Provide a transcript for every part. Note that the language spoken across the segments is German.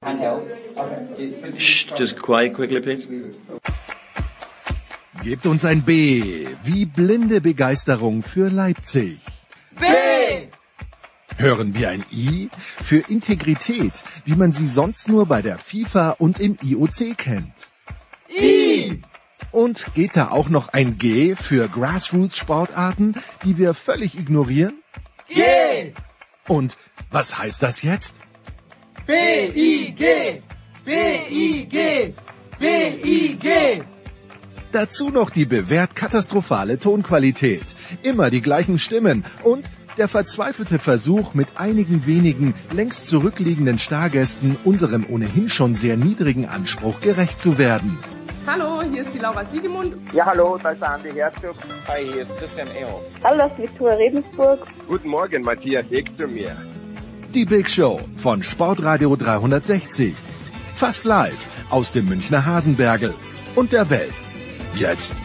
Just quiet quickly, please. Gebt uns ein B, wie blinde Begeisterung für Leipzig. B! Hören wir ein I für Integrität, wie man sie sonst nur bei der FIFA und im IOC kennt. I! Und geht da auch noch ein G für Grassroots-Sportarten, die wir völlig ignorieren? G! Und was heißt das jetzt? B-I-G! B-I-G! B-I-G! Dazu noch die bewährt katastrophale Tonqualität, immer die gleichen Stimmen und der verzweifelte Versuch, mit einigen wenigen längst zurückliegenden Stargästen unserem ohnehin schon sehr niedrigen Anspruch gerecht zu werden. Hallo, hier ist die Laura Siegemund. Ja, hallo, da ist der Andi Herzog. Hi, hier ist Christian Ehoff. Hallo, das ist Viktoria Rebensburg. Guten Morgen, Matthias Ekströmier. Die Big Show von Sportradio 360. Fast live aus dem Münchner Hasenbergel und der Welt. Jetzt.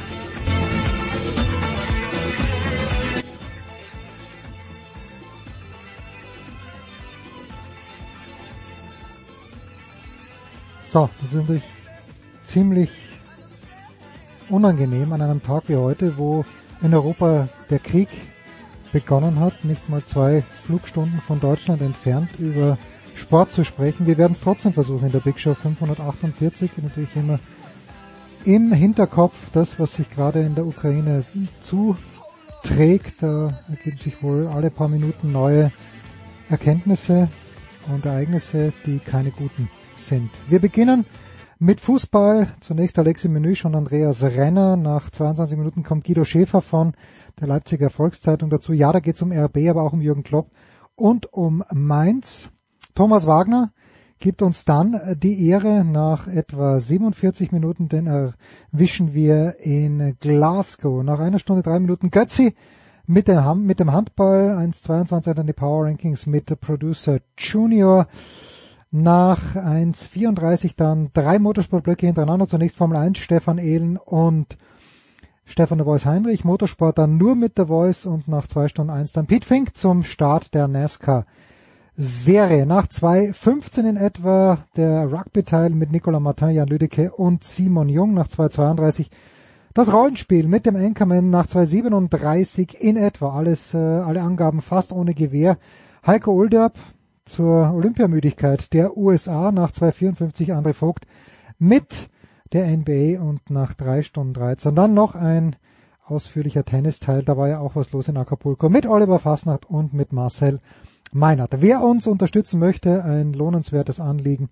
So, das ist natürlich ziemlich unangenehm an einem Tag wie heute, wo in Europa der Krieg begonnen hat, nicht mal 2 Flugstunden von Deutschland entfernt, über Sport zu sprechen. Wir werden es trotzdem versuchen in der Big Show 548, natürlich immer im Hinterkopf das, was sich gerade in der Ukraine zuträgt. Da ergeben sich wohl alle paar Minuten neue Erkenntnisse und Ereignisse, die keine guten sind. Wir beginnen mit Fußball. Zunächst Alexi Menüsch und Andreas Renner. Nach 22 Minuten kommt Guido Schäfer von der Leipziger Volkszeitung dazu. Ja, da geht es um RB, aber auch um Jürgen Klopp und um Mainz. Thomas Wagner gibt uns dann die Ehre nach etwa 47 Minuten, denn erwischen wir in Glasgow. Nach 1 Stunde 3 Minuten Götzi mit dem Handball. 1,22 dann die Power Rankings mit Producer Junior. Nach 1,34 dann 3 Motorsportblöcke hintereinander. Zunächst Formel 1, Stefan Ehlen und Stefan The Voice Heinrich. Motorsport dann nur mit The Voice und nach 2 Stunden 1 dann Pete Fink zum Start der NASCAR-Serie. Nach 2,15 in etwa der Rugby-Teil mit Nicolas Martin, Jan Lüdecke und Simon Jung. Nach 2,32 das Rollenspiel mit dem Anchorman. Nach 2,37 in etwa alle Angaben fast ohne Gewähr. Heiko Olderb zur Olympiamüdigkeit der USA. Nach 2,54 André Vogt mit der NBA und nach 3 Stunden 13. Dann noch ein ausführlicher Tennisteil. Da war ja auch was los in Acapulco mit Oliver Fasnacht und mit Marcel Meinert. Wer uns unterstützen möchte, ein lohnenswertes Anliegen,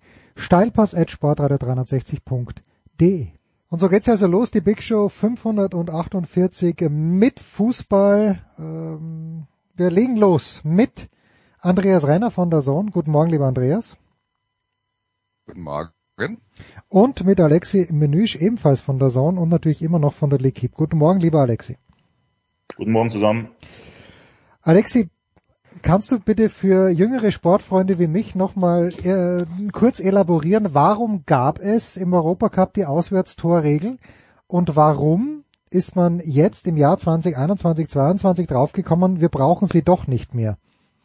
steilpass@sportradio360.de. Und so geht's also los, die Big Show 548 mit Fußball. Wir legen los mit Andreas Renner von der DAZN. Guten Morgen, lieber Andreas. Guten Morgen. Und mit Alexi Menüsch, ebenfalls von der DAZN und natürlich immer noch von der L'Equipe. Guten Morgen, lieber Alexi. Guten Morgen zusammen. Alexi, kannst du bitte für jüngere Sportfreunde wie mich nochmal kurz elaborieren, warum gab es im Europacup die Auswärtstorregel und warum ist man jetzt im Jahr 2021, 2022 draufgekommen, wir brauchen sie doch nicht mehr?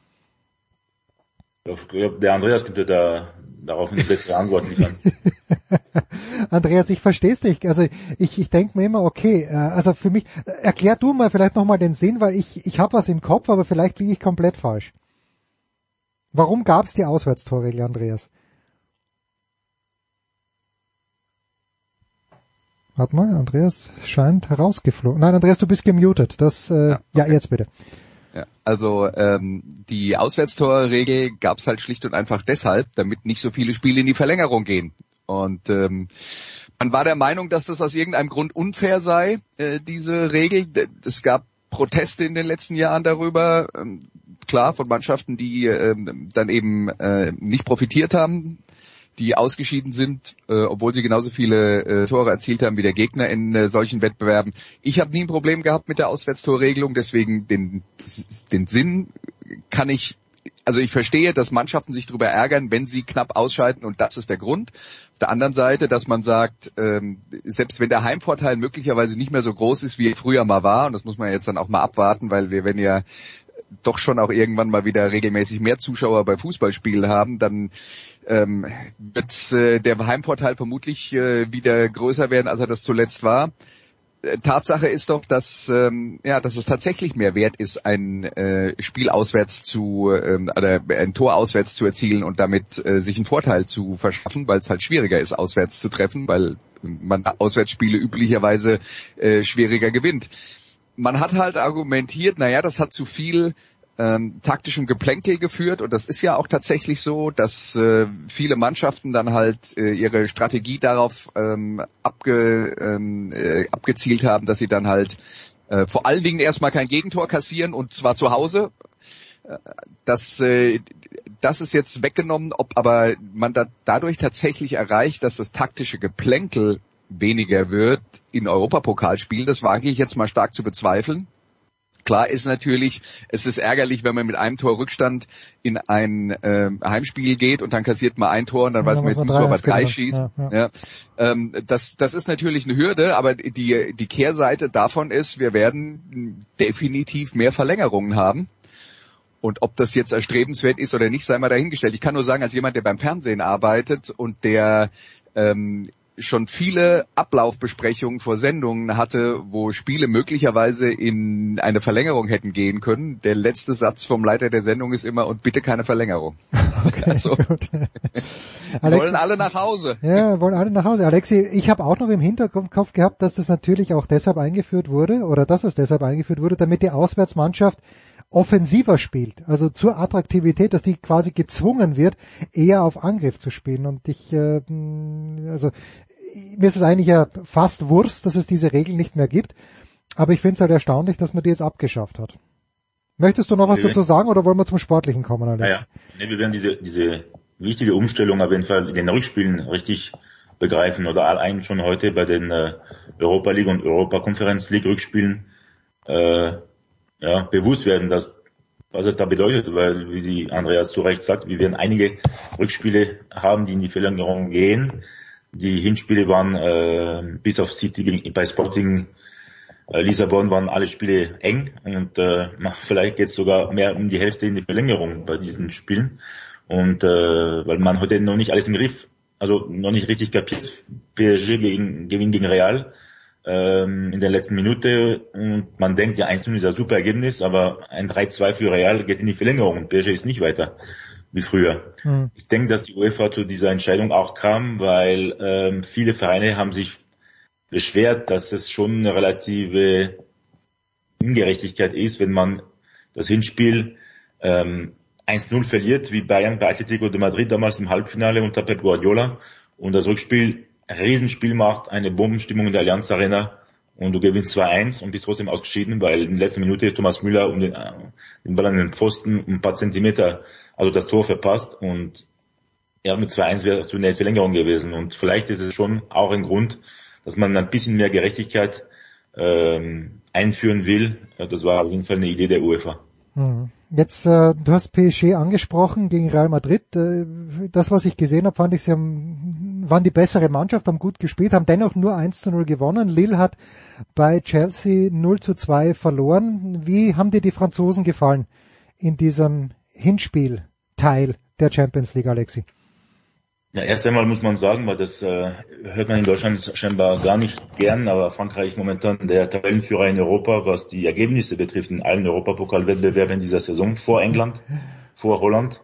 Ich glaube, der Andreas könnte darauf eine bessere Antwort liefern. Andreas, ich verstehe es nicht. Also ich denke mir immer, okay, also für mich, erklär du mal vielleicht nochmal den Sinn, weil ich habe was im Kopf, aber vielleicht liege ich komplett falsch. Warum gab es die Auswärtstorregel, Andreas? Warte mal, Andreas scheint herausgeflogen. Nein, Andreas, du bist gemutet. Ja, jetzt bitte. Ja, also die Auswärtstorregel gab es halt schlicht und einfach deshalb, damit nicht so viele Spiele in die Verlängerung gehen. Und man war der Meinung, dass das aus irgendeinem Grund unfair sei, diese Regel. Es gab Proteste in den letzten Jahren darüber, klar, von Mannschaften, die dann eben nicht profitiert haben, die ausgeschieden sind, obwohl sie genauso viele Tore erzielt haben wie der Gegner in solchen Wettbewerben. Ich habe nie ein Problem gehabt mit der Auswärtstorregelung, deswegen den Sinn kann ich, also ich verstehe, dass Mannschaften sich darüber ärgern, wenn sie knapp ausscheiden und das ist der Grund. Auf der anderen Seite, dass man sagt, selbst wenn der Heimvorteil möglicherweise nicht mehr so groß ist, wie er früher mal war, und das muss man jetzt dann auch mal abwarten, weil wir werden ja doch schon auch irgendwann mal wieder regelmäßig mehr Zuschauer bei Fußballspielen haben, dann wird der Heimvorteil vermutlich wieder größer werden, als er das zuletzt war. Tatsache ist doch, dass es tatsächlich mehr wert ist, ein Spiel auswärts oder ein Tor auswärts zu erzielen und damit sich einen Vorteil zu verschaffen, weil es halt schwieriger ist, auswärts zu treffen, weil man Auswärtsspiele üblicherweise schwieriger gewinnt. Man hat halt argumentiert, das hat zu viel taktischem Geplänkel geführt, und das ist ja auch tatsächlich so, dass viele Mannschaften dann halt ihre Strategie darauf abgezielt haben, dass sie dann halt vor allen Dingen erstmal kein Gegentor kassieren, und zwar zu Hause. Das ist jetzt weggenommen, ob aber man dadurch tatsächlich erreicht, dass das taktische Geplänkel weniger wird in Europapokalspielen, das wage ich jetzt mal stark zu bezweifeln. Klar ist natürlich, es ist ärgerlich, wenn man mit einem Tor Rückstand in ein Heimspiel geht und dann kassiert man ein Tor und dann weiß man, jetzt muss man aber 3 schießen. Ja. Das ist natürlich eine Hürde, aber die Kehrseite davon ist, wir werden definitiv mehr Verlängerungen haben. Und ob das jetzt erstrebenswert ist oder nicht, sei mal dahingestellt. Ich kann nur sagen, als jemand, der beim Fernsehen arbeitet und der schon viele Ablaufbesprechungen vor Sendungen hatte, wo Spiele möglicherweise in eine Verlängerung hätten gehen können. Der letzte Satz vom Leiter der Sendung ist immer, und bitte keine Verlängerung. Okay, also, wollen alle nach Hause. Ja, wollen alle nach Hause. Alexi, ich habe auch noch im Hinterkopf gehabt, dass das natürlich auch deshalb eingeführt wurde, damit die Auswärtsmannschaft offensiver spielt, also zur Attraktivität, dass die quasi gezwungen wird, eher auf Angriff zu spielen. Und mir ist es eigentlich ja fast Wurst, dass es diese Regel nicht mehr gibt, aber ich finde es halt erstaunlich, dass man die jetzt abgeschafft hat. Möchtest du noch was dazu sagen, oder wollen wir zum Sportlichen kommen, Alex? Ja. Wir werden diese wichtige Umstellung auf jeden Fall in den Rückspielen richtig begreifen, oder allein schon heute bei den Europa League und Europa Conference League Rückspielen bewusst werden, was es da bedeutet, weil, wie die Andreas zu Recht sagt, wir werden einige Rückspiele haben, die in die Verlängerung gehen. Die Hinspiele waren bis auf City bei Sporting Lissabon waren alle Spiele eng, und vielleicht geht es sogar mehr um die Hälfte in die Verlängerung bei diesen Spielen. Und weil man heute noch nicht alles im Griff, also noch nicht richtig kapiert, PSG gewinnt gegen Real in der letzten Minute, und man denkt, ja, 1-0 ist ein super Ergebnis, aber ein 3-2 für Real geht in die Verlängerung und PSG ist nicht weiter wie früher. Ich denke, dass die UEFA zu dieser Entscheidung auch kam, weil viele Vereine haben sich beschwert, dass es schon eine relative Ungerechtigkeit ist, wenn man das Hinspiel 1-0 verliert, wie Bayern bei Atletico de Madrid damals im Halbfinale unter Pep Guardiola, und das Rückspiel Riesenspiel macht, eine Bombenstimmung in der Allianz Arena, und du gewinnst 2-1 und bist trotzdem ausgeschieden, weil in der letzten Minute Thomas Müller um den Ball an den Pfosten ein paar Zentimeter, also das Tor verpasst, und mit 2-1 wäre es zu einer Verlängerung gewesen. Und vielleicht ist es schon auch ein Grund, dass man ein bisschen mehr Gerechtigkeit einführen will. Das war auf jeden Fall eine Idee der UEFA. Jetzt, du hast PSG angesprochen gegen Real Madrid. Das, was ich gesehen habe, fand ich, sie waren die bessere Mannschaft, haben gut gespielt, haben dennoch nur 1-0 gewonnen. Lille hat bei Chelsea 0-2 verloren. Wie haben dir die Franzosen gefallen in diesem Hinspielteil der Champions League, Alexi? Ja, erst einmal muss man sagen, weil das hört man in Deutschland scheinbar gar nicht gern, aber Frankreich ist momentan der Tabellenführer in Europa, was die Ergebnisse betrifft in allen Europapokalwettbewerben dieser Saison, vor England, vor Holland.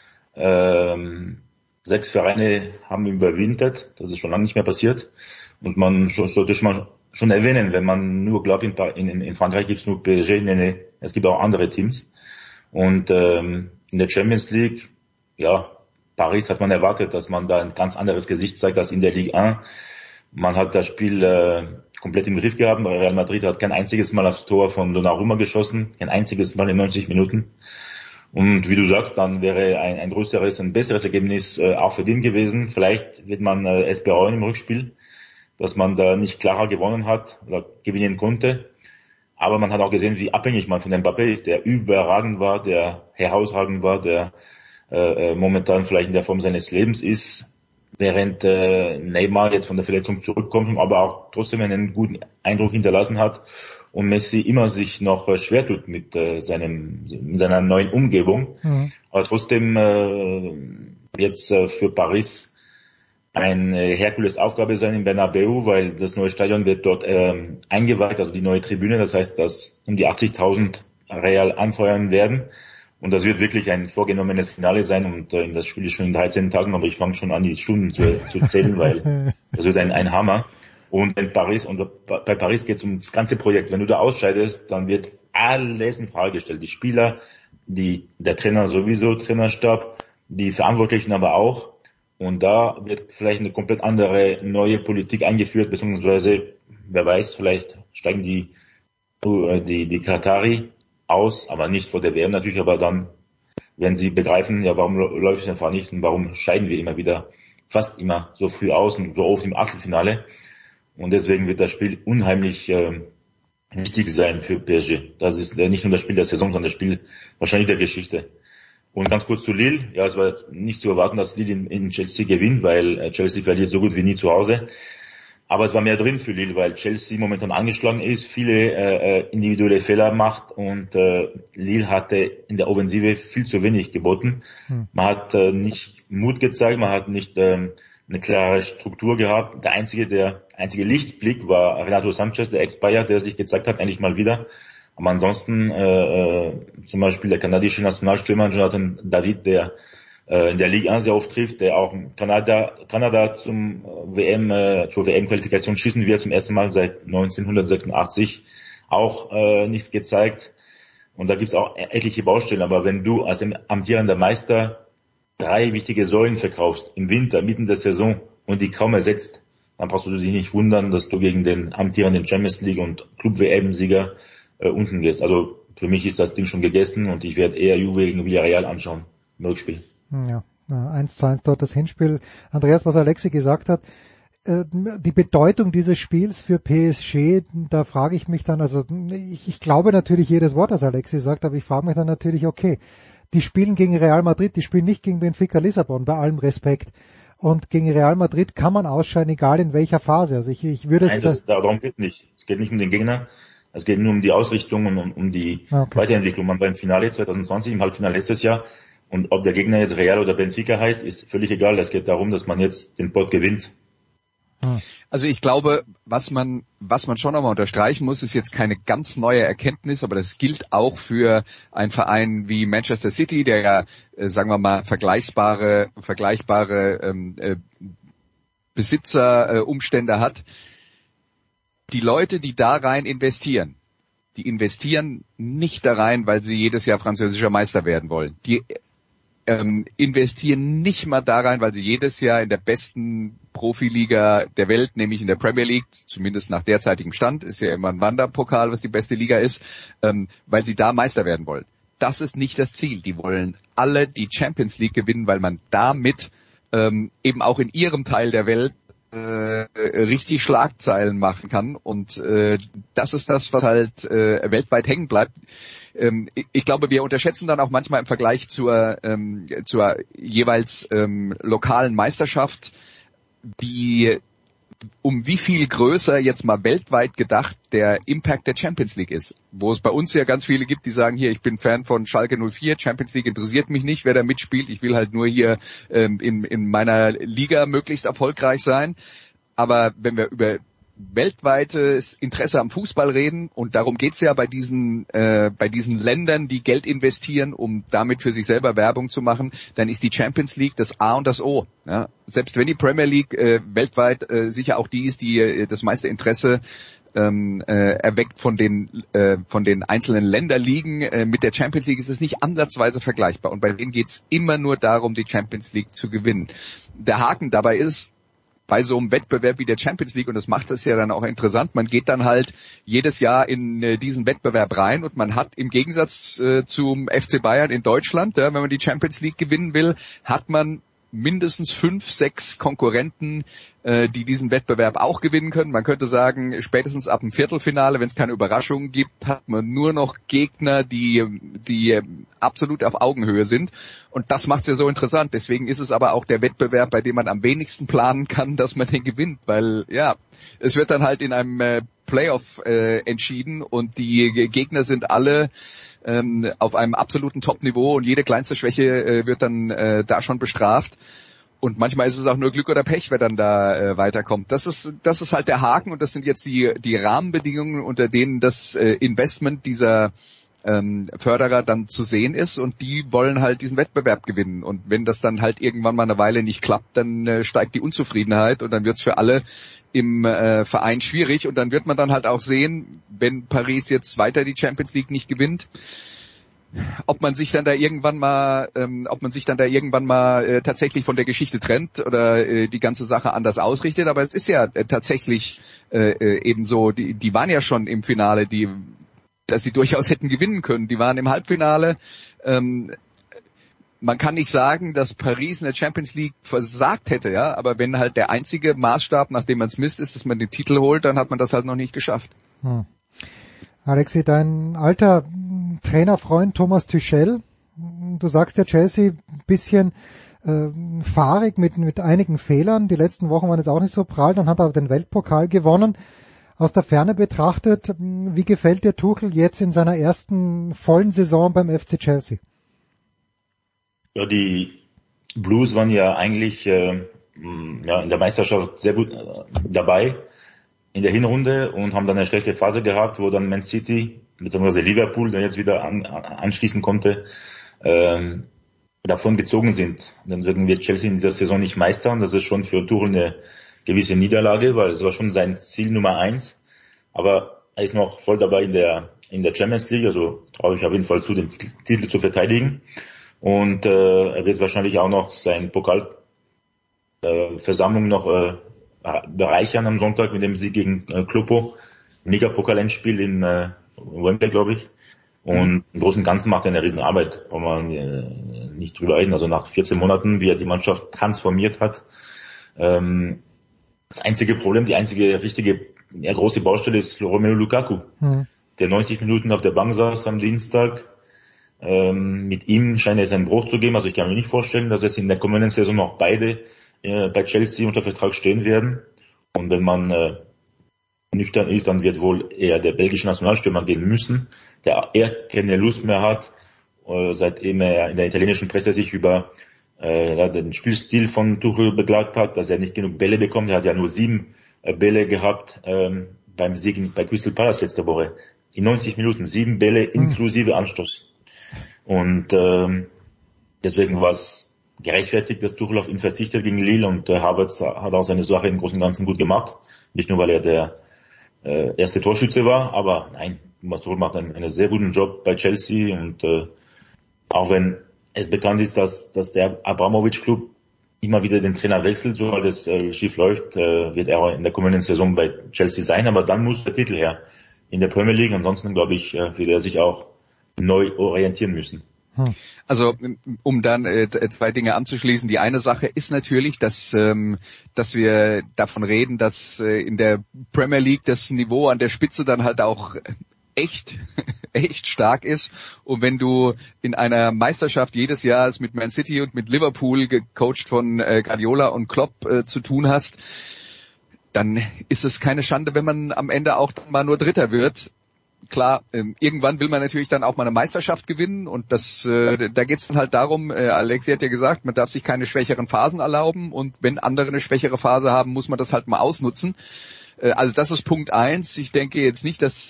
6 Vereine haben überwintert, das ist schon lange nicht mehr passiert, und man sollte schon erwähnen, wenn man nur glaubt, in Frankreich gibt es nur PSG, es gibt auch andere Teams. Und in der Champions League, Paris hat man erwartet, dass man da ein ganz anderes Gesicht zeigt als in der Ligue 1. Man hat das Spiel komplett im Griff gehabt. Real Madrid hat kein einziges Mal aufs Tor von Donnarumma geschossen, kein einziges Mal in 90 Minuten. Und wie du sagst, dann wäre ein größeres, ein besseres Ergebnis auch verdient gewesen. Vielleicht wird man es bereuen im Rückspiel, dass man da nicht klarer gewonnen hat oder gewinnen konnte. Aber man hat auch gesehen, wie abhängig man von Mbappé ist, der überragend war, der herausragend war, der momentan vielleicht in der Form seines Lebens ist, während Neymar jetzt von der Verletzung zurückkommt, aber auch trotzdem einen guten Eindruck hinterlassen hat. und Messi immer sich noch schwer tut mit seiner neuen Umgebung. Aber trotzdem jetzt für Paris eine Herkulesaufgabe sein im Bernabeu, weil das neue Stadion wird dort eingeweiht, also die neue Tribüne. Das heißt, dass um die 80.000 Real anfeuern werden. Und das wird wirklich ein vorgenommenes Finale sein. Und das Spiel ist schon in 13 Tagen, aber ich fange schon an, die Stunden zu zählen, weil das wird ein Hammer. Und bei Paris geht es um das ganze Projekt. Wenn du da ausscheidest, dann wird alles in Frage gestellt. Die Spieler, der Trainer sowieso, Trainerstab, die Verantwortlichen aber auch. Und da wird vielleicht eine komplett andere neue Politik eingeführt, beziehungsweise, wer weiß, vielleicht steigen die Katari aus, aber nicht vor der WM natürlich, aber dann, wenn sie begreifen, ja, warum läuft es einfach nicht und warum scheiden wir immer wieder, fast immer so früh aus und so oft im Achtelfinale. Und deswegen wird das Spiel unheimlich wichtig sein für PSG. Das ist nicht nur das Spiel der Saison, sondern das Spiel wahrscheinlich der Geschichte. Und ganz kurz zu Lille. Ja, es war nicht zu erwarten, dass Lille in Chelsea gewinnt, weil Chelsea verliert so gut wie nie zu Hause. Aber es war mehr drin für Lille, weil Chelsea momentan angeschlagen ist, viele individuelle Fehler macht und Lille hatte in der Offensive viel zu wenig geboten. Man hat nicht Mut gezeigt, man hat nicht eine klare Struktur gehabt. Der einzige Lichtblick war Renato Sanchez, der Ex-Bayer, der sich gezeigt hat, endlich mal wieder. Aber ansonsten zum Beispiel der kanadische Nationalstürmer Jonathan David, der in der Ligue 1 sehr oft trifft, der auch Kanada zur WM-Qualifikation schießen wird, zum ersten Mal seit 1986, auch nichts gezeigt. Und da gibt's auch etliche Baustellen. Aber wenn du als amtierender Meister 3 wichtige Säulen verkaufst, im Winter, mitten der Saison, und die kaum ersetzt, dann brauchst du dich nicht wundern, dass du gegen den amtierenden Champions League und Club-WM-Sieger unten gehst. Also für mich ist das Ding schon gegessen und ich werde eher Juve gegen Villarreal anschauen im Rückspiel. Ja, 1:1 dort das Hinspiel. Andreas, was Alexi gesagt hat, die Bedeutung dieses Spiels für PSG, da frage ich mich dann, also ich glaube natürlich jedes Wort, das Alexi sagt, aber ich frage mich dann natürlich, okay, die spielen gegen Real Madrid, die spielen nicht gegen Benfica Lissabon, bei allem Respekt. Und gegen Real Madrid kann man ausscheiden, egal in welcher Phase. Also ich würde es... Darum geht es nicht. Es geht nicht um den Gegner. Es geht nur um die Ausrichtung und um die Weiterentwicklung. Man beim Finale 2020, im Halbfinale letztes Jahr, und ob der Gegner jetzt Real oder Benfica heißt, ist völlig egal. Es geht darum, dass man jetzt den Pot gewinnt. Also ich glaube, was man schon nochmal unterstreichen muss, ist jetzt keine ganz neue Erkenntnis, aber das gilt auch für einen Verein wie Manchester City, der ja, sagen wir mal, vergleichbare Besitzerumstände hat. Die Leute, die da rein investieren, die investieren nicht da rein, weil sie jedes Jahr französischer Meister werden wollen. Die investieren nicht mal da rein, weil sie jedes Jahr in der besten Profiliga der Welt, nämlich in der Premier League, zumindest nach derzeitigem Stand, ist ja immer ein Wanderpokal, was die beste Liga ist, weil sie da Meister werden wollen. Das ist nicht das Ziel. Die wollen alle die Champions League gewinnen, weil man damit eben auch in ihrem Teil der Welt richtig Schlagzeilen machen kann. Und das ist das, was halt weltweit hängen bleibt. Ich glaube, wir unterschätzen dann auch manchmal im Vergleich zur jeweils lokalen Meisterschaft, um wie viel größer jetzt mal weltweit gedacht der Impact der Champions League ist. Wo es bei uns ja ganz viele gibt, die sagen, hier, ich bin Fan von Schalke 04, Champions League interessiert mich nicht, wer da mitspielt, ich will halt nur hier in meiner Liga möglichst erfolgreich sein. Aber wenn wir über weltweites Interesse am Fußball reden, und darum geht's ja bei diesen Ländern, die Geld investieren, um damit für sich selber Werbung zu machen, dann ist die Champions League das A und das O. Ja? Selbst wenn die Premier League weltweit sicher auch die ist, die das meiste Interesse erweckt von den einzelnen Länderligen, mit der Champions League ist es nicht ansatzweise vergleichbar. Und bei denen geht's immer nur darum, die Champions League zu gewinnen. Der Haken dabei ist, bei so einem Wettbewerb wie der Champions League, und das macht es ja dann auch interessant, man geht dann halt jedes Jahr in diesen Wettbewerb rein und man hat im Gegensatz zum FC Bayern in Deutschland, ja, wenn man die Champions League gewinnen will, hat man mindestens 5, 6 Konkurrenten, die diesen Wettbewerb auch gewinnen können. Man könnte sagen, spätestens ab dem Viertelfinale, wenn es keine Überraschungen gibt, hat man nur noch Gegner, die absolut auf Augenhöhe sind. Und das macht es ja so interessant. Deswegen ist es aber auch der Wettbewerb, bei dem man am wenigsten planen kann, dass man den gewinnt. Weil, ja, es wird dann halt in einem Playoff entschieden und die Gegner sind alle auf einem absoluten Top-Niveau und jede kleinste Schwäche wird dann da schon bestraft. Und manchmal ist es auch nur Glück oder Pech, wer dann da weiterkommt. Das ist halt der Haken und das sind jetzt die Rahmenbedingungen, unter denen das Investment dieser Förderer dann zu sehen ist und die wollen halt diesen Wettbewerb gewinnen. Und wenn das dann halt irgendwann mal eine Weile nicht klappt, dann steigt die Unzufriedenheit und dann wird's für alle im Verein schwierig und dann wird man dann halt auch sehen, wenn Paris jetzt weiter die Champions League nicht gewinnt, ob man sich dann da irgendwann mal tatsächlich von der Geschichte trennt oder die ganze Sache anders ausrichtet. Aber es ist ja tatsächlich eben so, die waren ja schon im Finale, dass sie durchaus hätten gewinnen können. Die waren im Halbfinale. Man kann nicht sagen, dass Paris in der Champions League versagt hätte, ja. Aber wenn halt der einzige Maßstab, nach dem man es misst, ist, dass man den Titel holt, dann hat man das halt noch nicht geschafft. Alexi, dein alter Trainerfreund Thomas Tuchel, du sagst ja Chelsea ein bisschen fahrig mit einigen Fehlern. Die letzten Wochen waren jetzt auch nicht so prall, dann hat er den Weltpokal gewonnen. Aus der Ferne betrachtet, wie gefällt dir Tuchel jetzt in seiner ersten vollen Saison beim FC Chelsea? Ja, die Blues waren ja eigentlich in der Meisterschaft sehr gut dabei in der Hinrunde und haben dann eine schlechte Phase gehabt, wo dann Man City bzw. Liverpool, der jetzt wieder anschließen konnte, davon gezogen sind. Und dann wird Chelsea in dieser Saison nicht Meister und das ist schon für Tuchel eine gewisse Niederlage, weil es war schon sein Ziel Nummer 1. Aber er ist noch voll dabei in der Champions League, also traue ich auf jeden Fall zu, den Titel zu verteidigen. Und er wird wahrscheinlich auch noch seine Pokalversammlung noch bereichern am Sonntag mit dem Sieg gegen Kloppo. Mega-Pokal-Endspiel in Wembley, glaube ich. Und im Großen und Ganzen macht er eine riesen Arbeit, wo man nicht drüber reden. Also nach 14 Monaten, wie er die Mannschaft transformiert hat. Das einzige Problem, die einzige richtige große Baustelle ist Romelu Lukaku, der 90 Minuten auf der Bank saß am Dienstag. Mit ihm scheint es einen Bruch zu geben. Also ich kann mir nicht vorstellen, dass es in der kommenden Saison noch beide bei Chelsea unter Vertrag stehen werden. Und wenn man nüchtern ist, dann wird wohl eher der belgische Nationalstürmer gehen müssen, der eher keine Lust mehr hat, seitdem er in der italienischen Presse sich über den Spielstil von Tuchel beklagt hat, dass er nicht genug Bälle bekommt. Er hat ja nur 7 Bälle gehabt beim Sieg bei Crystal Palace letzte Woche. In 90 Minuten 7 Bälle inklusive Anstoß. Und deswegen war es gerechtfertigt, dass Tuchel auf ihn verzichtet gegen Lille und Havertz hat auch seine Sache im Großen und Ganzen gut gemacht. Nicht nur, weil er der erste Torschütze war, aber nein, Thomas Tuchel macht einen sehr guten Job bei Chelsea und auch wenn es bekannt ist, dass der Abramovich-Club immer wieder den Trainer wechselt, sobald es schief läuft, wird er in der kommenden Saison bei Chelsea sein, aber dann muss der Titel her in der Premier League. Ansonsten, glaube ich, wird er sich auch neu orientieren müssen. Also um dann 2 Dinge anzuschließen. Die eine Sache ist natürlich, dass wir davon reden, dass in der Premier League das Niveau an der Spitze dann halt auch echt stark ist. Und wenn du in einer Meisterschaft jedes Jahr es mit Man City und mit Liverpool, gecoacht von Guardiola und Klopp, zu tun hast, dann ist es keine Schande, wenn man am Ende auch mal nur Dritter wird. Klar, irgendwann will man natürlich dann auch mal eine Meisterschaft gewinnen und da geht's dann halt darum, Alexi hat ja gesagt, man darf sich keine schwächeren Phasen erlauben und wenn andere eine schwächere Phase haben, muss man das halt mal ausnutzen. Also das ist Punkt 1. Ich denke jetzt nicht, dass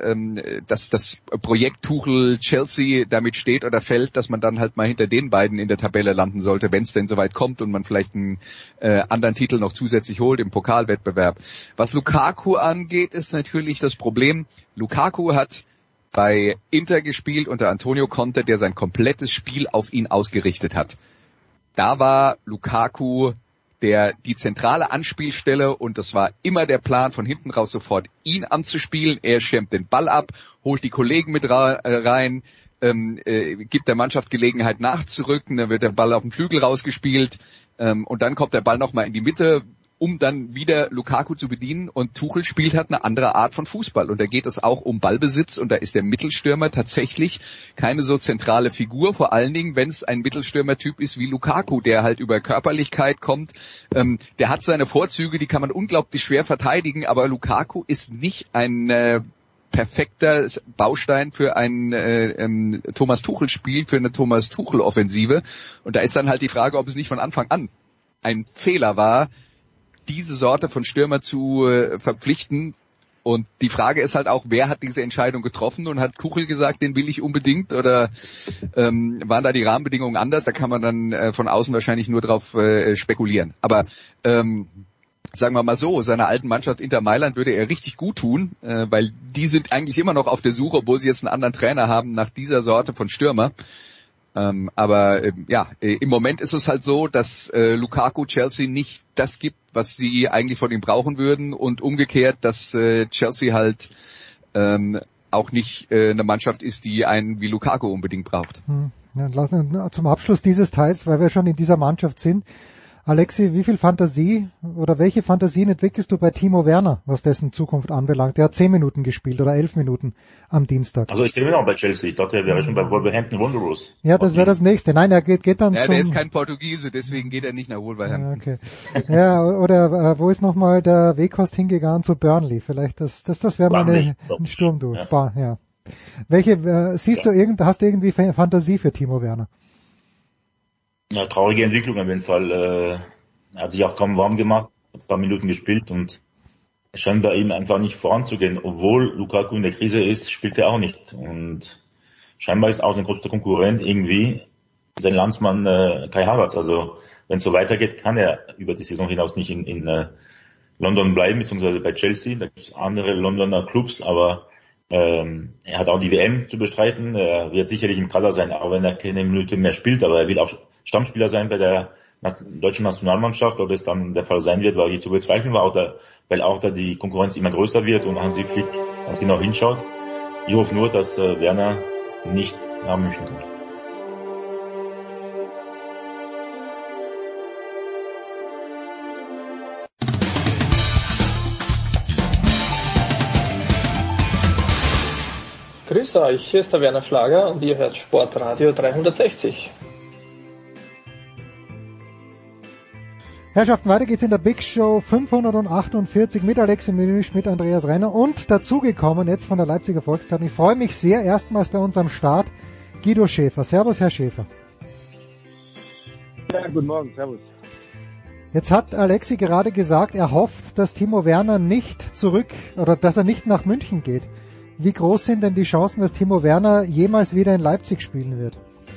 das Projekt Tuchel Chelsea damit steht oder fällt, dass man dann halt mal hinter den beiden in der Tabelle landen sollte, wenn es denn soweit kommt und man vielleicht einen anderen Titel noch zusätzlich holt im Pokalwettbewerb. Was Lukaku angeht, ist natürlich das Problem, Lukaku hat bei Inter gespielt unter Antonio Conte, der sein komplettes Spiel auf ihn ausgerichtet hat. Da war Lukaku die zentrale Anspielstelle und das war immer der Plan, von hinten raus sofort ihn anzuspielen. Er schirmt den Ball ab, holt die Kollegen mit rein, gibt der Mannschaft Gelegenheit nachzurücken, dann wird der Ball auf den Flügel rausgespielt. Und dann kommt der Ball nochmal in die Mitte, um dann wieder Lukaku zu bedienen, und Tuchel spielt halt eine andere Art von Fußball, und da geht es auch um Ballbesitz, und da ist der Mittelstürmer tatsächlich keine so zentrale Figur, vor allen Dingen, wenn es ein Mittelstürmertyp ist wie Lukaku, der halt über Körperlichkeit kommt. Der hat seine Vorzüge, die kann man unglaublich schwer verteidigen, aber Lukaku ist nicht ein perfekter Baustein für ein Thomas Tuchel-Spiel, für eine Thomas Tuchel-Offensive, und da ist dann halt die Frage, ob es nicht von Anfang an ein Fehler war, diese Sorte von Stürmer zu verpflichten. Und die Frage ist halt auch, wer hat diese Entscheidung getroffen, und hat Tuchel gesagt, den will ich unbedingt, oder waren da die Rahmenbedingungen anders? Da kann man dann von außen wahrscheinlich nur drauf spekulieren. Aber sagen wir mal so, seiner alten Mannschaft Inter Mailand würde er richtig gut tun, weil die sind eigentlich immer noch auf der Suche, obwohl sie jetzt einen anderen Trainer haben, nach dieser Sorte von Stürmer. Aber im Moment ist es halt so, dass Lukaku Chelsea nicht das gibt, was sie eigentlich von ihm brauchen würden, und umgekehrt, dass Chelsea halt auch nicht eine Mannschaft ist, die einen wie Lukaku unbedingt braucht. Ja, lassen wir zum Abschluss dieses Teils, weil wir schon in dieser Mannschaft sind. Alexi, wie viel Fantasie oder welche Fantasien entwickelst du bei Timo Werner, was dessen Zukunft anbelangt? Der hat 10 Minuten gespielt oder 11 Minuten am Dienstag. Also ich sehe ihn auch bei Chelsea. Ich dachte, er wäre schon bei Wolverhampton Wanderers. Ja, das wäre das nächste. Nein, er geht dann ja, zum... der ist kein Portugiese, deswegen geht er nicht nach Wolverhampton. Okay. Ja, oder wo ist nochmal der Weghorst hingegangen? Zu Burnley. Vielleicht das wäre mal ein Sturm, du. Ja. Welche, hast du irgendwie Fantasie für Timo Werner? Ja, traurige Entwicklung auf jeden Fall. Er hat sich auch kaum warm gemacht, ein paar Minuten gespielt, und es scheint bei ihm einfach nicht voranzugehen. Obwohl Lukaku in der Krise ist, spielt er auch nicht. Und scheinbar ist auch sein größter Konkurrent irgendwie sein Landsmann Kai Havertz. Also wenn es so weitergeht, kann er über die Saison hinaus nicht in London bleiben, beziehungsweise bei Chelsea. Da gibt es andere Londoner Clubs, aber er hat auch die WM zu bestreiten. Er wird sicherlich im Kader sein, auch wenn er keine Minute mehr spielt, aber er will auch Stammspieler sein bei der deutschen Nationalmannschaft. Ob es dann der Fall sein wird, weil ich zu bezweifeln war, weil auch da die Konkurrenz immer größer wird und Hansi Flick ganz genau hinschaut. Ich hoffe nur, dass Werner nicht nach München kommt. Grüß euch, hier ist der Werner Schlager und ihr hört Sportradio 360. Herrschaften, weiter geht's in der Big Show 548 mit Alexi Menüsch, mit Andreas Renner und dazugekommen jetzt von der Leipziger Volkszeitung. Ich freue mich sehr, erstmals bei uns am Start Guido Schäfer. Servus, Herr Schäfer. Ja, guten Morgen, servus. Jetzt hat Alexi gerade gesagt, er hofft, dass Timo Werner nicht dass er nicht nach München geht. Wie groß sind denn die Chancen, dass Timo Werner jemals wieder in Leipzig spielen wird?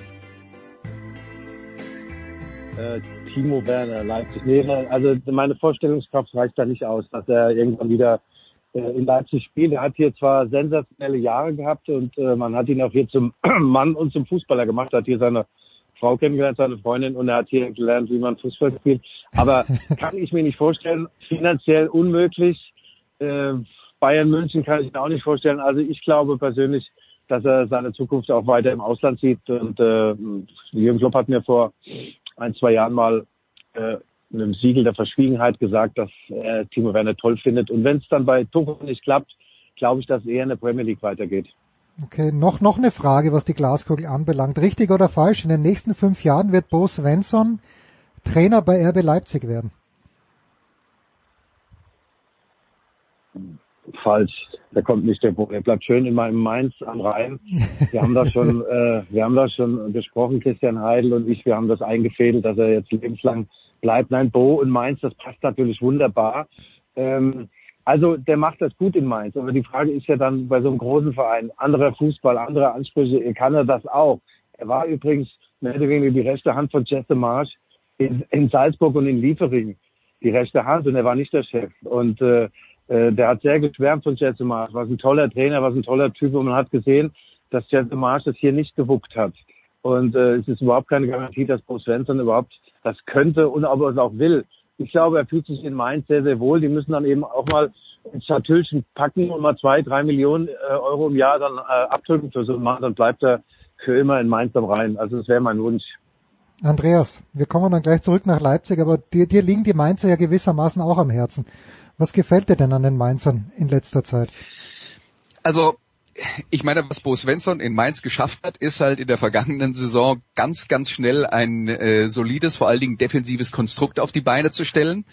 Timo Werner, Leipzig. Nee, also meine Vorstellungskraft reicht da nicht aus, dass er irgendwann wieder in Leipzig spielt. Er hat hier zwar sensationelle Jahre gehabt und man hat ihn auch hier zum Mann und zum Fußballer gemacht, hat hier seine Frau kennengelernt, seine Freundin, und er hat hier gelernt, wie man Fußball spielt. Aber kann ich mir nicht vorstellen, finanziell unmöglich. Bayern München kann ich mir auch nicht vorstellen. Also ich glaube persönlich, dass er seine Zukunft auch weiter im Ausland sieht. Und Jürgen Klopp hat mir vor 1-2 Jahren mal einem Siegel der Verschwiegenheit gesagt, dass er Timo Werner toll findet. Und wenn es dann bei Tuchel nicht klappt, glaube ich, dass es eher in der Premier League weitergeht. Okay, noch eine Frage, was die Glaskugel anbelangt. Richtig oder falsch? In den nächsten 5 Jahren wird Bo Svensson Trainer bei RB Leipzig werden. Falsch. Der kommt nicht, der bleibt schön in meinem Mainz am Rhein. Wir haben da schon gesprochen, Christian Heidel und ich, wir haben das eingefädelt, dass er jetzt lebenslang bleibt. Nein, Bo in Mainz, das passt natürlich wunderbar. Also der macht das gut in Mainz. Aber die Frage ist ja dann bei so einem großen Verein, anderer Fußball, andere Ansprüche, kann er das auch? Er war übrigens mehr oder weniger die rechte Hand von Jesse Marsch in Salzburg und in Liefering. Die rechte Hand, und er war nicht der Chef. Und der hat sehr geschwärmt von Jesse Marsch, was ein toller Trainer, was ein toller Typ, und man hat gesehen, dass Jesse Marsch das hier nicht gewuppt hat. Und es ist überhaupt keine Garantie, dass Bo Svensson überhaupt das könnte und ob er es auch will. Ich glaube, er fühlt sich in Mainz sehr, sehr wohl. Die müssen dann eben auch mal ein Schatülchen packen und mal 2-3 Millionen Euro im Jahr dann abdrücken für so einen Mann, dann bleibt er für immer in Mainz am Rhein. Also das wäre mein Wunsch. Andreas, wir kommen dann gleich zurück nach Leipzig, aber dir liegen die Mainzer ja gewissermaßen auch am Herzen. Was gefällt dir denn an den Mainzern in letzter Zeit? Also, ich meine, was Bo Svensson in Mainz geschafft hat, ist halt in der vergangenen Saison ganz, ganz schnell ein solides, vor allen Dingen defensives Konstrukt auf die Beine zu stellen.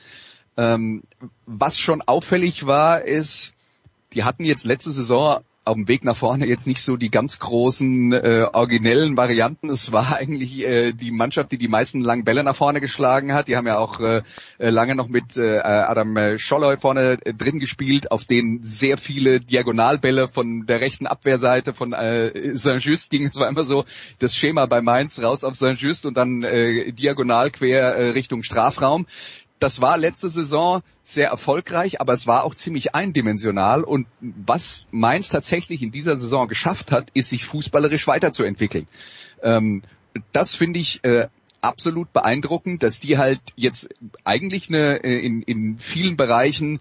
Was schon auffällig war, ist, die hatten jetzt letzte Saison auf dem Weg nach vorne jetzt nicht so die ganz großen originellen Varianten. Es war eigentlich die Mannschaft, die die meisten langen Bälle nach vorne geschlagen hat. Die haben ja auch lange noch mit Adam Scholloy vorne drin gespielt, auf denen sehr viele Diagonalbälle von der rechten Abwehrseite von Saint-Just ging. Es war immer so das Schema bei Mainz, raus auf Saint-Just und dann diagonal quer Richtung Strafraum. Das war letzte Saison sehr erfolgreich, aber es war auch ziemlich eindimensional. Und was Mainz tatsächlich in dieser Saison geschafft hat, ist, sich fußballerisch weiterzuentwickeln. Das finde ich absolut beeindruckend, dass die halt jetzt eigentlich in vielen Bereichen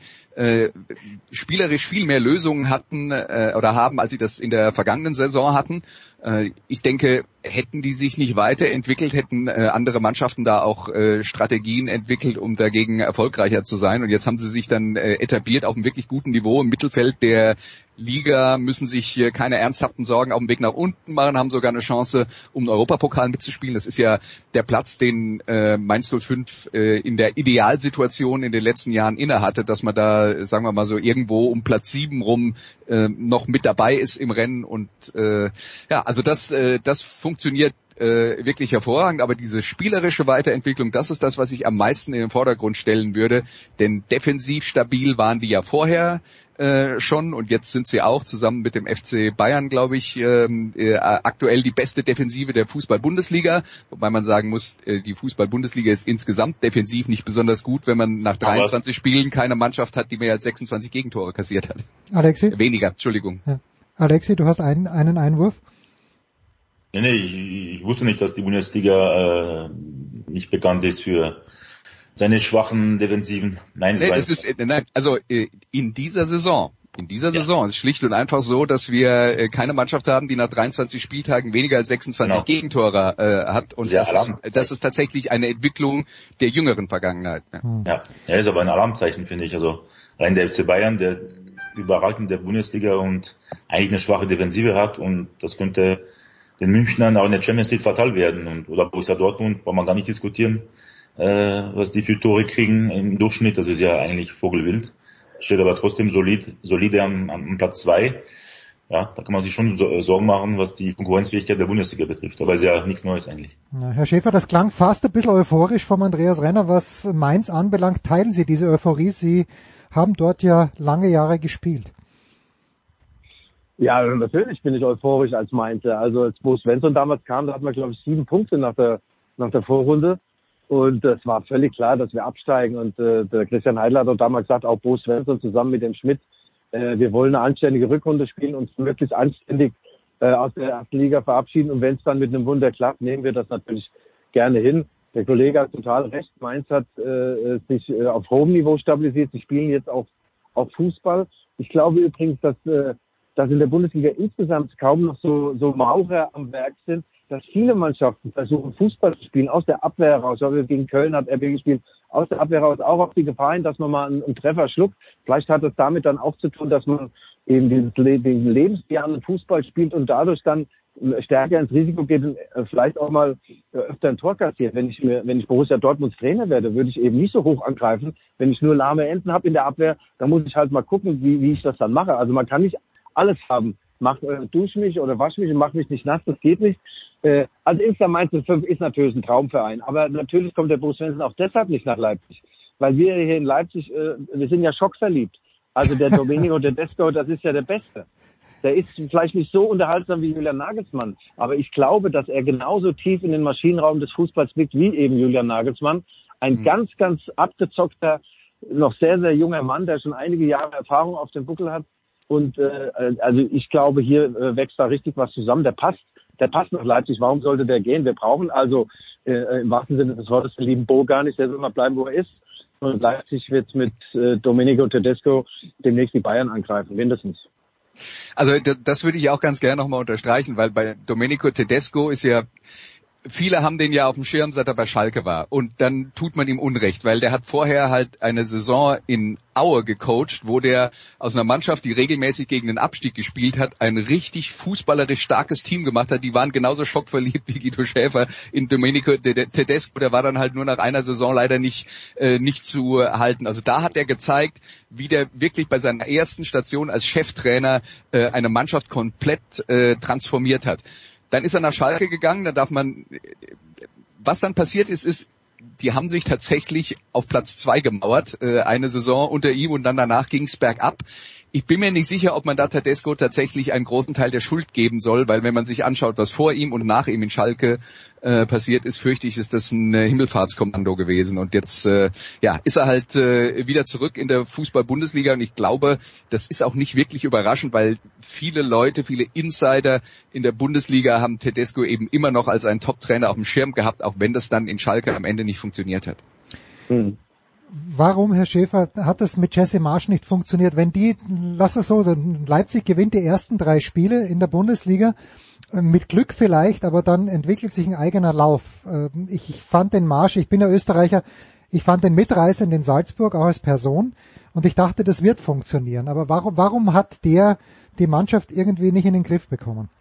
spielerisch viel mehr Lösungen hatten oder haben, als sie das in der vergangenen Saison hatten. Ich denke, hätten die sich nicht weiterentwickelt, hätten andere Mannschaften da auch Strategien entwickelt, um dagegen erfolgreicher zu sein. Und jetzt haben sie sich dann etabliert auf einem wirklich guten Niveau im Mittelfeld der Liga, müssen sich keine ernsthaften Sorgen auf dem Weg nach unten machen, haben sogar eine Chance, um den Europapokal mitzuspielen. Das ist ja der Platz, den Mainz 05 in der Idealsituation in den letzten Jahren innehatte, dass man da, sagen wir mal so, irgendwo um Platz 7 rum noch mit dabei ist im Rennen. Und also das funktioniert wirklich hervorragend, aber diese spielerische Weiterentwicklung, das ist das, was ich am meisten in den Vordergrund stellen würde, denn defensiv stabil waren die ja vorher schon und jetzt sind sie auch zusammen mit dem FC Bayern, glaube ich, aktuell die beste Defensive der Fußball-Bundesliga, wobei man sagen muss, die Fußball-Bundesliga ist insgesamt defensiv nicht besonders gut, wenn man nach 23 Spielen keine Mannschaft hat, die mehr als 26 Gegentore kassiert hat. Alexi? Weniger, Entschuldigung. Ja. Alexi, du hast einen Einwurf? Nee, ich wusste nicht, dass die Bundesliga nicht bekannt ist für seine schwachen Defensiven. Nein, also in dieser Saison ist es schlicht und einfach so, dass wir keine Mannschaft haben, die nach 23 Spieltagen weniger als 26 Gegentore hat. Und das ist tatsächlich eine Entwicklung der jüngeren Vergangenheit. Ja, ist aber ein Alarmzeichen, finde ich. Also rein der FC Bayern, der überragend der Bundesliga und eigentlich eine schwache Defensive hat, und das könnte den Münchnern auch in der Champions League fatal werden. Oder Borussia Dortmund, braucht man gar nicht diskutieren, was die für Tore kriegen im Durchschnitt. Das ist ja eigentlich vogelwild. Steht aber trotzdem solide am Platz 2. Ja, da kann man sich schon Sorgen machen, was die Konkurrenzfähigkeit der Bundesliga betrifft. Aber ist ja nichts Neues eigentlich. Ja, Herr Schäfer, das klang fast ein bisschen euphorisch vom Andreas Renner. Was Mainz anbelangt, teilen Sie diese Euphorie? Sie haben dort ja lange Jahre gespielt. Ja, natürlich bin ich euphorisch als Mainzer. Also als Bo Svensson damals kam, da hatten wir, glaube ich, 7 Punkte nach der Vorrunde. Und es war völlig klar, dass wir absteigen. Und der Christian Heidel hat auch damals gesagt, auch Bo Svensson zusammen mit dem Schmidt, wir wollen eine anständige Rückrunde spielen und möglichst anständig aus der ersten Liga verabschieden. Und wenn es dann mit einem Wunder klappt, nehmen wir das natürlich gerne hin. Der Kollege hat total recht. Mainz hat sich auf hohem Niveau stabilisiert. Sie spielen jetzt auch Fußball. Ich glaube übrigens, dass in der Bundesliga insgesamt kaum noch so Maurer am Werk sind, dass viele Mannschaften versuchen, Fußball zu spielen, aus der Abwehr heraus. Also gegen Köln hat RB gespielt, aus der Abwehr heraus, auch auf die Gefahr hin, dass man mal einen Treffer schluckt. Vielleicht hat es damit dann auch zu tun, dass man eben diesen lebensbejahenden Fußball spielt und dadurch dann stärker ins Risiko geht und vielleicht auch mal öfter ein Tor kassiert. Wenn ich Borussia Dortmunds Trainer werde, würde ich eben nicht so hoch angreifen. Wenn ich nur lahme Enden habe in der Abwehr, dann muss ich halt mal gucken, wie ich das dann mache. Also man kann nicht alles haben. Dusch mich oder wasch mich und mach mich nicht nass, das geht nicht. Also Inter Mainz 05 ist natürlich ein Traumverein, aber natürlich kommt der Bo Svensson auch deshalb nicht nach Leipzig, weil wir hier in Leipzig, wir sind ja schockverliebt. Also der Domenico Tedesco, das ist ja der Beste. Der ist vielleicht nicht so unterhaltsam wie Julian Nagelsmann, aber ich glaube, dass er genauso tief in den Maschinenraum des Fußballs blickt wie eben Julian Nagelsmann. Ein ganz, ganz abgezockter, noch sehr, sehr junger Mann, der schon einige Jahre Erfahrung auf dem Buckel hat. Und also ich glaube, hier wächst da richtig was zusammen. Der passt nach Leipzig. Warum sollte der gehen? Wir brauchen also im wahrsten Sinne des Wortes den lieben Bo gar nicht. Der soll mal bleiben, wo er ist. Und Leipzig wird mit Domenico Tedesco demnächst die Bayern angreifen, mindestens. Also das würde ich auch ganz gerne nochmal unterstreichen, weil bei Domenico Tedesco ist ja viele haben den ja auf dem Schirm, seit er bei Schalke war. Und dann tut man ihm Unrecht, weil der hat vorher halt eine Saison in Aue gecoacht, wo der aus einer Mannschaft, die regelmäßig gegen den Abstieg gespielt hat, ein richtig fußballerisch starkes Team gemacht hat. Die waren genauso schockverliebt wie Guido Schäfer in Domenico Tedesco. Der war dann halt nur nach einer Saison leider nicht zu halten. Also da hat er gezeigt, wie der wirklich bei seiner ersten Station als Cheftrainer eine Mannschaft komplett transformiert hat. Dann ist er nach Schalke gegangen, da darf man, was dann passiert ist, die haben sich tatsächlich auf Platz 2 gemauert, eine Saison unter ihm und dann danach ging es bergab. Ich bin mir nicht sicher, ob man da Tedesco tatsächlich einen großen Teil der Schuld geben soll, weil wenn man sich anschaut, was vor ihm und nach ihm in Schalke passiert ist, fürchte ich, ist das ein Himmelfahrtskommando gewesen. Und jetzt ist er halt wieder zurück in der Fußball-Bundesliga und ich glaube, das ist auch nicht wirklich überraschend, weil viele Leute, viele Insider in der Bundesliga haben Tedesco eben immer noch als einen Top-Trainer auf dem Schirm gehabt, auch wenn das dann in Schalke am Ende nicht funktioniert hat. Warum, Herr Schäfer, hat das mit Jesse Marsch nicht funktioniert? Wenn lass es so, Leipzig gewinnt die ersten 3 Spiele in der Bundesliga, mit Glück vielleicht, aber dann entwickelt sich ein eigener Lauf. Ich fand den Marsch, ich bin ja Österreicher, ich fand den mitreißend in Salzburg, auch als Person, und ich dachte, das wird funktionieren. Aber warum hat der die Mannschaft irgendwie nicht in den Griff bekommen?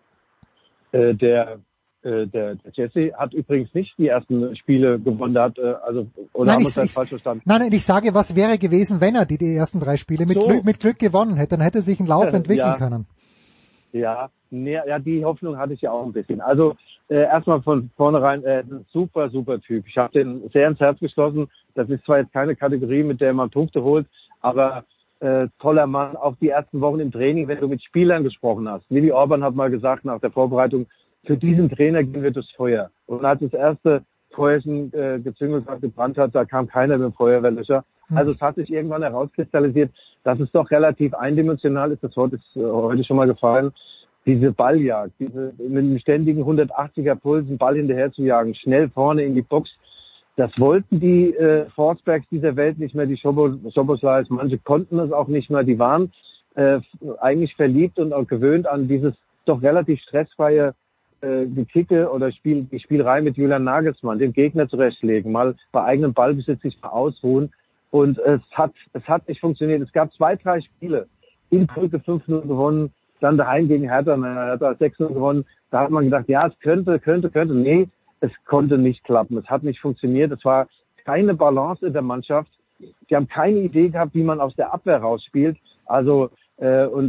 Der Jesse hat übrigens nicht die ersten Spiele gewonnen, haben wir das falsch verstanden? Nein, ich sage, was wäre gewesen, wenn er die ersten 3 Spiele mit Glück gewonnen hätte, dann hätte sich ein Lauf entwickeln können. Ja, die Hoffnung hatte ich ja auch ein bisschen. Also erstmal von vornherein ein super Typ. Ich habe den sehr ins Herz geschlossen. Das ist zwar jetzt keine Kategorie, mit der man Punkte holt, aber toller Mann. Auch die ersten Wochen im Training, wenn du mit Spielern gesprochen hast. Willi Orban hat mal gesagt nach der Vorbereitung, für diesen Trainer gehen wir durchs Feuer. Und als das erste Feuerchen gezüngelt hat, gebrannt hat, da kam keiner mit dem Feuerwehrlöscher. Also es hat sich irgendwann herauskristallisiert, dass es doch relativ eindimensional ist. Das Wort ist heute schon mal gefallen. Diese Balljagd, diese mit einem ständigen 180er Puls einen Ball hinterher zu jagen, schnell vorne in die Box. Das wollten die Forsbergs dieser Welt nicht mehr, die Szoboszlais. Manche konnten es auch nicht mehr. Die waren eigentlich verliebt und auch gewöhnt an dieses doch relativ stressfreie Gekicke oder die Spielerei mit Julian Nagelsmann, den Gegner zurechtlegen, mal bei eigenem Ballbesitz sich mal ausruhen. Und es hat nicht funktioniert. Es gab 2, 3 Spiele. In Brügge 5-0 gewonnen, dann daheim gegen Hertha 6-0 gewonnen. Da hat man gedacht, ja, es könnte. Nee, es konnte nicht klappen. Es hat nicht funktioniert. Es war keine Balance in der Mannschaft. Die haben keine Idee gehabt, wie man aus der Abwehr rausspielt. Also, es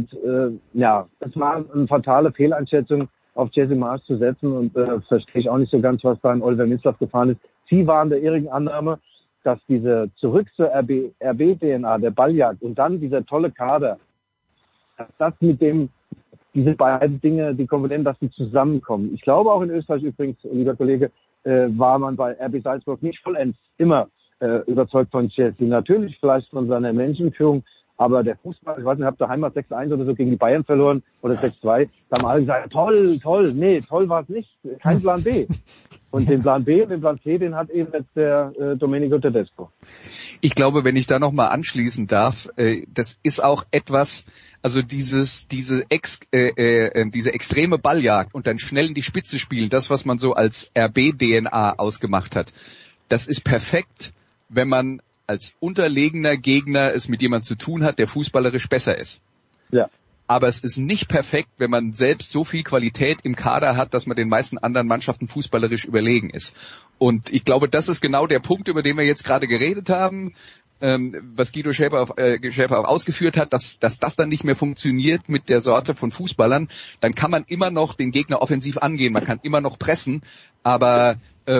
war eine fatale Fehleinschätzung, auf Jesse Marsch zu setzen und verstehe ich auch nicht so ganz, was da in Oliver Minzlaff gefahren ist. Sie waren der irrigen Annahme, dass diese zurück zur RB-DNA, der Balljagd und dann dieser tolle Kader, dass das mit diese beiden Dinge, die Komponenten, dass die zusammenkommen. Ich glaube auch in Österreich übrigens, lieber Kollege, war man bei RB Salzburg nicht vollends immer überzeugt von Jesse. Natürlich vielleicht von seiner Menschenführung, aber der Fußball, ich weiß nicht, habt ihr daheim 6-1 oder so gegen die Bayern verloren oder 6-2, da haben alle gesagt, toll. Nee, toll war es nicht. Kein Plan B. Und den Plan B und den Plan C, den hat eben jetzt der Domenico Tedesco. Ich glaube, wenn ich da nochmal anschließen darf, das ist auch etwas, also diese extreme Balljagd und dann schnell in die Spitze spielen, das, was man so als RB-DNA ausgemacht hat, das ist perfekt, wenn man als unterlegener Gegner es mit jemandem zu tun hat, der fußballerisch besser ist. Ja. Aber es ist nicht perfekt, wenn man selbst so viel Qualität im Kader hat, dass man den meisten anderen Mannschaften fußballerisch überlegen ist. Und ich glaube, das ist genau der Punkt, über den wir jetzt gerade geredet haben, was Guido Schäfer auch ausgeführt hat, dass das dann nicht mehr funktioniert mit der Sorte von Fußballern. Dann kann man immer noch den Gegner offensiv angehen, man kann immer noch pressen, aber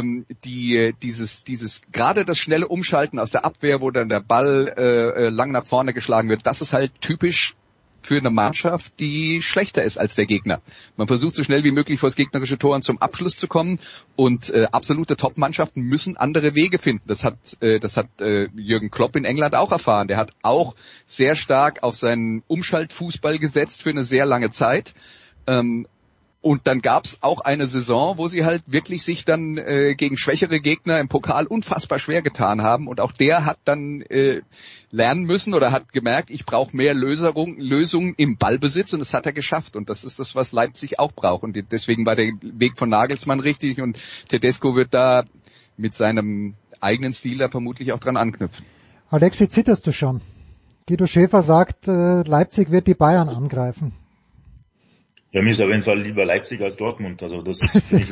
dieses gerade das schnelle Umschalten aus der Abwehr, wo dann der Ball lang nach vorne geschlagen wird, das ist halt typisch für eine Mannschaft, die schlechter ist als der Gegner. Man versucht so schnell wie möglich vor das gegnerische Tor zum Abschluss zu kommen und absolute Top-Mannschaften müssen andere Wege finden. Das hat Jürgen Klopp in England auch erfahren. Der hat auch sehr stark auf seinen Umschaltfußball gesetzt für eine sehr lange Zeit. Und dann gab's auch eine Saison, wo sie halt wirklich sich dann gegen schwächere Gegner im Pokal unfassbar schwer getan haben. Und auch der hat dann lernen müssen oder hat gemerkt, ich brauche mehr Lösungen im Ballbesitz und das hat er geschafft und das ist das, was Leipzig auch braucht und deswegen war der Weg von Nagelsmann richtig und Tedesco wird da mit seinem eigenen Stil da vermutlich auch dran anknüpfen. Alexi, zitterst du schon? Guido Schäfer sagt, Leipzig wird die Bayern angreifen. Ja, mir ist auf jeden Fall lieber Leipzig als Dortmund. Also das finde ich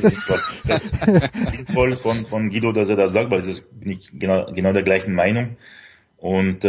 sinnvoll von Guido, dass er das sagt, weil das bin ich genau der gleichen Meinung. Und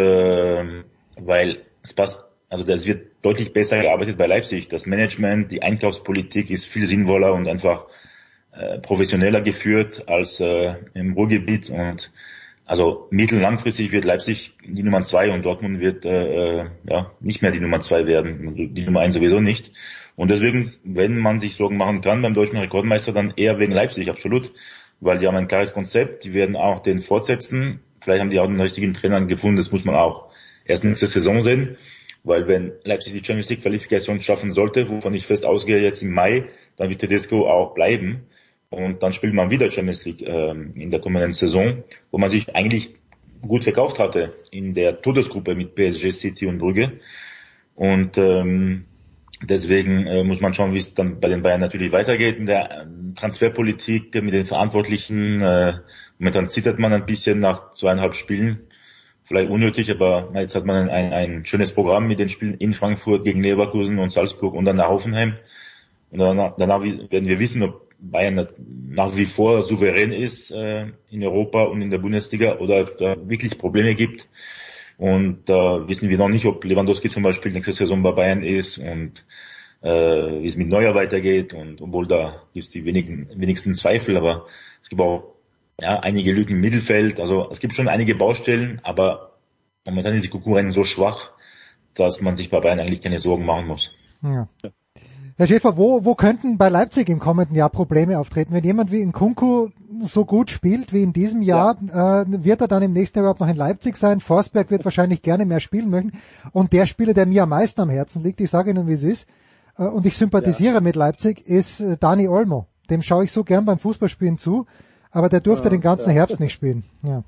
weil es passt, also das wird deutlich besser gearbeitet bei Leipzig. Das Management, die Einkaufspolitik ist viel sinnvoller und einfach professioneller geführt als im Ruhrgebiet. Und also mittel-langfristig wird Leipzig die Nummer 2 und Dortmund wird nicht mehr die Nummer 2 werden, die Nummer 1 sowieso nicht. Und deswegen, wenn man sich Sorgen machen kann beim deutschen Rekordmeister, dann eher wegen Leipzig, absolut. Weil die haben ein klares Konzept, die werden auch den fortsetzen. Vielleicht haben die auch den richtigen Trainer gefunden, das muss man auch erst nächste Saison sehen. Weil wenn Leipzig die Champions League Qualifikation schaffen sollte, wovon ich fest ausgehe jetzt im Mai, dann wird Tedesco auch bleiben. Und dann spielt man wieder Champions League in der kommenden Saison, wo man sich eigentlich gut verkauft hatte in der Todesgruppe mit PSG, City und Brügge. Und deswegen muss man schauen, wie es dann bei den Bayern natürlich weitergeht in der Transferpolitik mit den Verantwortlichen. Momentan zittert man ein bisschen nach 2,5 Spielen. Vielleicht unnötig, aber jetzt hat man ein schönes Programm mit den Spielen in Frankfurt gegen Leverkusen und Salzburg und dann nach Hoffenheim. Und danach werden wir wissen, ob Bayern nach wie vor souverän ist in Europa und in der Bundesliga oder da wirklich Probleme gibt. Und da wissen wir noch nicht, ob Lewandowski zum Beispiel nächste Saison bei Bayern ist und wie es mit Neuer weitergeht. Und obwohl da gibt es die wenigsten Zweifel, aber es gibt auch einige Lücken im Mittelfeld. Also es gibt schon einige Baustellen, aber momentan ist die Konkurrenz so schwach, dass man sich bei Bayern eigentlich keine Sorgen machen muss. Ja. Herr Schäfer, wo könnten bei Leipzig im kommenden Jahr Probleme auftreten? Wenn jemand wie Nkunku so gut spielt wie in diesem Jahr, wird er dann im nächsten Jahr überhaupt noch in Leipzig sein? Forsberg wird wahrscheinlich gerne mehr spielen möchten. Und der Spieler, der mir am meisten am Herzen liegt, ich sage Ihnen, wie es ist, und ich sympathisiere mit Leipzig, ist Dani Olmo. Dem schaue ich so gern beim Fußballspielen zu, aber der durfte den ganzen Herbst nicht spielen. Ja.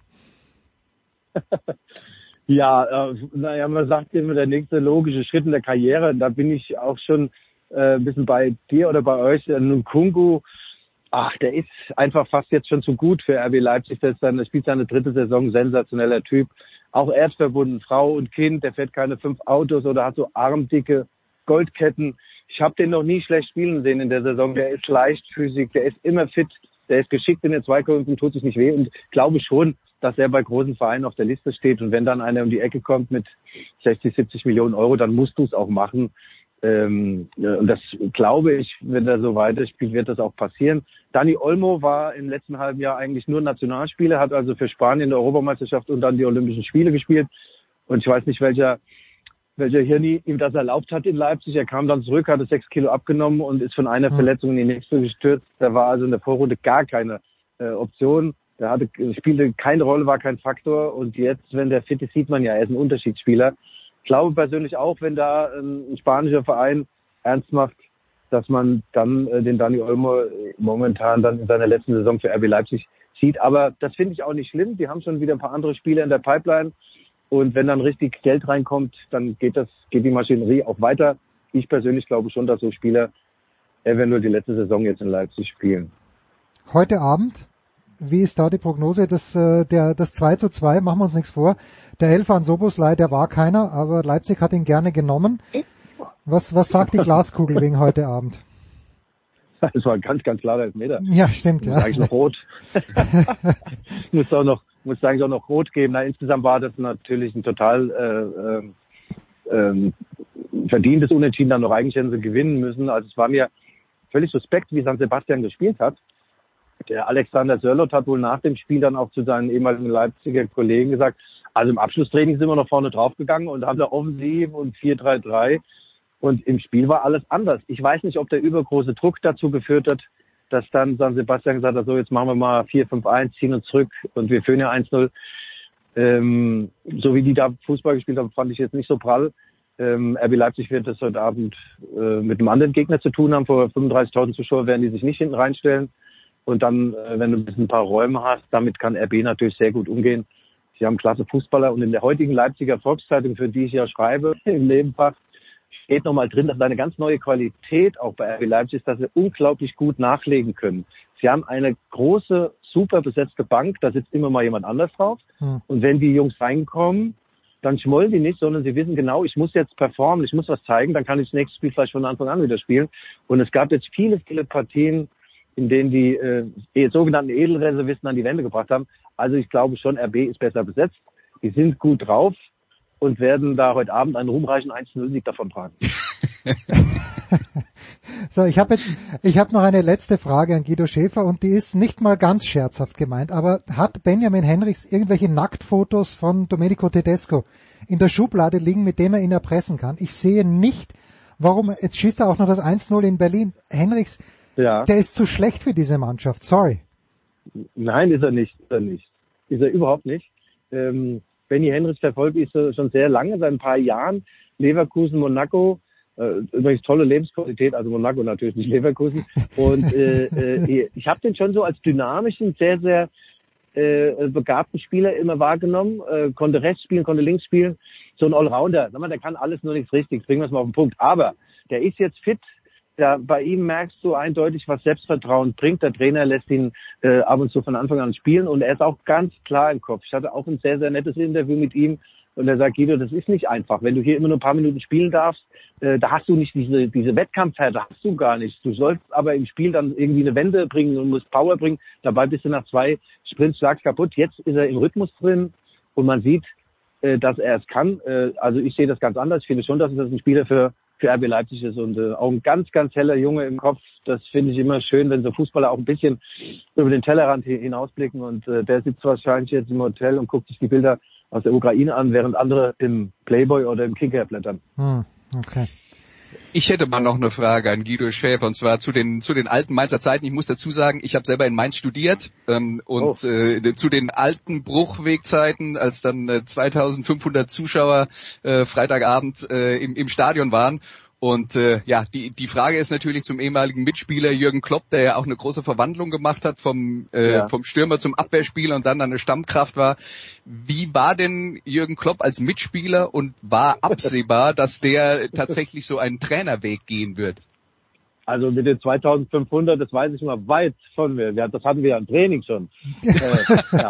Ja, man sagt immer, der nächste logische Schritt in der Karriere, da bin ich auch schon ein bisschen bei dir oder bei euch. Nkunku, der ist einfach fast jetzt schon zu gut für RB Leipzig. Der spielt seine 3. Saison, sensationeller Typ. Auch erdverbunden, Frau und Kind, der fährt keine 5 Autos oder hat so armdicke Goldketten. Ich habe den noch nie schlecht spielen sehen in der Saison. Der ist leichtfüßig, der ist immer fit, der ist geschickt in den Zweikämpfen, tut sich nicht weh und glaube schon, dass er bei großen Vereinen auf der Liste steht. Und wenn dann einer um die Ecke kommt mit 60, 70 Millionen Euro, dann musst du es auch machen. Und das glaube ich, wenn er so weiterspielt, wird das auch passieren. Dani Olmo war im letzten halben Jahr eigentlich nur Nationalspieler, hat also für Spanien die Europameisterschaft und dann die Olympischen Spiele gespielt. Und ich weiß nicht, welcher Hirni ihm das erlaubt hat in Leipzig. Er kam dann zurück, hatte 6 Kilo abgenommen und ist von einer Verletzung in die nächste gestürzt. Da war also in der Vorrunde gar keine Option. Spielte keine Rolle, war kein Faktor. Und jetzt, wenn der fit ist, sieht man ja, er ist ein Unterschiedsspieler. Ich glaube persönlich auch, wenn da ein spanischer Verein ernst macht, dass man dann den Dani Olmo momentan dann in seiner letzten Saison für RB Leipzig sieht. Aber das finde ich auch nicht schlimm. Die haben schon wieder ein paar andere Spieler in der Pipeline. Und wenn dann richtig Geld reinkommt, dann geht die Maschinerie auch weiter. Ich persönlich glaube schon, dass so Spieler eventuell die letzte Saison jetzt in Leipzig spielen. Heute Abend, wie ist da die Prognose? Das 2:2, machen wir uns nichts vor. Der Helfer an Soboslai, der war keiner, aber Leipzig hat ihn gerne genommen. Was sagt die Glaskugel wegen heute Abend? Das war ein ganz, ganz klarer Elfmeter. Ja, stimmt, ja. Eigentlich noch rot. muss eigentlich auch noch rot geben. Insgesamt war das natürlich ein total verdientes Unentschieden, dann noch eigentlich hätten sie gewinnen müssen. Also es war mir völlig suspekt, wie San Sebastian gespielt hat. Der Alexander Sörloth hat wohl nach dem Spiel dann auch zu seinen ehemaligen Leipziger Kollegen gesagt, also im Abschlusstraining sind wir noch vorne draufgegangen und haben da offensiv und 4-3-3 und im Spiel war alles anders. Ich weiß nicht, ob der übergroße Druck dazu geführt hat, dass dann San Sebastian gesagt hat, so jetzt machen wir mal 4-5-1, ziehen uns zurück und wir führen ja 1-0. So wie die da Fußball gespielt haben, fand ich jetzt nicht so prall. RB Leipzig wird das heute Abend mit einem anderen Gegner zu tun haben. Vor 35.000 Zuschauer werden die sich nicht hinten reinstellen. Und dann, wenn du ein paar Räume hast, damit kann RB natürlich sehr gut umgehen. Sie haben klasse Fußballer und in der heutigen Leipziger Volkszeitung, für die ich ja schreibe, im Nebenfach, steht nochmal drin, dass eine ganz neue Qualität auch bei RB Leipzig ist, dass sie unglaublich gut nachlegen können. Sie haben eine große, super besetzte Bank, da sitzt immer mal jemand anders drauf. Und wenn die Jungs reinkommen, dann schmollen die nicht, sondern sie wissen genau, ich muss jetzt performen, ich muss was zeigen, dann kann ich das nächste Spiel vielleicht von Anfang an wieder spielen. Und es gab jetzt viele, viele Partien, in denen die sogenannten Edelreservisten an die Wände gebracht haben. Also ich glaube schon, RB ist besser besetzt. Die sind gut drauf und werden da heute Abend einen ruhmreichen 1-0-Sieg davon tragen. So, ich habe noch eine letzte Frage an Guido Schäfer und die ist nicht mal ganz scherzhaft gemeint, aber hat Benjamin Henrichs irgendwelche Nacktfotos von Domenico Tedesco in der Schublade liegen, mit dem er ihn erpressen kann? Ich sehe nicht, warum, jetzt schießt er auch noch das 1-0 in Berlin. Henrichs, der ist zu schlecht für diese Mannschaft, sorry. Nein, ist er nicht. Ist er überhaupt nicht. Benny Henrichs verfolgt ich schon sehr lange, seit ein paar Jahren. Leverkusen, Monaco, übrigens tolle Lebensqualität, also Monaco natürlich, nicht Leverkusen. Und ich habe den schon so als dynamischen, sehr, sehr begabten Spieler immer wahrgenommen. Konnte rechts spielen, konnte links spielen. So ein Allrounder. Sag mal, der kann alles, nur nichts richtig. Bringen wir es mal auf den Punkt. Aber der ist jetzt fit. Ja, bei ihm merkst du eindeutig, was Selbstvertrauen bringt. Der Trainer lässt ihn ab und zu von Anfang an spielen und er ist auch ganz klar im Kopf. Ich hatte auch ein sehr, sehr nettes Interview mit ihm und er sagt, Guido, das ist nicht einfach. Wenn du hier immer nur ein paar Minuten spielen darfst, da hast du nicht diese Wettkampfhärte, hast du gar nicht. Du sollst aber im Spiel dann irgendwie eine Wende bringen und musst Power bringen. Dabei bist du nach 2 Sprints schlags kaputt. Jetzt ist er im Rhythmus drin und man sieht, dass er es kann. Also ich sehe das ganz anders. Ich finde schon, dass das ein Spieler für RB Leipzig ist und auch ein ganz, ganz heller Junge im Kopf. Das finde ich immer schön, wenn so Fußballer auch ein bisschen über den Tellerrand hinausblicken und der sitzt wahrscheinlich jetzt im Hotel und guckt sich die Bilder aus der Ukraine an, während andere im Playboy oder im Kicker blättern. Okay. Ich hätte mal noch eine Frage an Guido Schäfer, und zwar zu den alten Mainzer Zeiten. Ich muss dazu sagen, ich habe selber in Mainz studiert zu den alten Bruchwegzeiten, als dann 2500 Zuschauer Freitagabend im Stadion waren. Und die Frage ist natürlich zum ehemaligen Mitspieler Jürgen Klopp, der ja auch eine große Verwandlung gemacht hat vom Stürmer zum Abwehrspieler und dann eine Stammkraft war. Wie war denn Jürgen Klopp als Mitspieler und war absehbar, dass der tatsächlich so einen Trainerweg gehen wird? Also mit den 2500, das weiß ich mal weit von mir. Das hatten wir ja im Training schon. Das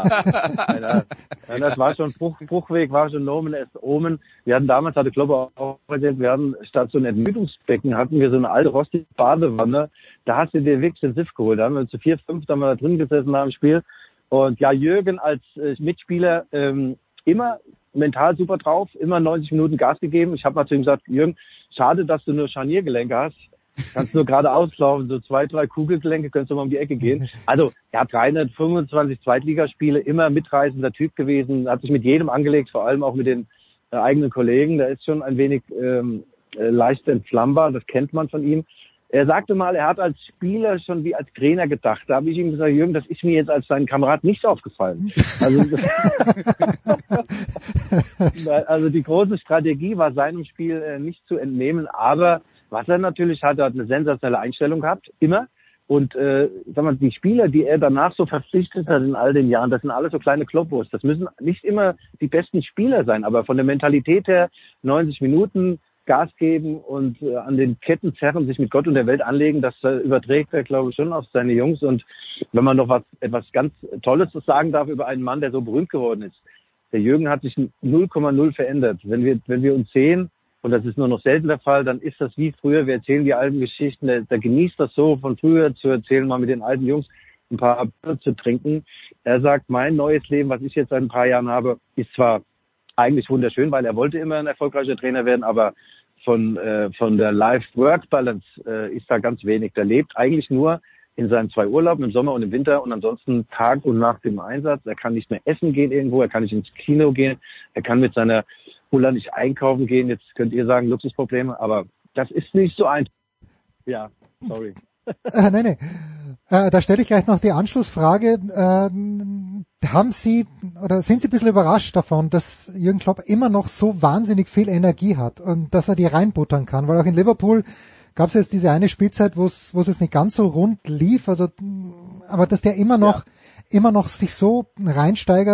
war schon Bruchweg, war schon Nomen est Omen. Wir hatten damals, hatte Klopp auch erzählt, wir hatten statt so ein Ermüdungsbecken, hatten wir so eine alte rostige Badewanne. Da hast du dir wirklich den Siff geholt. Da haben wir zu 4, 5 da mal da drin gesessen nach dem Spiel. Und ja, Jürgen als Mitspieler immer mental super drauf, immer 90 Minuten Gas gegeben. Ich habe mal zu ihm gesagt, Jürgen, schade, dass du nur Scharniergelenke hast. Kannst nur gerade auslaufen, so 2, 3 Kugelgelenke, könntest du mal um die Ecke gehen. Also, er hat 325 Zweitligaspiele, immer mitreißender Typ gewesen, hat sich mit jedem angelegt, vor allem auch mit den eigenen Kollegen. Der ist schon ein wenig leicht entflammbar, das kennt man von ihm. Er sagte mal, er hat als Spieler schon wie als Trainer gedacht. Da habe ich ihm gesagt, Jürgen, das ist mir jetzt als sein Kamerad nicht aufgefallen. Also die große Strategie war seinem Spiel nicht zu entnehmen, aber was er natürlich hat, er hat eine sensationelle Einstellung gehabt, immer. Und die Spieler, die er danach so verpflichtet hat in all den Jahren, das sind alles so kleine Kloppos. Das müssen nicht immer die besten Spieler sein, aber von der Mentalität her 90 Minuten Gas geben und an den Ketten zerren, sich mit Gott und der Welt anlegen, das überträgt er, glaube ich, schon auf seine Jungs. Und wenn man noch etwas ganz Tolles sagen darf über einen Mann, der so berühmt geworden ist. Der Jürgen hat sich 0,0 verändert. Wenn wir uns sehen, und das ist nur noch selten der Fall, dann ist das wie früher. Wir erzählen die alten Geschichten. Der genießt das so, von früher zu erzählen, mal mit den alten Jungs ein paar Bier zu trinken. Er sagt, mein neues Leben, was ich jetzt seit ein paar Jahren habe, ist zwar eigentlich wunderschön, weil er wollte immer ein erfolgreicher Trainer werden, aber von der Life-Work-Balance ist da ganz wenig. Der lebt eigentlich nur in seinen 2 Urlauben, im Sommer und im Winter und ansonsten Tag und Nacht im Einsatz. Er kann nicht mehr essen gehen irgendwo, er kann nicht ins Kino gehen, er kann mit seiner Ulla nicht einkaufen gehen. Jetzt könnt ihr sagen, Luxusprobleme, aber das ist nicht so einfach. Ja, sorry. Nein. Da stelle ich gleich noch die Anschlussfrage. Haben Sie oder sind Sie ein bisschen überrascht davon, dass Jürgen Klopp immer noch so wahnsinnig viel Energie hat und dass er die reinbuttern kann? Weil auch in Liverpool gab es jetzt diese eine Spielzeit, wo es jetzt nicht ganz so rund lief, aber dass der immer noch sich so reinsteigert.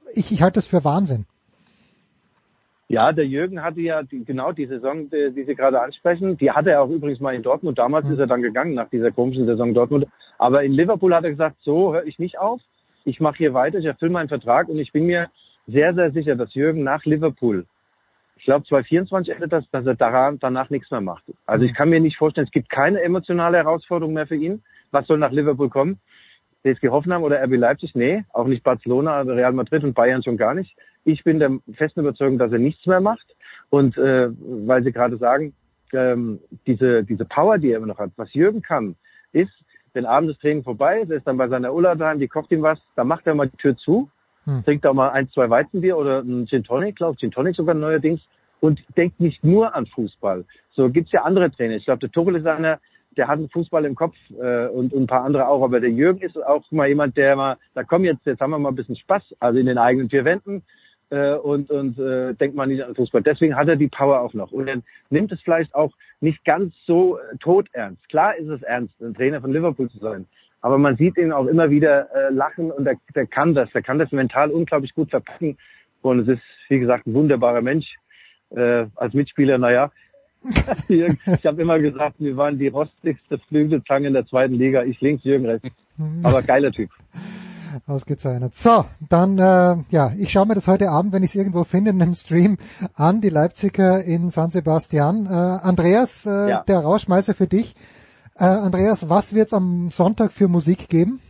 ich halte das für Wahnsinn. Ja, der Jürgen hatte ja genau die Saison, die Sie gerade ansprechen, die hatte er auch übrigens mal in Dortmund. Damals ist er dann gegangen nach dieser komischen Saison Dortmund. Aber in Liverpool hat er gesagt, so höre ich nicht auf. Ich mache hier weiter, ich erfülle meinen Vertrag und ich bin mir sehr, sehr sicher, dass Jürgen nach Liverpool, ich glaube 2024 endet das, dass er danach nichts mehr macht. Also ich kann mir nicht vorstellen, es gibt keine emotionale Herausforderung mehr für ihn. Was soll nach Liverpool kommen? TSG Hoffenheim oder RB Leipzig? Nee, auch nicht Barcelona, Real Madrid und Bayern schon gar nicht. Ich bin der festen Überzeugung, dass er nichts mehr macht. Und weil Sie gerade sagen, diese Power, die er immer noch hat, was Jürgen kann, ist, wenn abends das Training vorbei ist, er ist dann bei seiner Ulla daheim, die kocht ihm was, dann macht er mal die Tür zu, trinkt auch mal 1, 2 Weizenbier oder ein Gin Tonic, glaube Gin Tonic sogar neuerdings, und denkt nicht nur an Fußball. So gibt's ja andere Trainer. Ich glaube, der Tuchel ist einer, der hat einen Fußball im Kopf und ein paar andere auch. Aber der Jürgen ist auch mal jemand, der mal, jetzt haben wir mal ein bisschen Spaß, also in den eigenen 4 Wänden und denkt mal nicht an Fußball. Deswegen hat er die Power auch noch. Und er nimmt es vielleicht auch nicht ganz so todernst. Klar ist es ernst, ein Trainer von Liverpool zu sein. Aber man sieht ihn auch immer wieder lachen und der kann das mental unglaublich gut verpacken. Und es ist, wie gesagt, ein wunderbarer Mensch. Als Mitspieler, naja, ich habe immer gesagt, wir waren die rostigste Flügelzange in der 2. Liga. Ich links, Jürgen rechts. Aber geiler Typ. Ausgezeichnet. So, dann, ich schaue mir das heute Abend, wenn ich es irgendwo finde, in einem Stream an, die Leipziger in San Sebastian. Andreas, der Rauschmeißer für dich. Andreas, was wird's am Sonntag für Musik geben?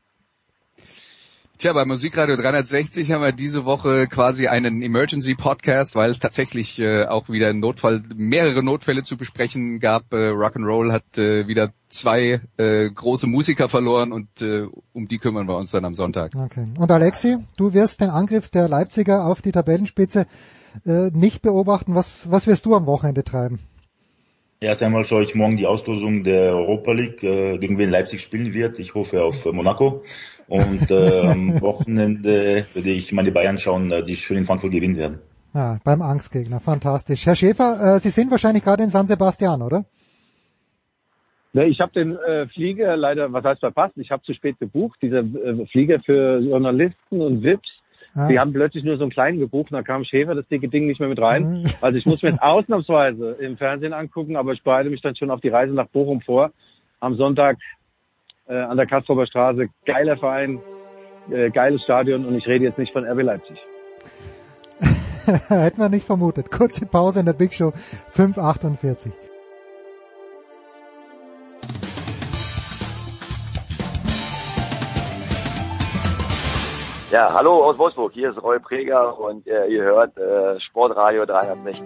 Tja, bei Musikradio 360 haben wir diese Woche quasi einen Emergency-Podcast, weil es tatsächlich auch wieder mehrere Notfälle zu besprechen gab. Rock'n'Roll hat wieder 2 große Musiker verloren und um die kümmern wir uns dann am Sonntag. Okay. Und Alexi, du wirst den Angriff der Leipziger auf die Tabellenspitze nicht beobachten. Was wirst du am Wochenende treiben? Erst einmal schaue ich morgen die Auslosung der Europa League, gegen wen Leipzig spielen wird. Ich hoffe auf Monaco. Und am Wochenende würde ich meine Bayern schauen, die schön in Frankfurt gewinnen werden. Ja, beim Angstgegner, fantastisch. Herr Schäfer, Sie sind wahrscheinlich gerade in San Sebastian, oder? Ne, ich habe den Flieger leider, verpasst? Ich habe zu spät gebucht. Dieser Flieger für Journalisten und VIPs, die haben plötzlich nur so einen kleinen gebucht, und da kam Schäfer das dicke Ding nicht mehr mit rein. Also ich muss mir jetzt ausnahmsweise im Fernsehen angucken, aber ich bereite mich dann schon auf die Reise nach Bochum vor. Am Sonntag an der Castrober Straße. Geiler Verein, geiles Stadion, und ich rede jetzt nicht von RB Leipzig. Hätten wir nicht vermutet. Kurze Pause in der Big Show 5:48. Ja, hallo aus Wolfsburg, hier ist Roy Preger und ihr hört Sportradio 360.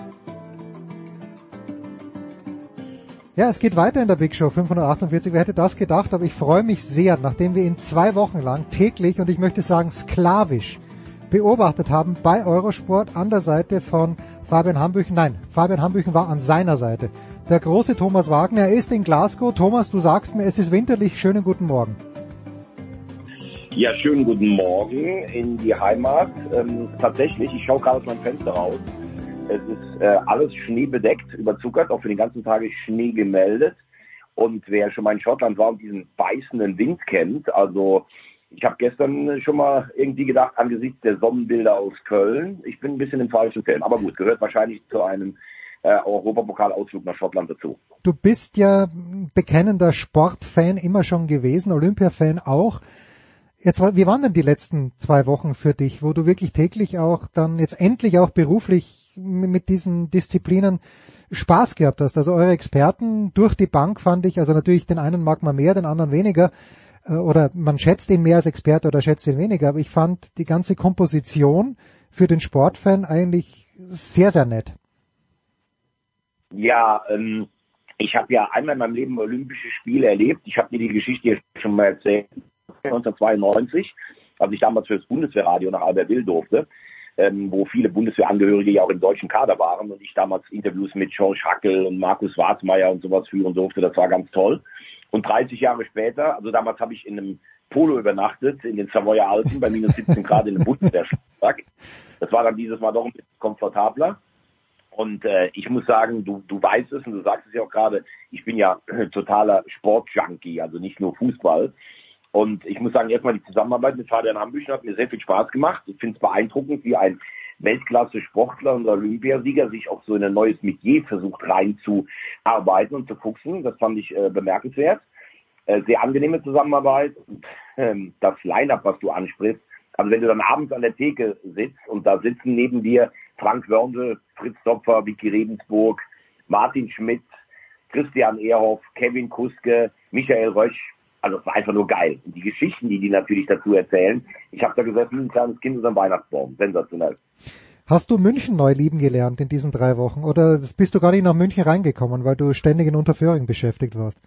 Ja, es geht weiter in der Big Show 548. Wer hätte das gedacht? Aber ich freue mich sehr, nachdem wir ihn 2 Wochen lang täglich und ich möchte sagen sklavisch beobachtet haben bei Eurosport an der Seite von Fabian Hambüchen. Nein, Fabian Hambüchen war an seiner Seite. Der große Thomas Wagner, er ist in Glasgow. Thomas, du sagst mir, es ist winterlich. Schönen guten Morgen. Ja, schönen guten Morgen in die Heimat. Tatsächlich, ich schaue gerade aus meinem Fenster raus. Es ist alles schneebedeckt, überzuckert, auch für den ganzen Tag ist Schnee gemeldet. Und wer schon mal in Schottland war und diesen beißenden Wind kennt, also ich habe gestern schon mal irgendwie gedacht, angesichts der Sonnenbilder aus Köln, ich bin ein bisschen im falschen Film. Aber gut, gehört wahrscheinlich zu einem Europapokalausflug nach Schottland dazu. Du bist ja bekennender Sportfan immer schon gewesen, Olympiafan auch. Jetzt, wie waren denn die letzten 2 Wochen für dich, wo du wirklich täglich auch dann jetzt endlich auch beruflich mit diesen Disziplinen Spaß gehabt hast? Also eure Experten durch die Bank fand ich, also natürlich den einen mag man mehr, den anderen weniger, oder man schätzt ihn mehr als Experte oder schätzt ihn weniger, aber ich fand die ganze Komposition für den Sportfan eigentlich sehr, sehr nett. Ja, ich habe ja einmal in meinem Leben Olympische Spiele erlebt. Ich habe dir die Geschichte schon mal erzählt. 1992, als ich damals für das Bundeswehrradio nach Albertville durfte, wo viele Bundeswehrangehörige ja auch im deutschen Kader waren und ich damals Interviews mit George Hackel und Markus Warzmeier und sowas führen durfte. Das war ganz toll. Und 30 Jahre später, also damals habe ich in einem Polo übernachtet, in den Savoyer Alpen, bei minus 17 Grad in einem Bundeswehrschlag. Das war dann dieses Mal doch ein bisschen komfortabler. Und ich muss sagen, du weißt es und du sagst es ja auch gerade, ich bin ja totaler Sportjunkie, also nicht nur Fußball. Und ich muss sagen, erstmal die Zusammenarbeit mit Fabian Hambüchen hat mir sehr viel Spaß gemacht. Ich finde es beeindruckend, wie ein Weltklasse-Sportler und Olympiasieger sich auf so ein neues Metier versucht reinzuarbeiten und zu fuchsen. Das fand ich bemerkenswert. Sehr angenehme Zusammenarbeit. Und, das Line-Up, was du ansprichst, also wenn du dann abends an der Theke sitzt und da sitzen neben dir Frank Wörnde, Fritz Topfer, Vicky Rebensburg, Martin Schmidt, Christian Ehrhoff, Kevin Kuske, Michael Rösch, also es war einfach nur geil. Und die Geschichten, die natürlich dazu erzählen, ich habe da gesessen, ein kleines Kind unter dem Weihnachtsbaum, sensationell. Hast du München neu lieben gelernt in diesen 3 Wochen oder bist du gar nicht nach München reingekommen, weil du ständig in Unterföhring beschäftigt warst?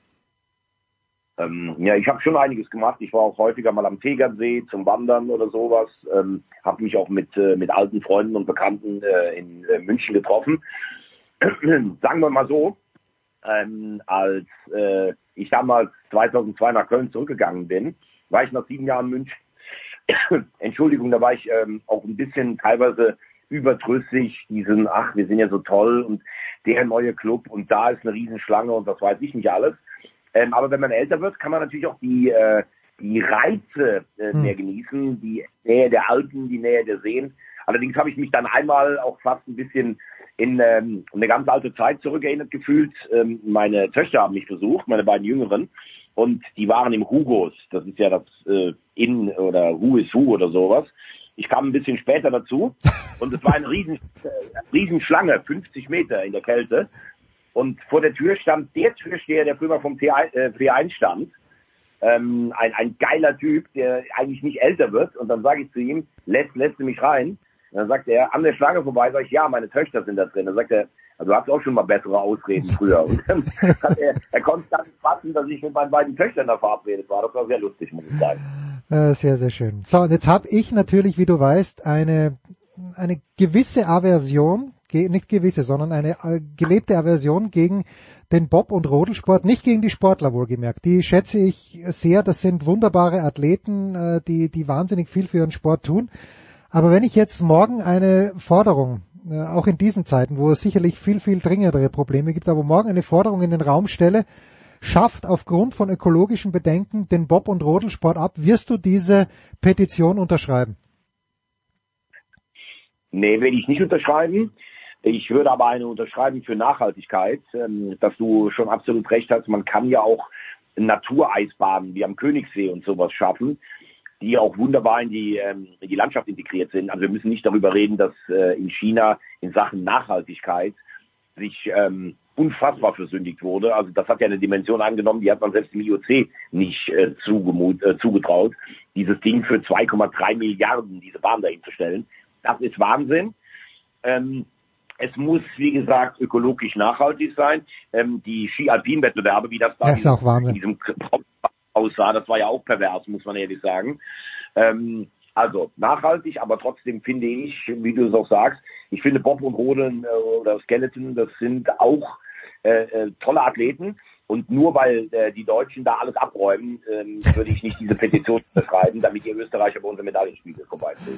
Ja, ich habe schon einiges gemacht. Ich war auch häufiger mal am Tegernsee zum Wandern oder sowas. Habe mich auch mit alten Freunden und Bekannten in München getroffen. Sagen wir mal so, als ich damals 2002 nach Köln zurückgegangen bin, war ich nach 7 Jahren in München. Entschuldigung, da war ich auch ein bisschen teilweise überdrüssig, diesen, ach, wir sind ja so toll und der neue Club und da ist eine Riesenschlange und das weiß ich nicht alles. Aber wenn man älter wird, kann man natürlich auch die Reize mehr genießen, die Nähe der Alpen, die Nähe der Seen. Allerdings habe ich mich dann einmal auch fast ein bisschen in eine ganz alte Zeit zurückerinnert gefühlt. Meine Töchter haben mich besucht, meine beiden Jüngeren, und die waren im Hugos. Das ist ja das Inn oder Who is Who oder sowas. Ich kam ein bisschen später dazu und es war eine Riesenschlange, 50 Meter in der Kälte. Und vor der Tür stand der Türsteher, der früher vom T1 stand. Ein geiler Typ, der eigentlich nicht älter wird. Und dann sage ich zu ihm, lässt du mich rein? Und dann sagt er, an der Schlange vorbei. Sag ich, ja, meine Töchter sind da drin. Dann sagt er, also du hast auch schon mal bessere Ausreden früher. Und dann hat er konnte dann fassen, dass ich mit meinen beiden Töchtern da verabredet war. Das war sehr lustig, muss ich sagen. Sehr, sehr schön. So, und jetzt habe ich natürlich, wie du weißt, eine gewisse Aversion, nicht gewisse, sondern eine gelebte Aversion gegen den Bob- und Rodelsport, nicht gegen die Sportler wohlgemerkt. Die schätze ich sehr, das sind wunderbare Athleten, die wahnsinnig viel für ihren Sport tun. Aber wenn ich jetzt morgen eine Forderung, auch in diesen Zeiten, wo es sicherlich viel, viel dringendere Probleme gibt, aber morgen eine Forderung in den Raum stelle, schafft aufgrund von ökologischen Bedenken den Bob- und Rodelsport ab, wirst du diese Petition unterschreiben? Nee, will ich nicht unterschreiben. Ich würde aber eine unterschreiben für Nachhaltigkeit, dass du schon absolut recht hast. Man kann ja auch Natureisbahnen wie am Königssee und sowas schaffen, die auch wunderbar in die Landschaft integriert sind. Also wir müssen nicht darüber reden, dass in China in Sachen Nachhaltigkeit sich unfassbar versündigt wurde. Also das hat ja eine Dimension angenommen, die hat man selbst im IOC nicht zugetraut. Dieses Ding für 2,3 Milliarden, diese Bahn dahin zu stellen, das ist Wahnsinn. Es muss, wie gesagt, ökologisch nachhaltig sein. Die Ski-Alpin-Wettbewerbe, wie das da in diesem aussah, das war ja auch pervers, muss man ehrlich sagen. Also nachhaltig, aber trotzdem finde ich, wie du es auch sagst, ich finde Bob und Rodeln oder Skeleton, das sind auch tolle Athleten. Und nur weil die Deutschen da alles abräumen, würde ich nicht diese Petition unterschreiben, damit die Österreicher bei unserem Medaillenspiegel vorbeiziehen.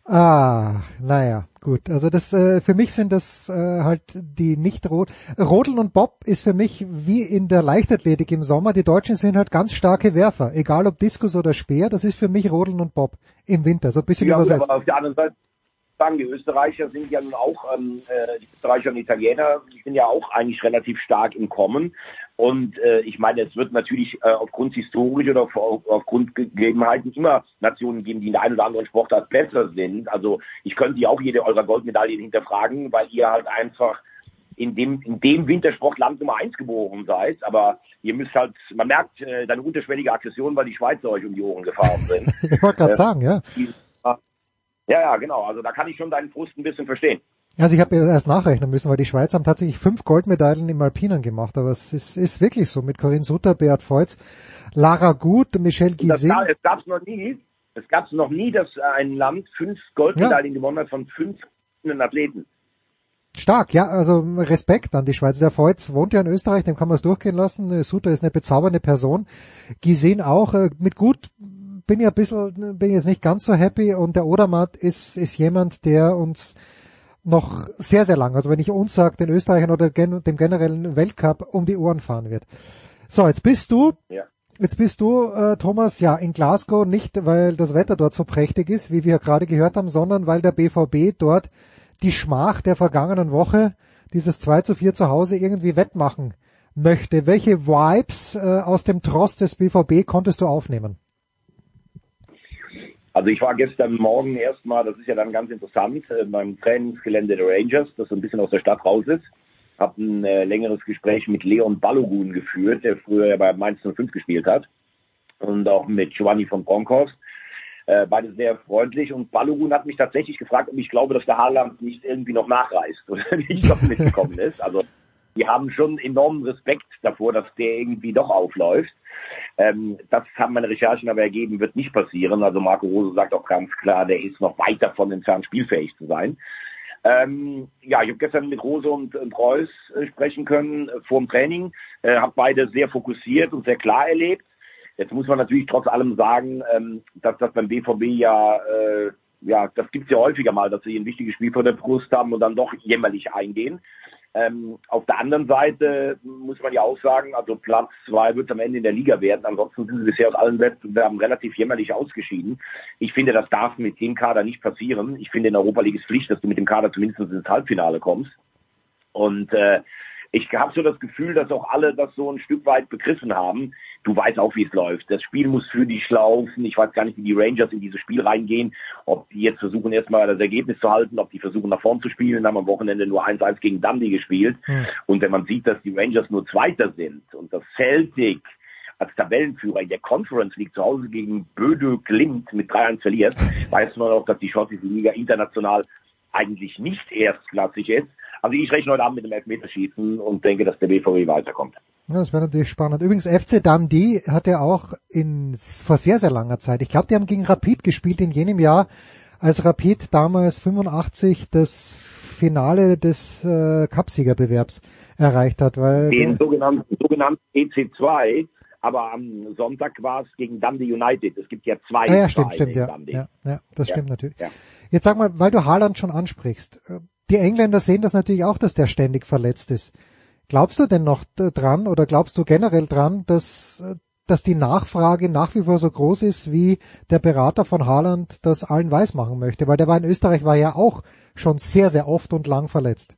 Naja, gut. Also das für mich sind das halt die Rodeln und Bob ist für mich wie in der Leichtathletik im Sommer. Die Deutschen sind halt ganz starke Werfer, egal ob Diskus oder Speer. Das ist für mich Rodeln und Bob im Winter, so ein bisschen übersetzt. Aber auf der anderen Seite sagen, die Österreicher sind ja nun auch, die Österreicher und Italiener, die sind ja auch eigentlich relativ stark im Kommen. Und ich meine, es wird natürlich aufgrund historisch oder aufgrund Gegebenheiten immer Nationen geben, die in der einen oder anderen Sportart besser sind. Also ich könnte ja auch jede eurer Goldmedaillen hinterfragen, weil ihr halt einfach in dem Wintersportland Nummer 1 geboren seid. Aber ihr müsst halt, man merkt deine unterschwellige Aggression, weil die Schweizer euch um die Ohren gefahren sind. Ich wollte gerade sagen, ja. Ja, genau. Also da kann ich schon deinen Frust ein bisschen verstehen. Also ich habe erst nachrechnen müssen, weil die Schweizer haben tatsächlich 5 Goldmedaillen im Alpinen gemacht, aber es ist wirklich so mit Corinne Sutter, Beat Feutz, Lara Gut, Michelle Gizet. Es gab's noch nie, dass ein Land 5 Goldmedaillen gewonnen hat von 5 Athleten. Stark, ja, also Respekt an die Schweiz. Der Feutz wohnt ja in Österreich, dem kann man es durchgehen lassen. Sutter ist eine bezaubernde Person. Gizet auch, mit Gut bin jetzt nicht ganz so happy, und der Odermatt ist jemand, der uns noch sehr, sehr lang, also wenn ich uns sage, den Österreichern oder dem generellen Weltcup um die Ohren fahren wird. So, jetzt bist du Jetzt bist du, Thomas, ja in Glasgow nicht, weil das Wetter dort so prächtig ist, wie wir gerade gehört haben, sondern weil der BVB dort die Schmach der vergangenen Woche, dieses 2:4 zu Hause, irgendwie wettmachen möchte. Welche Vibes aus dem Tross des BVB konntest du aufnehmen? Also ich war gestern Morgen erstmal, das ist ja dann ganz interessant, beim Trainingsgelände der Rangers, das so ein bisschen aus der Stadt raus ist. Habe ein längeres Gespräch mit Leon Balogun geführt, der früher ja bei Mainz 05 gespielt hat. Und auch mit Giovanni von Bronckhorst. Beide sehr freundlich. Und Balogun hat mich tatsächlich gefragt, ob ich glaube, dass der Haaland nicht irgendwie noch nachreist oder nicht noch mitgekommen ist. Also die haben schon enormen Respekt davor, dass der irgendwie doch aufläuft. Das haben meine Recherchen aber ergeben, wird nicht passieren. Also Marco Rose sagt auch ganz klar, der ist noch weit davon entfernt, spielfähig zu sein. Ich habe gestern mit Rose und Reus sprechen können vor dem Training, habe beide sehr fokussiert und sehr klar erlebt. Jetzt muss man natürlich trotz allem sagen, dass das beim BVB das gibt's ja häufiger mal, dass sie ein wichtiges Spiel vor der Brust haben und dann doch jämmerlich eingehen. Auf der anderen Seite muss man ja auch sagen, also Platz 2 wird am Ende in der Liga werden. Ansonsten sind sie bisher aus allen Wettbewerben relativ jämmerlich ausgeschieden. Ich finde, das darf mit dem Kader nicht passieren. Ich finde, in der Europa League ist Pflicht, dass du mit dem Kader zumindest ins Halbfinale kommst. Und ich habe so das Gefühl, dass auch alle das so ein Stück weit begriffen haben. Du weißt auch, wie es läuft. Das Spiel muss für dich laufen. Ich weiß gar nicht, wie die Rangers in dieses Spiel reingehen. Ob die jetzt versuchen, erstmal das Ergebnis zu halten, ob die versuchen, nach vorn zu spielen. Haben am Wochenende nur 1-1 gegen Dundee gespielt. Und wenn man sieht, dass die Rangers nur Zweiter sind und das Celtic als Tabellenführer in der Conference League zu Hause gegen Böde Glimt mit 3-1 verliert, weiß man auch, dass die schottische Liga international eigentlich nicht erstklassig ist. Also ich rechne heute Abend mit dem Elfmeterschießen und denke, dass der BVB weiterkommt. Ja, das wäre natürlich spannend. Übrigens, FC Dundee hat ja auch vor sehr, sehr langer Zeit, ich glaube, die haben gegen Rapid gespielt in jenem Jahr, als Rapid damals 85 das Finale des Cupsiegerbewerbs erreicht hat. Weil den sogenannten EC2, aber am Sonntag war es gegen Dundee United. Es gibt ja zwei stimmt, ja, das stimmt natürlich. Ja. Jetzt sag mal, weil du Haaland schon ansprichst, die Engländer sehen das natürlich auch, dass der ständig verletzt ist. Glaubst du denn noch dran oder glaubst du generell dran, dass die Nachfrage nach wie vor so groß ist, wie der Berater von Haaland das allen weismachen möchte? Weil der war in Österreich ja auch schon sehr, sehr oft und lang verletzt.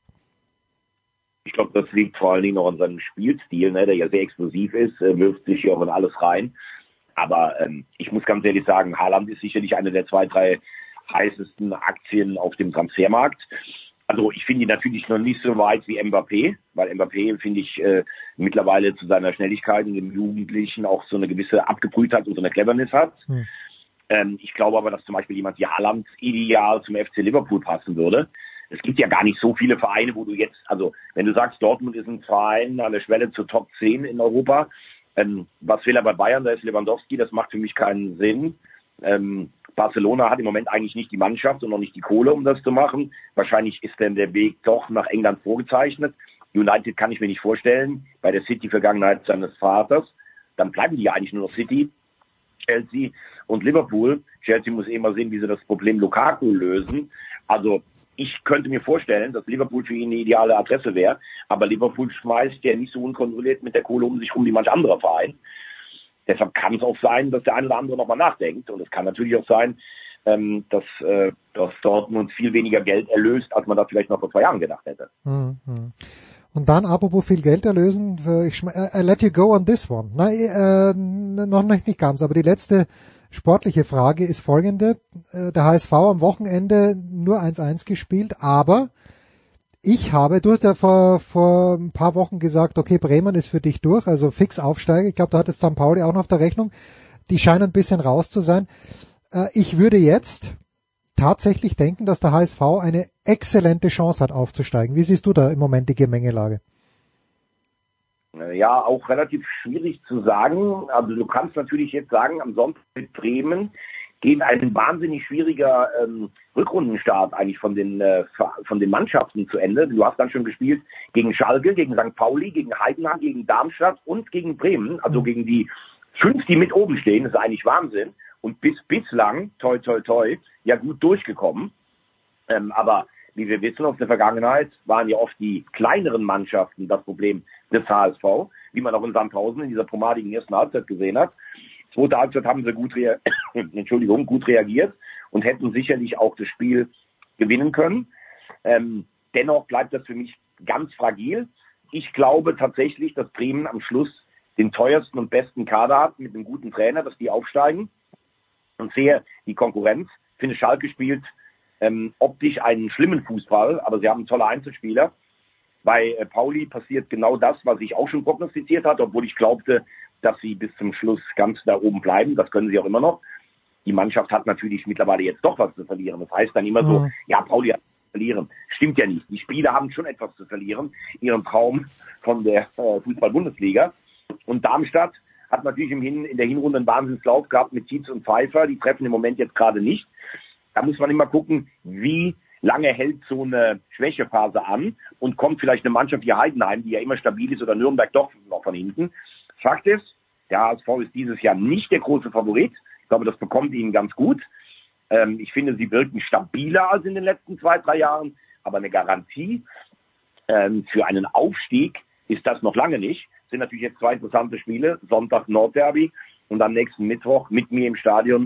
Ich glaube, das liegt vor allen Dingen noch an seinem Spielstil, der ja sehr explosiv ist, wirft sich ja auch in alles rein. Aber ich muss ganz ehrlich sagen, Haaland ist sicherlich eine der 2, 3 heißesten Aktien auf dem Transfermarkt. Also ich finde ihn natürlich noch nicht so weit wie Mbappé, weil Mbappé, finde ich, mittlerweile zu seiner Schnelligkeit und dem Jugendlichen auch so eine gewisse Abgebrühtheit und so eine Cleverness hat. Ich glaube aber, dass zum Beispiel jemand wie Haaland ideal zum FC Liverpool passen würde. Es gibt ja gar nicht so viele Vereine, wo du jetzt, also wenn du sagst, Dortmund ist ein Verein an der Schwelle zur Top 10 in Europa, was will er bei Bayern, da ist Lewandowski, das macht für mich keinen Sinn. Barcelona hat im Moment eigentlich nicht die Mannschaft und noch nicht die Kohle, um das zu machen. Wahrscheinlich ist denn der Weg doch nach England vorgezeichnet. United kann ich mir nicht vorstellen, bei der City-Vergangenheit seines Vaters. Dann bleiben die ja eigentlich nur noch City, Chelsea und Liverpool. Chelsea muss mal sehen, wie sie das Problem Lukaku lösen. Also ich könnte mir vorstellen, dass Liverpool für ihn eine ideale Adresse wäre, aber Liverpool schmeißt ja nicht so unkontrolliert mit der Kohle um sich rum wie manch anderer Verein. Deshalb kann es auch sein, dass der eine oder andere nochmal nachdenkt. Und es kann natürlich auch sein, dass Dortmund viel weniger Geld erlöst, als man das vielleicht noch vor 2 Jahren gedacht hätte. Und dann, apropos viel Geld erlösen, I let you go on this one. Nein, noch nicht ganz, aber die letzte sportliche Frage ist folgende. Der HSV am Wochenende nur 1-1 gespielt, aber du hast ja vor ein paar Wochen gesagt, okay, Bremen ist für dich durch, also fix Aufsteiger. Ich glaube, du hattest St. Pauli auch noch auf der Rechnung. Die scheinen ein bisschen raus zu sein. Ich würde jetzt tatsächlich denken, dass der HSV eine exzellente Chance hat aufzusteigen. Wie siehst du da im Moment die Gemengelage? Ja, auch relativ schwierig zu sagen. Also du kannst natürlich jetzt sagen, am Sonntag mit Bremen geht ein wahnsinnig schwieriger Rückrundenstart eigentlich von den Mannschaften zu Ende. Du hast dann schon gespielt gegen Schalke, gegen St. Pauli, gegen Heidenheim, gegen Darmstadt und gegen Bremen, also gegen die 5, die mit oben stehen. Das ist eigentlich Wahnsinn. Und bislang, toi toi toi, ja gut durchgekommen. Aber wie wir wissen aus der Vergangenheit, waren ja oft die kleineren Mannschaften das Problem, des HSV, wie man auch in Sandhausen in dieser pomadigen ersten Halbzeit gesehen hat. Zweite Halbzeit haben sie gut reagiert und hätten sicherlich auch das Spiel gewinnen können. Dennoch bleibt das für mich ganz fragil. Ich glaube tatsächlich, dass Bremen am Schluss den teuersten und besten Kader hat mit einem guten Trainer, dass die aufsteigen, und sehe die Konkurrenz. Ich finde, Schalke spielt optisch einen schlimmen Fußball, aber sie haben tolle Einzelspieler. Bei Pauli passiert genau das, was ich auch schon prognostiziert hatte, obwohl ich glaubte, dass sie bis zum Schluss ganz da oben bleiben. Das können sie auch immer noch. Die Mannschaft hat natürlich mittlerweile jetzt doch was zu verlieren. Das heißt dann immer so, ja, Pauli hat was zu verlieren. Stimmt ja nicht. Die Spieler haben schon etwas zu verlieren. Ihren Traum von der Fußball-Bundesliga. Und Darmstadt hat natürlich in der Hinrunde einen Wahnsinnslauf gehabt mit Tietz und Pfeiffer. Die treffen im Moment jetzt gerade nicht. Da muss man immer gucken, wie lange hält so eine Schwächephase an und kommt vielleicht eine Mannschaft wie Heidenheim, die ja immer stabil ist, oder Nürnberg doch noch von hinten. Fakt ist, der HSV ist dieses Jahr nicht der große Favorit. Ich glaube, das bekommt ihnen ganz gut. Ich finde, sie wirken stabiler als in den letzten 2-3 Jahren, aber eine Garantie für einen Aufstieg ist das noch lange nicht. Es sind natürlich jetzt 2 interessante Spiele, Sonntag Nordderby und am nächsten Mittwoch mit mir im Stadion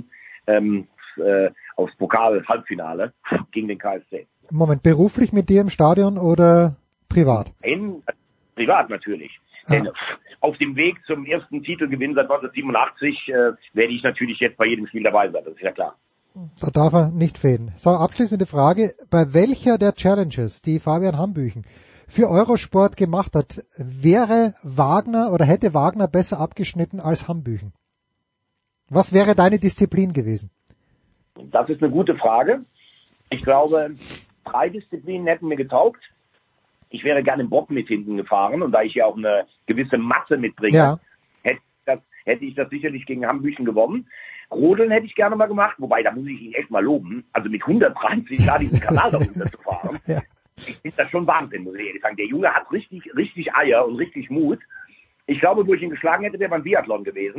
aufs Pokal-Halbfinale gegen den KSC. Moment, beruflich mit dir im Stadion oder privat? Privat natürlich. Denn auf dem Weg zum ersten Titelgewinn seit 1987 werde ich natürlich jetzt bei jedem Spiel dabei sein, das ist ja klar. Da darf er nicht fehlen. So, abschließende Frage. Bei welcher der Challenges, die Fabian Hambüchen für Eurosport gemacht hat, wäre Wagner oder hätte Wagner besser abgeschnitten als Hambüchen? Was wäre deine Disziplin gewesen? Das ist eine gute Frage. Ich glaube, 3 Disziplinen hätten mir getaugt. Ich wäre gerne im Bob mit hinten gefahren, und da ich ja auch eine gewisse Masse mitbringe, hätte ich das sicherlich gegen Hambüchen gewonnen. Rodeln hätte ich gerne mal gemacht, wobei, da muss ich ihn echt mal loben. Also mit 130 da diesen Kanal da runter zu fahren, ich finde das schon Wahnsinn, muss ich ehrlich sagen. Der Junge hat richtig Eier und richtig Mut. Ich glaube, wo ich ihn geschlagen hätte, wäre beim Biathlon gewesen,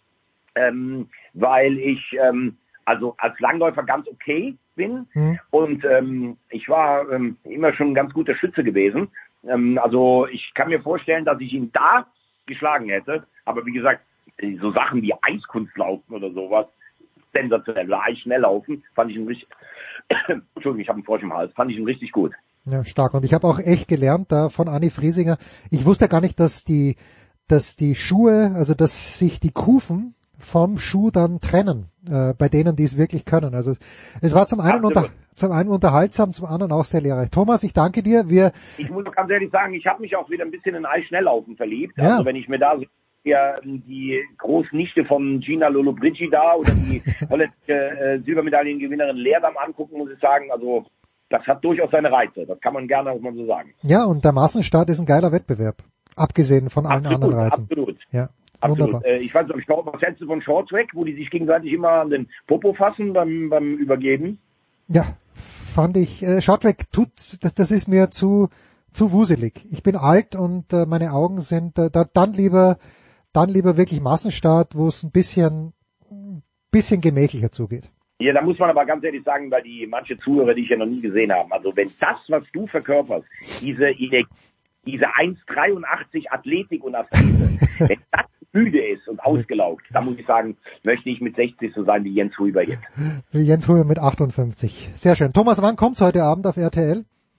weil ich also als Langläufer ganz okay bin und ich war immer schon ein ganz guter Schütze gewesen. Also ich kann mir vorstellen, dass ich ihn da geschlagen hätte, aber wie gesagt, so Sachen wie Eiskunstlaufen oder sowas, sensationell, oder Eisschnelllaufen, fand ich ihn richtig, Entschuldigung, ich habe einen Frosch im Hals, fand ich ihn richtig gut. Ja, stark. Und ich habe auch echt gelernt da von Anni Friesinger, ich wusste gar nicht, dass die Schuhe, also dass sich die Kufen vom Schuh dann trennen, bei denen, die es wirklich können. Also es war zum einen unterhaltsam, zum anderen auch sehr lehrreich. Thomas, ich danke dir. Ich muss ganz ehrlich sagen, ich habe mich auch wieder ein bisschen in Eisschnelllaufen verliebt. Ja. Also wenn ich mir da die Großnichte von Gina Lollobrigida oder die holländische Silbermedaillengewinnerin Leerdam angucken, muss ich sagen, also das hat durchaus seine Reize. Das kann man gerne auch mal so sagen. Ja, und der Massenstart ist ein geiler Wettbewerb. Abgesehen von allen anderen Reizen. Absolut. Ja. Absolut. Wunderbar. Ich weiß nicht, was hältst du von Shorttrack, wo die sich gegenseitig immer an den Popo fassen beim Übergeben? Ja, fand ich, Shorttrack das ist mir zu wuselig. Ich bin alt und meine Augen sind dann lieber wirklich Massenstart, wo es ein bisschen gemächlicher zugeht. Ja, da muss man aber ganz ehrlich sagen, weil manche Zuhörer dich ja noch nie gesehen haben. Also wenn das, was du verkörperst, diese 1,83 Athletik und Askese, wenn das müde ist und ausgelaugt, dann muss ich sagen, möchte ich mit 60 so sein wie Jens Huber jetzt. Wie Jens Huber mit 58. Sehr schön. Thomas, wann kommt's heute Abend auf RTL?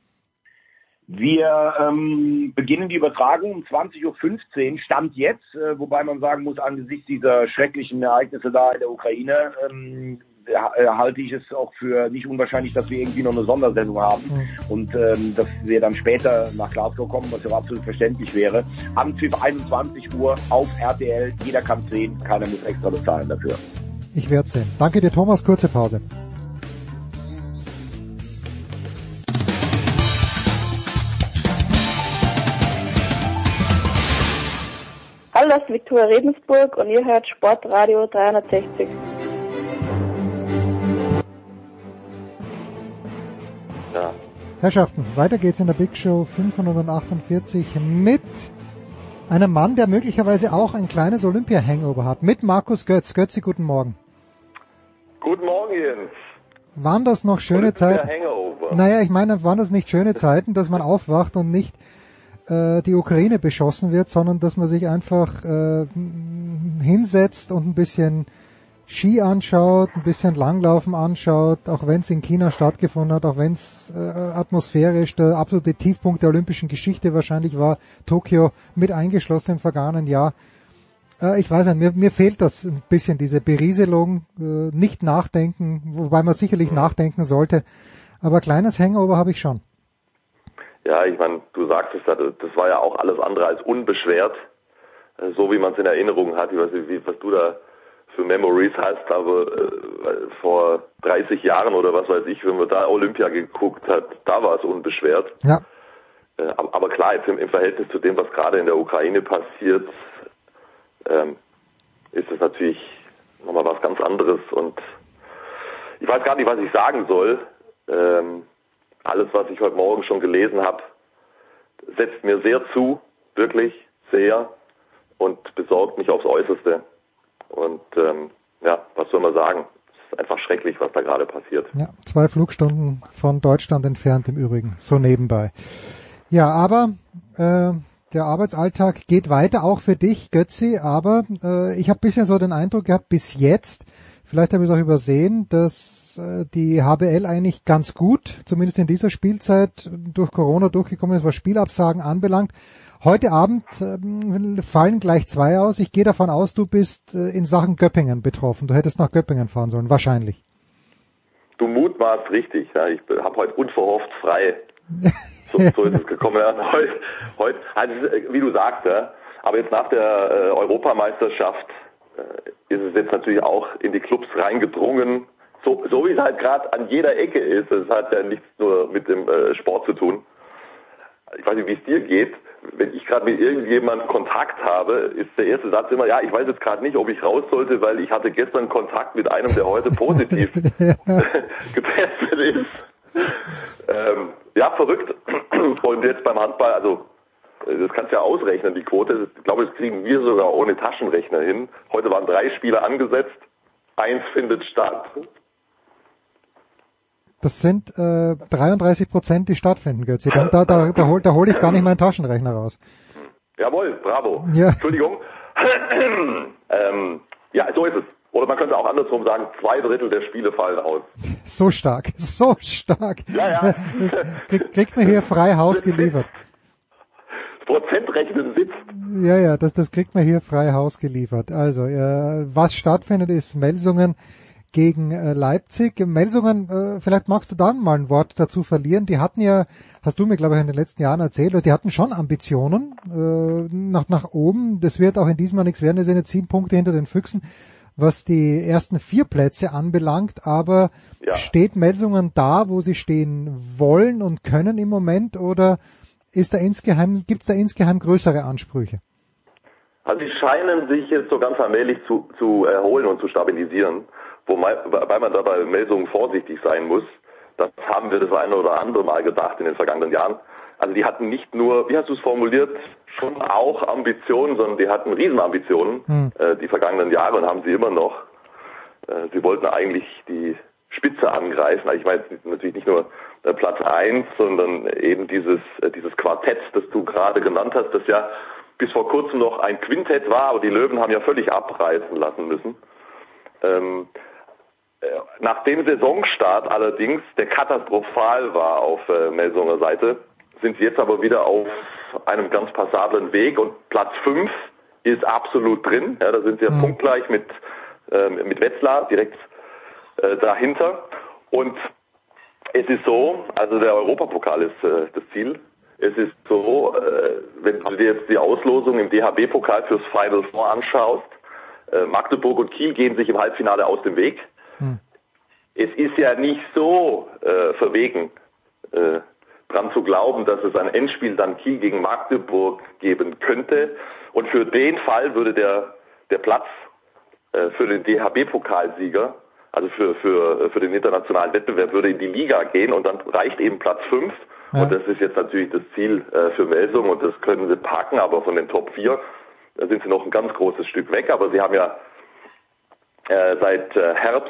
Wir beginnen die Übertragung um 20.15 Uhr, Stand jetzt, wobei man sagen muss, angesichts dieser schrecklichen Ereignisse da in der Ukraine, halte ich es auch für nicht unwahrscheinlich, dass wir irgendwie noch eine Sondersendung haben und dass wir dann später nach Glasgow kommen, was ja absolut verständlich wäre. Anpfiff 21 Uhr auf RTL, jeder kann sehen, keiner muss extra bezahlen dafür. Ich werde sehen. Danke dir, Thomas, kurze Pause. Hallo, das ist Viktoria Redensburg und ihr hört Sportradio 360. Ja. Herrschaften, weiter geht's in der Big Show 548 mit einem Mann, der möglicherweise auch ein kleines Olympia-Hangover hat, mit Markus Götz. Götzi, guten Morgen. Guten Morgen, Jens. Waren das noch schöne Zeiten? Hangover. Naja, ich meine, waren das nicht schöne Zeiten, dass man aufwacht und nicht die Ukraine beschossen wird, sondern dass man sich einfach hinsetzt und ein bisschen Ski anschaut, ein bisschen Langlaufen anschaut, auch wenn es in China stattgefunden hat, auch wenn es atmosphärisch der absolute Tiefpunkt der olympischen Geschichte wahrscheinlich war, Tokio mit eingeschlossen im vergangenen Jahr. Ich weiß nicht, mir fehlt das ein bisschen, diese Berieselung, nicht nachdenken, wobei man sicherlich nachdenken sollte, aber kleines Hangover habe ich schon. Ja, ich meine, du sagtest, das war ja auch alles andere als unbeschwert, so wie man es in Erinnerung hat. Ich weiß nicht, was du da für Memories hast, aber vor 30 Jahren oder was weiß ich, wenn man da Olympia geguckt hat, da war es unbeschwert. Ja. Aber klar, jetzt im Verhältnis zu dem, was gerade in der Ukraine passiert, ist es natürlich nochmal was ganz anderes und ich weiß gar nicht, was ich sagen soll. Alles, was ich heute Morgen schon gelesen habe, setzt mir sehr zu, wirklich sehr und besorgt mich aufs Äußerste. Und was soll man sagen? Es ist einfach schrecklich, was da gerade passiert. Ja, 2 Flugstunden von Deutschland entfernt im Übrigen, so nebenbei. Ja, aber der Arbeitsalltag geht weiter, auch für dich, Götzi, aber ich habe ein bisschen so den Eindruck gehabt, bis jetzt, vielleicht habe ich es auch übersehen, dass die HBL eigentlich ganz gut, zumindest in dieser Spielzeit, durch Corona durchgekommen ist, was Spielabsagen anbelangt. Heute Abend fallen gleich 2 aus. Ich gehe davon aus, du bist in Sachen Göppingen betroffen. Du hättest nach Göppingen fahren sollen, wahrscheinlich. Du mutmaßt richtig. Ja, ich habe heute unverhofft frei. So ist es gekommen. Ja. Heute, also, wie du sagst, ja, aber jetzt nach der Europameisterschaft ist es jetzt natürlich auch in die Clubs reingedrungen. So wie es halt gerade an jeder Ecke ist. Es hat ja nichts nur mit dem Sport zu tun. Ich weiß nicht, wie es dir geht. Wenn ich gerade mit irgendjemandem Kontakt habe, ist der erste Satz immer, ja, ich weiß jetzt gerade nicht, ob ich raus sollte, weil ich hatte gestern Kontakt mit einem, der heute positiv getestet ist. Ja, verrückt. Und jetzt beim Handball, also das kannst du ja ausrechnen, die Quote. Ich glaube, das kriegen wir sogar ohne Taschenrechner hin. Heute waren 3 Spiele angesetzt, 1 findet statt. Das sind 33%, die stattfinden, Götzi. Da hol ich gar nicht meinen Taschenrechner raus. Jawohl, bravo. Ja. Entschuldigung. Ja, so ist es. Oder man könnte auch andersrum sagen, 2/3 der Spiele fallen aus. So stark, so stark. Ja. Kriegt man hier frei Haus geliefert. Prozentrechnen sitzt. Ja, das kriegt man hier frei Haus geliefert. Also, was stattfindet, ist Melsungen gegen Leipzig. Melsungen, vielleicht magst du dann mal ein Wort dazu verlieren. Die hatten ja, hast du mir glaube ich in den letzten Jahren erzählt, die hatten schon Ambitionen nach oben. Das wird auch in diesem Jahr nichts werden. Das sind jetzt 7 Punkte hinter den Füchsen, was die ersten 4 Plätze anbelangt. Aber steht Melsungen da, wo sie stehen wollen und können im Moment, oder gibt's da insgeheim größere Ansprüche? Also die scheinen sich jetzt so ganz allmählich zu erholen und zu stabilisieren. Wobei man da bei Melsungen vorsichtig sein muss. Das haben wir das eine oder andere Mal gedacht in den vergangenen Jahren. Also die hatten nicht nur, wie hast du es formuliert, schon auch Ambitionen, sondern die hatten Riesenambitionen die vergangenen Jahre und haben sie immer noch. Sie wollten eigentlich die Spitze angreifen. Also ich meine natürlich nicht nur Platz 1, sondern eben dieses Quartett, das du gerade genannt hast, das ja bis vor kurzem noch ein Quintett war, aber die Löwen haben ja völlig abreißen lassen müssen. Nach dem Saisonstart allerdings, der katastrophal war auf Melsunger Seite, sind sie jetzt aber wieder auf einem ganz passablen Weg und Platz 5 ist absolut drin. Ja, da sind sie ja punktgleich mit Wetzlar direkt dahinter. Und es ist so, also der Europapokal ist das Ziel. Es ist so, wenn du dir jetzt die Auslosung im DHB-Pokal fürs Final Four anschaust, Magdeburg und Kiel gehen sich im Halbfinale aus dem Weg. Es ist ja nicht so verwegen, dran zu glauben, dass es ein Endspiel dann Kiel gegen Magdeburg geben könnte. Und für den Fall würde der Platz für den DHB-Pokalsieger, also für den internationalen Wettbewerb, würde in die Liga gehen und dann reicht eben Platz 5. Ja. Und das ist jetzt natürlich das Ziel für Melsungen und das können sie packen, aber von den Top 4 da sind sie noch ein ganz großes Stück weg. Aber sie haben ja seit Herbst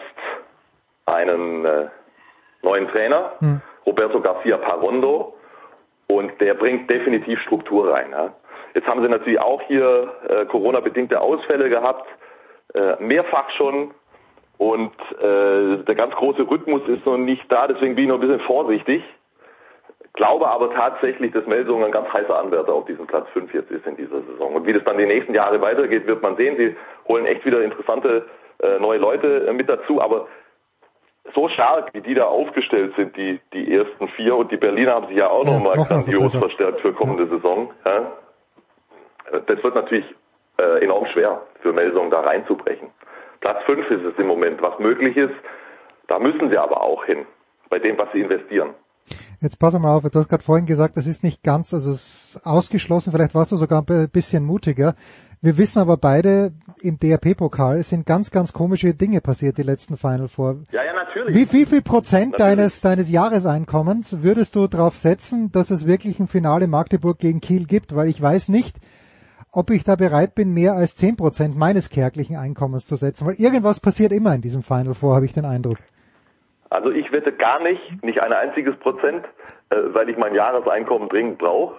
einen neuen Trainer, Roberto Garcia Parrondo, und bringt definitiv Struktur rein. Ja. Jetzt haben sie natürlich auch hier Corona-bedingte Ausfälle gehabt, mehrfach schon. Und der ganz große Rhythmus ist noch nicht da, deswegen bin ich noch ein bisschen vorsichtig. Glaube aber tatsächlich, dass Melsungen ein ganz heißer Anwärter auf diesen Platz 5 jetzt ist in dieser Saison. Und wie das dann die nächsten Jahre weitergeht, wird man sehen. Sie holen echt wieder interessante neue Leute mit dazu. Aber so stark, wie die da aufgestellt sind, die ersten 4, und die Berliner haben sich ja auch nochmal grandios verstärkt für kommende Saison. Ja? Das wird natürlich enorm schwer für Melsungen da reinzubrechen. Platz 5 ist es im Moment, was möglich ist. Da müssen sie aber auch hin, bei dem, was sie investieren. Jetzt pass mal auf, du hast gerade vorhin gesagt, das ist nicht ganz, also es ist ausgeschlossen, vielleicht warst du sogar ein bisschen mutiger. Wir wissen aber beide, im DRP-Pokal sind ganz, ganz komische Dinge passiert, die letzten Final Four. Ja, natürlich. Wie viel Prozent deines Jahreseinkommens würdest du darauf setzen, dass es wirklich ein Finale Magdeburg gegen Kiel gibt? Weil ich weiß nicht, ob ich da bereit bin, mehr als 10% meines kärglichen Einkommens zu setzen. Weil irgendwas passiert immer in diesem Final Four, habe ich den Eindruck. Also ich wette gar nicht ein einziges Prozent, weil ich mein Jahreseinkommen dringend brauche.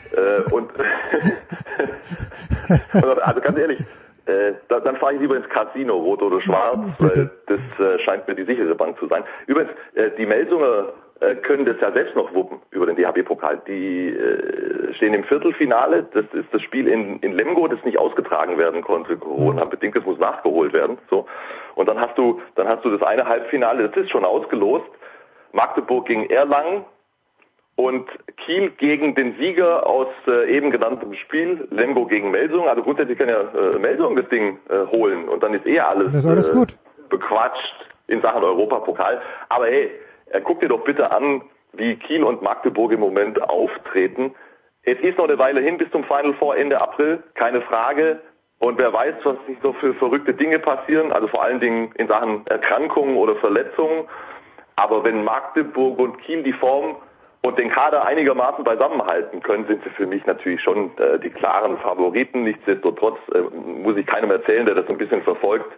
Also ganz ehrlich, dann fahre ich lieber ins Casino, rot oder schwarz, weil das scheint mir die sichere Bank zu sein. Übrigens, die Melsunger können das ja selbst noch wuppen über den DHB-Pokal. Die stehen im Viertelfinale. Das ist das Spiel in Lemgo, das nicht ausgetragen werden konnte. Corona-bedingt, das muss nachgeholt werden. So. Und dann hast du das eine Halbfinale, das ist schon ausgelost. Magdeburg gegen Erlangen und Kiel gegen den Sieger aus eben genanntem Spiel, Lemgo gegen Melsungen. Also grundsätzlich kann ja Melsungen das Ding holen und dann ist alles gut. Bequatscht in Sachen Europapokal. Aber hey, guck dir doch bitte an, wie Kiel und Magdeburg im Moment auftreten. Es ist noch eine Weile hin bis zum Final Four Ende April, keine Frage. Und wer weiß, was sich so für verrückte Dinge passieren, also vor allen Dingen in Sachen Erkrankungen oder Verletzungen. Aber wenn Magdeburg und Kiel die Form und den Kader einigermaßen beisammenhalten können, sind sie für mich natürlich schon die klaren Favoriten. Nichtsdestotrotz muss ich keinem erzählen, der das ein bisschen verfolgt,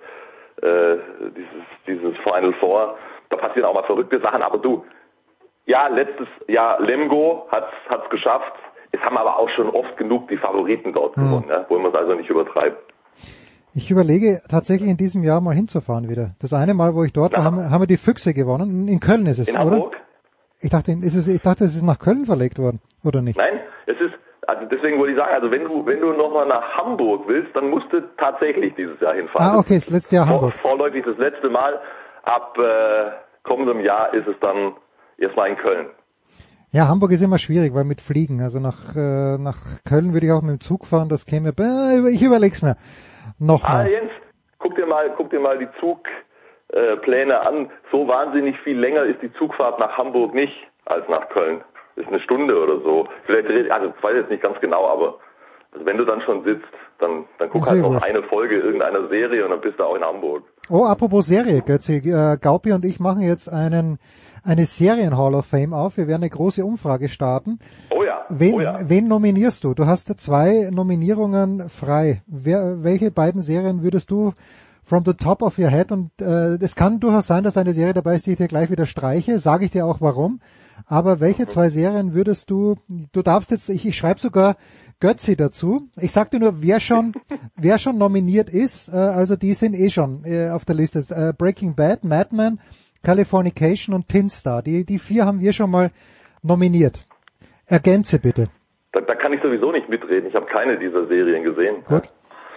dieses Final Four. Da passieren auch mal verrückte Sachen, aber letztes Jahr Lemgo hat's geschafft. Es haben aber auch schon oft genug die Favoriten dort gewonnen, wollen wir es also nicht übertreiben. Ich überlege tatsächlich in diesem Jahr mal hinzufahren wieder. Das eine Mal, wo ich dort war, haben wir die Füchse gewonnen. In Köln ist es, oder? In Hamburg? Ich dachte, es ist nach Köln verlegt worden, oder nicht? Nein, also deswegen wollte ich sagen, also wenn du nochmal nach Hamburg willst, dann musst du tatsächlich dieses Jahr hinfahren. Okay, das letzte Jahr Hamburg. Vorläufig das letzte Mal. Ab kommendem Jahr ist es dann erstmal in Köln. Ja, Hamburg ist immer schwierig, weil mit Fliegen, also nach Köln würde ich auch mit dem Zug fahren, das käme, ich überleg's mir. Nochmal. Jens, guck dir mal die Zugpläne an. So wahnsinnig viel länger ist die Zugfahrt nach Hamburg nicht als nach Köln. Das ist eine Stunde oder so. Vielleicht, also ich weiß jetzt nicht ganz genau, aber also wenn du dann schon sitzt, dann guck halt noch eine Folge irgendeiner Serie und dann bist du auch in Hamburg. Oh, apropos Serie, Götzi, Gaupi und ich machen jetzt eine Serien-Hall of Fame auf. Wir werden eine große Umfrage starten. Oh ja. Wen nominierst du? Du hast 2 Nominierungen frei. Welche beiden Serien würdest du from the top of your head, und es kann durchaus sein, dass eine Serie dabei ist, die ich dir gleich wieder streiche, sage ich dir auch warum. Aber welche 2 Serien würdest du darfst jetzt, ich schreibe sogar Götzi dazu. Ich sag dir nur, wer schon nominiert ist, also die sind schon auf der Liste. Breaking Bad, Mad Men, Californication und Tin Star. Die 4 haben wir schon mal nominiert. Ergänze bitte. Da kann ich sowieso nicht mitreden. Ich habe keine dieser Serien gesehen. Gut.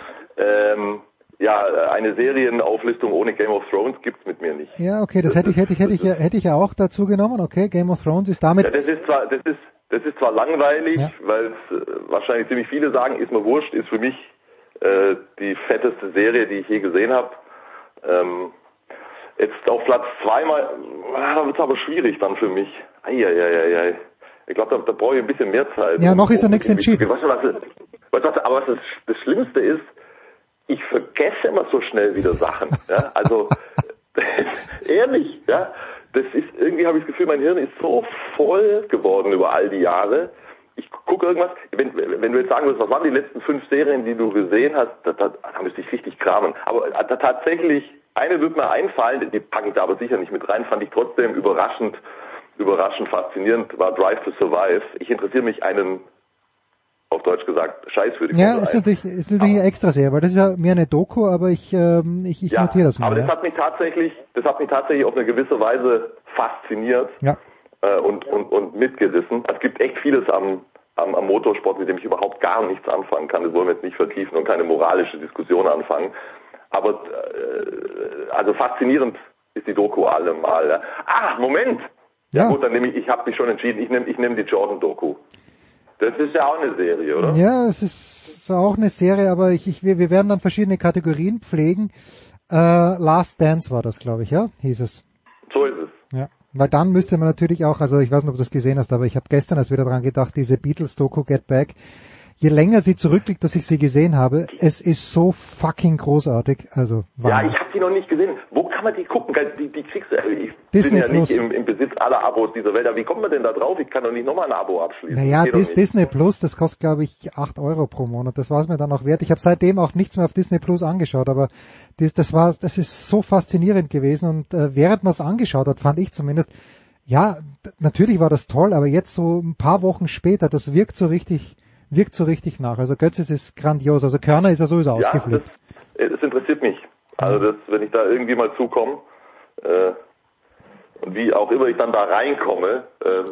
Eine Serienauflistung ohne Game of Thrones gibt's mit mir nicht. Ja, okay, das hätte ich ja auch dazu genommen. Okay, Game of Thrones ist damit. Ja, das ist zwar langweilig, weil es wahrscheinlich ziemlich viele sagen, ist mir wurscht, ist für mich die fetteste Serie, die ich je gesehen habe. Jetzt auf Platz 2 da wird's aber schwierig dann für mich. Eieieiei. Ich glaube, da brauche ich ein bisschen mehr Zeit. Ja, noch ist ja nichts entschieden. Aber was das Schlimmste ist, ich vergesse immer so schnell wieder Sachen. Ja? Also, ehrlich, ja. Das ist, irgendwie habe ich das Gefühl, mein Hirn ist so voll geworden über all die Jahre. Ich gucke irgendwas, wenn du jetzt sagen würdest, was waren die letzten 5 Serien, die du gesehen hast, da müsste ich richtig kramen. Aber tatsächlich, eine wird mir einfallen, die packe ich da aber sicher nicht mit rein, fand ich trotzdem überraschend. überraschend faszinierend war Drive to Survive. Ich interessiere mich einen, auf Deutsch gesagt, Scheiß für die Formel 1. Ist natürlich eine Extraserie, weil das ist ja mehr eine Doku, aber ich notiere das mal. Aber das hat mich tatsächlich auf eine gewisse Weise fasziniert und mitgerissen. Es gibt echt vieles am Motorsport, mit dem ich überhaupt gar nichts anfangen kann. Das wollen wir jetzt nicht vertiefen und keine moralische Diskussion anfangen. Aber also faszinierend ist die Doku allemal. Ja. Moment! Ja gut, dann ich habe mich schon entschieden, ich nehm die Jordan-Doku. Das ist ja auch eine Serie, oder? Ja, es ist auch eine Serie, aber wir werden dann verschiedene Kategorien pflegen. Last Dance war das, glaube ich, ja? Hieß es. So ist es. Ja. Weil dann müsste man natürlich auch, also ich weiß nicht, ob du das gesehen hast, aber ich habe gestern erst wieder dran gedacht, diese Beatles-Doku Get Back. Je länger sie zurückliegt, dass ich sie gesehen habe, es ist so fucking großartig. Also ja, ich habe sie noch nicht gesehen. Wo kann man die gucken? Die kriegst du. Ich Disney bin ja Plus. nicht im Besitz aller Abos dieser Welt. Aber wie kommt man denn da drauf? Ich kann doch nicht nochmal ein Abo abschließen. Naja, Disney Plus, das kostet glaube ich 8 € pro Monat. Das war es mir dann auch wert. Ich habe seitdem auch nichts mehr auf Disney Plus angeschaut, aber das ist so faszinierend gewesen. Und während man es angeschaut hat, fand ich zumindest, ja, natürlich war das toll, aber jetzt so ein paar Wochen später, das wirkt so richtig nach. Also Götz, es ist grandios. Also Körner ist ja sowieso ausgeflippt. Das interessiert mich. Also wenn ich da irgendwie mal zukomme, und wie auch immer ich dann da reinkomme,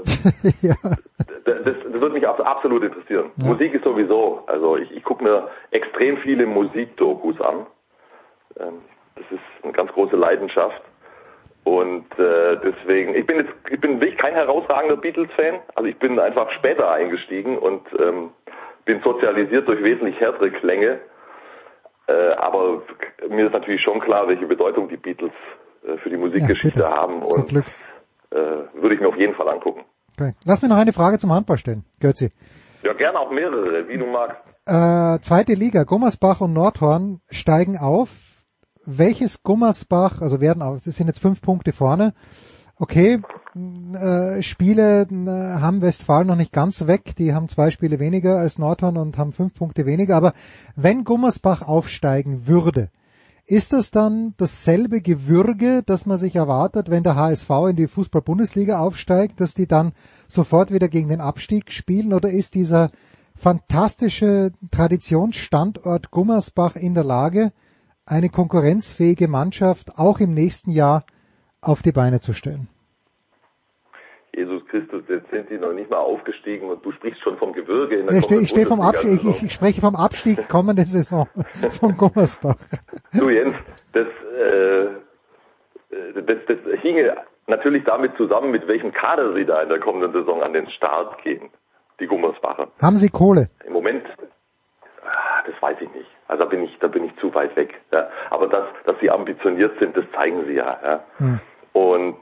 das wird mich absolut interessieren. Ja. Musik ist sowieso, also ich gucke mir extrem viele Musikdokus an. Das ist eine ganz große Leidenschaft. Und deswegen, ich bin wirklich kein herausragender Beatles-Fan. Also ich bin einfach später eingestiegen und bin sozialisiert durch wesentlich härtere Klänge. Aber mir ist natürlich schon klar, welche Bedeutung die Beatles für die Musikgeschichte haben. Und würde ich mir auf jeden Fall angucken. Okay. Lass mir noch eine Frage zum Handball stellen, Götzi. Ja, gerne auch mehrere, wie du magst. Zweite Liga, Gummersbach und Nordhorn steigen auf. Welches Gummersbach, also das sind jetzt 5 Punkte vorne. Okay, Spiele haben Westfalen noch nicht ganz weg. Die haben 2 Spiele weniger als Nordhorn und haben 5 Punkte weniger. Aber wenn Gummersbach aufsteigen würde, ist das dann dasselbe Gewürge, das man sich erwartet, wenn der HSV in die Fußball-Bundesliga aufsteigt, dass die dann sofort wieder gegen den Abstieg spielen? Oder ist dieser fantastische Traditionsstandort Gummersbach in der Lage, eine konkurrenzfähige Mannschaft auch im nächsten Jahr auf die Beine zu stellen? Jesus Christus, jetzt sind die noch nicht mal aufgestiegen und du sprichst schon vom Gebirge in der Ich stehe vom Abstieg, ich spreche vom Abstieg kommende Saison von Gummersbach. Du Jens, das hinge natürlich damit zusammen, mit welchem Kader sie da in der kommenden Saison an den Start gehen, die Gummersbacher. Haben sie Kohle? Im Moment, das weiß ich nicht. Also da bin ich zu weit weg. Ja. Aber dass sie ambitioniert sind, das zeigen sie ja. Und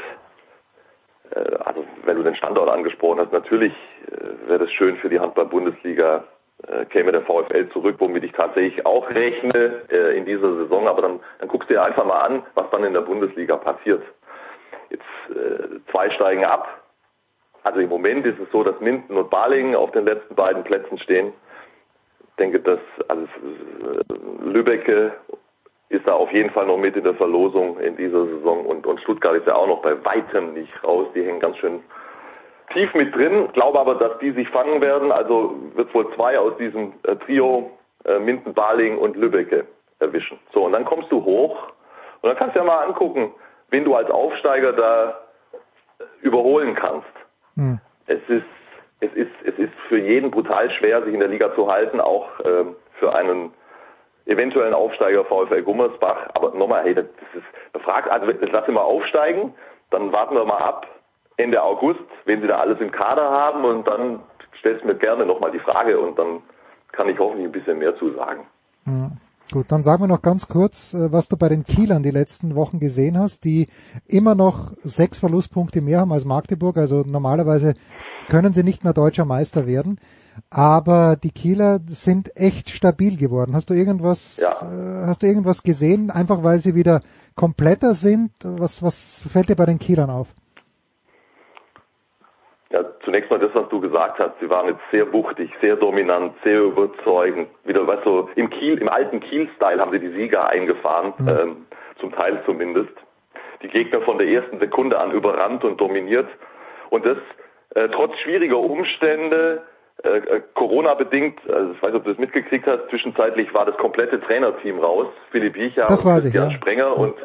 also wenn du den Standort angesprochen hast, natürlich wäre das schön für die Handball-Bundesliga, käme der VfL zurück, womit ich tatsächlich auch rechne in dieser Saison. Aber dann guckst du dir einfach mal an, was dann in der Bundesliga passiert. Jetzt 2 steigen ab. Also im Moment ist es so, dass Minden und Balingen auf den letzten beiden Plätzen stehen. Ich denke, dass Lübbecke ist da auf jeden Fall noch mit in der Verlosung in dieser Saison und Stuttgart ist ja auch noch bei weitem nicht raus. Die hängen ganz schön tief mit drin. Glaube aber, dass die sich fangen werden. Also wird es wohl 2 aus diesem Trio Minden, Balingen und Lübbecke erwischen. So, und dann kommst du hoch und dann kannst du ja mal angucken, wen du als Aufsteiger da überholen kannst. Es ist für jeden brutal schwer, sich in der Liga zu halten, auch für einen eventuellen Aufsteiger VfL Gummersbach. Aber nochmal, hey, das ist eine Frage. Also lass sie mal aufsteigen, dann warten wir mal ab Ende August, wenn sie da alles im Kader haben und dann stellst du mir gerne nochmal die Frage und dann kann ich hoffentlich ein bisschen mehr zu sagen. Ja. Gut, dann sag mir noch ganz kurz, was du bei den Kielern die letzten Wochen gesehen hast, die immer noch 6 Verlustpunkte mehr haben als Magdeburg. Also normalerweise können sie nicht mehr deutscher Meister werden. Aber die Kieler sind echt stabil geworden. Hast du irgendwas gesehen, einfach weil sie wieder kompletter sind? Was fällt dir bei den Kielern auf? Ja, zunächst mal das, was du gesagt hast. Sie waren jetzt sehr wuchtig, sehr dominant, sehr überzeugend. Wieder, weißt du, im alten Kiel-Style haben sie die Sieger eingefahren, zum Teil zumindest. Die Gegner von der ersten Sekunde an überrannt und dominiert. Und das trotz schwieriger Umstände, Corona-bedingt, also ich weiß nicht, ob du das mitgekriegt hast, zwischenzeitlich war das komplette Trainerteam raus. Philipp Jicha und Christian Sprenger und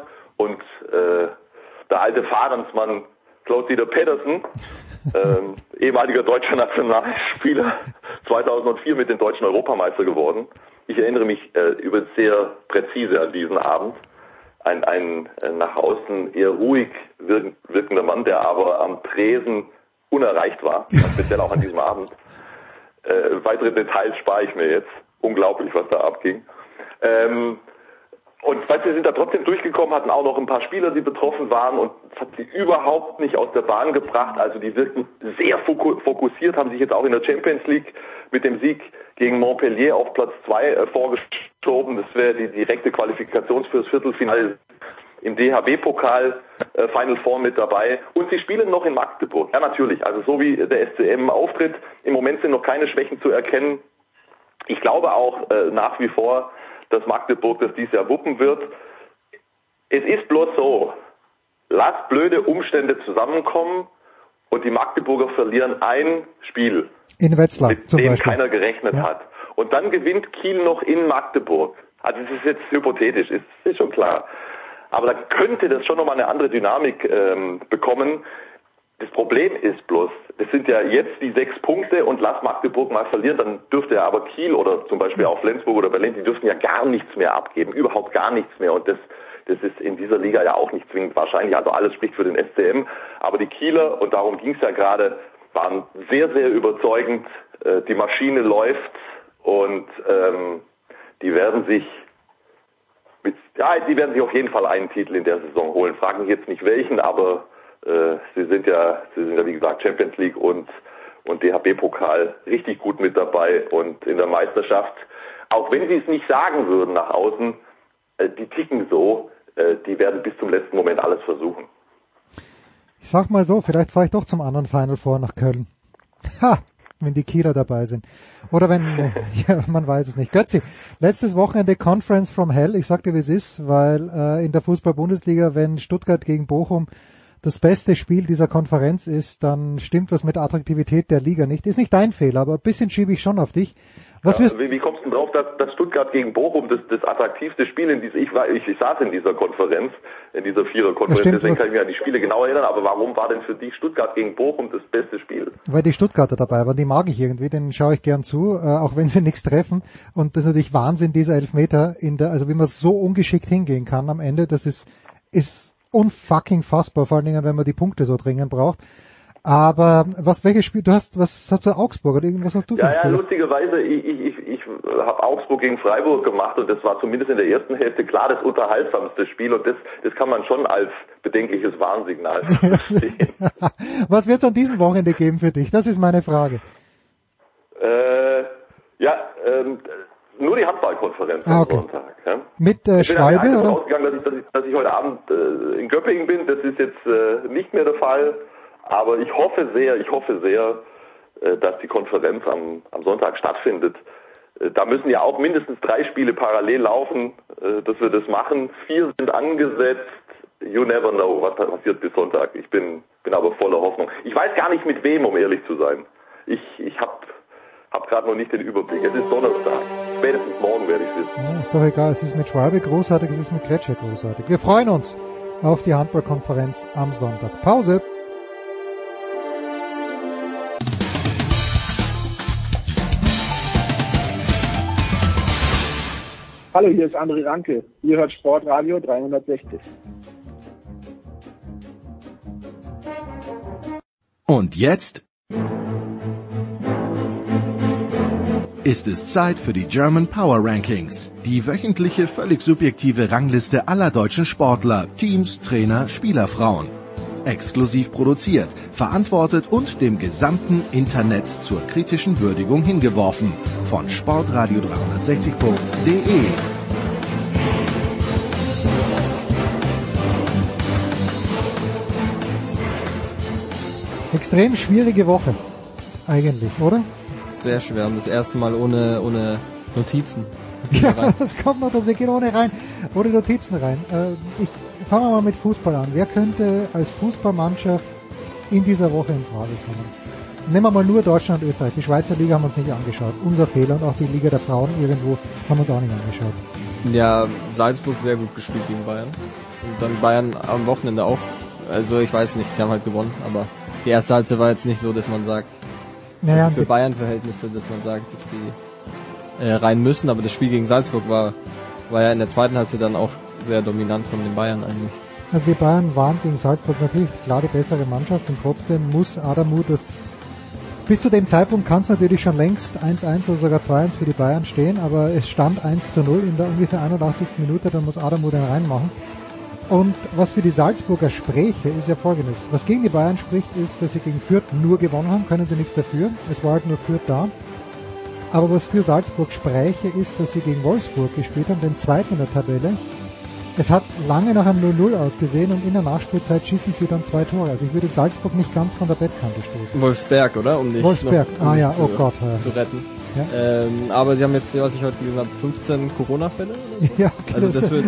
der alte Fahrensmann Klaus-Dieter Pedersen, ehemaliger deutscher Nationalspieler, 2004 mit den deutschen Europameister geworden. Ich erinnere mich übrigens sehr präzise an diesen Abend. Ein nach außen eher ruhig wirkender Mann, der aber am Tresen unerreicht war, speziell auch an diesem Abend. Weitere Details spare ich mir jetzt. Unglaublich, was da abging. Und wir sind da trotzdem durchgekommen, hatten auch noch ein paar Spieler, die betroffen waren, und es hat sie überhaupt nicht aus der Bahn gebracht. Also die wirkten sehr fokussiert, haben sich jetzt auch in der Champions League mit dem Sieg gegen Montpellier auf Platz 2 vorgeschoben. Das wäre die direkte Qualifikation fürs Viertelfinale im DHB-Pokal, Final Four mit dabei. Und sie spielen noch in Magdeburg. Ja, natürlich. Also so wie der SCM auftritt, im Moment sind noch keine Schwächen zu erkennen. Ich glaube auch nach wie vor, dass Magdeburg das dieses Jahr wuppen wird. Es ist bloß so, lass blöde Umstände zusammenkommen und die Magdeburger verlieren ein Spiel, in Wetzlar, mit dem keiner gerechnet hat. Und dann gewinnt Kiel noch in Magdeburg. Also es ist jetzt hypothetisch, ist schon klar. Aber da könnte das schon nochmal eine andere Dynamik bekommen. Das Problem ist bloß, das sind ja jetzt die 6 Punkte und lass Magdeburg mal verlieren, dann dürfte ja aber Kiel oder zum Beispiel auch Flensburg oder Berlin, die dürften ja gar nichts mehr abgeben, überhaupt gar nichts mehr. Und das ist in dieser Liga ja auch nicht zwingend wahrscheinlich, also alles spricht für den SCM. Aber die Kieler, und darum ging es ja gerade, waren sehr, sehr überzeugend. Die Maschine läuft und die werden sich auf jeden Fall einen Titel in der Saison holen. Fragen mich jetzt nicht welchen, aber sie sind ja wie gesagt Champions League und DHB-Pokal richtig gut mit dabei, und in der Meisterschaft, auch wenn sie es nicht sagen würden nach außen, die ticken so, die werden bis zum letzten Moment alles versuchen. Ich sag mal so, vielleicht fahre ich doch zum anderen Final Four nach Köln. Ha! Wenn die Kieler dabei sind. Oder wenn, ja, man weiß es nicht. Götzi, letztes Wochenende Conference from Hell. Ich sag dir, wie es ist, weil in der Fußball-Bundesliga, wenn Stuttgart gegen Bochum das beste Spiel dieser Konferenz ist, dann stimmt was mit der Attraktivität der Liga nicht. Ist nicht dein Fehler, aber ein bisschen schiebe ich schon auf dich. Wie kommst du denn drauf, dass Stuttgart gegen Bochum das attraktivste Spiel in dieser, ich saß in dieser Konferenz, in dieser Viererkonferenz, deswegen kann ich mich an die Spiele genau erinnern, aber warum war denn für dich Stuttgart gegen Bochum das beste Spiel? Weil die Stuttgarter dabei waren, die mag ich irgendwie, denen schaue ich gern zu, auch wenn sie nichts treffen, und das ist natürlich Wahnsinn, dieser Elfmeter also wie man so ungeschickt hingehen kann am Ende, das ist unfucking fassbar, vor allen Dingen, wenn man die Punkte so dringend braucht. Aber welches Spiel, was hast du, Augsburg oder irgendwas hast du für ein Spiel? Ja, lustigerweise, ich habe Augsburg gegen Freiburg gemacht, und das war zumindest in der ersten Hälfte klar das unterhaltsamste Spiel, und das kann man schon als bedenkliches Warnsignal verstehen. Was wird es an diesem Wochenende geben für dich? Das ist meine Frage. Nur die Handballkonferenz am Sonntag. Ja? Mit Schwalbe? Ich bin ausgegangen, dass ich heute Abend in Göppingen bin. Das ist jetzt nicht mehr der Fall. Aber ich hoffe sehr, dass die Konferenz am Sonntag stattfindet. Da müssen ja auch mindestens 3 Spiele parallel laufen, dass wir das machen. 4 sind angesetzt. You never know, was passiert bis Sonntag. Ich bin aber voller Hoffnung. Ich weiß gar nicht mit wem, um ehrlich zu sein. Ich hab gerade noch nicht den Überblick. Es ist Donnerstag. Spätestens morgen werde ich wissen. Ja, ist doch egal. Es ist mit Schwalbe großartig, es ist mit Kretscher großartig. Wir freuen uns auf die Handballkonferenz am Sonntag. Pause. Hallo, hier ist André Ranke. Ihr hört Sportradio 360. Und jetzt ist es Zeit für die German Power Rankings. Die wöchentliche, völlig subjektive Rangliste aller deutschen Sportler, Teams, Trainer, Spielerfrauen. Exklusiv produziert, verantwortet und dem gesamten Internet zur kritischen Würdigung hingeworfen. Von sportradio360.de. Extrem schwierige Woche. Eigentlich, oder? Sehr schwer. Und das erste Mal ohne Notizen. Ja, das kommt noch, wir gehen ohne Notizen rein. Fangen wir mal mit Fußball an. Wer könnte als Fußballmannschaft in dieser Woche in Frage kommen. Nehmen wir mal nur Deutschland und Österreich. Die Schweizer Liga haben wir uns nicht angeschaut. Unser Fehler, und auch die Liga der Frauen irgendwo haben wir uns auch nicht angeschaut. Ja, Salzburg sehr gut gespielt gegen Bayern. Und dann Bayern am Wochenende auch. Also ich weiß nicht, die haben halt gewonnen, aber die erste Halbzeit war jetzt nicht so, dass man sagt, naja, für Bayern-Verhältnisse, dass man sagt, dass die rein müssen, aber das Spiel gegen Salzburg war ja in der zweiten Halbzeit dann auch sehr dominant von den Bayern eigentlich. Also die Bayern waren gegen Salzburg natürlich klar die bessere Mannschaft und trotzdem muss Adamu das, bis zu dem Zeitpunkt kann es natürlich schon längst 1-1 oder sogar 2-1 für die Bayern stehen, aber es stand 1-0 in der ungefähr 81. Minute, dann muss Adamu den reinmachen. Und was für die Salzburger spräche, ist ja folgendes. Was gegen die Bayern spricht, ist, dass sie gegen Fürth nur gewonnen haben, können sie nichts dafür. Es war halt nur Fürth da. Aber was für Salzburg spräche, ist, dass sie gegen Wolfsburg gespielt haben, den zweiten in der Tabelle. Es hat lange nach einem 0-0 ausgesehen und in der Nachspielzeit schießen sie dann 2 Tore. Also ich würde Salzburg nicht ganz von der Bettkante stoßen. Wolfsberg, oder? Wolfsberg, oh Gott. Zu retten. Ja. Aber sie haben jetzt, was ich heute gelesen habe, 15 Corona-Fälle? So? Ja, okay, also das wird...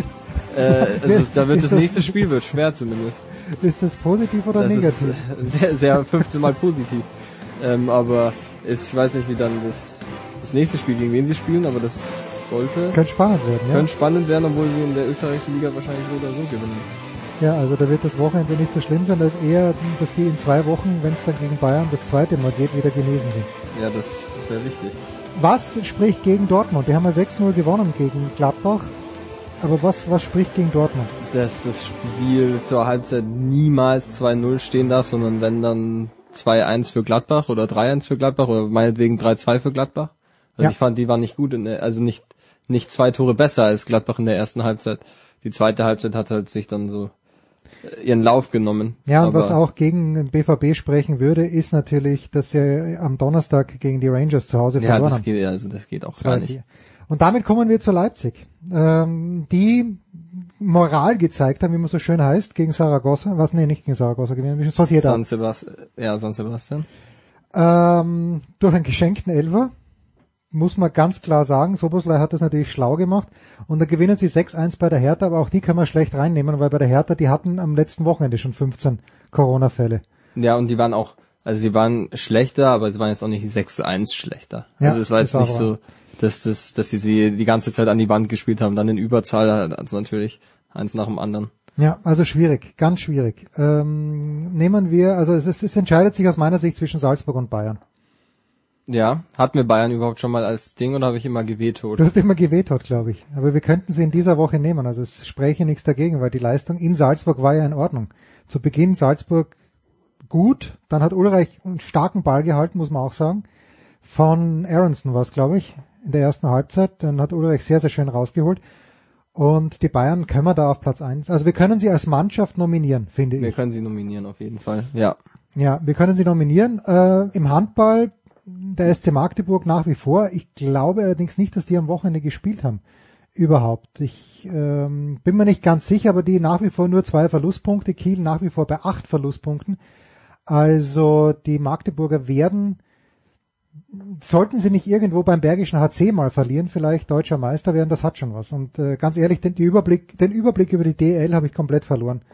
da wird das nächste Spiel wird schwer zumindest. Ist das positiv oder das negativ? Ist sehr, sehr 15 Mal positiv. Aber ich weiß nicht, wie dann das nächste Spiel, gegen wen sie spielen, aber das könnte spannend werden, ja. Könnte spannend werden, obwohl sie in der österreichischen Liga wahrscheinlich so oder so gewinnen. Ja, also da wird das Wochenende nicht so schlimm sein, da ist eher, dass die in 2 Wochen, wenn es dann gegen Bayern das zweite Mal geht, wieder genesen sind. Ja, das wäre wichtig. Was spricht gegen Dortmund? Die haben ja 6-0 gewonnen gegen Gladbach. Aber was spricht gegen Dortmund? Dass das Spiel zur Halbzeit niemals 2-0 stehen darf, sondern wenn dann 2-1 für Gladbach oder 3-1 für Gladbach oder meinetwegen 3-2 für Gladbach. Also ich fand, die waren nicht gut, also nicht 2 Tore besser als Gladbach in der ersten Halbzeit. Die zweite Halbzeit hat halt sich dann so ihren Lauf genommen. Ja, und was auch gegen den BVB sprechen würde, ist natürlich, dass sie am Donnerstag gegen die Rangers zu Hause verloren haben. Ja, das geht auch gar nicht. Und damit kommen wir zu Leipzig, die Moral gezeigt haben, wie man so schön heißt, gegen Saragossa. Nicht gegen Saragossa, gegen Sociedad. San Sebastian. Durch einen geschenkten Elfer, muss man ganz klar sagen. Soboslai hat das natürlich schlau gemacht. Und da gewinnen sie 6-1 bei der Hertha, aber auch die kann man schlecht reinnehmen, weil bei der Hertha, die hatten am letzten Wochenende schon 15 Corona-Fälle. Ja, und die waren auch, also sie waren schlechter, aber sie waren jetzt auch nicht 6-1 schlechter. Ja, also es war jetzt nicht so, dass sie die ganze Zeit an die Wand gespielt haben, dann in Überzahl, also natürlich eins nach dem anderen. Ja, also schwierig, ganz schwierig. Nehmen wir, also es entscheidet sich aus meiner Sicht zwischen Salzburg und Bayern. Ja, hatten wir Bayern überhaupt schon mal als Ding oder habe ich immer gewetot? Du hast immer gewetot, glaube ich. Aber wir könnten sie in dieser Woche nehmen, also es spräche nichts dagegen, weil die Leistung in Salzburg war ja in Ordnung. Zu Beginn Salzburg gut, dann hat Ulreich einen starken Ball gehalten, muss man auch sagen. Von Aronson war es, glaube ich, in der ersten Halbzeit. Dann hat Ulreich sehr, sehr schön rausgeholt. Und die Bayern können wir da auf Platz 1. Also wir können sie als Mannschaft nominieren, finde ich. Wir können sie nominieren, auf jeden Fall, ja. Ja, wir können sie nominieren. Im Handball der SC Magdeburg nach wie vor. Ich glaube allerdings nicht, dass die am Wochenende gespielt haben. Überhaupt. Ich bin mir nicht ganz sicher, aber die nach wie vor nur 2 Verlustpunkte. Kiel nach wie vor bei 8 Verlustpunkten. Also die Magdeburger sollten sie nicht irgendwo beim Bergischen HC mal verlieren, vielleicht deutscher Meister werden, das hat schon was. Und ganz ehrlich, den Überblick über die DL habe ich komplett verloren.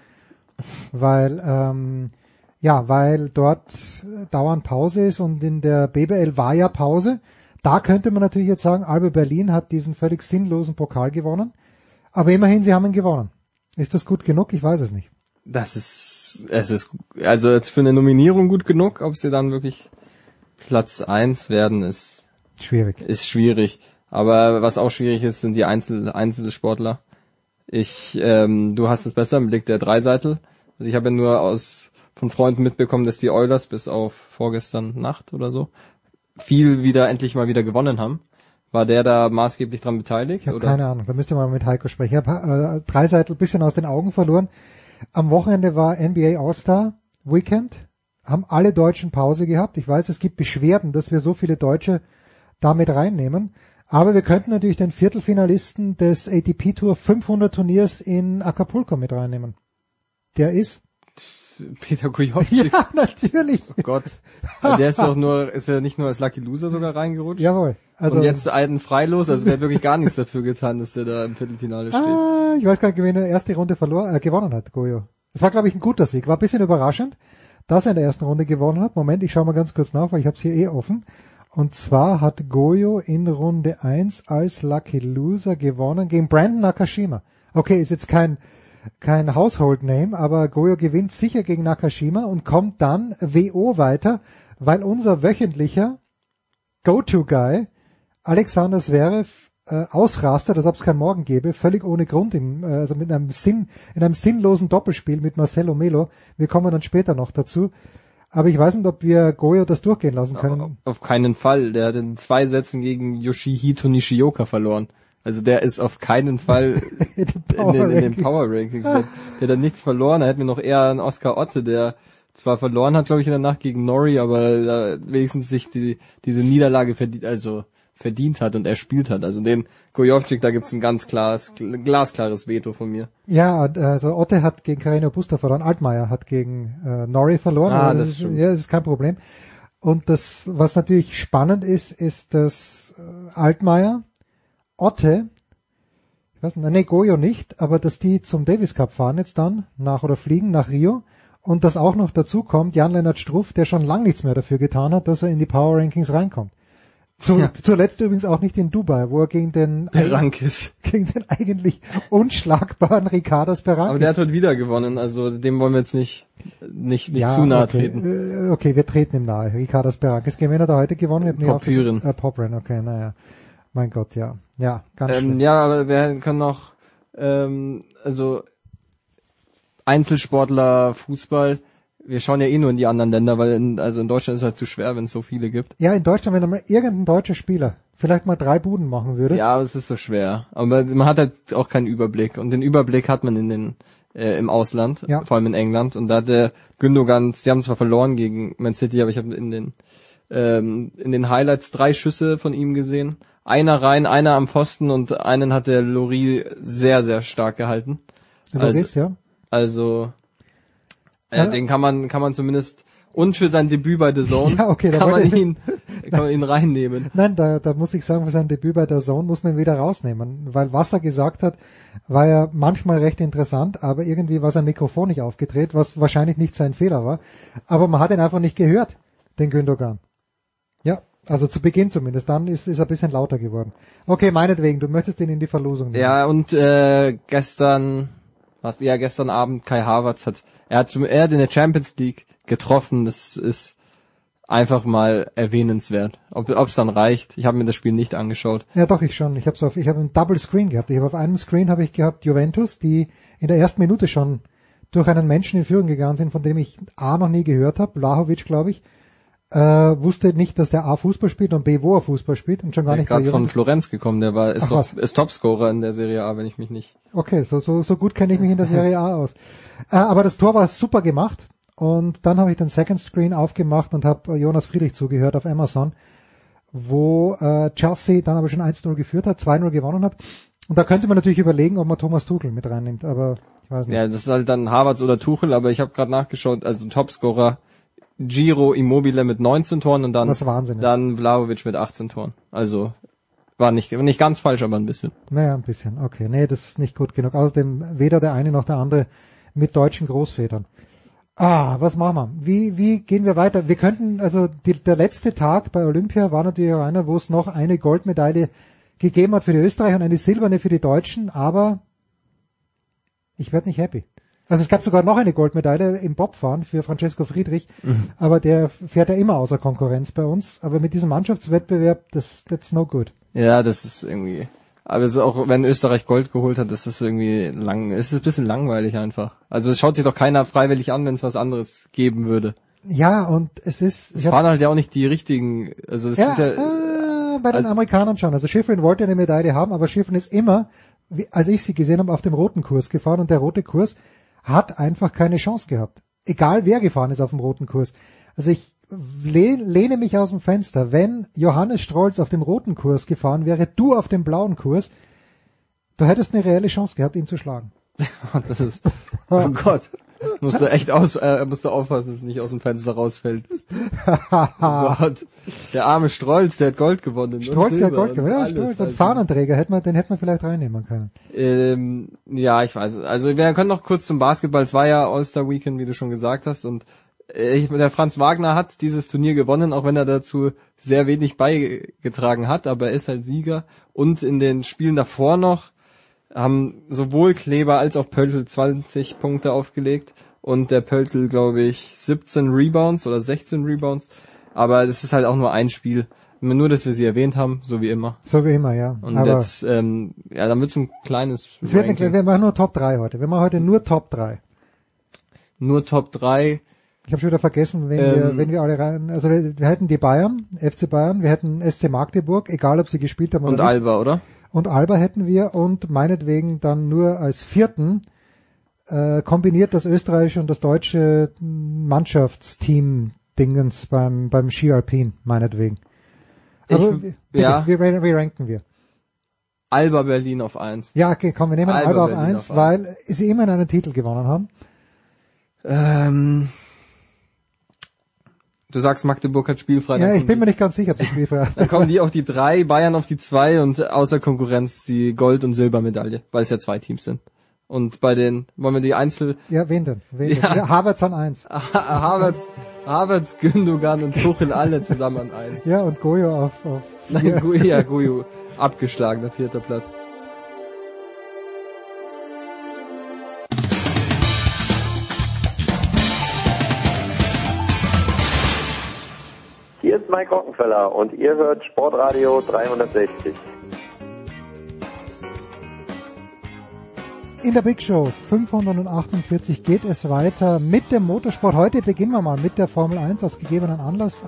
Weil dort dauernd Pause ist und in der BBL war ja Pause. Da könnte man natürlich jetzt sagen, Alba Berlin hat diesen völlig sinnlosen Pokal gewonnen. Aber immerhin, sie haben ihn gewonnen. Ist das gut genug? Ich weiß es nicht. Es ist also jetzt für eine Nominierung gut genug, ob sie dann wirklich Platz 1 werden, ist schwierig. Aber was auch schwierig ist, sind die Einzelsportler. Du hast es besser im Blick der Dreiseitel. Also ich habe ja nur von Freunden mitbekommen, dass die Oilers bis auf vorgestern Nacht oder so endlich mal wieder gewonnen haben. War der da maßgeblich dran beteiligt? Ich habe keine Ahnung, da müsst ihr mal mit Heiko sprechen. Ich habe Dreiseitel ein bisschen aus den Augen verloren. Am Wochenende war NBA All-Star Weekend, haben alle Deutschen Pause gehabt. Ich weiß, es gibt Beschwerden, dass wir so viele Deutsche damit reinnehmen. Aber wir könnten natürlich den Viertelfinalisten des ATP Tour 500 Turniers in Acapulco mit reinnehmen. Der ist Peter Kujawczyk. Ja, natürlich. Oh Gott. Der ist ja nicht nur als Lucky Loser sogar reingerutscht. Jawohl. Also, und jetzt einen freilos, also der hat wirklich gar nichts dafür getan, dass der da im Viertelfinale steht. Ich weiß gar nicht, wen er erste Runde gewonnen hat, Gojo. Das war, glaube ich, ein guter Sieg. War ein bisschen überraschend. das er in der ersten Runde gewonnen hat. Moment, ich schaue mal ganz kurz nach, weil ich habe es hier offen. Und zwar hat Gojo in Runde 1 als Lucky Loser gewonnen gegen Brandon Nakashima. Okay, ist jetzt kein Household Name, aber Gojo gewinnt sicher gegen Nakashima und kommt dann WO weiter, weil unser wöchentlicher Go-To-Guy Alexander Zverev ausrastet, als ob es keinen Morgen gäbe, völlig ohne Grund, also in einem sinnlosen Doppelspiel mit Marcelo Melo. Wir kommen dann später noch dazu. Aber ich weiß nicht, ob wir Gojo das durchgehen lassen können. Auf keinen Fall. Der hat in 2 Sätzen gegen Yoshihito Nishioka verloren. Also der ist auf keinen Fall in den Power Rankings. Der hat dann nichts verloren. Er hat mir noch eher einen Oscar Otte, der zwar verloren hat, glaube ich, in der Nacht gegen Norrie, aber wenigstens sich diese Niederlage verdient hat und erspielt hat. Also den Gojovcik, da gibt's ein ganz glasklares Veto von mir. Ja, also Otte hat gegen Carreño Busta verloren, Altmaier hat gegen Norrie verloren. Das ist kein Problem. Und das, was natürlich spannend ist, dass Altmaier, Otte, ich weiß nicht, Gojo nicht, aber dass die zum Davis Cup fahren jetzt dann, fliegen nach Rio. Und dass auch noch dazu kommt Jan-Lennart Struff, der schon lang nichts mehr dafür getan hat, dass er in die Power Rankings reinkommt. Zuletzt übrigens auch nicht in Dubai, wo er gegen den eigentlich unschlagbaren Ricardas Berankis. Aber der hat heute wieder gewonnen, also dem wollen wir jetzt nicht zu nahe treten. Okay, wir treten ihm nahe. Ricardas Berankis, gegen wen hat er heute gewonnen? Popyrin, okay, naja. Mein Gott, ja. Ja, ganz schön. Ja, aber wir können noch, also Einzelsportler, Fußball, wir schauen ja eh nur in die anderen Länder, weil in Deutschland ist es halt zu schwer, wenn es so viele gibt. Ja, in Deutschland, wenn mal irgendein deutscher Spieler vielleicht mal 3 Buden machen würde. Ja, aber es ist so schwer. Aber man hat halt auch keinen Überblick. Und den Überblick hat man im Ausland, vor allem in England. Und da hat der Gündogan, die haben zwar verloren gegen Man City, aber ich habe in den Highlights 3 Schüsse von ihm gesehen. Einer rein, einer am Pfosten und einen hat der Lori sehr, sehr stark gehalten. Den kann man zumindest, und für sein Debüt bei The Zone kann man ihn reinnehmen. Nein, da muss ich sagen, für sein Debüt bei The Zone muss man ihn wieder rausnehmen, weil was er gesagt hat, war ja manchmal recht interessant, aber irgendwie war sein Mikrofon nicht aufgedreht, was wahrscheinlich nicht sein Fehler war, aber man hat ihn einfach nicht gehört, den Gündogan. Ja, also zu Beginn zumindest, dann ist er ein bisschen lauter geworden. Okay, meinetwegen, du möchtest ihn in die Verlosung nehmen. Ja, und gestern Abend Kai Havertz er hat in der Champions League getroffen, das ist einfach mal erwähnenswert. Ob es dann reicht, ich habe mir das Spiel nicht angeschaut. Ja doch, ich schon. Ich habe einen Double Screen gehabt. Auf einem Screen habe ich gehabt Juventus, die in der ersten Minute schon durch einen Menschen in Führung gegangen sind, von dem ich A noch nie gehört habe, Vlahovic, glaube ich. Wusste nicht, dass der A Fußball spielt und B, wo er Fußball spielt und schon gar nicht. Der ist gerade von Florenz gekommen, der ist Topscorer in der Serie A, wenn ich mich nicht. Okay, so gut kenne ich mich in der Serie A aus. Aber das Tor war super gemacht und dann habe ich den Second Screen aufgemacht und habe Jonas Friedrich zugehört auf Amazon, wo Chelsea dann aber schon 1-0 geführt hat, 2-0 gewonnen hat. Und da könnte man natürlich überlegen, ob man Thomas Tuchel mit reinnimmt, aber ich weiß nicht. Ja, das ist halt dann Havertz oder Tuchel, aber ich habe gerade nachgeschaut, also Topscorer Giro Immobile mit 19 Toren und dann Vlahovic mit 18 Toren. Also war nicht ganz falsch, aber ein bisschen. Naja, ein bisschen. Okay, nee, das ist nicht gut genug. Außerdem weder der eine noch der andere mit deutschen Großvätern. Was machen wir? Wie gehen wir weiter? Wir könnten, also der letzte Tag bei Olympia war natürlich auch einer, wo es noch eine Goldmedaille gegeben hat für die Österreicher und eine silberne für die Deutschen, aber ich werde nicht happy. Also es gab sogar noch eine Goldmedaille im Bobfahren für Francesco Friedrich, aber der fährt ja immer außer Konkurrenz bei uns. Aber mit diesem Mannschaftswettbewerb, that's no good. Ja, das ist irgendwie, aber so auch wenn Österreich Gold geholt hat, ist es irgendwie es ist ein bisschen langweilig einfach. Also es schaut sich doch keiner freiwillig an, wenn es was anderes geben würde. Ja, und es waren halt ja auch nicht die richtigen, also es ist ja bei den Amerikanern schon. Also Schifrin wollte eine Medaille haben, aber Schifrin ist immer, als ich sie gesehen habe, auf dem roten Kurs gefahren und der rote Kurs hat einfach keine Chance gehabt. Egal wer gefahren ist auf dem roten Kurs. Also ich lehne mich aus dem Fenster. Wenn Johannes Strolz auf dem roten Kurs gefahren wäre, du auf dem blauen Kurs, du hättest eine reelle Chance gehabt, ihn zu schlagen. Das ist, oh Gott. Musst du echt aufpassen, dass es nicht aus dem Fenster rausfällt. Oh Gott. Der arme Strolz, der hat Gold gewonnen. Strolz hat Gold gewonnen. Ja, Strolz. Und Fahnenträger den hätte man vielleicht reinnehmen können. Ja, ich weiß. Also wir können noch kurz zum Basketball. Es war ja All-Star Weekend, wie du schon gesagt hast. Und der Franz Wagner hat dieses Turnier gewonnen, auch wenn er dazu sehr wenig beigetragen hat, aber er ist halt Sieger. Und in den Spielen davor noch haben sowohl Kleber als auch Pöltl 20 Punkte aufgelegt und der Pöltl, glaube ich, 17 Rebounds oder 16 Rebounds. Aber das ist halt auch nur ein Spiel. Nur, dass wir sie erwähnt haben, so wie immer. So wie immer, ja. Und aber jetzt, dann wird's ein kleines wir machen nur Top 3 heute. Wir machen heute nur Top 3. Nur Top 3. Ich habe schon wieder vergessen, wenn wir alle rein, also wir hätten die Bayern, FC Bayern, wir hätten SC Magdeburg, egal ob sie gespielt haben oder nicht. Und Alba, oder? Und Alba hätten wir und meinetwegen dann nur als vierten kombiniert das österreichische und das deutsche Mannschaftsteam Dingens beim Ski Alpin, meinetwegen. Aber wie ranken wir? Alba Berlin auf 1. Ja, okay, komm, wir nehmen Alba auf 1, weil sie immerhin einen Titel gewonnen haben. Du sagst, Magdeburg hat spielfrei. Ja, ich bin mir nicht ganz sicher, ob sie spielfrei hat. Dann kommen die auf die 3, Bayern auf die 2 und außer Konkurrenz die Gold- und Silbermedaille, weil es ja 2 Teams sind. Und bei den, wollen wir die Einzel... Ja, wen denn? Ja, Havertz an 1. Havertz, Gündogan und Tuchel alle zusammen an 1. Ja, und Goyo auf 4. Nein, Goyo abgeschlagener 4. Platz. Hier ist Mike Rockenfeller und ihr hört Sportradio 360. In der Big Show 548 geht es weiter mit dem Motorsport. Heute beginnen wir mal mit der Formel 1 aus gegebenem Anlass.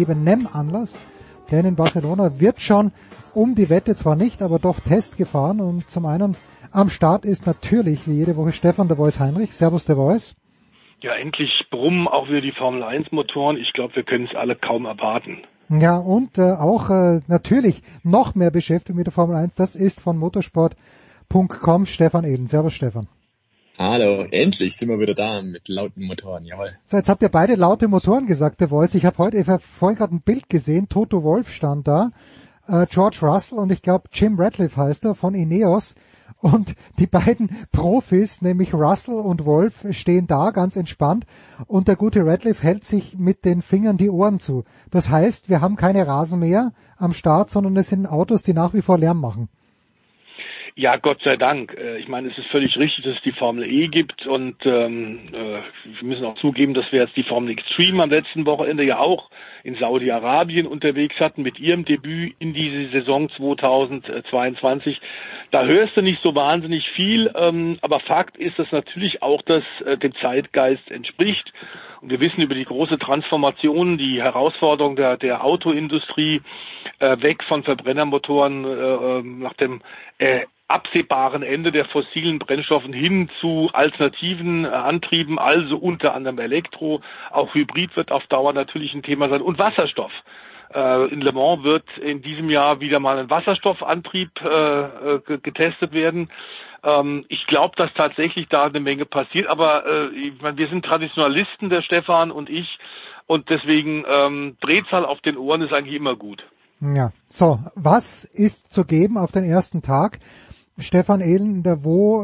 Denn in Barcelona wird schon um die Wette zwar nicht, aber doch Test gefahren. Und zum einen am Start ist natürlich wie jede Woche Stefan der Voice Heinrich. Servus der Voice. Ja, endlich brummen auch wieder die Formel 1 Motoren. Ich glaube, wir können es alle kaum erwarten. Ja, und auch natürlich noch mehr beschäftigt mit der Formel 1. Das ist von motorsport.com Stefan Ehlen. Servus Stefan. Hallo, endlich sind wir wieder da mit lauten Motoren, jawohl. So, jetzt habt ihr beide laute Motoren gesagt, der Voice. Ich habe vorhin gerade ein Bild gesehen, Toto Wolff stand da, George Russell und ich glaube Jim Ratcliffe heißt er von Ineos. Und die beiden Profis, nämlich Russell und Wolff, stehen da ganz entspannt und der gute Ratcliffe hält sich mit den Fingern die Ohren zu. Das heißt, wir haben keine Rasenmäher am Start, sondern es sind Autos, die nach wie vor Lärm machen. Ja, Gott sei Dank. Ich meine, es ist völlig richtig, dass es die Formel E gibt und wir müssen auch zugeben, dass wir jetzt die Formel Extreme am letzten Wochenende ja auch in Saudi-Arabien unterwegs hatten mit ihrem Debüt in diese Saison 2022. Da hörst du nicht so wahnsinnig viel, aber Fakt ist, dass natürlich auch das dem Zeitgeist entspricht. Und wir wissen über die große Transformation, die Herausforderung der Autoindustrie weg von Verbrennermotoren nach dem absehbaren Ende der fossilen Brennstoffen hin zu alternativen Antrieben, also unter anderem Elektro. Auch Hybrid wird auf Dauer natürlich ein Thema sein und Wasserstoff. In Le Mans wird in diesem Jahr wieder mal ein Wasserstoffantrieb getestet werden. Ich glaube, dass tatsächlich da eine Menge passiert, aber ich meine, wir sind Traditionalisten, der Stefan und ich, und deswegen Drehzahl auf den Ohren ist eigentlich immer gut. Ja, so, was ist zu geben auf den ersten Tag? Stefan Ehlen, wo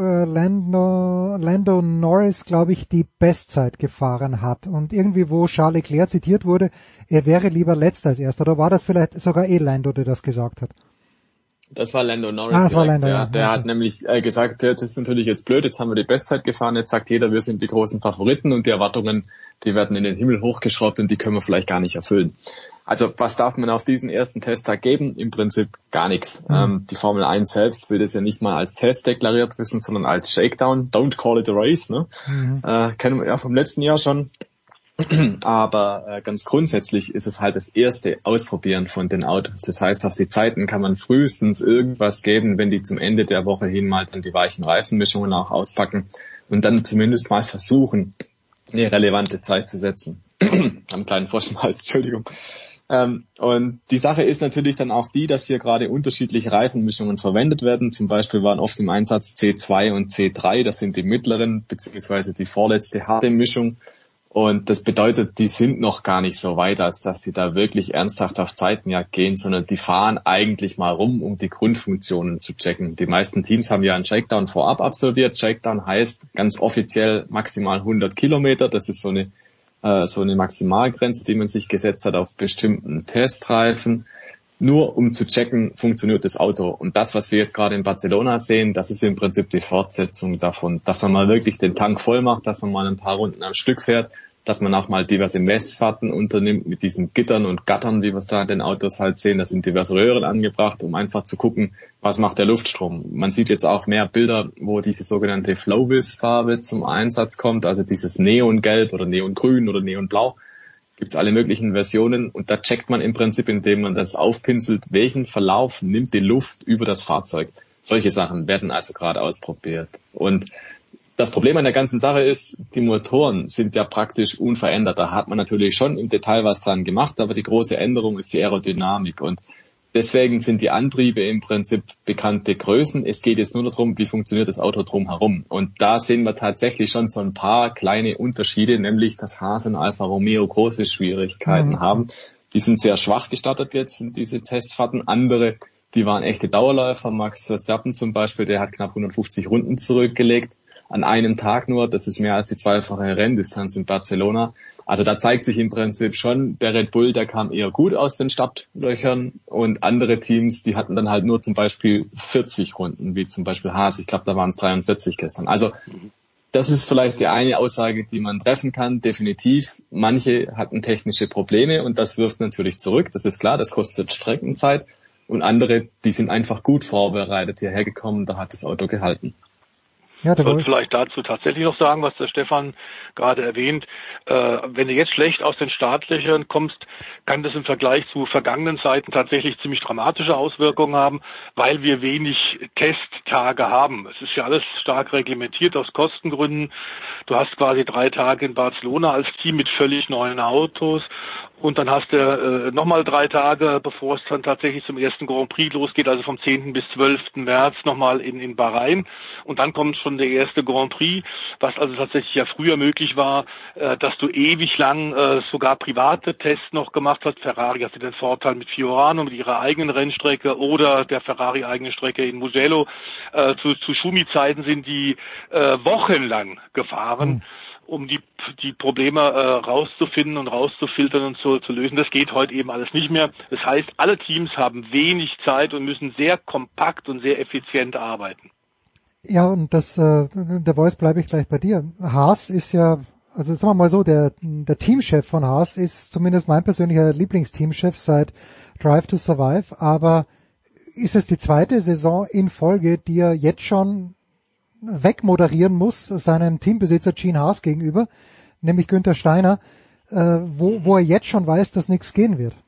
Lando Norris, glaube ich, die Bestzeit gefahren hat und irgendwie, wo Charles Leclerc zitiert wurde, er wäre lieber Letzter als Erster. Oder war das vielleicht sogar Lando, der das gesagt hat? Das war Lando Norris. Das war Lando, der hat nämlich gesagt, das ist natürlich jetzt blöd, jetzt haben wir die Bestzeit gefahren, jetzt sagt jeder, wir sind die großen Favoriten und die Erwartungen, die werden in den Himmel hochgeschraubt und die können wir vielleicht gar nicht erfüllen. Also was darf man auf diesen ersten Testtag geben? Im Prinzip gar nichts. Die Formel 1 selbst will das ja nicht mal als Test deklariert wissen, sondern als Shakedown. Don't call it a race, ne? Kennen wir ja vom letzten Jahr schon. Aber ganz grundsätzlich ist es halt das erste Ausprobieren von den Autos. Das heißt, auf die Zeiten kann man frühestens irgendwas geben, wenn die zum Ende der Woche hin mal dann die weichen Reifenmischungen auch auspacken und dann zumindest mal versuchen, eine relevante Zeit zu setzen. Einen kleinen Frosch im Hals, Entschuldigung. Und die Sache ist natürlich dann auch die, dass hier gerade unterschiedliche Reifenmischungen verwendet werden. Zum Beispiel waren oft im Einsatz C2 und C3, das sind die mittleren, beziehungsweise die vorletzte harte Mischung. Und das bedeutet, die sind noch gar nicht so weit, als dass sie da wirklich ernsthaft auf Zeitenjagd gehen, sondern die fahren eigentlich mal rum, um die Grundfunktionen zu checken. Die meisten Teams haben ja einen Shakedown vorab absolviert. Shakedown heißt ganz offiziell maximal 100 Kilometer. Das ist so eine so eine Maximalgrenze, die man sich gesetzt hat auf bestimmten Testreifen, nur um zu checken, funktioniert das Auto. Und das, was wir jetzt gerade in Barcelona sehen, das ist im Prinzip die Fortsetzung davon, dass man mal wirklich den Tank voll macht, dass man mal ein paar Runden am Stück fährt, dass man auch mal diverse Messfahrten unternimmt mit diesen Gittern und Gattern, wie wir es da in den Autos halt sehen. Da sind diverse Röhren angebracht, um einfach zu gucken, was macht der Luftstrom. Man sieht jetzt auch mehr Bilder, wo diese sogenannte Flowbiz-Farbe zum Einsatz kommt, also dieses Neongelb oder Neongrün oder Neonblau. Gibt's alle möglichen Versionen und da checkt man im Prinzip, indem man das aufpinselt, welchen Verlauf nimmt die Luft über das Fahrzeug. Solche Sachen werden also gerade ausprobiert. Und das Problem an der ganzen Sache ist, die Motoren sind ja praktisch unverändert. Da hat man natürlich schon im Detail was dran gemacht, aber die große Änderung ist die Aerodynamik. Und deswegen sind die Antriebe im Prinzip bekannte Größen. Es geht jetzt nur darum, wie funktioniert das Auto drumherum. Und da sehen wir tatsächlich schon so ein paar kleine Unterschiede, nämlich dass Haas und Alfa Romeo große Schwierigkeiten haben. Die sind sehr schwach gestartet jetzt in diese Testfahrten. Andere, die waren echte Dauerläufer. Max Verstappen zum Beispiel, der hat knapp 150 Runden zurückgelegt. An einem Tag nur, das ist mehr als die zweifache Renndistanz in Barcelona. Also da zeigt sich im Prinzip schon, der Red Bull, der kam eher gut aus den Startlöchern und andere Teams, die hatten dann halt nur zum Beispiel 40 Runden, wie zum Beispiel Haas. Ich glaube, da waren es 43 gestern. Also das ist vielleicht die eine Aussage, die man treffen kann. Definitiv, manche hatten technische Probleme und das wirft natürlich zurück. Das ist klar, das kostet Streckenzeit. Und andere, die sind einfach gut vorbereitet hierher gekommen, da hat das Auto gehalten. Ja, ich wollte vielleicht dazu tatsächlich noch sagen, was der Stefan gerade erwähnt. Wenn du jetzt schlecht aus den Startlöchern kommst, kann das im Vergleich zu vergangenen Zeiten tatsächlich ziemlich dramatische Auswirkungen haben, weil wir wenig Testtage haben. Es ist ja alles stark reglementiert aus Kostengründen. Du hast quasi 3 Tage in Barcelona als Team mit völlig neuen Autos. Und dann hast du nochmal 3 Tage, bevor es dann tatsächlich zum ersten Grand Prix losgeht, also vom 10. bis 12. März nochmal in Bahrain. Und dann kommt schon der erste Grand Prix, was also tatsächlich ja früher möglich war, dass du ewig lang sogar private Tests noch gemacht hast. Ferrari hatte den Vorteil mit Fiorano, mit ihrer eigenen Rennstrecke oder der Ferrari-eigene Strecke in Mugello. Zu Schumi-Zeiten sind die wochenlang gefahren. Um die Probleme rauszufinden und rauszufiltern und zu lösen. Das geht heute eben alles nicht mehr. Das heißt, alle Teams haben wenig Zeit und müssen sehr kompakt und sehr effizient arbeiten. Ja, und der Voice bleibe ich gleich bei dir. Haas ist ja, also sagen wir mal so, der Teamchef von Haas ist zumindest mein persönlicher Lieblingsteamchef seit Drive to Survive, aber ist es die zweite Saison in Folge, die er jetzt schon wegmoderieren muss, seinem Teambesitzer Gene Haas gegenüber, nämlich Günther Steiner, wo er jetzt schon weiß, dass nichts gehen wird?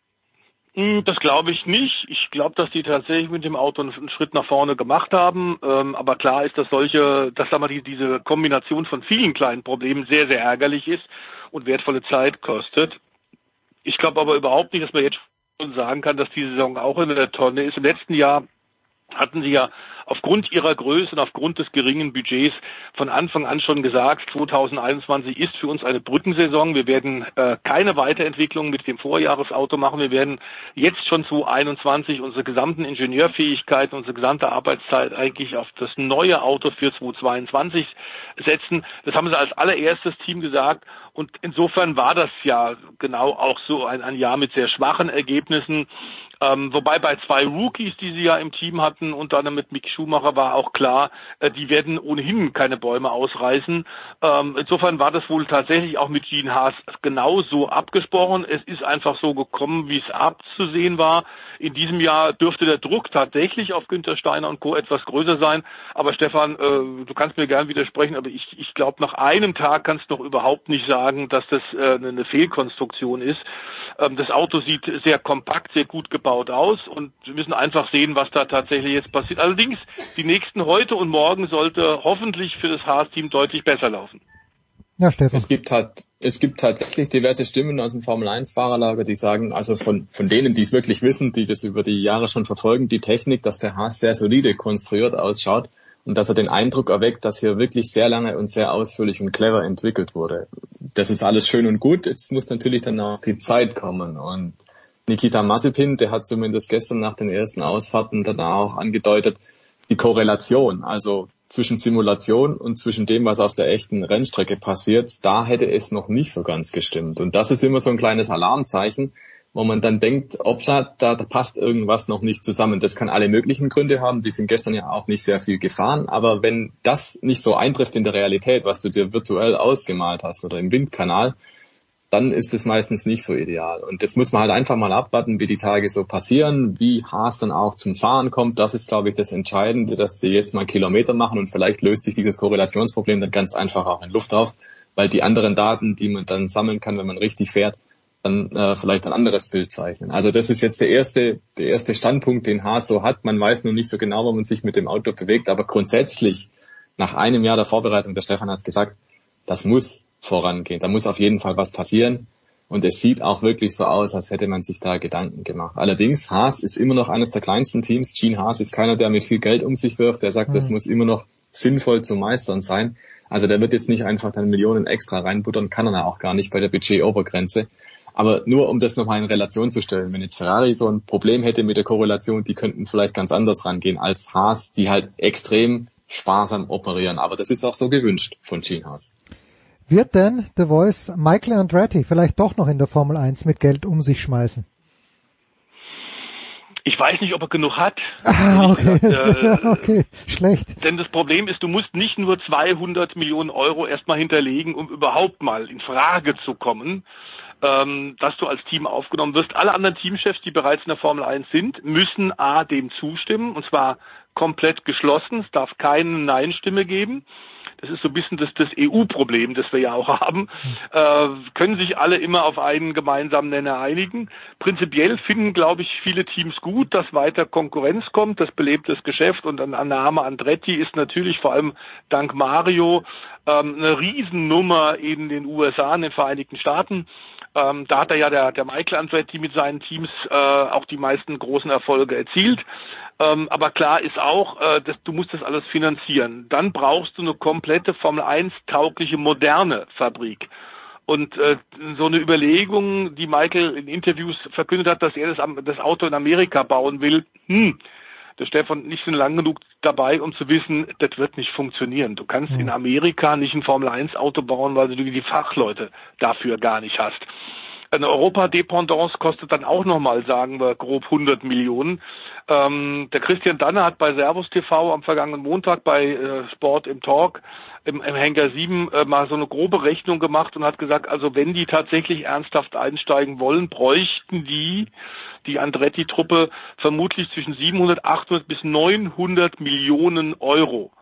Das glaube ich nicht. Ich glaube, dass die tatsächlich mit dem Auto einen Schritt nach vorne gemacht haben. Aber klar ist, dass diese Kombination von vielen kleinen Problemen sehr, sehr ärgerlich ist und wertvolle Zeit kostet. Ich glaube aber überhaupt nicht, dass man jetzt schon sagen kann, dass die Saison auch in der Tonne ist. Im letzten Jahr hatten sie ja aufgrund ihrer Größe und aufgrund des geringen Budgets von Anfang an schon gesagt, 2021 ist für uns eine Brückensaison. Wir werden keine Weiterentwicklung mit dem Vorjahresauto machen. Wir werden jetzt schon 2021 unsere gesamten Ingenieurfähigkeiten, unsere gesamte Arbeitszeit eigentlich auf das neue Auto für 2022 setzen. Das haben sie als allererstes Team gesagt. Und insofern war das ja genau auch so ein Jahr mit sehr schwachen Ergebnissen. Wobei bei 2 Rookies, die sie ja im Team hatten, unter anderem mit Mick Schumacher, war auch klar, die werden ohnehin keine Bäume ausreißen. Insofern war das wohl tatsächlich auch mit Gene Haas genauso abgesprochen. Es ist einfach so gekommen, wie es abzusehen war. In diesem Jahr dürfte der Druck tatsächlich auf Günther Steiner und Co. etwas größer sein. Aber Stefan, du kannst mir gern widersprechen, aber ich glaube, nach einem Tag kannst du doch überhaupt nicht sagen, dass das eine Fehlkonstruktion ist. Das Auto sieht sehr kompakt, sehr gut gebaut aus und wir müssen einfach sehen, was da tatsächlich jetzt passiert. Allerdings, die nächsten heute und morgen sollte hoffentlich für das Haas-Team deutlich besser laufen. Ja, Stefan. Es gibt tatsächlich diverse Stimmen aus dem Formel-1-Fahrerlager, die sagen, also von denen, die es wirklich wissen, die das über die Jahre schon verfolgen, die Technik, dass der Haas sehr solide konstruiert ausschaut und dass er den Eindruck erweckt, dass hier wirklich sehr lange und sehr ausführlich und clever entwickelt wurde. Das ist alles schön und gut, jetzt muss natürlich dann auch die Zeit kommen und Nikita Mazepin, der hat zumindest gestern nach den ersten Ausfahrten dann auch angedeutet, die Korrelation, also zwischen Simulation und zwischen dem, was auf der echten Rennstrecke passiert, da hätte es noch nicht so ganz gestimmt. Und das ist immer so ein kleines Alarmzeichen, wo man dann denkt, hoppla, da passt irgendwas noch nicht zusammen. Das kann alle möglichen Gründe haben, die sind gestern ja auch nicht sehr viel gefahren, aber wenn das nicht so eintrifft in der Realität, was du dir virtuell ausgemalt hast oder im Windkanal, dann ist es meistens nicht so ideal. Und jetzt muss man halt einfach mal abwarten, wie die Tage so passieren, wie Haas dann auch zum Fahren kommt. Das ist, glaube ich, das Entscheidende, dass sie jetzt mal Kilometer machen und vielleicht löst sich dieses Korrelationsproblem dann ganz einfach auch in Luft auf, weil die anderen Daten, die man dann sammeln kann, wenn man richtig fährt, dann vielleicht ein anderes Bild zeichnen. Also das ist jetzt der erste Standpunkt, den Haas so hat. Man weiß noch nicht so genau, wo man sich mit dem Auto bewegt, aber grundsätzlich nach einem Jahr der Vorbereitung, der Stefan hat es gesagt, das muss vorangehen. Da muss auf jeden Fall was passieren. Und es sieht auch wirklich so aus, als hätte man sich da Gedanken gemacht. Allerdings, Haas ist immer noch eines der kleinsten Teams. Gene Haas ist keiner, der mit viel Geld um sich wirft. Der sagt, das muss immer noch sinnvoll zu meistern sein. Also der wird jetzt nicht einfach dann Millionen extra reinbuttern, kann er auch gar nicht bei der Budgetobergrenze. Aber nur um das nochmal in Relation zu stellen, wenn jetzt Ferrari so ein Problem hätte mit der Korrelation, die könnten vielleicht ganz anders rangehen als Haas, die halt extrem sparsam operieren. Aber das ist auch so gewünscht von Gene Haas. Wird denn The Voice Michael Andretti vielleicht doch noch in der Formel 1 mit Geld um sich schmeißen? Ich weiß nicht, ob er genug hat. Okay, schlecht. Denn das Problem ist, du musst nicht nur 200 Millionen Euro erstmal hinterlegen, um überhaupt mal in Frage zu kommen, dass du als Team aufgenommen wirst. Alle anderen Teamchefs, die bereits in der Formel 1 sind, müssen dem zustimmen, und zwar komplett geschlossen. Es darf keine Nein-Stimme geben. Das ist so ein bisschen das EU-Problem, das wir ja auch haben. Können sich alle immer auf einen gemeinsamen Nenner einigen. Prinzipiell finden, glaube ich, viele Teams gut, dass weiter Konkurrenz kommt. Das belebt das Geschäft, und ein Name Andretti ist natürlich vor allem dank Mario eine Riesennummer in den USA, in den Vereinigten Staaten. Da hat der Michael Andretti mit seinen Teams auch die meisten großen Erfolge erzielt. Aber klar ist auch, du musst das alles finanzieren. Dann brauchst du eine komplette Formel 1 taugliche moderne Fabrik. Und so eine Überlegung, die Michael in Interviews verkündet hat, dass er das Auto in Amerika bauen will, der Stefan nicht so lang genug dabei, um zu wissen, das wird nicht funktionieren. Du kannst in Amerika nicht ein Formel 1 Auto bauen, weil du die Fachleute dafür gar nicht hast. Eine Europa-Dependance kostet dann auch nochmal, sagen wir, grob 100 Millionen. Der Christian Danner hat bei Servus TV am vergangenen Montag bei Sport im Talk im Hangar 7 mal so eine grobe Rechnung gemacht und hat gesagt, also wenn die tatsächlich ernsthaft einsteigen wollen, bräuchten die Andretti-Truppe vermutlich zwischen 700, 800 bis 900 Millionen Euro.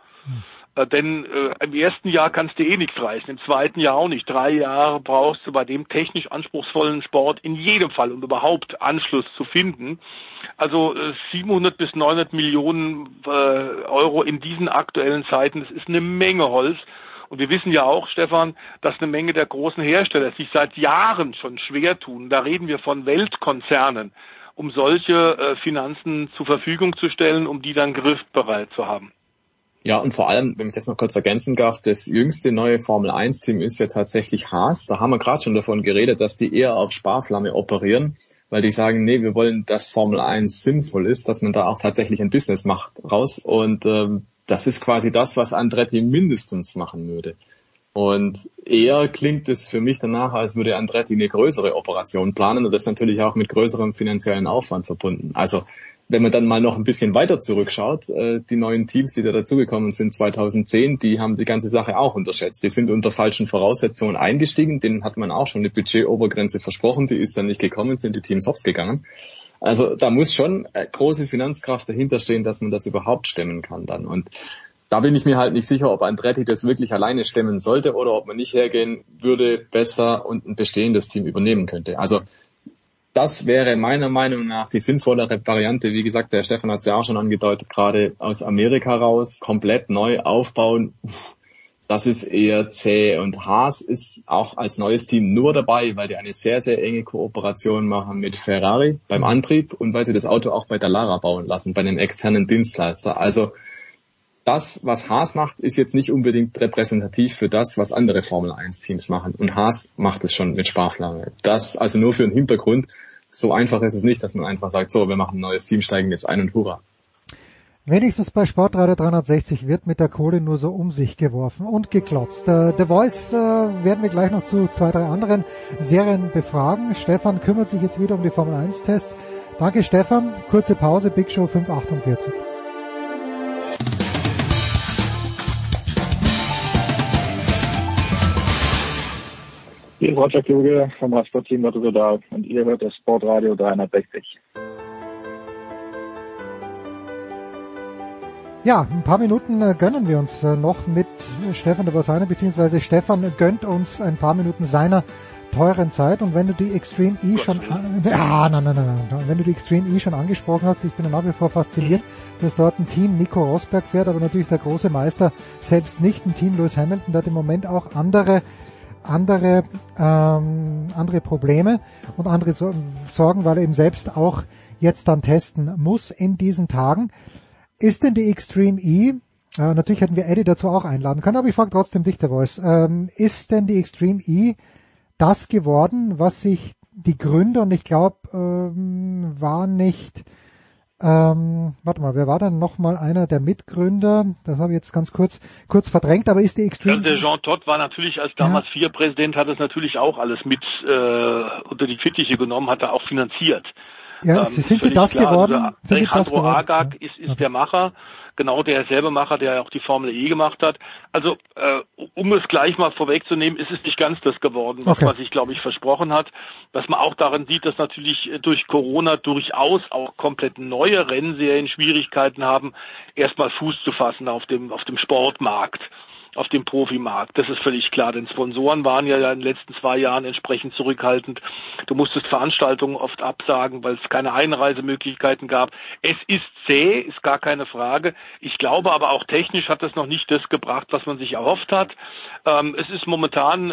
Denn im ersten Jahr kannst du nichts reißen, im zweiten Jahr auch nicht. 3 Jahre brauchst du bei dem technisch anspruchsvollen Sport in jedem Fall, um überhaupt Anschluss zu finden. Also 700 bis 900 Millionen Euro in diesen aktuellen Zeiten, das ist eine Menge Holz. Und wir wissen ja auch, Stefan, dass eine Menge der großen Hersteller sich seit Jahren schon schwer tun. Da reden wir von Weltkonzernen, um solche Finanzen zur Verfügung zu stellen, um die dann griffbereit zu haben. Ja, und vor allem, wenn ich das noch kurz ergänzen darf, das jüngste neue Formel-1-Team ist ja tatsächlich Haas. Da haben wir gerade schon davon geredet, dass die eher auf Sparflamme operieren, weil die sagen, nee, wir wollen, dass Formel 1 sinnvoll ist, dass man da auch tatsächlich ein Business macht raus. Und das ist quasi das, was Andretti mindestens machen würde. Und eher klingt es für mich danach, als würde Andretti eine größere Operation planen, und das ist natürlich auch mit größerem finanziellen Aufwand verbunden. Also wenn man dann mal noch ein bisschen weiter zurückschaut, die neuen Teams, die da dazugekommen sind 2010, die haben die ganze Sache auch unterschätzt. Die sind unter falschen Voraussetzungen eingestiegen, denen hat man auch schon eine Budgetobergrenze versprochen, die ist dann nicht gekommen, sind die Teams hops gegangen. Also da muss schon große Finanzkraft dahinter stehen, dass man das überhaupt stemmen kann dann. Und da bin ich mir halt nicht sicher, ob Andretti das wirklich alleine stemmen sollte oder ob man nicht hergehen würde, besser und ein bestehendes Team übernehmen könnte. Also das wäre meiner Meinung nach die sinnvollere Variante. Wie gesagt, der Stefan hat es ja auch schon angedeutet, gerade aus Amerika raus, komplett neu aufbauen. Das ist eher zäh. Und Haas ist auch als neues Team nur dabei, weil die eine sehr, sehr enge Kooperation machen mit Ferrari beim Antrieb und weil sie das Auto auch bei Dallara bauen lassen, bei einem externen Dienstleister. Also das, was Haas macht, ist jetzt nicht unbedingt repräsentativ für das, was andere Formel-1-Teams machen. Und Haas macht es schon mit Sparflamme. Das also nur für den Hintergrund. So einfach ist es nicht, dass man einfach sagt, so, wir machen ein neues Team, steigen jetzt ein und hurra. Wenigstens bei Sportradio 360 wird mit der Kohle nur so um sich geworfen und geklotzt. The Voice werden wir gleich noch zu 2, 3 anderen Serien befragen. Stefan kümmert sich jetzt wieder um die Formel 1 Tests. Danke Stefan. Kurze Pause, Big Show 548. Hier ist Roger Kluge vom Radsportteam Lotto und ihr hört das Sportradio 360. Ja, ein paar Minuten gönnen wir uns noch mit Stefan de Borsane, beziehungsweise Stefan gönnt uns ein paar Minuten seiner teuren Zeit. Und wenn du die Extreme E schon wenn du die Extreme E schon angesprochen hast, ich bin nach wie vor fasziniert, dass dort ein Team Nico Rosberg fährt, aber natürlich der große Meister selbst nicht, ein Team Lewis Hamilton, der hat im Moment auch andere Probleme und andere Sorgen, weil er eben selbst auch jetzt dann testen muss in diesen Tagen. Ist denn die Extreme E, natürlich hätten wir Eddie dazu auch einladen können, aber ich frage trotzdem dich, der Voice, ist denn die Extreme E das geworden, was sich die Gründer, und ich glaube, war nicht, wer war dann nochmal einer der Mitgründer? Das habe ich jetzt ganz kurz verdrängt, aber ist die Extreme... Der Jean Todt war natürlich als damals FIA-Präsident, hat es natürlich auch alles mit unter die Fittiche genommen, hat er auch finanziert. Ja, sind Sie das klar geworden? Also Alejandro Agag ist der Macher, genau derselbe Macher, der auch die Formel E gemacht hat. Also, um es gleich mal vorwegzunehmen, ist es nicht ganz das geworden, was man sich, glaube ich, versprochen hat. Was man auch darin sieht, dass natürlich durch Corona durchaus auch komplett neue Rennserien Schwierigkeiten haben, erstmal Fuß zu fassen auf dem Sportmarkt, auf dem Profimarkt. Das ist völlig klar, denn Sponsoren waren ja in den letzten 2 Jahren entsprechend zurückhaltend. Du musstest Veranstaltungen oft absagen, weil es keine Einreisemöglichkeiten gab. Es ist zäh, ist gar keine Frage. Ich glaube aber auch technisch hat es noch nicht das gebracht, was man sich erhofft hat. Es ist momentan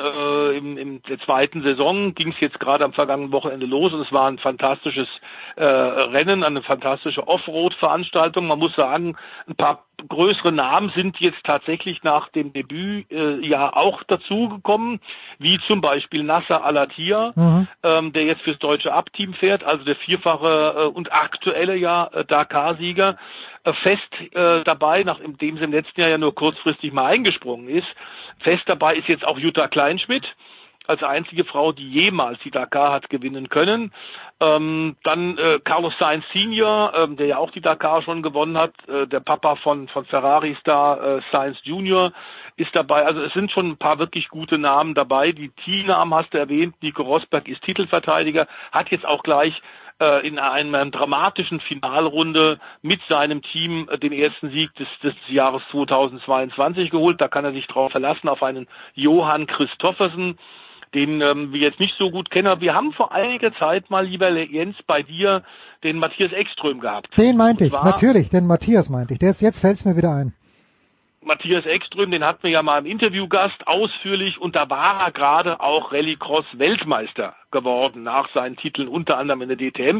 in der 2. Saison, ging es jetzt gerade am vergangenen Wochenende los und es war ein fantastisches Rennen, eine fantastische Offroad-Veranstaltung. Man muss sagen, ein paar größere Namen sind jetzt tatsächlich nach dem Debüt auch dazugekommen, wie zum Beispiel Nasser Al-Attiyah, der jetzt fürs deutsche Ab-Team fährt, also der vierfache und aktuelle Dakar-Sieger, fest dabei, nachdem sie im letzten Jahr ja nur kurzfristig mal eingesprungen ist. Fest dabei ist jetzt auch Jutta Kleinschmidt, als einzige Frau, die jemals die Dakar hat gewinnen können. Dann Carlos Sainz Senior, der ja auch die Dakar schon gewonnen hat. Der Papa von Ferrari-Star Sainz Junior ist dabei. Also es sind schon ein paar wirklich gute Namen dabei. Die Teamnamen hast du erwähnt. Nico Rosberg ist Titelverteidiger, hat jetzt auch gleich in einer dramatischen Finalrunde mit seinem Team den ersten Sieg des Jahres 2022 geholt. Da kann er sich drauf verlassen, auf einen Johann Christoffersen, den wir jetzt nicht so gut kennen. Aber wir haben vor einiger Zeit mal, lieber Jens, bei dir den Matthias Ekström gehabt. Den meinte ich, natürlich, den Matthias meinte ich. Jetzt fällt's mir wieder ein. Matthias Ekström, den hatten wir ja mal im Interviewgast ausführlich und da war er gerade auch Rallycross-Weltmeister geworden nach seinen Titeln, unter anderem in der DTM.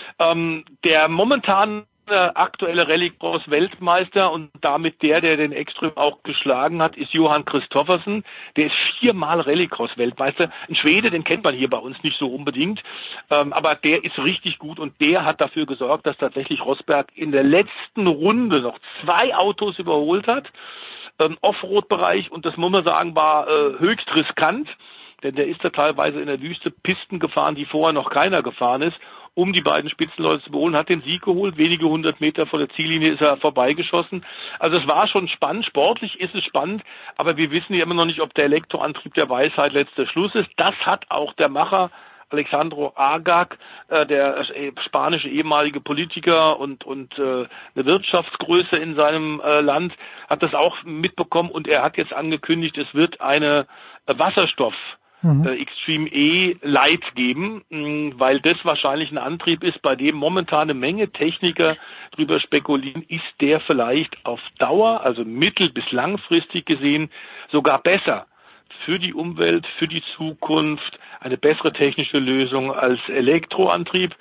Der momentan aktuelle Rallycross-Weltmeister und damit der den Ekström auch geschlagen hat, ist Johann Christoffersen. Der ist 4-mal Rallycross-Weltmeister. Ein Schwede, den kennt man hier bei uns nicht so unbedingt. Aber der ist richtig gut und der hat dafür gesorgt, dass tatsächlich Rosberg in der letzten Runde noch 2 Autos überholt hat. Offroad-Bereich, und das muss man sagen, war höchst riskant, denn der ist da teilweise in der Wüste Pisten gefahren, die vorher noch keiner gefahren ist, um die beiden Spitzenleute zu überholen, hat den Sieg geholt, wenige 100 Meter vor der Ziellinie ist er vorbeigeschossen. Also es war schon spannend, sportlich ist es spannend, aber wir wissen ja immer noch nicht, ob der Elektroantrieb der Weisheit letzter Schluss ist. Das hat auch der Macher Alejandro Agag, der spanische ehemalige Politiker und eine Wirtschaftsgröße in seinem Land, hat das auch mitbekommen und er hat jetzt angekündigt, es wird eine Wasserstoff Extreme E Light geben, weil das wahrscheinlich ein Antrieb ist, bei dem momentan eine Menge Techniker drüber spekulieren, ist der vielleicht auf Dauer, also mittel- bis langfristig gesehen, sogar besser für die Umwelt, für die Zukunft, eine bessere technische Lösung als Elektroantrieb.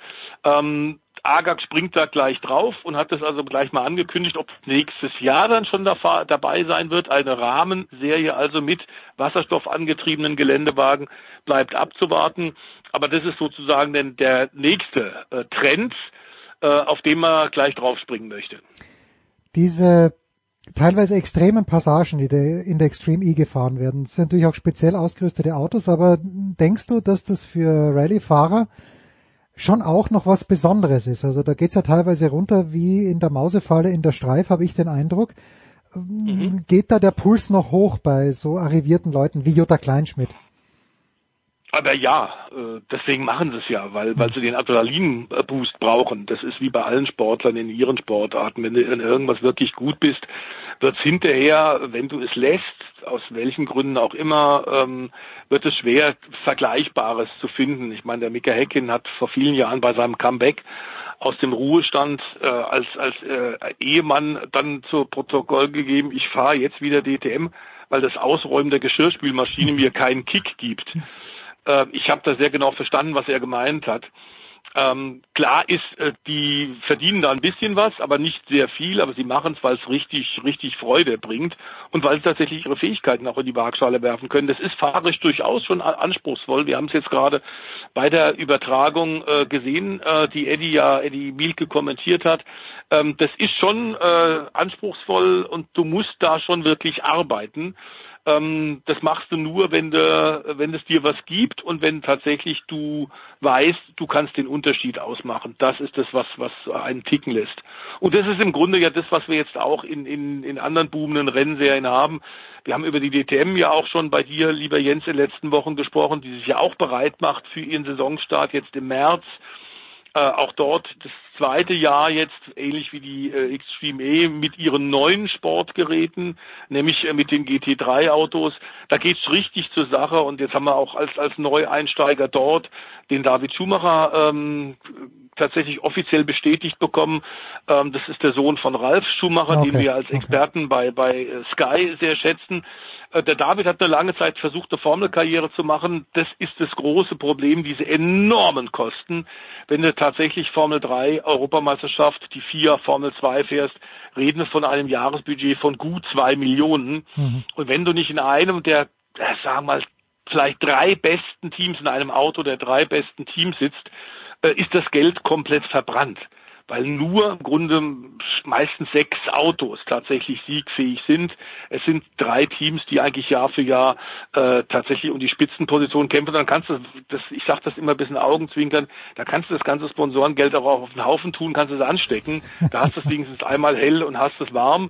Agag springt da gleich drauf und hat das also gleich mal angekündigt, ob nächstes Jahr dann schon dabei sein wird. Eine Rahmenserie also mit wasserstoffangetriebenen Geländewagen bleibt abzuwarten. Aber das ist sozusagen der nächste Trend, auf den man gleich drauf springen möchte. diese teilweise extremen Passagen, die in der Extreme E gefahren werden, das sind natürlich auch speziell ausgerüstete Autos, aber denkst du, dass das für Rallye-Fahrer schon auch noch was Besonderes ist? Also da geht's ja teilweise runter wie in der Mausefalle in der Streif, habe ich den Eindruck. Geht da der Puls noch hoch bei so arrivierten Leuten wie Jutta Kleinschmidt? Aber ja, deswegen machen sie es ja, weil sie den Adrenalin-Boost brauchen. Das ist wie bei allen Sportlern in ihren Sportarten. Wenn du in irgendwas wirklich gut bist, wird's hinterher, wenn du es lässt, aus welchen Gründen auch immer, wird es schwer, Vergleichbares zu finden. Ich meine, der Mika Häkkinen hat vor vielen Jahren bei seinem Comeback aus dem Ruhestand als Ehemann dann zu Protokoll gegeben, ich fahre jetzt wieder DTM, weil das Ausräumen der Geschirrspülmaschine mir keinen Kick gibt. Ich habe da sehr genau verstanden, was er gemeint hat. Klar ist, die verdienen da ein bisschen was, aber nicht sehr viel, aber sie machen es, weil es richtig Freude bringt und weil sie tatsächlich ihre Fähigkeiten auch in die Waagschale werfen können. Das ist fahrerisch durchaus schon anspruchsvoll. Wir haben es jetzt gerade bei der Übertragung gesehen, die Eddie Mielke kommentiert hat. Das ist schon anspruchsvoll und du musst da schon wirklich arbeiten. Das machst du nur, wenn es dir was gibt und wenn tatsächlich du weißt, du kannst den Unterschied ausmachen. Das ist das, was einen ticken lässt. Und das ist im Grunde ja das, was wir jetzt auch in anderen boomenden Rennserien haben. Wir haben über die DTM ja auch schon bei dir, lieber Jens, in den letzten Wochen gesprochen, die sich ja auch bereit macht für ihren Saisonstart jetzt im März. Auch dort das zweite Jahr jetzt, ähnlich wie die Extreme E, mit ihren neuen Sportgeräten, nämlich mit den GT3-Autos. Da geht's richtig zur Sache und jetzt haben wir auch als Neueinsteiger dort den David Schumacher tatsächlich offiziell bestätigt bekommen. Das ist der Sohn von Ralf Schumacher, den wir als Experten bei Sky sehr schätzen. Der David hat eine lange Zeit versucht, eine Formelkarriere zu machen. Das ist das große Problem, diese enormen Kosten. Wenn du tatsächlich Formel 3 Europameisterschaft, die 4 Formel 2 fährst, reden wir von einem Jahresbudget von gut 2 Millionen. Und wenn du nicht in einem der, sagen wir mal, vielleicht 3 besten Teams in einem Auto der 3 besten Teams sitzt, ist das Geld komplett verbrannt. Weil nur im Grunde meistens 6 Autos tatsächlich siegfähig sind. Es sind 3 Teams, die eigentlich Jahr für Jahr tatsächlich um die Spitzenposition kämpfen. Dann kannst du ich sage das immer ein bisschen Augenzwinkern, da kannst du das ganze Sponsorengeld auch auf den Haufen tun, kannst es anstecken. Da hast du es wenigstens einmal hell und hast es warm.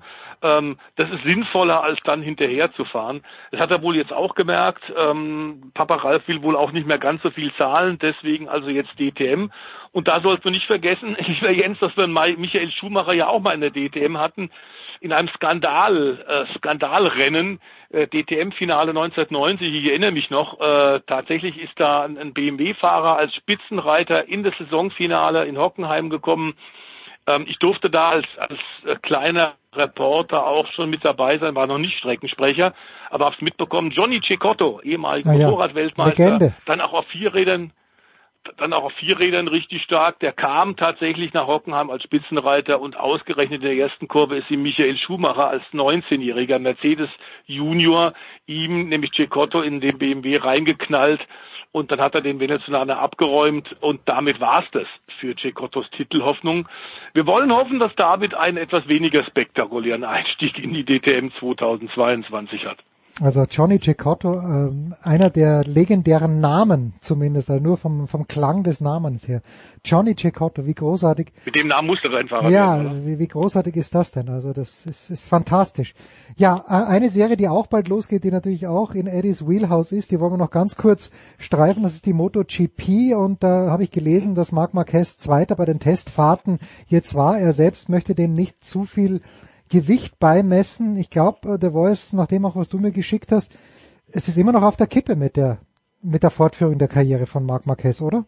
Das ist sinnvoller, als dann hinterher zu fahren. Das hat er wohl jetzt auch gemerkt. Papa Ralf will wohl auch nicht mehr ganz so viel zahlen, deswegen also jetzt DTM. Und da sollten wir nicht vergessen, lieber Jens, dass wir Michael Schumacher ja auch mal in der DTM hatten, in einem Skandalrennen, DTM-Finale 1990, ich erinnere mich noch, tatsächlich ist da ein BMW-Fahrer als Spitzenreiter in das Saisonfinale in Hockenheim gekommen. Ich durfte da als kleiner Reporter auch schon mit dabei sein, war noch nicht Streckensprecher, aber hab's mitbekommen. Johnny Cecotto, ehemaliger Motorradweltmeister, Legende. Dann auch auf Vierrädern richtig stark. Der kam tatsächlich nach Hockenheim als Spitzenreiter und ausgerechnet in der ersten Kurve ist ihm Michael Schumacher als 19-jähriger Mercedes Junior ihm, nämlich Cecotto, in den BMW reingeknallt. Und dann hat er den Venezuelaner abgeräumt und damit war's das für Cecottos Titelhoffnung. Wir wollen hoffen, dass David einen etwas weniger spektakulären Einstieg in die DTM 2022 hat. Also Johnny Cecotto, einer der legendären Namen zumindest, also nur vom Klang des Namens her. Johnny Cecotto, wie großartig. Mit dem Namen musste Rennfahrer werden. Ja, wie großartig ist das denn? Also das ist fantastisch. Ja, eine Serie, die auch bald losgeht, die natürlich auch in Eddies Wheelhouse ist, die wollen wir noch ganz kurz streifen, das ist die MotoGP und da habe ich gelesen, dass Marc Marquez Zweiter bei den Testfahrten jetzt war. Er selbst möchte dem nicht zu viel Gewicht beimessen. Ich glaube, The Voice, nach dem auch, was du mir geschickt hast, es ist immer noch auf der Kippe mit der Fortführung der Karriere von Marc Marquez, oder?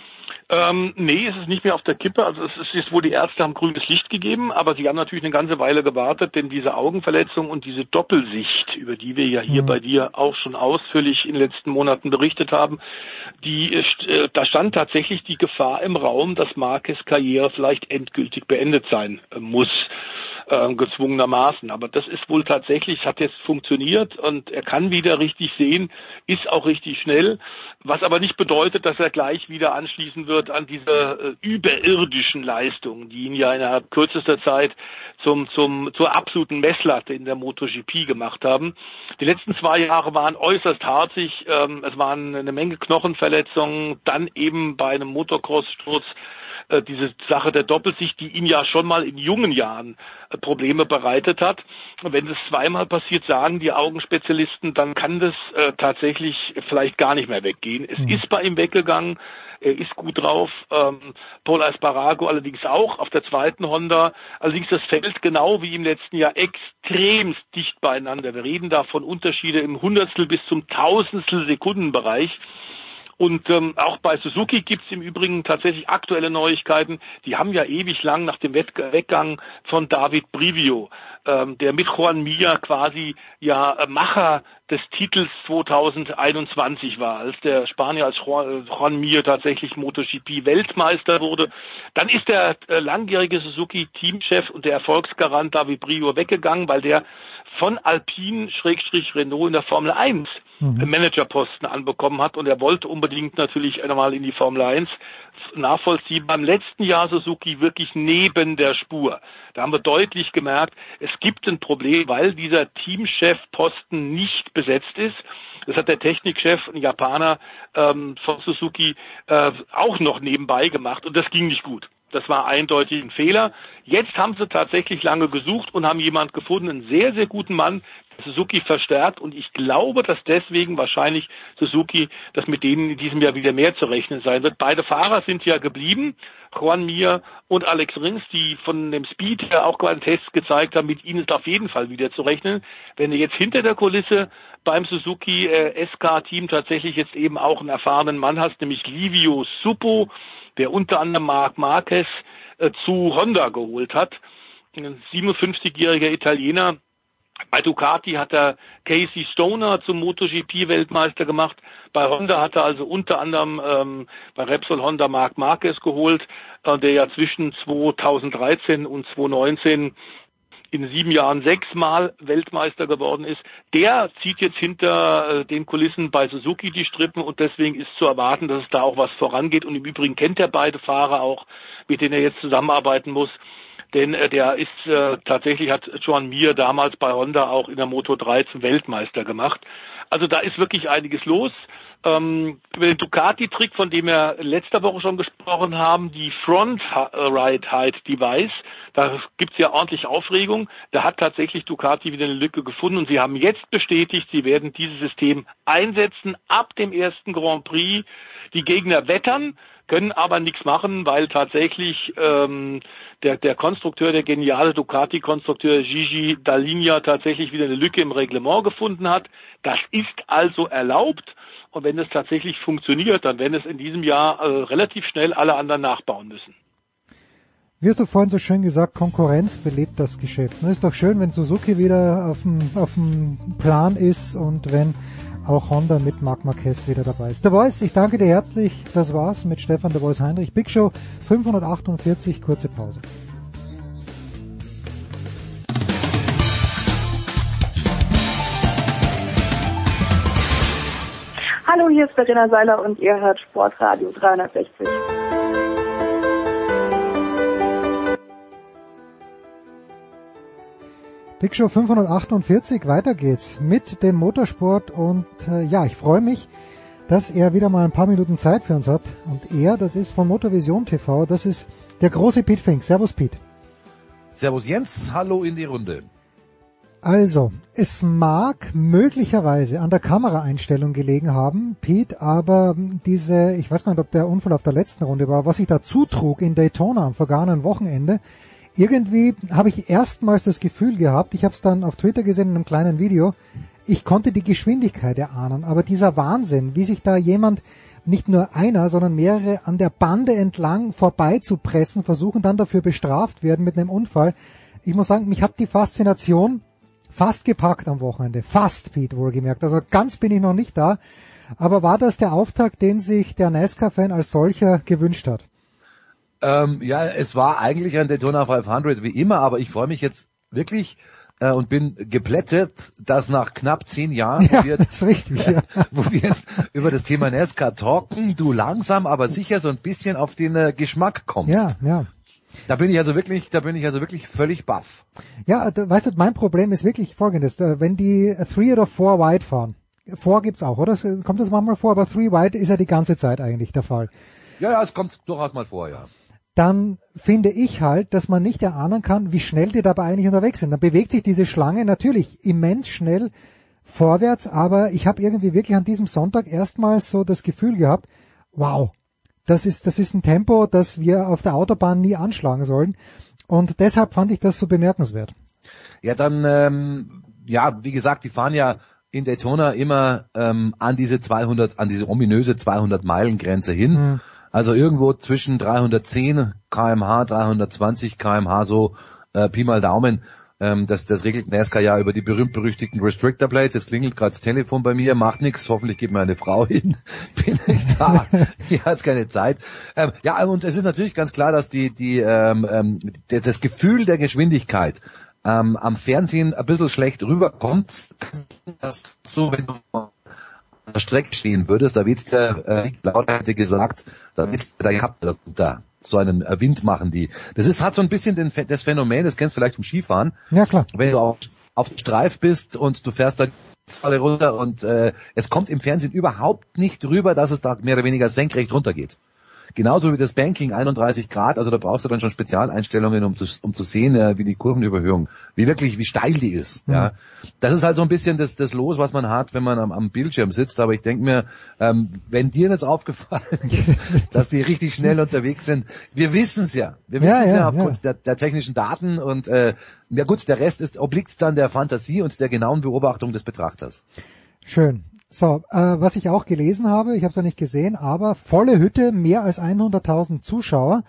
Nee, es ist nicht mehr auf der Kippe. Also es ist jetzt wohl, die Ärzte haben grünes Licht gegeben, aber sie haben natürlich eine ganze Weile gewartet, denn diese Augenverletzung und diese Doppelsicht, über die wir ja hier bei dir auch schon ausführlich in den letzten Monaten berichtet haben, da stand tatsächlich die Gefahr im Raum, dass Marquez' Karriere vielleicht endgültig beendet sein muss. gezwungenermaßen. Aber das ist wohl tatsächlich, hat jetzt funktioniert und er kann wieder richtig sehen, ist auch richtig schnell, was aber nicht bedeutet, dass er gleich wieder anschließen wird an diese überirdischen Leistungen, die ihn ja innerhalb kürzester Zeit zur absoluten Messlatte in der MotoGP gemacht haben. Die letzten 2 Jahre waren äußerst harzig, es waren eine Menge Knochenverletzungen, dann eben bei einem Motocross-Sturz diese Sache der Doppelsicht, die ihm ja schon mal in jungen Jahren Probleme bereitet hat. Und wenn das zweimal passiert, sagen die Augenspezialisten, dann kann das tatsächlich vielleicht gar nicht mehr weggehen. Es ist bei ihm weggegangen, er ist gut drauf. Pol Espargaro allerdings auch auf der zweiten Honda. Allerdings das Feld genau wie im letzten Jahr extremst dicht beieinander. Wir reden da von Unterschiede im Hundertstel bis zum Tausendstel Sekundenbereich. Und auch bei Suzuki gibt's im Übrigen tatsächlich aktuelle Neuigkeiten. Die haben ja ewig lang nach dem Weggang von David Brivio, der mit Juan Mir quasi Macher des Titels 2021 war, als der Spanier als Juan Mir tatsächlich MotoGP-Weltmeister wurde. Dann ist der langjährige Suzuki-Teamchef und der Erfolgsgarant David Brivio weggegangen, weil der von Alpine/Renault in der Formel 1 Managerposten anbekommen hat und er wollte unbedingt natürlich einmal in die Formel 1 nachvollziehbar. Im letzten Jahr Suzuki wirklich neben der Spur. Da haben wir deutlich gemerkt, es gibt ein Problem, weil dieser Teamchefposten nicht besetzt ist. Das hat der Technikchef, ein Japaner von Suzuki, auch noch nebenbei gemacht und das ging nicht gut. Das war eindeutig ein Fehler. Jetzt haben sie tatsächlich lange gesucht und haben jemanden gefunden, einen sehr, sehr guten Mann, der Suzuki verstärkt. Und ich glaube, dass deswegen wahrscheinlich Suzuki, dass mit denen in diesem Jahr wieder mehr zu rechnen sein wird. Beide Fahrer sind ja geblieben, Juan Mir und Alex Rins, die von dem Speed her auch gerade Tests gezeigt haben. Mit ihnen ist auf jeden Fall wieder zu rechnen. Wenn du jetzt hinter der Kulisse beim Suzuki SK-Team tatsächlich jetzt eben auch einen erfahrenen Mann hast, nämlich Livio Suppo, der unter anderem Marc Marquez zu Honda geholt hat. Ein 57-jähriger Italiener. Bei Ducati hat er Casey Stoner zum MotoGP-Weltmeister gemacht. Bei Honda hat er also unter anderem bei Repsol Honda Marc Marquez geholt, der ja zwischen 2013 und 2019 in 7 Jahren 6-mal Weltmeister geworden ist. Der zieht jetzt hinter den Kulissen bei Suzuki die Strippen und deswegen ist zu erwarten, dass es da auch was vorangeht. Und im Übrigen kennt er beide Fahrer auch, mit denen er jetzt zusammenarbeiten muss. Denn der ist tatsächlich, hat Juan Mir damals bei Honda auch in der Moto3 zum Weltmeister gemacht. Also da ist wirklich einiges los. Über den Ducati-Trick, von dem wir letzter Woche schon gesprochen haben, die Front Ride Height Device, da gibt's ja ordentlich Aufregung. Da hat tatsächlich Ducati wieder eine Lücke gefunden und sie haben jetzt bestätigt, sie werden dieses System einsetzen ab dem ersten Grand Prix. Die Gegner wettern, können aber nichts machen, weil tatsächlich der Konstrukteur, der geniale Ducati-Konstrukteur Gigi Dall'Igna tatsächlich wieder eine Lücke im Reglement gefunden hat. Das ist also erlaubt. Und wenn es tatsächlich funktioniert, dann werden es in diesem Jahr relativ schnell alle anderen nachbauen müssen. Wie hast du vorhin so schön gesagt, Konkurrenz belebt das Geschäft. Es ist doch schön, wenn Suzuki wieder auf dem Plan ist und wenn auch Honda mit Marc Marquez wieder dabei ist. The Voice, ich danke dir herzlich. Das war's mit Stefan The Voice Heinrich. Big Show 548, kurze Pause. Hallo, hier ist Verena Seiler und ihr hört Sportradio 360. Big Show 548, weiter geht's mit dem Motorsport und ich freue mich, dass er wieder mal ein paar Minuten Zeit für uns hat. Und das ist von Motorvision TV, das ist der große Piet Fink. Servus Piet. Servus Jens, hallo in die Runde. Also, es mag möglicherweise an der Kameraeinstellung gelegen haben, Piet, aber ich weiß gar nicht, ob der Unfall auf der letzten Runde war, was sich da zutrug in Daytona am vergangenen Wochenende, irgendwie habe ich erstmals das Gefühl gehabt, ich habe es dann auf Twitter gesehen in einem kleinen Video, ich konnte die Geschwindigkeit erahnen, aber dieser Wahnsinn, wie sich da jemand, nicht nur einer, sondern mehrere an der Bande entlang vorbeizupressen, versuchen dann dafür bestraft werden mit einem Unfall. Ich muss sagen, mich hat die Faszination fast gepackt am Wochenende. Fast, Pete, wohlgemerkt. Also ganz bin ich noch nicht da. Aber war das der Auftakt, den sich der NASCAR-Fan als solcher gewünscht hat? Es war eigentlich ein Daytona 500 wie immer, aber ich freue mich jetzt wirklich und bin geplättet, dass nach knapp 10 Jahren, das ist richtig, wo wir jetzt über das Thema NASCAR talken, du langsam aber sicher so ein bisschen auf den Geschmack kommst. Ja. Da bin ich also wirklich völlig baff. Ja, weißt du, mein Problem ist wirklich folgendes. Wenn die 3 oder 4 wide fahren, 4 gibt's auch, oder? Kommt das manchmal vor, aber 3 wide ist ja die ganze Zeit eigentlich der Fall. Ja, es kommt durchaus mal vor, ja. Dann finde ich halt, dass man nicht erahnen kann, wie schnell die dabei eigentlich unterwegs sind. Dann bewegt sich diese Schlange natürlich immens schnell vorwärts, aber ich habe irgendwie wirklich an diesem Sonntag erstmals so das Gefühl gehabt, wow, das ist ein Tempo, das wir auf der Autobahn nie anschlagen sollen. Und deshalb fand ich das so bemerkenswert. Ja, dann, wie gesagt, die fahren ja in Daytona immer an diese ominöse 200-Meilen-Grenze hin. Also irgendwo zwischen 310 km/h, 320 km/h, so Pi mal Daumen. Das regelt NASCAR ja über die berühmt-berüchtigten Restrictor Plates. Jetzt klingelt gerade das Telefon bei mir, macht nichts. Hoffentlich geht mir eine Frau hin. Bin ich da? Die hat keine Zeit. Und es ist natürlich ganz klar, dass das Gefühl der Geschwindigkeit am Fernsehen ein bisschen schlecht rüberkommt. Das so, wenn du an der Strecke stehen würdest, da wird's hätte gesagt, da so einen Wind machen die. Hat so ein bisschen das Phänomen, das kennst du vielleicht vom Skifahren. Ja, klar. Wenn du auf dem Streif bist und du fährst da Falle runter und es kommt im Fernsehen überhaupt nicht rüber, dass es da mehr oder weniger senkrecht runtergeht. Genauso wie das Banking 31 Grad, also da brauchst du dann schon Spezialeinstellungen, um zu sehen, wie die Kurvenüberhöhung, wie steil die ist. Mhm. Ja, das ist halt so ein bisschen das Los, was man hat, wenn man am Bildschirm sitzt. Aber ich denke mir, wenn dir jetzt aufgefallen ist, dass die richtig schnell unterwegs sind, wir wissen es ja. Wir wissen es aufgrund der technischen Daten und der Rest obliegt dann der Fantasie und der genauen Beobachtung des Betrachters. Schön. So, was ich auch gelesen habe, ich habe es ja nicht gesehen, aber volle Hütte, mehr als 100.000 Zuschauer.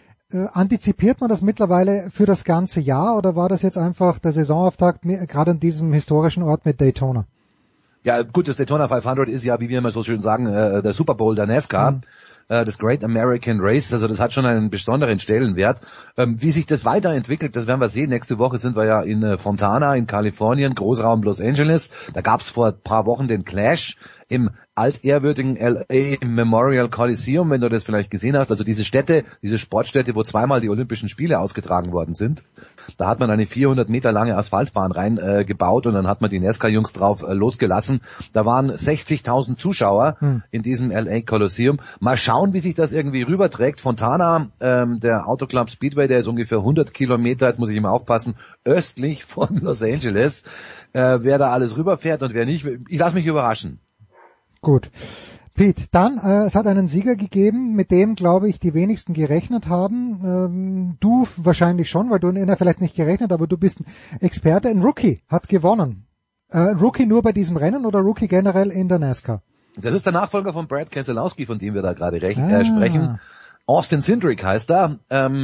Antizipiert man das mittlerweile für das ganze Jahr oder war das jetzt einfach der Saisonauftakt gerade an diesem historischen Ort mit Daytona? Ja gut, das Daytona 500 ist ja, wie wir immer so schön sagen, der Super Bowl der NASCAR. Das Great American Race, also das hat schon einen besonderen Stellenwert. Wie sich das weiterentwickelt, das werden wir sehen. Nächste Woche sind wir ja in Fontana in Kalifornien, Großraum Los Angeles. Da gab es vor ein paar Wochen den Clash im altehrwürdigen LA Memorial Coliseum, wenn du das vielleicht gesehen hast. Also diese Sportstätte, wo zweimal die Olympischen Spiele ausgetragen worden sind. Da hat man eine 400 Meter lange Asphaltbahn reingebaut und dann hat man die NASCAR-Jungs drauf losgelassen. Da waren 60.000 Zuschauer in diesem LA Coliseum. Mal schauen, wie sich das irgendwie rüberträgt. Fontana, der Autoclub Speedway, der ist ungefähr 100 Kilometer, jetzt muss ich immer aufpassen, östlich von Los Angeles. Wer da alles rüberfährt und wer nicht, ich lasse mich überraschen. Gut. Pete, dann, es hat einen Sieger gegeben, mit dem, glaube ich, die wenigsten gerechnet haben. Du wahrscheinlich schon, weil du vielleicht nicht gerechnet, aber du bist ein Experte. Ein Rookie hat gewonnen. Rookie nur bei diesem Rennen oder Rookie generell in der NASCAR? Das ist der Nachfolger von Brad Keselowski, von dem wir da gerade sprechen. Austin Cindric heißt er,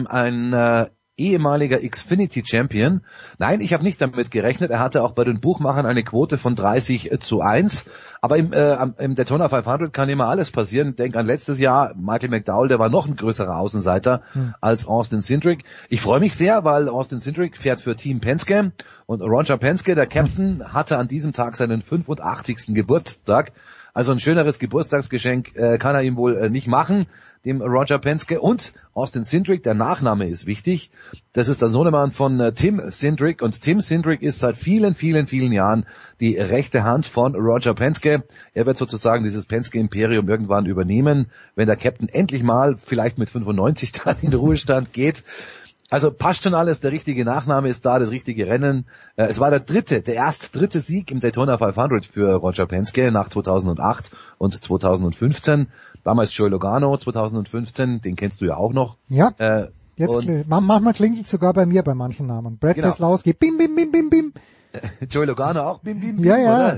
ein ehemaliger Xfinity Champion. Nein, ich habe nicht damit gerechnet. Er hatte auch bei den Buchmachern eine Quote von 30:1. Aber im Daytona 500 kann immer alles passieren. Denk an letztes Jahr, Michael McDowell, der war noch ein größerer Außenseiter als Austin Cindric. Ich freue mich sehr, weil Austin Cindric fährt für Team Penske und Roger Penske, der Captain, hatte an diesem Tag seinen 85. Geburtstag. Also ein schöneres Geburtstagsgeschenk kann er ihm wohl nicht machen, dem Roger Penske. Und Austin Cindric, der Nachname ist wichtig. Das ist der Sohnemann von Tim Cindric. Und Tim Cindric ist seit vielen, vielen, vielen Jahren die rechte Hand von Roger Penske. Er wird sozusagen dieses Penske-Imperium irgendwann übernehmen, wenn der Captain endlich mal, vielleicht mit 95 dann in den Ruhestand geht. Also passt schon alles, der richtige Nachname ist da, das richtige Rennen. Es war der erst dritte Sieg im Daytona 500 für Roger Penske nach 2008 und 2015. Damals Joey Logano 2015, den kennst du ja auch noch. Ja, manchmal klingelt es sogar bei mir bei manchen Namen. Brad Keselowski, bim, bim, bim, bim, bim. Joey Logano auch, bim, bim, bim. Ja.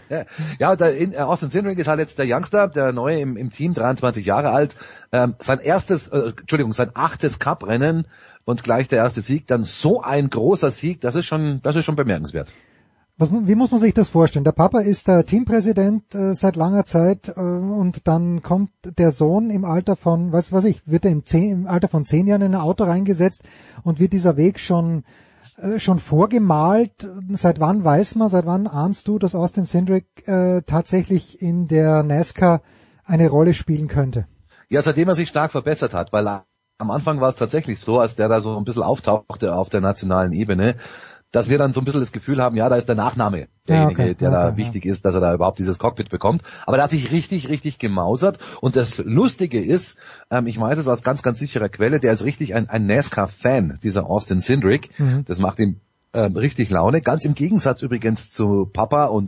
Austin Cindric ist halt jetzt der Youngster, der Neue im Team, 23 Jahre alt. Sein 8. Cup-Rennen und gleich der erste Sieg, dann so ein großer Sieg, das ist schon bemerkenswert. Wie muss man sich das vorstellen? Der Papa ist der Teampräsident seit langer Zeit und dann kommt der Sohn im Alter von, wird er im Alter von 10 Jahren in ein Auto reingesetzt und wird dieser Weg schon schon vorgemalt? Seit wann ahnst du, dass Austin Cindric tatsächlich in der NASCAR eine Rolle spielen könnte? Ja, seitdem er sich stark verbessert hat, weil am Anfang war es tatsächlich so, als der da so ein bisschen auftauchte auf der nationalen Ebene, dass wir dann so ein bisschen das Gefühl haben, ja, da ist der Nachname derjenige, der da wichtig ist, dass er da überhaupt dieses Cockpit bekommt. Aber der hat sich richtig gemausert. Und das Lustige ist, ich weiß es aus ganz, ganz sicherer Quelle, der ist richtig ein NASCAR-Fan, dieser Austin Cindric. Das macht ihm richtig Laune. Ganz im Gegensatz übrigens zu Papa und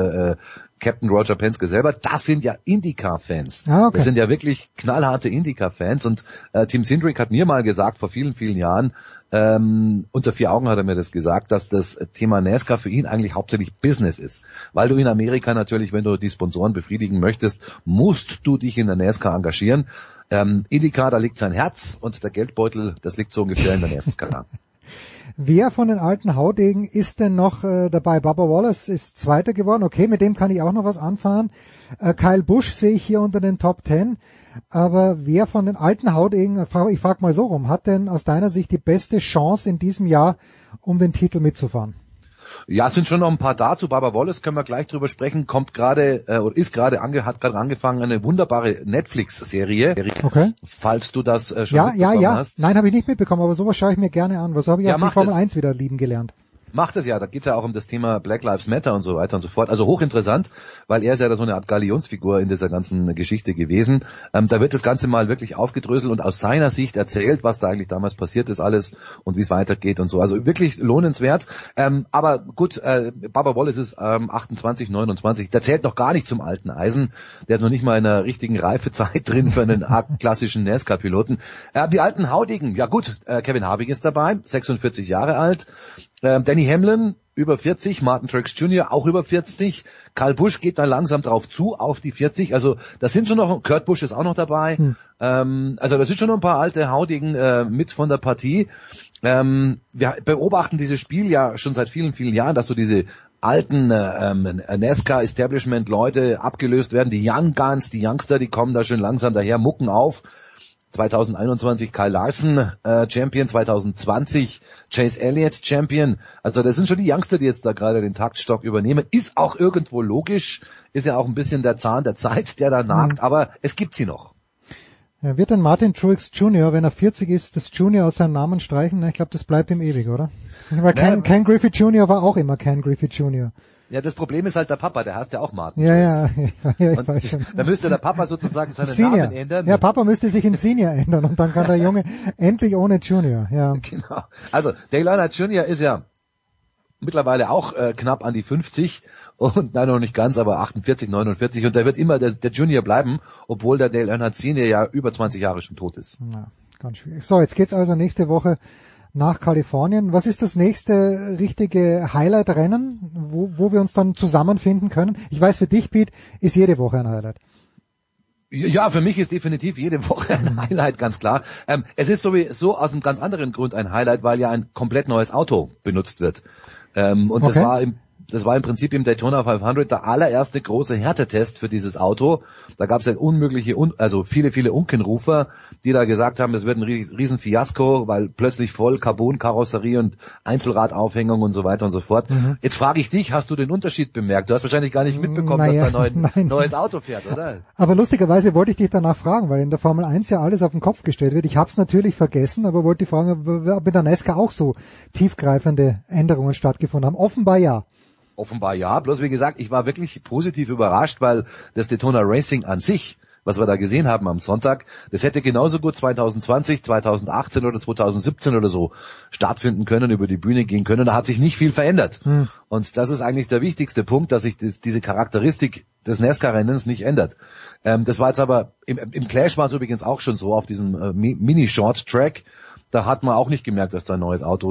Captain Roger Penske selber, das sind ja IndyCar-Fans. Das sind ja wirklich knallharte IndyCar-Fans. Und Tim Cindric hat mir mal gesagt, vor vielen, vielen Jahren, unter 4 Augen hat er mir das gesagt, dass das Thema NASCAR für ihn eigentlich hauptsächlich Business ist. Weil du in Amerika natürlich, wenn du die Sponsoren befriedigen möchtest, musst du dich in der NASCAR engagieren. IndyCar, da liegt sein Herz und der Geldbeutel, das liegt so ungefähr in der NASCAR. Wer von den alten Haudegen ist denn noch dabei? Bubba Wallace ist Zweiter geworden. Okay, mit dem kann ich auch noch was anfahren. Kyle Busch sehe ich hier unter den Top 10. Aber wer von den alten Haudegen, ich frage mal so rum, hat denn aus deiner Sicht die beste Chance in diesem Jahr, um den Titel mitzufahren? Ja, es sind schon noch ein paar da. Zu Bubba Wallace können wir gleich drüber sprechen. Hat gerade angefangen, eine wunderbare Netflix-Serie. Okay. Falls du das schon mitbekommen hast. Nein, habe ich nicht mitbekommen, aber sowas schaue ich mir gerne an. Was habe ich auch die Formel 1 wieder lieben gelernt. Macht es ja, da geht's ja auch um das Thema Black Lives Matter und so weiter und so fort. Also hochinteressant, weil er ist ja da so eine Art Galionsfigur in dieser ganzen Geschichte gewesen. Da wird das Ganze mal wirklich aufgedröselt und aus seiner Sicht erzählt, was da eigentlich damals passiert ist alles und wie es weitergeht und so. Also wirklich lohnenswert. Aber gut, Bubba Wallace ist 28, 29, der zählt noch gar nicht zum alten Eisen. Der ist noch nicht mal in einer richtigen Reifezeit drin für einen klassischen NASCAR-Piloten. Die alten Haudegen, ja gut, Kevin Harvick ist dabei, 46 Jahre alt. Danny Hamlin, über 40, Martin Truex Jr. auch über 40, Kyle Busch geht dann langsam drauf zu, auf die 40, also das sind schon noch, Kurt Busch ist auch noch dabei, also das sind schon noch ein paar alte Haudegen mit von der Partie. Wir beobachten dieses Spiel ja schon seit vielen, vielen Jahren, dass so diese alten NASCAR-Establishment-Leute abgelöst werden, die Young Guns, die Youngster, die kommen da schon langsam daher, mucken auf. 2021 Kyle Larson Champion, 2020 Chase Elliott Champion. Also das sind schon die Youngster, die jetzt da gerade den Taktstock übernehmen. Ist auch irgendwo logisch, ist ja auch ein bisschen der Zahn der Zeit, der da nagt, aber es gibt sie noch. Ja, wird denn Martin Truex Jr., wenn er 40 ist, das Junior aus seinem Namen streichen? Ich glaube, das bleibt ihm ewig, oder? Weil Ken Griffey Jr. war auch immer Ken Griffey Jr. Ja, das Problem ist halt der Papa, der heißt ja auch Martin. Ja, ich weiß schon. Da müsste der Papa sozusagen seinen Namen ändern. Ja, Papa müsste sich in Senior ändern und dann kann der Junge endlich ohne Junior, ja. Genau. Also, Dale Earnhardt Jr. ist ja mittlerweile auch knapp an die 50 und nein, noch nicht ganz, aber 48, 49 und der wird immer der Junior bleiben, obwohl der Dale Earnhardt Senior ja über 20 Jahre schon tot ist. Ja, ganz schwierig. So, jetzt geht's also nächste Woche nach Kalifornien. Was ist das nächste richtige Highlight-Rennen, wo wir uns dann zusammenfinden können? Ich weiß, für dich, Pete, ist jede Woche ein Highlight. Ja, für mich ist definitiv jede Woche ein Highlight, ganz klar. Es ist sowieso aus einem ganz anderen Grund ein Highlight, weil ja ein komplett neues Auto benutzt wird. Und das war im Prinzip im Daytona 500 der allererste große Härtetest für dieses Auto. Da gab es viele Unkenrufer, die da gesagt haben, das wird ein riesen Fiasko, weil plötzlich voll Carbon-Karosserie und Einzelradaufhängung und so weiter und so fort. Jetzt frage ich dich, hast du den Unterschied bemerkt? Du hast wahrscheinlich gar nicht mitbekommen, dass da ein neues Auto fährt, oder? Aber lustigerweise wollte ich dich danach fragen, weil in der Formel 1 ja alles auf den Kopf gestellt wird. Ich habe es natürlich vergessen, aber wollte fragen, ob mit der NASCAR auch so tiefgreifende Änderungen stattgefunden haben. Offenbar ja. Offenbar ja, bloß wie gesagt, ich war wirklich positiv überrascht, weil das Daytona Racing an sich, was wir da gesehen haben am Sonntag, das hätte genauso gut 2020, 2018 oder 2017 oder so stattfinden können, über die Bühne gehen können, da hat sich nicht viel verändert. Und das ist eigentlich der wichtigste Punkt, dass sich diese Charakteristik des NASCAR-Rennens nicht ändert. Das war jetzt aber, im Clash war es übrigens auch schon so, auf diesem Mini-Short-Track, da hat man auch nicht gemerkt, dass da ein neues Auto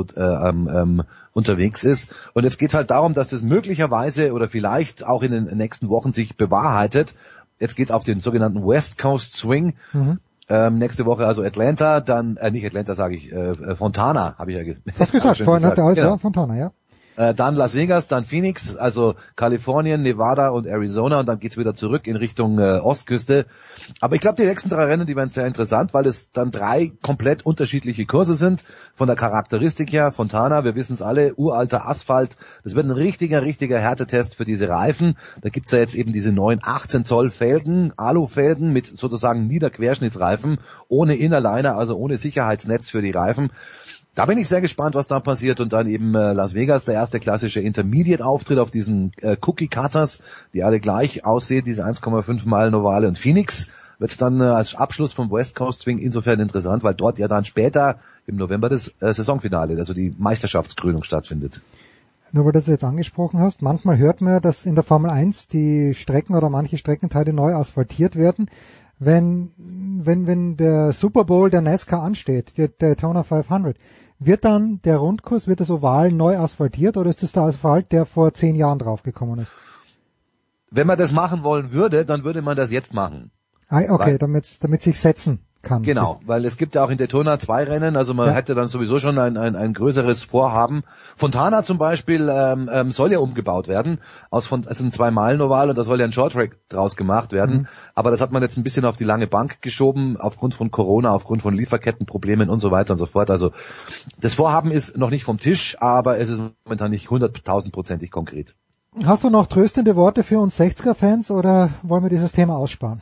unterwegs ist. Und jetzt geht's halt darum, dass das möglicherweise oder vielleicht auch in den nächsten Wochen sich bewahrheitet. Jetzt geht's auf den sogenannten West Coast Swing. Nächste Woche also Atlanta, dann nicht Atlanta, sage ich, Fontana, habe ich ja gesagt. Vorhin hat er alles, ja, Fontana, ja. Dann Las Vegas, dann Phoenix, also Kalifornien, Nevada und Arizona und dann geht's wieder zurück in Richtung Ostküste. Aber ich glaube, die nächsten 3 Rennen, die werden sehr interessant, weil es dann 3 komplett unterschiedliche Kurse sind. Von der Charakteristik her, Fontana, wir wissen es alle, uralter Asphalt. Das wird ein richtiger Härtetest für diese Reifen. Da gibt's ja jetzt eben diese neuen 18 Zoll Felgen, Alufelgen mit sozusagen Niederquerschnittsreifen, ohne Innerliner, also ohne Sicherheitsnetz für die Reifen. Da bin ich sehr gespannt, was da passiert. Und dann eben Las Vegas, der erste klassische Intermediate-Auftritt auf diesen Cookie-Cutters, die alle gleich aussehen, diese 1,5 Meilen Ovale. Und Phoenix wird dann als Abschluss vom West Coast Swing insofern interessant, weil dort ja dann später im November das Saisonfinale, also die Meisterschaftskrönung stattfindet. Nur weil du das jetzt angesprochen hast, manchmal hört man, dass in der Formel 1 die Strecken oder manche Streckenteile neu asphaltiert werden. Wenn der Super Bowl der NASCAR ansteht, der Daytona 500, wird dann der Rundkurs, wird das Oval neu asphaltiert oder ist das der Asphalt, der vor 10 Jahren draufgekommen ist? Wenn man das machen wollen würde, dann würde man das jetzt machen. Ah, okay, damit sich setzen kann. Genau, weil es gibt ja auch in Daytona 2 Rennen, also man hätte dann sowieso schon ein größeres Vorhaben. Fontana zum Beispiel soll ja umgebaut werden, also ein 2-Meilen-Oval und da soll ja ein Short-Track draus gemacht werden, aber das hat man jetzt ein bisschen auf die lange Bank geschoben, aufgrund von Corona, aufgrund von Lieferkettenproblemen und so weiter und so fort. Also das Vorhaben ist noch nicht vom Tisch, aber es ist momentan nicht 100.000%ig konkret. Hast du noch tröstende Worte für uns 60er-Fans oder wollen wir dieses Thema aussparen?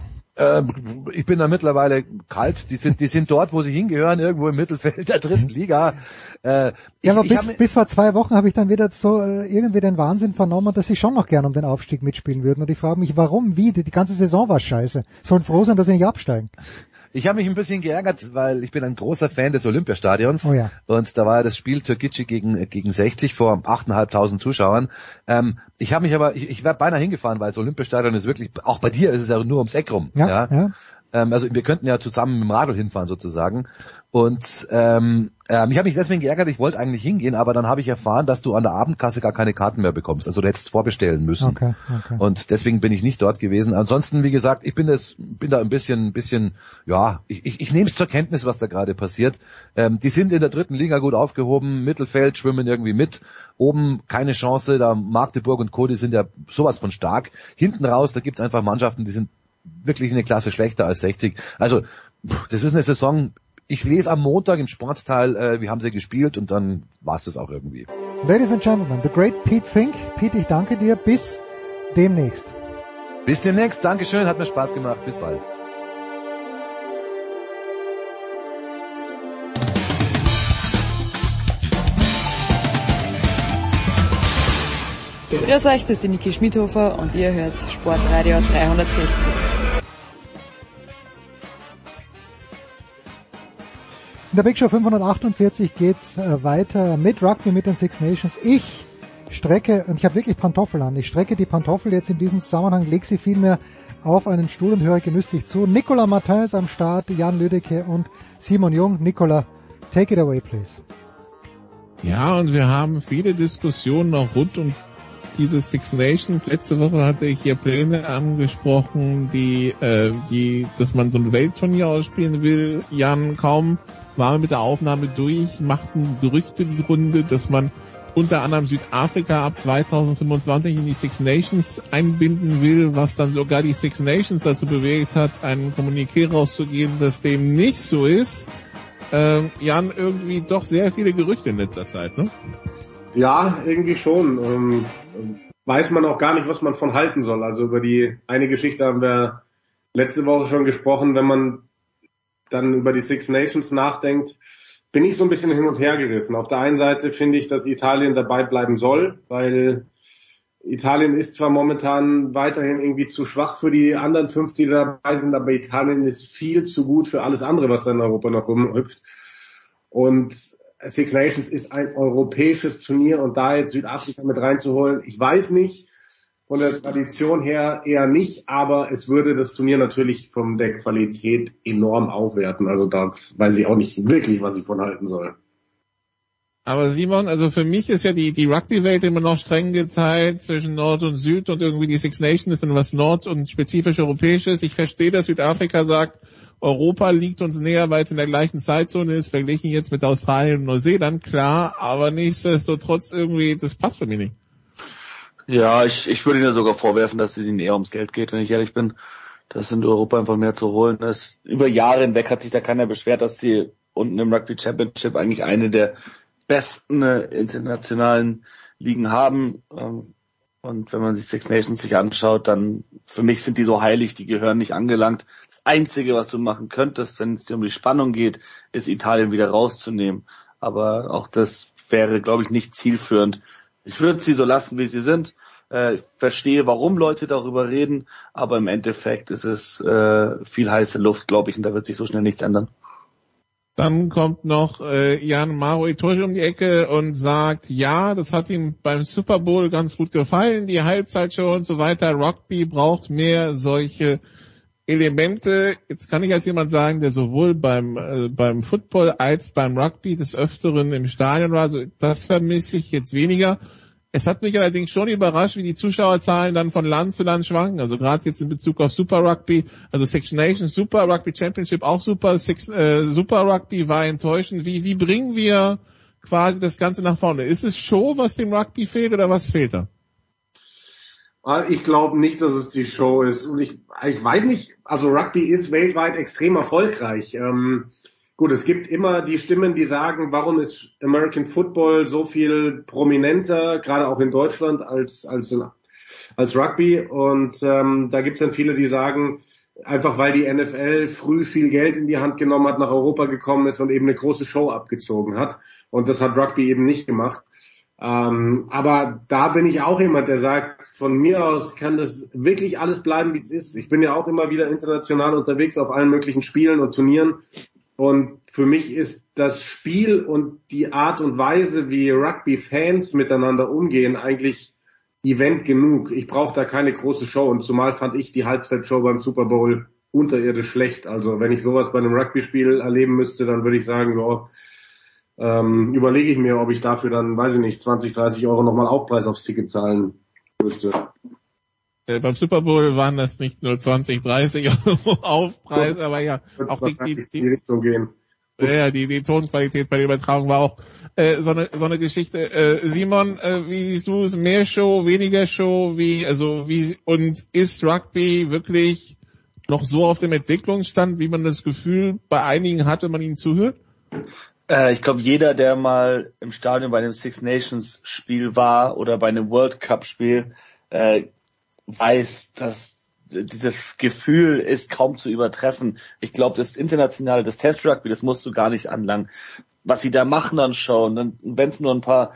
Ich bin da mittlerweile kalt. Die sind dort, wo sie hingehören, irgendwo im Mittelfeld der 3. Liga. Aber bis vor 2 Wochen habe ich dann wieder so irgendwie den Wahnsinn vernommen, dass sie schon noch gern um den Aufstieg mitspielen würden. Und ich frage mich, warum, wie? Die ganze Saison war scheiße. Sollen froh sein, dass sie nicht absteigen. Ich habe mich ein bisschen geärgert, weil ich bin ein großer Fan des Olympiastadions. Oh ja. Und da war ja das Spiel Türkgücü gegen 60 vor 8.500 Zuschauern. Ich wäre beinahe hingefahren, weil das Olympiastadion ist wirklich, auch bei dir ist es ja nur ums Eck rum. Ja. Also wir könnten ja zusammen mit dem Radl hinfahren sozusagen. Und ich habe mich deswegen geärgert, ich wollte eigentlich hingehen, aber dann habe ich erfahren, dass du an der Abendkasse gar keine Karten mehr bekommst. Also du hättest vorbestellen müssen. Okay. Und deswegen bin ich nicht dort gewesen. Ansonsten, wie gesagt, ich bin da ein bisschen, ja, ich nehme es zur Kenntnis, was da gerade passiert. Die sind in der 3. Liga gut aufgehoben, Mittelfeld schwimmen irgendwie mit. Oben keine Chance, da Magdeburg und Co., die sind ja sowas von stark. Hinten raus, da gibt's einfach Mannschaften, die sind wirklich eine Klasse schlechter als 60. Also, das ist eine Saison, ich lese am Montag im Sportteil, wie haben sie gespielt und dann war's das auch irgendwie. Ladies and Gentlemen, the great Pete Fink. Pete, ich danke dir. Bis demnächst. Bis demnächst. Dankeschön, hat mir Spaß gemacht. Bis bald. Grüß euch, das ist die Niki Schmidhofer und ihr hört Sportradio 360. In der Big Show 548 geht's weiter mit Rugby, mit den Six Nations. Ich strecke, und ich habe wirklich Pantoffel an, ich strecke die Pantoffel jetzt in diesem Zusammenhang, lege sie vielmehr auf einen Stuhl und höre genüsslich zu. Nicolas Martin ist am Start, Jan Lüdecke und Simon Jung. Nicolas, take it away, please. Ja, und wir haben viele Diskussionen auch rund um diese Six Nations. Letzte Woche hatte ich hier Pläne angesprochen, dass man so ein Weltturnier ausspielen will. Jan, kaum waren wir mit der Aufnahme durch, machten Gerüchte die Runde, dass man unter anderem Südafrika ab 2025 in die Six Nations einbinden will, was dann sogar die Six Nations dazu bewegt hat, einen Kommuniqué rauszugeben, dass dem nicht so ist. Jan, irgendwie doch sehr viele Gerüchte in letzter Zeit, ne? Ja, irgendwie schon. Weiß man auch gar nicht, was man von halten soll. Also über die eine Geschichte haben wir letzte Woche schon gesprochen. Wenn man dann über die Six Nations nachdenkt, bin ich so ein bisschen hin und her gerissen. Auf der einen Seite finde ich, dass Italien dabei bleiben soll, weil Italien ist zwar momentan weiterhin irgendwie zu schwach für die anderen 5, die dabei sind, aber Italien ist viel zu gut für alles andere, was da in Europa noch rumhüpft. Und Six Nations ist ein europäisches Turnier und da jetzt Südafrika mit reinzuholen, ich weiß nicht, von der Tradition her eher nicht, aber es würde das Turnier natürlich von der Qualität enorm aufwerten. Also da weiß ich auch nicht wirklich, was ich von halten soll. Aber Simon, also für mich ist ja die Rugby-Welt immer noch streng geteilt zwischen Nord und Süd und irgendwie die Six Nations ist dann was Nord- und spezifisch Europäisches. Ich verstehe, dass Südafrika sagt, Europa liegt uns näher, weil es in der gleichen Zeitzone ist, verglichen jetzt mit Australien und Neuseeland, klar, aber nichtsdestotrotz irgendwie, das passt für mich nicht. Ja, ich würde Ihnen sogar vorwerfen, dass es Ihnen eher ums Geld geht, wenn ich ehrlich bin. Das in Europa einfach mehr zu holen. Das über Jahre hinweg hat sich da keiner beschwert, dass sie unten im Rugby Championship eigentlich eine der besten internationalen Ligen haben. Und wenn man sich Six Nations sich anschaut, dann für mich sind die so heilig, die gehören nicht angelangt. Das Einzige, was du machen könntest, wenn es dir um die Spannung geht, ist Italien wieder rauszunehmen. Aber auch das wäre, glaube ich, nicht zielführend. Ich würde sie so lassen, wie sie sind. Ich verstehe, warum Leute darüber reden, aber im Endeffekt ist es viel heiße Luft, glaube ich, und da wird sich so schnell nichts ändern. Dann kommt noch Jan Maro Itoje um die Ecke und sagt, ja, das hat ihm beim Super Bowl ganz gut gefallen, die Halbzeitshow und so weiter. Rugby braucht mehr solche Elemente. Jetzt kann ich als jemand sagen, der sowohl beim Football als beim Rugby des Öfteren im Stadion war, also das vermisse ich jetzt weniger. Es hat mich allerdings schon überrascht, wie die Zuschauerzahlen dann von Land zu Land schwanken. Also gerade jetzt in Bezug auf Super Rugby, also Six Nations super, Rugby Championship auch super, Super Rugby war enttäuschend. Wie bringen wir quasi das Ganze nach vorne? Ist es Show, was dem Rugby fehlt, oder was fehlt da? Ich glaube nicht, dass es die Show ist. Und ich weiß nicht, also Rugby ist weltweit extrem erfolgreich. Gut, es gibt immer die Stimmen, die sagen, warum ist American Football so viel prominenter, gerade auch in Deutschland, als Rugby. Und da gibt es dann viele, die sagen, einfach weil die NFL früh viel Geld in die Hand genommen hat, nach Europa gekommen ist und eben eine große Show abgezogen hat. Und das hat Rugby eben nicht gemacht. Aber da bin ich auch jemand, der sagt, von mir aus kann das wirklich alles bleiben, wie es ist. Ich bin ja auch immer wieder international unterwegs auf allen möglichen Spielen und Turnieren. Und für mich ist das Spiel und die Art und Weise, wie Rugby-Fans miteinander umgehen, eigentlich Event genug. Ich brauche da keine große Show. Und zumal fand ich die Halbzeitshow beim Super Bowl unterirdisch schlecht. Also wenn ich sowas bei einem Rugby-Spiel erleben müsste, dann würde ich sagen, überlege ich mir, ob ich dafür dann, weiß ich nicht, 20, 30 Euro nochmal Aufpreis aufs Ticket zahlen müsste. Beim Super Bowl waren das nicht nur 20, 30 Euro Aufpreis, aber ja, auch die Richtung gehen. Ja, die Tonqualität bei der Übertragung war auch so eine Geschichte. Simon, wie siehst du es? Mehr Show, weniger Show? Und ist Rugby wirklich noch so auf dem Entwicklungsstand, wie man das Gefühl bei einigen hat, wenn man ihnen zuhört? Ich glaube, jeder, der mal im Stadion bei einem Six Nations Spiel war oder bei einem World Cup Spiel, weiß, dass dieses Gefühl ist kaum zu übertreffen. Ich glaube, das internationale, das Test Rugby, das musst du gar nicht anlangen. Was sie da machen an Show, und wenn es nur ein paar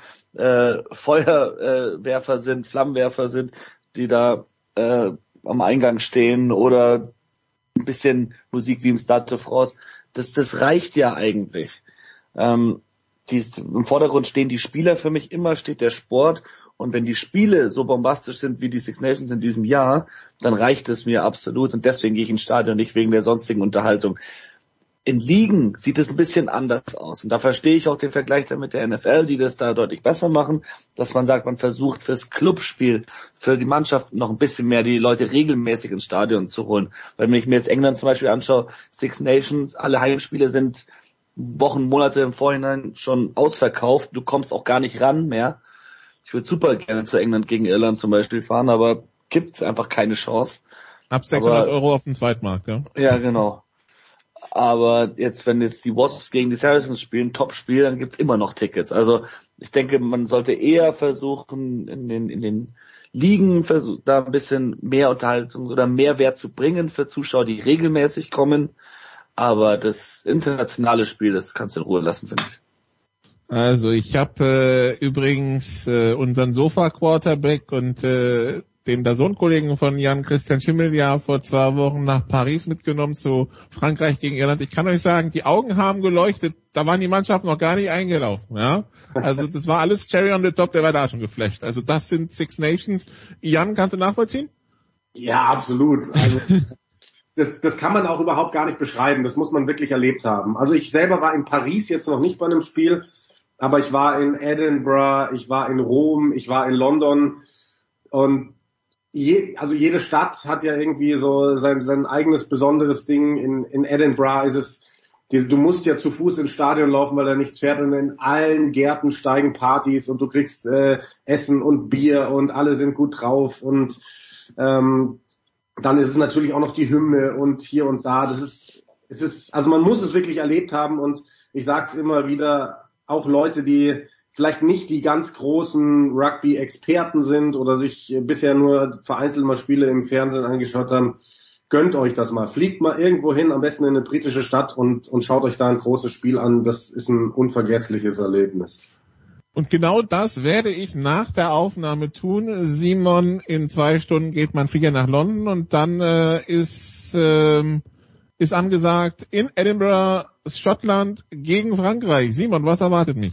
Feuerwerfer sind, Flammenwerfer sind, die da am Eingang stehen oder ein bisschen Musik wie im Stade de France, das reicht ja eigentlich. Im Vordergrund stehen die Spieler für mich, immer steht der Sport. Und wenn die Spiele so bombastisch sind wie die Six Nations in diesem Jahr, dann reicht es mir absolut. Und deswegen gehe ich ins Stadion, nicht wegen der sonstigen Unterhaltung. In Ligen sieht es ein bisschen anders aus. Und da verstehe ich auch den Vergleich dann mit der NFL, die das da deutlich besser machen, dass man sagt, man versucht fürs Clubspiel, für die Mannschaft noch ein bisschen mehr die Leute regelmäßig ins Stadion zu holen. Weil wenn ich mir jetzt England zum Beispiel anschaue, Six Nations, alle Heimspiele sind Wochen, Monate im Vorhinein schon ausverkauft. Du kommst auch gar nicht ran mehr. Ich würde super gerne zu England gegen Irland zum Beispiel fahren, aber gibt einfach keine Chance. Ab 600 Euro auf dem Zweitmarkt, ja. Ja, genau. Aber jetzt, wenn jetzt die Wasps gegen die Saracens spielen, Top-Spiel, dann gibt's immer noch Tickets. Also ich denke, man sollte eher versuchen, in den Ligen da ein bisschen mehr Unterhaltung oder Mehrwert zu bringen für Zuschauer, die regelmäßig kommen. Aber das internationale Spiel, das kannst du in Ruhe lassen, finde ich. Also ich habe übrigens unseren Sofa-Quarterback und den DAZN-Kollegen von Jan-Christian Schimmel ja vor 2 Wochen nach Paris mitgenommen zu Frankreich gegen Irland. Ich kann euch sagen, die Augen haben geleuchtet, da waren die Mannschaften noch gar nicht eingelaufen. Ja, also das war alles Cherry on the top, der war da schon geflasht. Also das sind Six Nations. Jan, kannst du nachvollziehen? Ja, absolut. Also das kann man auch überhaupt gar nicht beschreiben. Das muss man wirklich erlebt haben. Also ich selber war in Paris jetzt noch nicht bei einem Spiel, aber ich war in Edinburgh, ich war in Rom, ich war in London und jede Stadt hat ja irgendwie so sein eigenes besonderes Ding. In Edinburgh ist es, du musst ja zu Fuß ins Stadion laufen, weil da nichts fährt, und in allen Gärten steigen Partys und du kriegst Essen und Bier und alle sind gut drauf, und dann ist es natürlich auch noch die Hymne und hier und da. Es ist, also man muss es wirklich erlebt haben, und ich sag's immer wieder, auch Leute, die vielleicht nicht die ganz großen Rugby-Experten sind oder sich bisher nur vereinzelt mal Spiele im Fernsehen angeschaut haben, gönnt euch das mal. Fliegt mal irgendwo hin, am besten in eine britische Stadt, und schaut euch da ein großes Spiel an. Das ist ein unvergessliches Erlebnis. Und genau das werde ich nach der Aufnahme tun. Simon, in 2 Stunden geht mein Flieger nach London, und dann ist angesagt in Edinburgh Schottland gegen Frankreich. Simon, was erwartet mich?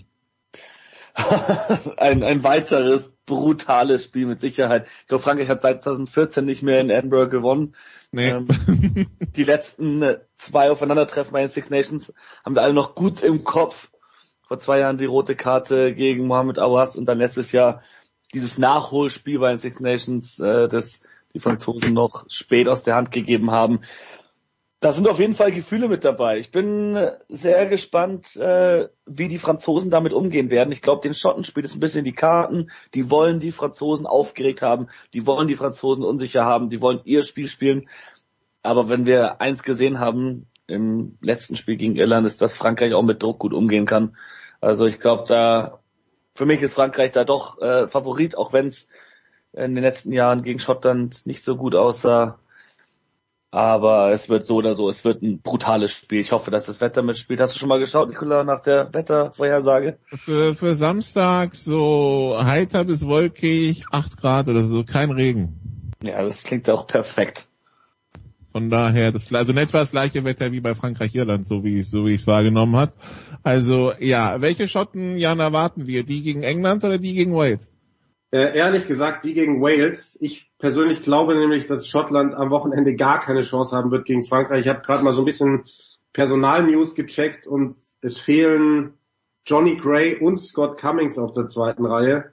ein weiteres brutales Spiel mit Sicherheit. Ich glaube, Frankreich hat seit 2014 nicht mehr in Edinburgh gewonnen. Nee. Die letzten 2 Aufeinandertreffen bei den Six Nations haben wir alle noch gut im Kopf. Vor 2 Jahren die rote Karte gegen Mohamed Aouas, und dann letztes Jahr dieses Nachholspiel bei den Six Nations, das die Franzosen noch spät aus der Hand gegeben haben. Da sind auf jeden Fall Gefühle mit dabei. Ich bin sehr gespannt, wie die Franzosen damit umgehen werden. Ich glaube, den Schotten spielt es ein bisschen in die Karten. Die wollen die Franzosen aufgeregt haben. Die wollen die Franzosen unsicher haben. Die wollen ihr Spiel spielen. Aber wenn wir eins gesehen haben im letzten Spiel gegen Irland, ist, dass Frankreich auch mit Druck gut umgehen kann. Also ich glaube, für mich ist Frankreich da doch Favorit, auch wenn es in den letzten Jahren gegen Schottland nicht so gut aussah. Aber es wird so oder so, es wird ein brutales Spiel. Ich hoffe, dass das Wetter mitspielt. Hast du schon mal geschaut, Nicola, nach der Wettervorhersage? Für Samstag so heiter bis wolkig, 8 Grad oder so, kein Regen. Ja, das klingt auch perfekt. Von daher, also in etwa das gleiche Wetter wie bei Frankreich-Irland, so wie ich es wahrgenommen habe. Also ja, welche Schotten, Jan, erwarten wir? Die gegen England oder die gegen Wales? Ehrlich gesagt, die gegen Wales. Ich persönlich glaube nämlich, dass Schottland am Wochenende gar keine Chance haben wird gegen Frankreich. Ich habe gerade mal so ein bisschen Personalnews gecheckt, und es fehlen Johnny Gray und Scott Cummings auf der zweiten Reihe.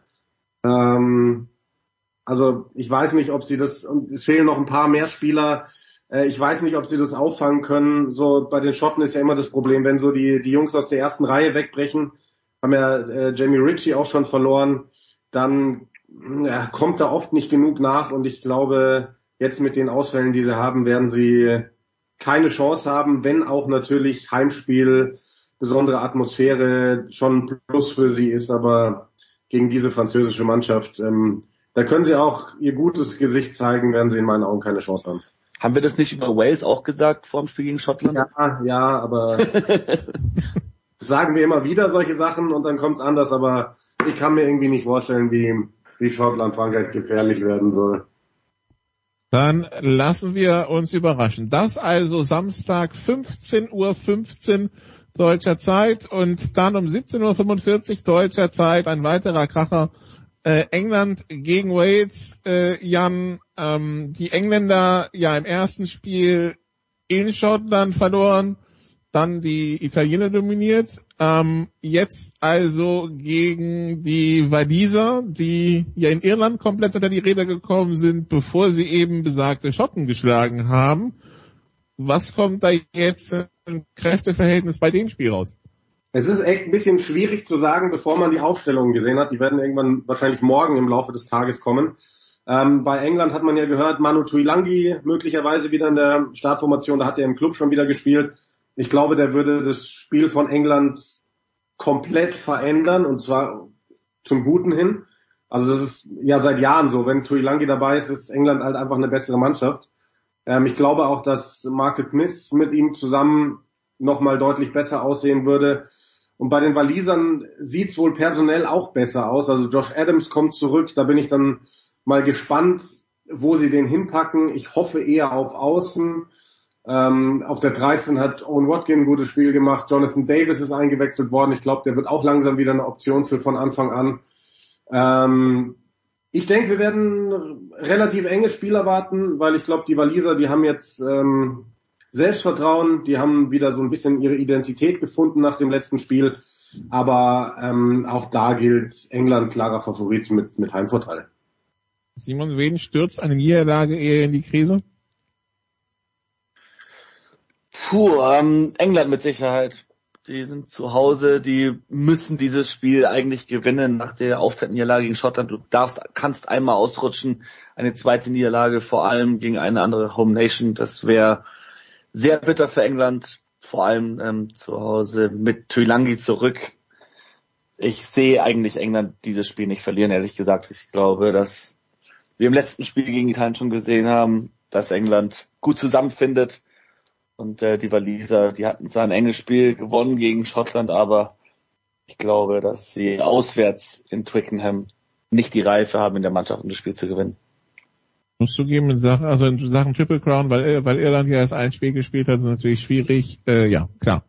Also ich weiß nicht, ob sie das, und es fehlen noch ein paar mehr Spieler. Ich weiß nicht, ob sie das auffangen können. So bei den Schotten ist ja immer das Problem, wenn so die Jungs aus der ersten Reihe wegbrechen, haben ja Jamie Ritchie auch schon verloren, dann kommt da oft nicht genug nach, und ich glaube, jetzt mit den Ausfällen, die sie haben, werden sie keine Chance haben, wenn auch natürlich Heimspiel, besondere Atmosphäre schon ein Plus für sie ist, aber gegen diese französische Mannschaft, da können sie auch ihr gutes Gesicht zeigen, werden sie in meinen Augen keine Chance haben. Haben wir das nicht über Wales auch gesagt vor dem Spiel gegen Schottland? Ja, aber sagen wir immer wieder solche Sachen, und dann kommt's anders, aber ich kann mir irgendwie nicht vorstellen, wie Schottland Frankreich gefährlich werden soll. Dann lassen wir uns überraschen. Das also Samstag 15:15 Uhr deutscher Zeit, und dann um 17:45 Uhr deutscher Zeit ein weiterer Kracher. England gegen Wales. Jan, die Engländer ja im ersten Spiel in Schottland verloren, dann die Italiener dominiert. Jetzt also gegen die Waliser, die ja in Irland komplett unter die Räder gekommen sind, bevor sie eben besagte Schotten geschlagen haben. Was kommt da jetzt im Kräfteverhältnis bei dem Spiel raus? Es ist echt ein bisschen schwierig zu sagen, bevor man die Aufstellungen gesehen hat. Die werden irgendwann wahrscheinlich morgen im Laufe des Tages kommen. Bei England hat man ja gehört, Manu Tuilagi möglicherweise wieder in der Startformation. Da hat er im Club schon wieder gespielt. Ich glaube, der würde das Spiel von England komplett verändern, und zwar zum Guten hin. Also das ist ja seit Jahren so. Wenn Tuilagi dabei ist, ist England halt einfach eine bessere Mannschaft. Ich glaube auch, dass Marcus Smith mit ihm zusammen nochmal deutlich besser aussehen würde. Und bei den Walisern sieht's wohl personell auch besser aus. Also Josh Adams kommt zurück. Da bin ich dann mal gespannt, wo sie den hinpacken. Ich hoffe eher auf Außen. Auf der 13 hat Owen Watkin ein gutes Spiel gemacht. Jonathan Davis ist eingewechselt worden. Ich glaube, der wird auch langsam wieder eine Option für von Anfang an. Ich denke, wir werden relativ enge Spiel erwarten, weil ich glaube, die Waliser, die haben jetzt Selbstvertrauen, die haben wieder so ein bisschen ihre Identität gefunden nach dem letzten Spiel. Aber auch da gilt England klarer Favorit mit Heimvorteil. Simon, wen stürzt eine Niederlage eher in die Krise? England mit Sicherheit. Die sind zu Hause, die müssen dieses Spiel eigentlich gewinnen nach der Auftaktniederlage gegen Schottland. Du kannst einmal ausrutschen, eine zweite Niederlage, vor allem gegen eine andere Home Nation. Das wäre sehr bitter für England, vor allem zu Hause mit Tuilagi zurück. Ich sehe eigentlich England dieses Spiel nicht verlieren, ehrlich gesagt. Ich glaube, dass wir im letzten Spiel gegen Italien schon gesehen haben, dass England gut zusammenfindet. Und die Waliser, die hatten zwar ein enges Spiel gewonnen gegen Schottland, aber ich glaube, dass sie auswärts in Twickenham nicht die Reife haben in der Mannschaft, um das Spiel zu gewinnen. Musst du geben in Sachen Triple Crown, weil Irland ja erst ein Spiel gespielt hat, ist natürlich schwierig. Ja, klar.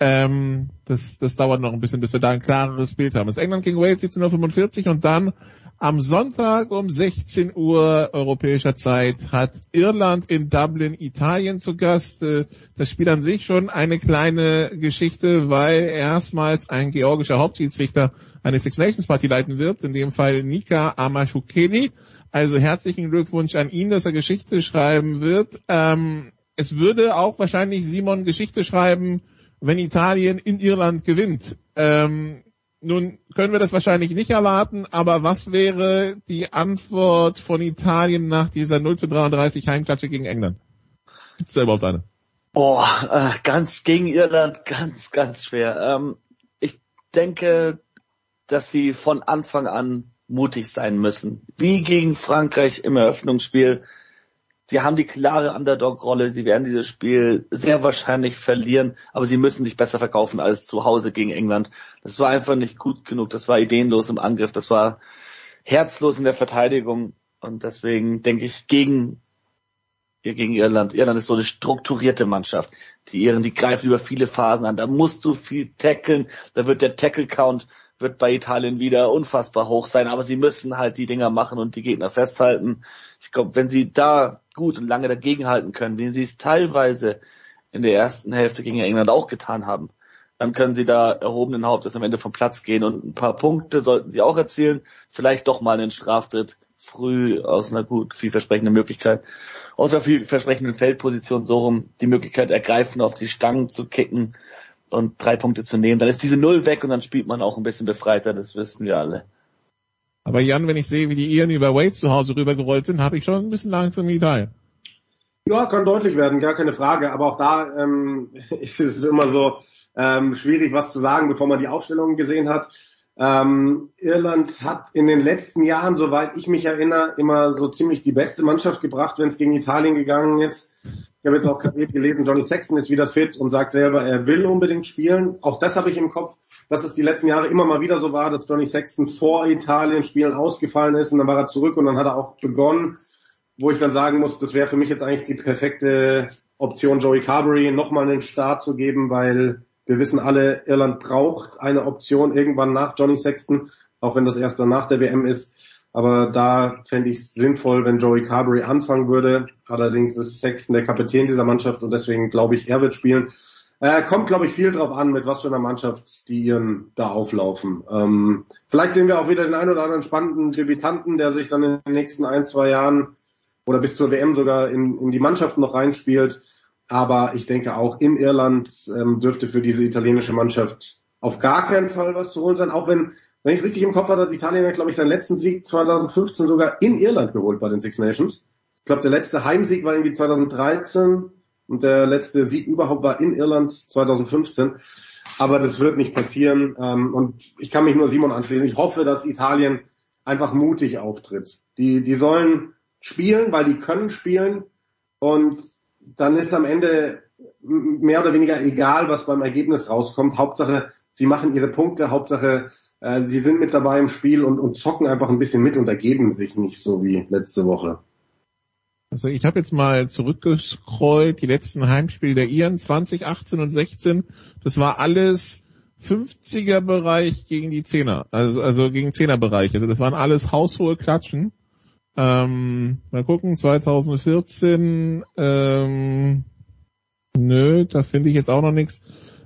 Das dauert noch ein bisschen, bis wir da ein klareres Bild haben. Das England gegen Wales 17:45 und dann am Sonntag um 16 Uhr europäischer Zeit hat Irland in Dublin Italien zu Gast. Das Spiel an sich schon eine kleine Geschichte, weil erstmals ein georgischer Hauptschiedsrichter eine Six Nations Party leiten wird, in dem Fall Nika Amashukeli. Also herzlichen Glückwunsch an ihn, dass er Geschichte schreiben wird. Es würde auch wahrscheinlich Simon Geschichte schreiben, wenn Italien in Irland gewinnt. Nun können wir das wahrscheinlich nicht erwarten, aber was wäre die Antwort von Italien nach dieser 0:33 Heimklatsche gegen England? Gibt's da überhaupt eine? Ganz gegen Irland, ganz schwer. Ich denke, dass sie von Anfang an mutig sein müssen. Wie gegen Frankreich im Eröffnungsspiel. Sie haben die klare Underdog-Rolle, sie werden dieses Spiel sehr wahrscheinlich verlieren, aber sie müssen sich besser verkaufen als zu Hause gegen England. Das war einfach nicht gut genug, das war ideenlos im Angriff, das war herzlos in der Verteidigung und deswegen denke ich gegen Irland. Irland ist so eine strukturierte Mannschaft. Die Iren, die greifen über viele Phasen an, da musst du viel tackeln, da wird der Tackle-Count wird bei Italien wieder unfassbar hoch sein, aber sie müssen halt die Dinger machen und die Gegner festhalten. Ich glaube, wenn sie da gut und lange dagegenhalten können, wie sie es teilweise in der ersten Hälfte gegen England auch getan haben, dann können sie da erhobenen Hauptes am Ende vom Platz gehen und ein paar Punkte sollten sie auch erzielen, vielleicht doch mal einen Straftritt früh aus einer gut vielversprechenden Möglichkeit, aus einer vielversprechenden Feldposition so rum die Möglichkeit ergreifen, auf die Stangen zu kicken und 3 Punkte zu nehmen, dann ist diese 0 weg und dann spielt man auch ein bisschen befreiter, das wissen wir alle. Aber Jan, wenn ich sehe, wie die Iren über Wales zu Hause rübergerollt sind, habe ich schon ein bisschen Angst um Italien. Ja, kann deutlich werden, gar keine Frage. Aber auch da ist es immer so schwierig, was zu sagen, bevor man die Aufstellungen gesehen hat. Irland hat in den letzten Jahren, soweit ich mich erinnere, immer so ziemlich die beste Mannschaft gebracht, wenn es gegen Italien gegangen ist. Ich habe jetzt auch gerade gelesen, Johnny Sexton ist wieder fit und sagt selber, er will unbedingt spielen. Auch das habe ich im Kopf, dass es die letzten Jahre immer mal wieder so war, dass Johnny Sexton vor Italien-Spielen ausgefallen ist und dann war er zurück und dann hat er auch begonnen, wo ich dann sagen muss, das wäre für mich jetzt eigentlich die perfekte Option, Joey Carbery nochmal einen Start zu geben, weil wir wissen alle, Irland braucht eine Option irgendwann nach Johnny Sexton, auch wenn das erst dann nach der WM ist. Aber da fände ich es sinnvoll, wenn Joey Carbery anfangen würde. Allerdings ist Sexton der Kapitän dieser Mannschaft und deswegen glaube ich, er wird spielen. Kommt, glaube ich, viel drauf an, mit was für einer Mannschaft die Iren da auflaufen. Vielleicht sehen wir auch wieder den einen oder anderen spannenden Debütanten, der sich dann in den nächsten 1-2 Jahren oder bis zur WM sogar in die Mannschaft noch reinspielt. Aber ich denke auch in Irland dürfte für diese italienische Mannschaft auf gar keinen Fall was zu holen sein, auch wenn ich es richtig im Kopf hatte, hat Italien, glaube ich, seinen letzten Sieg 2015 sogar in Irland geholt bei den Six Nations. Ich glaube, der letzte Heimsieg war irgendwie 2013 und der letzte Sieg überhaupt war in Irland 2015. Aber das wird nicht passieren und ich kann mich nur Simon anschließen. Ich hoffe, dass Italien einfach mutig auftritt. Die sollen spielen, weil die können spielen und dann ist am Ende mehr oder weniger egal, was beim Ergebnis rauskommt. Hauptsache, sie machen ihre Punkte, Hauptsache, sie sind mit dabei im Spiel und zocken einfach ein bisschen mit und ergeben sich nicht so wie letzte Woche. Also ich habe jetzt mal zurückgescrollt, die letzten Heimspiele der Iren 2018 und 16, das war alles 50er-Bereich gegen die 10er, also gegen 10er-Bereich, also das waren alles haushohe Klatschen. Mal gucken, 2014, da finde ich jetzt auch noch nichts.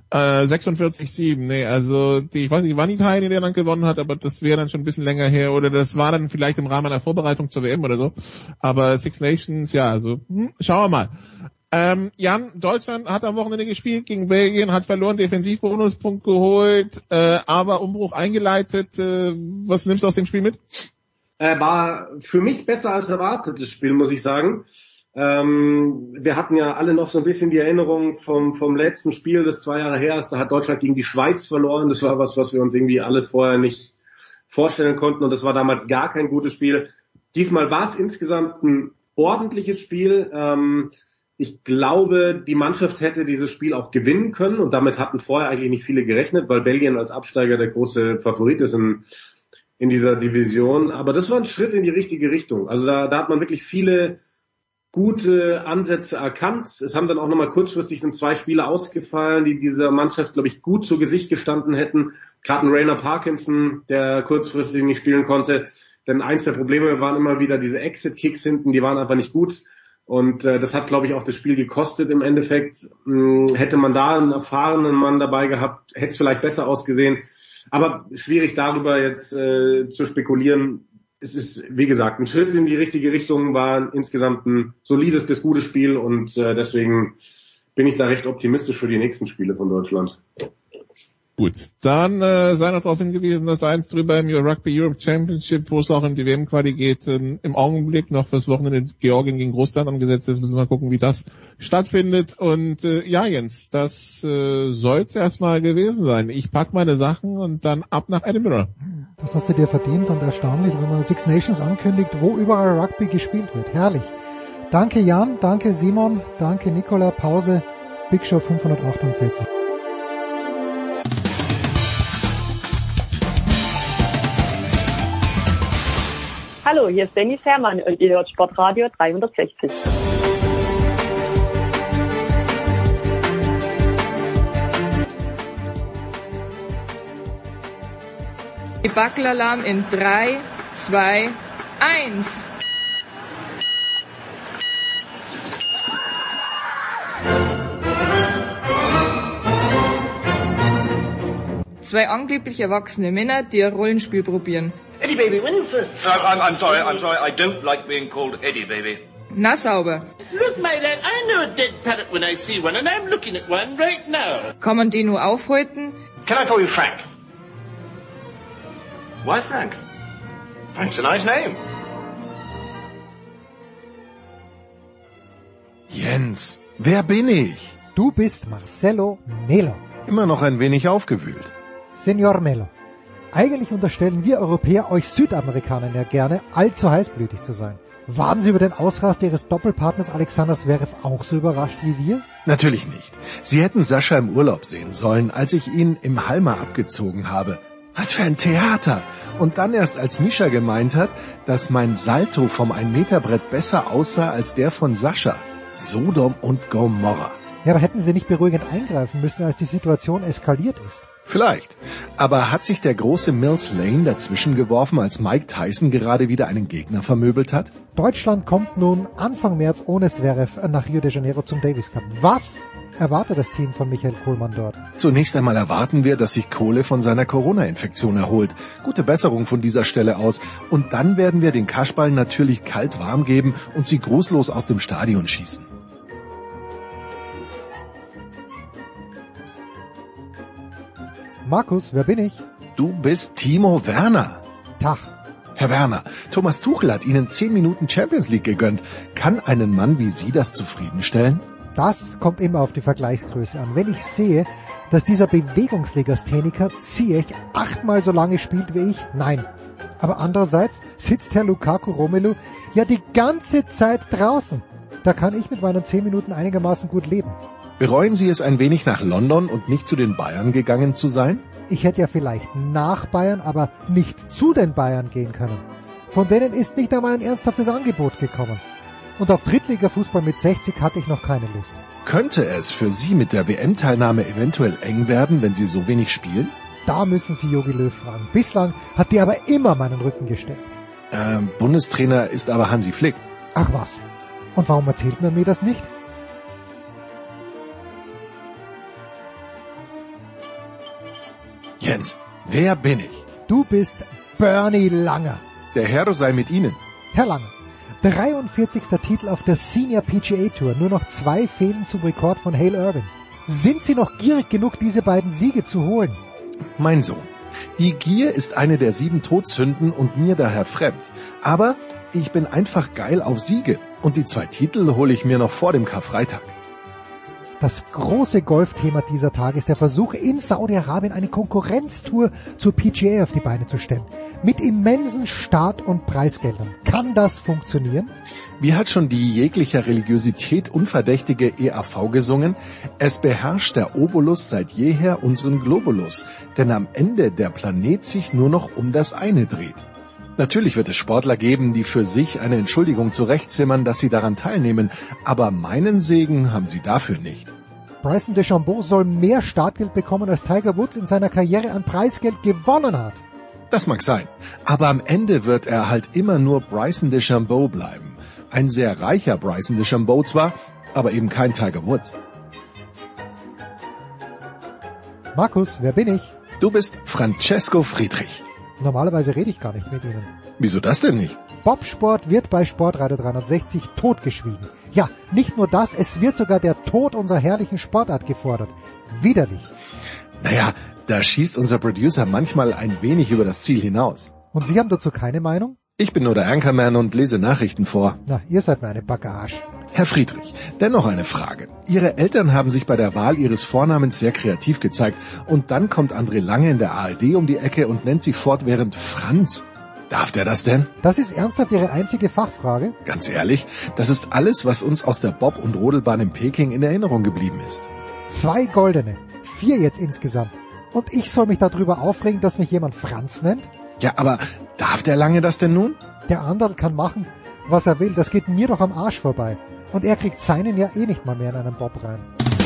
46-7, nee, also ich weiß nicht, wann Italien der dann gewonnen hat, aber das wäre dann schon ein bisschen länger her oder das war dann vielleicht im Rahmen einer Vorbereitung zur WM oder so. Aber Six Nations, ja, also schauen wir mal. Jan, Deutschland hat am Wochenende gespielt gegen Belgien, hat verloren, Defensivbonuspunkt geholt, aber Umbruch eingeleitet. Was nimmst du aus dem Spiel mit? War für mich besser als erwartet, das Spiel, muss ich sagen. Wir hatten ja alle noch so ein bisschen die Erinnerung vom letzten Spiel, das 2 Jahre her ist. Da hat Deutschland gegen die Schweiz verloren. Das war was wir uns irgendwie alle vorher nicht vorstellen konnten. Und das war damals gar kein gutes Spiel. Diesmal war es insgesamt ein ordentliches Spiel. Ich glaube, die Mannschaft hätte dieses Spiel auch gewinnen können. Und damit hatten vorher eigentlich nicht viele gerechnet, weil Belgien als Absteiger der große Favorit ist in dieser Division. Aber das war ein Schritt in die richtige Richtung. Also da hat man wirklich viele gute Ansätze erkannt. Es haben dann auch nochmal kurzfristig 2 Spieler ausgefallen, die dieser Mannschaft, glaube ich, gut zu Gesicht gestanden hätten. Gerade ein Rainer Parkinson, der kurzfristig nicht spielen konnte. Denn eins der Probleme waren immer wieder diese Exit-Kicks hinten, die waren einfach nicht gut. Und das hat, glaube ich, auch das Spiel gekostet im Endeffekt. Hätte man da einen erfahrenen Mann dabei gehabt, hätte es vielleicht besser ausgesehen. Aber schwierig darüber jetzt zu spekulieren. Es ist, wie gesagt, ein Schritt in die richtige Richtung, war insgesamt ein solides bis gutes Spiel und deswegen bin ich da recht optimistisch für die nächsten Spiele von Deutschland. Gut, dann sei noch darauf hingewiesen, dass eins drüber im Rugby Europe Championship, wo es auch in die WM-Quali geht, im Augenblick noch fürs Wochenende Georgien gegen Russland angesetzt ist. Müssen wir mal gucken, wie das stattfindet. Und ja, Jens, das soll's erstmal gewesen sein. Ich pack meine Sachen und dann ab nach Edinburgh. Das hast du dir verdient und erstaunlich, wenn man Six Nations ankündigt, wo überall Rugby gespielt wird. Herrlich. Danke Jan, danke Simon, danke Nicola. Pause, Big Show 548. Hallo, hier ist Dennis Herrmann und ihr hört Sportradio 360. Debakel-Alarm in 3, 2, 1. Zwei angeblich erwachsene Männer, die ein Rollenspiel probieren. Eddie Baby, when you first... I'm sorry, I don't like being called Eddie Baby. Na sauber. Look, my lad, I know a dead parrot when I see one, and I'm looking at one right now. Kann man den nur aufhalten? Can I call you Frank? Why Frank? Frank's a nice name. Jens, wer bin ich? Du bist Marcelo Melo. Immer noch ein wenig aufgewühlt. Senor Melo. Eigentlich unterstellen wir Europäer euch Südamerikanern ja gerne, allzu heißblütig zu sein. Waren Sie über den Ausraster Ihres Doppelpartners Alexander Zverev auch so überrascht wie wir? Natürlich nicht. Sie hätten Sascha im Urlaub sehen sollen, als ich ihn im Halma abgezogen habe. Was für ein Theater! Und dann erst, als Mischa gemeint hat, dass mein Salto vom 1-Meter-Brett besser aussah als der von Sascha. Sodom und Gomorra. Ja, aber hätten Sie nicht beruhigend eingreifen müssen, als die Situation eskaliert ist? Vielleicht. Aber hat sich der große Mills Lane dazwischen geworfen, als Mike Tyson gerade wieder einen Gegner vermöbelt hat? Deutschland kommt nun Anfang März ohne Zverev nach Rio de Janeiro zum Davis Cup. Was erwartet das Team von Michael Kohlmann dort? Zunächst einmal erwarten wir, dass sich Kohle von seiner Corona-Infektion erholt. Gute Besserung von dieser Stelle aus. Und dann werden wir den Kaschballen natürlich kalt warm geben und sie grußlos aus dem Stadion schießen. Markus, wer bin ich? Du bist Timo Werner. Tag. Herr Werner, Thomas Tuchel hat Ihnen 10 Minuten Champions League gegönnt. Kann einen Mann wie Sie das zufriedenstellen? Das kommt immer auf die Vergleichsgröße an. Wenn ich sehe, dass dieser Bewegungslegastheniker Ziyech 8-mal so lange spielt wie ich, nein. Aber andererseits sitzt Herr Lukaku Romelu ja die ganze Zeit draußen. Da kann ich mit meinen 10 Minuten einigermaßen gut leben. Bereuen Sie es ein wenig, nach London und nicht zu den Bayern gegangen zu sein? Ich hätte ja vielleicht nach Bayern, aber nicht zu den Bayern gehen können. Von denen ist nicht einmal ein ernsthaftes Angebot gekommen. Und auf Drittliga-Fußball mit 60 hatte ich noch keine Lust. Könnte es für Sie mit der WM-Teilnahme eventuell eng werden, wenn Sie so wenig spielen? Da müssen Sie Jogi Löw fragen. Bislang hat die aber immer meinen Rücken gestärkt. Bundestrainer ist aber Hansi Flick. Ach was. Und warum erzählt man mir das nicht? Jens, wer bin ich? Du bist Bernie Langer. Der Herr sei mit Ihnen. Herr Langer, 43. Titel auf der Senior PGA Tour, nur noch 2 Fehlen zum Rekord von Hale Irwin. Sind Sie noch gierig genug, diese beiden Siege zu holen? Mein Sohn, die Gier ist eine der 7 Todsünden und mir daher fremd. Aber ich bin einfach geil auf Siege und die 2 Titel hole ich mir noch vor dem Karfreitag. Das große Golfthema dieser Tage ist der Versuch, in Saudi-Arabien eine Konkurrenztour zur PGA auf die Beine zu stellen. Mit immensen Start- und Preisgeldern. Kann das funktionieren? Wie hat schon die jeglicher Religiosität unverdächtige EAV gesungen? Es beherrscht der Obolus seit jeher unseren Globulus, denn am Ende der Planet sich nur noch um das eine dreht. Natürlich wird es Sportler geben, die für sich eine Entschuldigung zurechtzimmern, dass sie daran teilnehmen, aber meinen Segen haben sie dafür nicht. Bryson DeChambeau soll mehr Startgeld bekommen, als Tiger Woods in seiner Karriere an Preisgeld gewonnen hat. Das mag sein, aber am Ende wird er halt immer nur Bryson DeChambeau bleiben. Ein sehr reicher Bryson DeChambeau zwar, aber eben kein Tiger Woods. Markus, wer bin ich? Du bist Francesco Friedrich. Normalerweise rede ich gar nicht mit Ihnen. Wieso das denn nicht? Bobsport wird bei Sportradio 360 totgeschwiegen. Ja, nicht nur das, es wird sogar der Tod unserer herrlichen Sportart gefordert. Widerlich. Naja, da schießt unser Producer manchmal ein wenig über das Ziel hinaus. Und Sie haben dazu keine Meinung? Ich bin nur der Anchorman und lese Nachrichten vor. Na, ihr seid mir eine Bagage. Herr Friedrich, dennoch eine Frage. Ihre Eltern haben sich bei der Wahl Ihres Vornamens sehr kreativ gezeigt und dann kommt André Lange in der ARD um die Ecke und nennt Sie fortwährend Franz. Darf der das denn? Das ist ernsthaft Ihre einzige Fachfrage? Ganz ehrlich, das ist alles, was uns aus der Bob- und Rodelbahn in Peking in Erinnerung geblieben ist. 2 goldene, 4 jetzt insgesamt. Und ich soll mich darüber aufregen, dass mich jemand Franz nennt? Ja, aber darf der Lange das denn nun? Der andere kann machen, was er will. Das geht mir doch am Arsch vorbei. Und er kriegt seinen ja eh nicht mal mehr in einen Bob rein.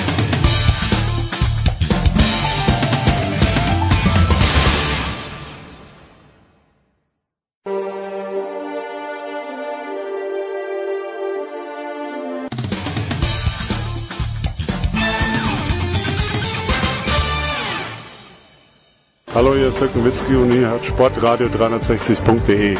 Hallo, hier ist Dirk Nowitzki und ihr hört Sportradio 360.de.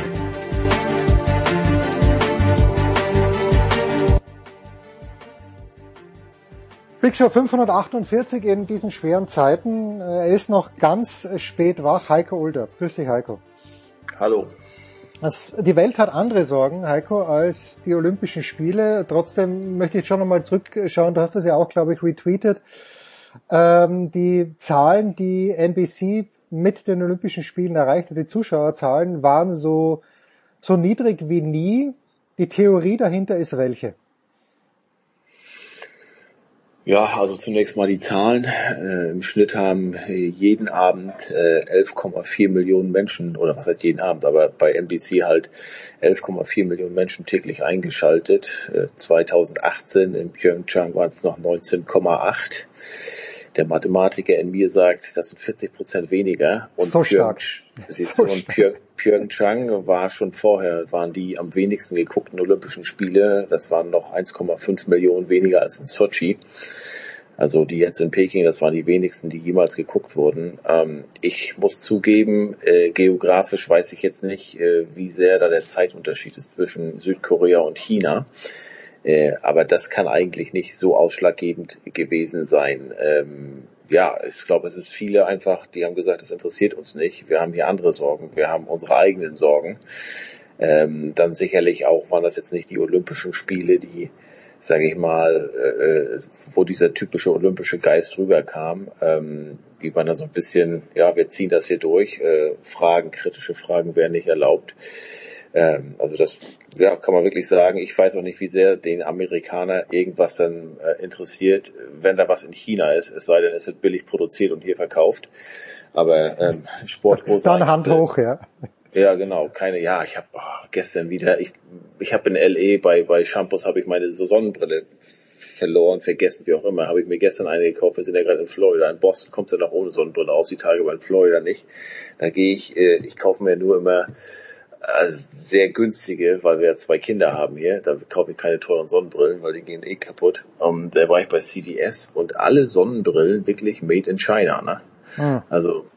Big Show 548 in diesen schweren Zeiten. Er ist noch ganz spät wach. Heiko Ulder. Grüß dich, Heiko. Hallo. Die Welt hat andere Sorgen, Heiko, als die Olympischen Spiele. Trotzdem möchte ich schon nochmal zurückschauen. Du hast das ja auch, glaube ich, retweetet. Die Zahlen, die NBC mit den Olympischen Spielen erreichte, die Zuschauerzahlen, waren so niedrig wie nie. Die Theorie dahinter ist welche? Ja, also zunächst mal die Zahlen. Im Schnitt haben jeden Abend 11,4 Millionen Menschen, oder was heißt jeden Abend, aber bei NBC halt 11,4 Millionen Menschen täglich eingeschaltet. 2018 in Pyeongchang waren es noch 19,8. Der Mathematiker in mir sagt, das sind 40% weniger. Und so stark. Pyeongchang war schon vorher, waren die am wenigsten geguckten Olympischen Spiele. Das waren noch 1,5 Millionen weniger als in Sochi. Also die jetzt in Peking, das waren die wenigsten, die jemals geguckt wurden. Ich muss zugeben, geografisch weiß ich jetzt nicht, wie sehr da der Zeitunterschied ist zwischen Südkorea und China. Aber das kann eigentlich nicht so ausschlaggebend gewesen sein. Ja, ich glaube, es ist viele einfach, die haben gesagt, das interessiert uns nicht. Wir haben hier andere Sorgen. Wir haben unsere eigenen Sorgen. Dann sicherlich auch waren das jetzt nicht die Olympischen Spiele, die, sage ich mal, wo dieser typische olympische Geist rüberkam. Die waren dann so ein bisschen, ja, wir ziehen das hier durch. Kritische Fragen werden nicht erlaubt. Also das, ja, kann man wirklich sagen. Ich weiß auch nicht, wie sehr den Amerikaner irgendwas dann interessiert, wenn da was in China ist. Es sei denn, es wird billig produziert und hier verkauft. Aber Sporthose. Dann Hand hoch, ja. Ja, genau. Ich habe gestern wieder, ich habe in LA bei Shampoos habe ich meine Sonnenbrille vergessen, wie auch immer. Habe ich mir gestern eine gekauft. Wir sind ja gerade in Florida. In Boston kommt es ja noch ohne Sonnenbrille auf, die Tage, aber in Florida nicht. Da gehe ich kaufe mir nur immer sehr günstige, weil wir ja 2 Kinder haben hier. Da kaufe ich keine teuren Sonnenbrillen, weil die gehen eh kaputt. Und da war ich bei CVS und alle Sonnenbrillen wirklich made in China, ne? Also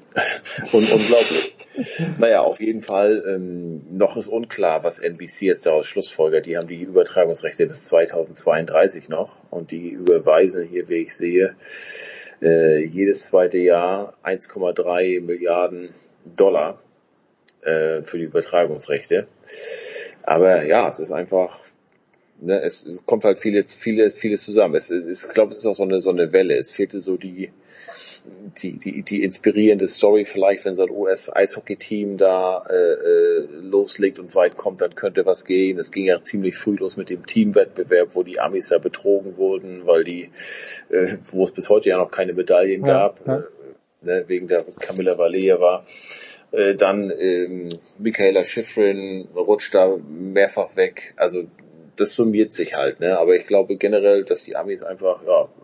Unglaublich. Naja, auf jeden Fall, noch ist unklar, was NBC jetzt daraus schlussfolgert. Die haben die Übertragungsrechte bis 2032 noch und die überweisen hier, wie ich sehe, jedes zweite Jahr 1,3 Milliarden $, für die Übertragungsrechte. Aber ja, es ist einfach, ne, es kommt halt vieles zusammen. Ich glaube, es ist auch so eine Welle. Es fehlte so die inspirierende Story vielleicht, wenn so ein US-Eishockey-Team da loslegt und weit kommt, dann könnte was gehen. Es ging ja ziemlich früh los mit dem Teamwettbewerb, wo die Amis ja betrogen wurden, weil wo es bis heute ja noch keine Medaillen gab, ne, wegen der Camilla Valieva. Dann Mikaela Shiffrin rutscht da mehrfach weg. Also das summiert sich halt, ne? Aber ich glaube generell, dass die Amis einfach,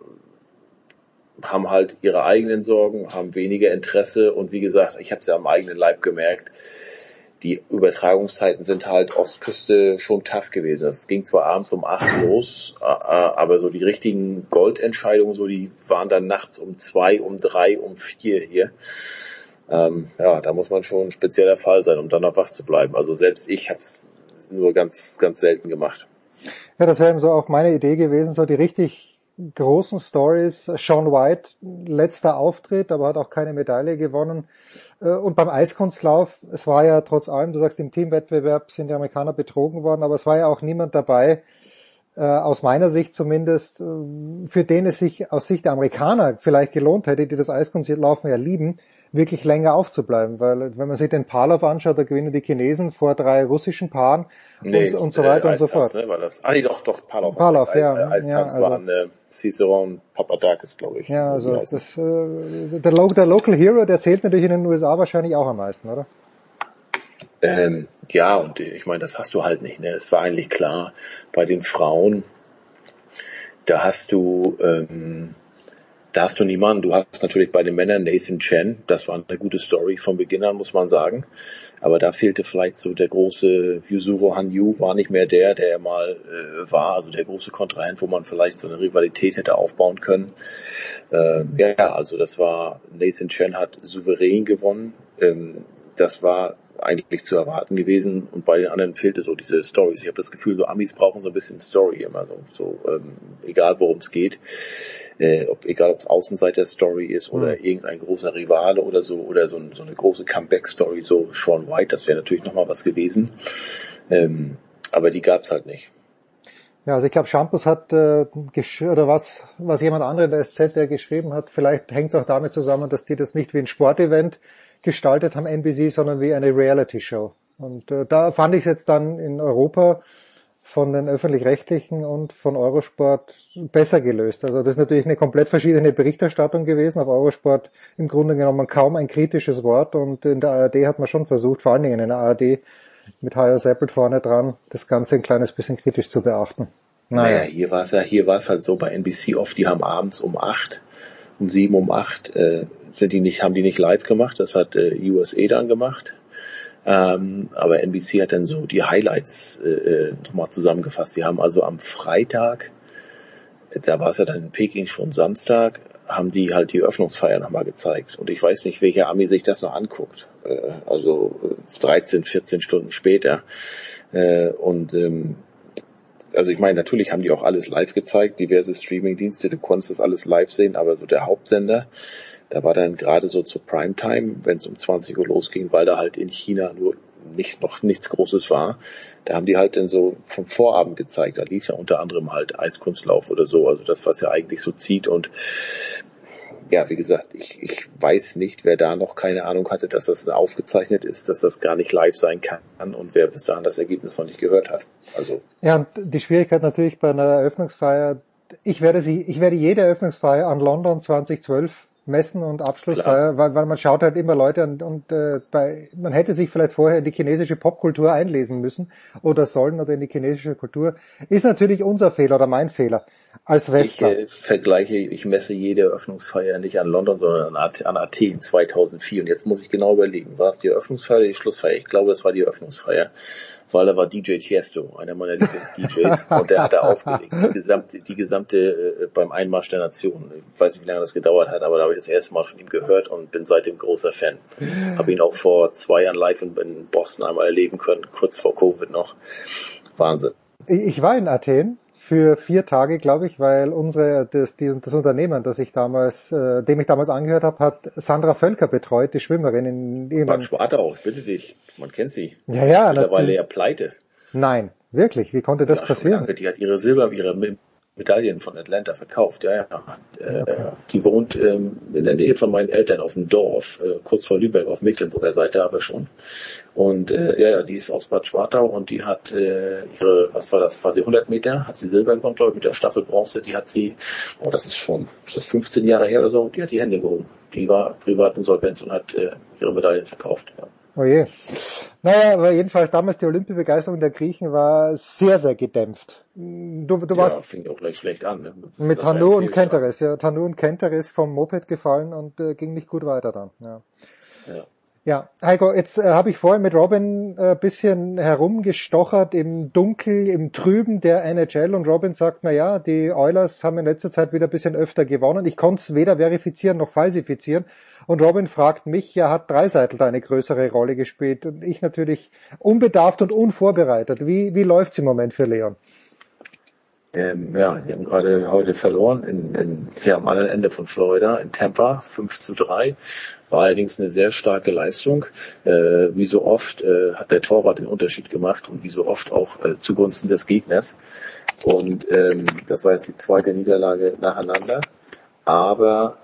haben halt ihre eigenen Sorgen, haben weniger Interesse und wie gesagt, ich habe es ja am eigenen Leib gemerkt, die Übertragungszeiten sind halt Ostküste schon tough gewesen. Das ging zwar abends um 8 los, aber so die richtigen Goldentscheidungen, so die waren dann nachts um 2, um 3, um 4 hier. Da muss man schon ein spezieller Fall sein, um dann noch wach zu bleiben. Also selbst ich habe es nur ganz, ganz selten gemacht. Ja, das wäre eben so auch meine Idee gewesen, so die richtig großen Stories. Shaun White, letzter Auftritt, aber hat auch keine Medaille gewonnen. Und beim Eiskunstlauf, es war ja trotz allem, du sagst, im Teamwettbewerb sind die Amerikaner betrogen worden, aber es war ja auch niemand dabei, aus meiner Sicht zumindest, für den es sich aus Sicht der Amerikaner vielleicht gelohnt hätte, die das Eiskunstlaufen ja lieben, wirklich länger aufzubleiben, weil wenn man sich den Palov anschaut, da gewinnen die Chinesen vor 3 russischen Paaren und so weiter und so fort. Ne, war das? Doch, Palov, Eistanz waren Ciceron, Papadakis, glaube ich. Ja, also der Local Hero, der zählt natürlich in den USA wahrscheinlich auch am meisten, oder? Ja, und ich meine, das hast du halt nicht, ne? Es war eigentlich klar, bei den Frauen, da hast du niemanden. Du hast natürlich bei den Männern Nathan Chen, das war eine gute Story von Beginn an, muss man sagen. Aber da fehlte vielleicht so der große Yuzuru Hanyu, war nicht mehr der er mal war, also der große Kontrahent, wo man vielleicht so eine Rivalität hätte aufbauen können. Also das war, Nathan Chen hat souverän gewonnen. Das war eigentlich zu erwarten gewesen und bei den anderen fehlte so diese Stories. Ich habe das Gefühl, so Amis brauchen so ein bisschen Story immer, egal worum es geht. Egal ob es Außenseiter-Story ist oder irgendein großer Rivale oder so eine große Comeback-Story, so Shaun White, das wäre natürlich nochmal was gewesen. Aber die gab's halt nicht. Ja, also ich glaube, Shampoos hat oder was jemand anderes in der SZ, der geschrieben hat, vielleicht hängt es auch damit zusammen, dass die das nicht wie ein Sportevent gestaltet haben, NBC, sondern wie eine Reality-Show. Und da fand ich es jetzt dann in Europa von den Öffentlich-Rechtlichen und von Eurosport besser gelöst. Also das ist natürlich eine komplett verschiedene Berichterstattung gewesen. Auf Eurosport im Grunde genommen kaum ein kritisches Wort und in der ARD hat man schon versucht, vor allen Dingen in der ARD mit Hajo Seppelt vorne dran, das Ganze ein kleines bisschen kritisch zu beachten. Naja, hier war es halt so bei NBC oft, die haben abends um 7, um 8 haben die nicht live gemacht, das hat USA dann gemacht. Aber NBC hat dann so die Highlights nochmal zusammengefasst. Die haben also am Freitag, da war es ja dann in Peking schon Samstag, haben die halt die Eröffnungsfeier nochmal gezeigt. Und ich weiß nicht, welcher Ami sich das noch anguckt. 13, 14 Stunden später. Also ich meine, natürlich haben die auch alles live gezeigt, diverse Streaming-Dienste, du konntest das alles live sehen, aber so der Hauptsender, da war dann gerade so zur Primetime, wenn es um 20 Uhr losging, weil da halt in China noch nichts Großes war, da haben die halt dann so vom Vorabend gezeigt, da lief ja unter anderem halt Eiskunstlauf oder so, also das, was ja eigentlich so zieht und ja, wie gesagt, ich weiß nicht, wer da noch keine Ahnung hatte, dass das aufgezeichnet ist, dass das gar nicht live sein kann und wer bis dahin das Ergebnis noch nicht gehört hat. Also ja, und die Schwierigkeit natürlich bei einer Eröffnungsfeier, ich werde jede Eröffnungsfeier an London 2012 messen und Abschlussfeier, weil man schaut halt immer Leute an und man hätte sich vielleicht vorher in die chinesische Popkultur einlesen müssen oder sollen oder in die chinesische Kultur. Ist natürlich unser Fehler oder mein Fehler als Westler. Ich messe jede Eröffnungsfeier nicht an London, sondern an Athen 2004 und jetzt muss ich genau überlegen, war es die Eröffnungsfeier oder die Schlussfeier? Ich glaube, das war die Eröffnungsfeier, weil er war DJ Tiesto, einer meiner Lieblings-DJs, und der hat da aufgelegt. Die gesamte beim Einmarsch der Nation. Ich weiß nicht, wie lange das gedauert hat, aber da habe ich das erste Mal von ihm gehört und bin seitdem großer Fan. Habe ihn auch vor 2 Jahren live in Boston einmal erleben können, kurz vor Covid noch. Wahnsinn. Ich war in Athen für 4 Tage, glaube ich, weil das Unternehmen, dem ich damals angehört habe, hat Sandra Völker betreut, die Schwimmerin in Bad Schwartau, ich bitte dich, man kennt sie. Ja, mittlerweile ja pleite. Nein, wirklich, wie konnte das passieren? Die hat ihre Medaillen von Atlanta verkauft, ja. Die wohnt in der Nähe von meinen Eltern auf dem Dorf, kurz vor Lübeck, auf Mecklenburger Seite aber schon. Und die ist aus Bad Schwartau und die hat ihre, was war das, quasi 100 Meter, hat sie Silber gewonnen, glaube ich, mit der Staffel Bronze, die hat sie, das ist 15 Jahre her oder so, die hat die Hände gehoben. Die war Privatinsolvenz und hat ihre Medaillen verkauft, ja. Oh je. Naja, aber jedenfalls damals die Olympiabegeisterung der Griechen war sehr, sehr gedämpft. Du warst fing auch gleich schlecht an. Ne? Mit Tanu und Kenteris. Ja, Tanu und Kenteris vom Moped gefallen und ging nicht gut weiter dann. Ja, Heiko, jetzt habe ich vorhin mit Robin bisschen herumgestochert im Dunkel, im Trüben der NHL und Robin sagt, die Oilers haben in letzter Zeit wieder ein bisschen öfter gewonnen. Ich konnte es weder verifizieren noch falsifizieren. Und Robin fragt mich, hat Draisaitl da eine größere Rolle gespielt? Und ich natürlich unbedarft und unvorbereitet. Wie läuft's im Moment für Leon? Sie haben gerade heute verloren am anderen Ende von Florida, in Tampa, 5-3. War allerdings eine sehr starke Leistung. Wie so oft hat der Torwart den Unterschied gemacht und wie so oft auch zugunsten des Gegners. Und das war jetzt die 2. Niederlage nacheinander. Aber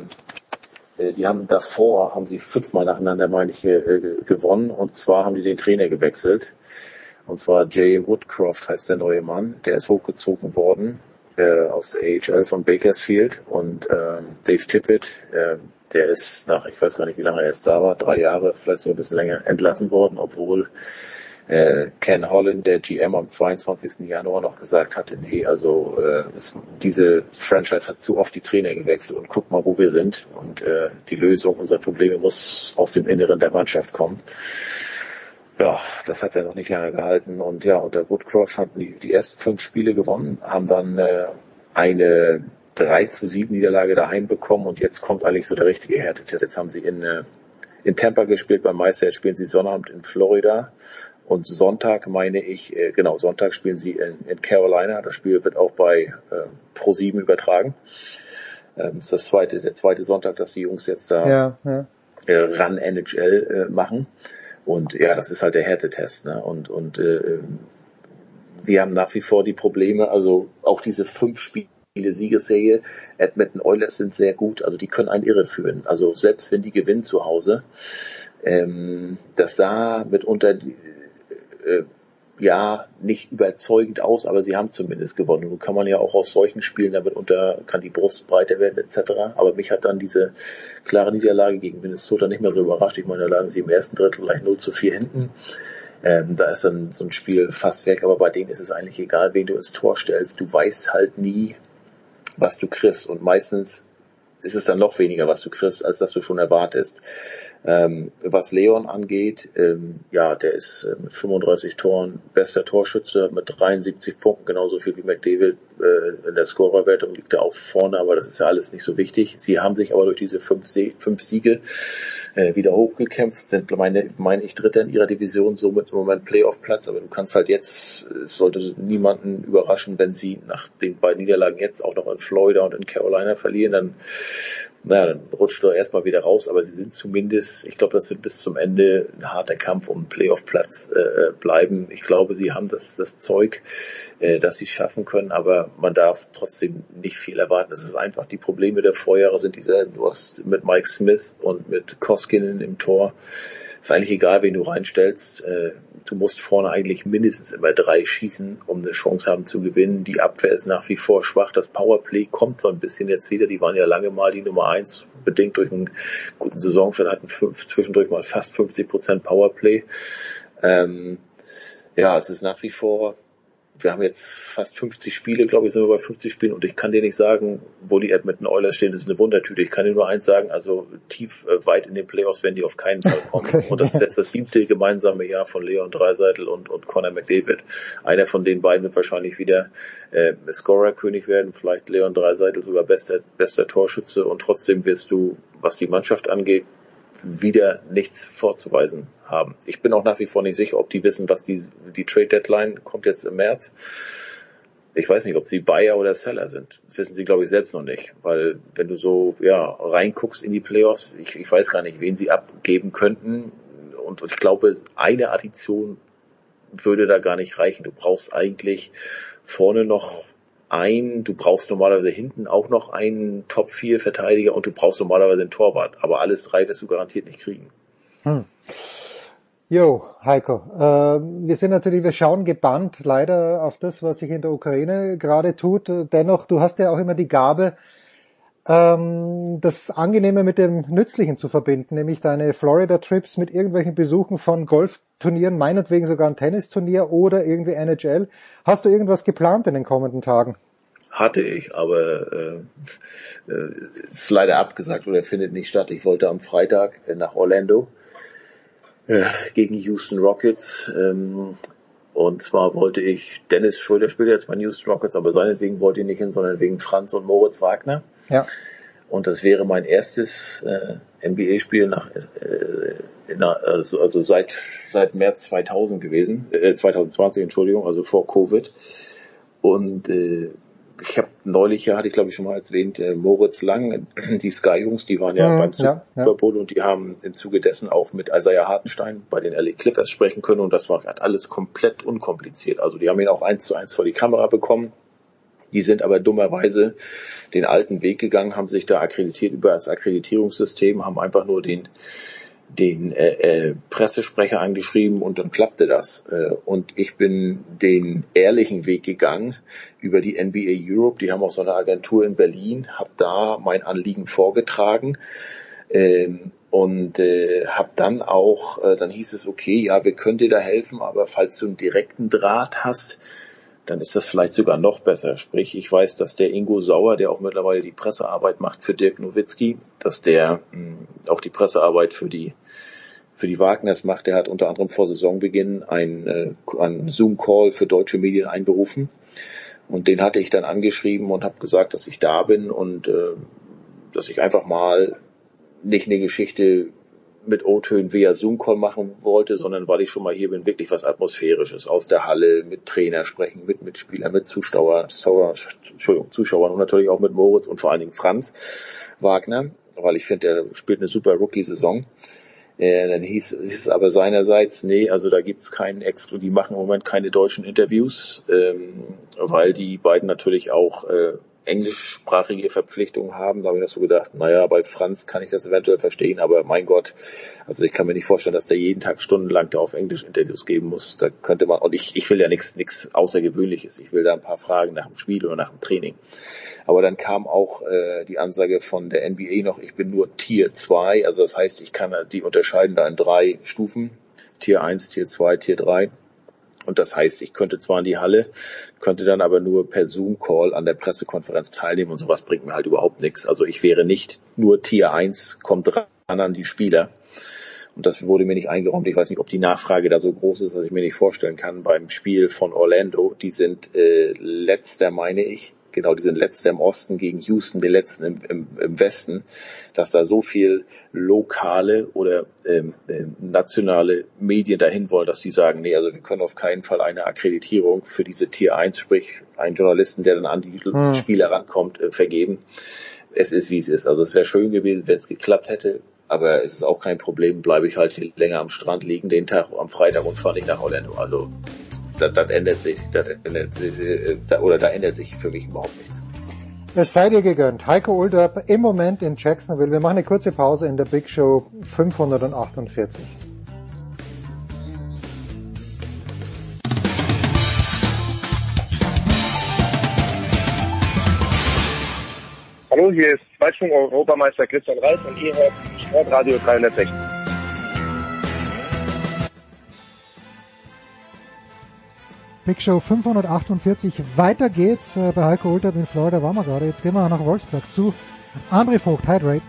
die haben sie 5-mal nacheinander, meine ich, gewonnen. Und zwar haben die den Trainer gewechselt. Und zwar Jay Woodcroft heißt der neue Mann. Der ist hochgezogen worden aus der AHL von Bakersfield. Und Dave Tippett, der ist ich weiß gar nicht, wie lange er jetzt da war, 3 Jahre, vielleicht sogar ein bisschen länger, entlassen worden, obwohl Ken Holland, der GM, am 22. Januar noch gesagt hatte, diese Franchise hat zu oft die Trainer gewechselt und guck mal, wo wir sind. Und die Lösung unserer Probleme muss aus dem Inneren der Mannschaft kommen. Ja, das hat er noch nicht lange gehalten. Und unter Woodcroft haben die ersten 5 Spiele gewonnen, haben dann eine 3-7 Niederlage daheim bekommen und jetzt kommt eigentlich so der richtige Härtetest. Jetzt haben sie in Tampa gespielt beim Meister, jetzt spielen sie Sonnabend in Florida und Sonntag Sonntag spielen sie in Carolina. Das Spiel wird auch bei Pro7 übertragen. Das ist der zweite Sonntag, dass die Jungs jetzt da Run NHL machen. Und das ist halt der Härtetest, ne? Und wir haben nach wie vor die Probleme, also auch diese 5 Spiele-Siegesserie, Edmonton Oilers sind sehr gut, also die können einen irreführen. Also selbst wenn die gewinnen zu Hause, das sah mitunter nicht überzeugend aus, aber sie haben zumindest gewonnen. Nun kann man ja auch aus solchen Spielen kann die Brust breiter werden etc. Aber mich hat dann diese klare Niederlage gegen Minnesota nicht mehr so überrascht. Ich meine, da lagen sie im ersten Drittel gleich 0-4 hinten. Da ist dann so ein Spiel fast weg, aber bei denen ist es eigentlich egal, wen du ins Tor stellst. Du weißt halt nie, was du kriegst und meistens ist es dann noch weniger, was du kriegst, als dass du schon erwartest. Was Leon angeht, der ist mit 35 Toren bester Torschütze, mit 73 Punkten, genauso viel wie McDavid in der Scorerwertung, liegt er auch vorne, aber das ist ja alles nicht so wichtig. Sie haben sich aber durch diese 5 Siege wieder hochgekämpft, sind, meine ich, Dritter in ihrer Division, somit im Moment Playoff-Platz, aber du kannst halt jetzt, es sollte niemanden überraschen, wenn sie nach den beiden Niederlagen jetzt auch noch in Florida und in Carolina verlieren, dann rutscht er erstmal wieder raus, aber sie sind zumindest, ich glaube, das wird bis zum Ende ein harter Kampf um einen Playoff-Platz bleiben. Ich glaube, sie haben das Zeug, dass sie es schaffen können, aber man darf trotzdem nicht viel erwarten. Es ist einfach, die Probleme der Vorjahre sind dieselben. Du hast mit Mike Smith und mit Koskinen im Tor, ist eigentlich egal, wen du reinstellst. Du musst vorne eigentlich mindestens immer 3 schießen, um eine Chance haben zu gewinnen. Die Abwehr ist nach wie vor schwach. Das Powerplay kommt so ein bisschen jetzt wieder. Die waren ja lange mal die Nummer 1, bedingt durch einen guten Saisonstart, hatten zwischendurch mal fast 50% Powerplay. Es ist nach wie vor wir haben jetzt fast 50 Spiele, glaube ich, sind wir bei 50 Spielen und ich kann dir nicht sagen, wo die Edmonton Oilers stehen, das ist eine Wundertüte. Ich kann dir nur eins sagen, also tief weit in den Playoffs werden die auf keinen Fall kommen. Okay. Und das ist jetzt das 7. gemeinsame Jahr von Leon Draisaitl und Connor McDavid. Einer von den beiden wird wahrscheinlich wieder Scorerkönig werden, vielleicht Leon Draisaitl sogar bester Torschütze und trotzdem wirst du, was die Mannschaft angeht, wieder nichts vorzuweisen haben. Ich bin auch nach wie vor nicht sicher, ob die wissen, was die Trade Deadline kommt jetzt im März. Ich weiß nicht, ob sie Buyer oder Seller sind. Das wissen sie, glaube ich, selbst noch nicht. Weil wenn du so reinguckst in die Playoffs, ich weiß gar nicht, wen sie abgeben könnten. Und ich glaube, eine Addition würde da gar nicht reichen. Du brauchst eigentlich vorne noch du brauchst normalerweise hinten auch noch einen Top-4-Verteidiger und du brauchst normalerweise einen Torwart. Aber alles drei wirst du garantiert nicht kriegen. Jo, Heiko, wir schauen gebannt leider auf das, was sich in der Ukraine gerade tut. Dennoch, du hast ja auch immer die Gabe, das Angenehme mit dem Nützlichen zu verbinden, nämlich deine Florida-Trips mit irgendwelchen Besuchen von Golfturnieren, meinetwegen sogar ein Tennisturnier oder irgendwie NHL. Hast du irgendwas geplant in den kommenden Tagen? Hatte ich, aber ist leider abgesagt oder findet nicht statt. Ich wollte am Freitag nach Orlando gegen Houston Rockets. Und zwar wollte ich, Dennis Schröder spielt jetzt bei Houston Rockets, aber seinetwegen wollte ich nicht hin, sondern wegen Franz und Moritz Wagner. Ja. Und das wäre mein erstes NBA-Spiel also seit März 2000 gewesen, 2020, Entschuldigung, also vor Covid. Und ich habe neulich, hatte ich glaube ich schon mal erwähnt, Moritz Lang, die Sky-Jungs, die waren ja beim Super Bowl und die haben im Zuge dessen auch mit Isaiah Hartenstein bei den LA Clippers sprechen können und das war alles komplett unkompliziert. Also die haben ihn auch 1:1 vor die Kamera bekommen. Die sind aber dummerweise den alten Weg gegangen, haben sich da akkreditiert über das Akkreditierungssystem, haben einfach nur den Pressesprecher angeschrieben und dann klappte das. Und ich bin den ehrlichen Weg gegangen über die NBA Europe. Die haben auch so eine Agentur in Berlin, habe da mein Anliegen vorgetragen und habe dann auch, dann hieß es, okay, ja, wir können dir da helfen, aber falls du einen direkten Draht hast, dann ist das vielleicht sogar noch besser. Sprich, ich weiß, dass der Ingo Sauer, der auch mittlerweile die Pressearbeit macht für Dirk Nowitzki, dass der auch die Pressearbeit für die Wagners macht. Der hat unter anderem vor Saisonbeginn einen Zoom-Call für deutsche Medien einberufen. Und den hatte ich dann angeschrieben und habe gesagt, dass ich da bin und dass ich einfach mal nicht eine Geschichte mit O-Tönen via Zoom-Call machen wollte, sondern weil ich schon mal hier bin, wirklich was Atmosphärisches aus der Halle, mit Trainer sprechen, mit Mitspielern, mit Zuschauern und natürlich auch mit Moritz und vor allen Dingen Franz Wagner, weil ich finde, er spielt eine super Rookie-Saison. Dann hieß es aber seinerseits, nee, also da gibt's keinen die machen im Moment keine deutschen Interviews, weil die beiden natürlich auch englischsprachige Verpflichtungen haben. Da habe ich das so gedacht, naja, bei Franz kann ich das eventuell verstehen, aber mein Gott, also ich kann mir nicht vorstellen, dass der jeden Tag stundenlang da auf Englisch Interviews geben muss. Da könnte man, und ich will ja nichts Außergewöhnliches. Ich will da ein paar Fragen nach dem Spiel oder nach dem Training. Aber dann kam auch die Ansage von der NBA noch, ich bin nur Tier 2, also das heißt, ich kann die unterscheiden da in 3 Stufen, Tier 1, Tier 2, Tier 3. Und das heißt, ich könnte zwar in die Halle, könnte dann aber nur per Zoom-Call an der Pressekonferenz teilnehmen und sowas bringt mir halt überhaupt nichts. Also ich wäre nicht nur Tier 1, kommt ran an die Spieler. Und das wurde mir nicht eingeräumt. Ich weiß nicht, ob die Nachfrage da so groß ist, dass ich mir nicht vorstellen kann. Beim Spiel von Orlando, die sind letzter, meine ich. Genau, die sind letzter im Osten gegen Houston, den letzten im Westen, dass da so viel lokale oder nationale Medien dahin wollen, dass die sagen, nee, also wir können auf keinen Fall eine Akkreditierung für diese Tier 1, sprich einen Journalisten, der dann an die Spieler rankommt, vergeben. Es ist, wie es ist. Also es wäre schön gewesen, wenn es geklappt hätte, aber es ist auch kein Problem, bleibe ich halt länger am Strand liegen, den Tag am Freitag und fahre nicht nach Orlando. Also da ändert sich für mich überhaupt nichts. Es sei dir gegönnt. Heiko Ulderb im Moment in Jacksonville. Wir machen eine kurze Pause in der Big Show 548. Hallo, hier ist Weitsprung-Europameister Christian Reif und ihr hört Sportradio 360. Big Show 548. Weiter geht's bei Heiko Oltert in Florida waren wir gerade. Jetzt gehen wir nach Wolfsburg zu André Vogt. Hi, Dre.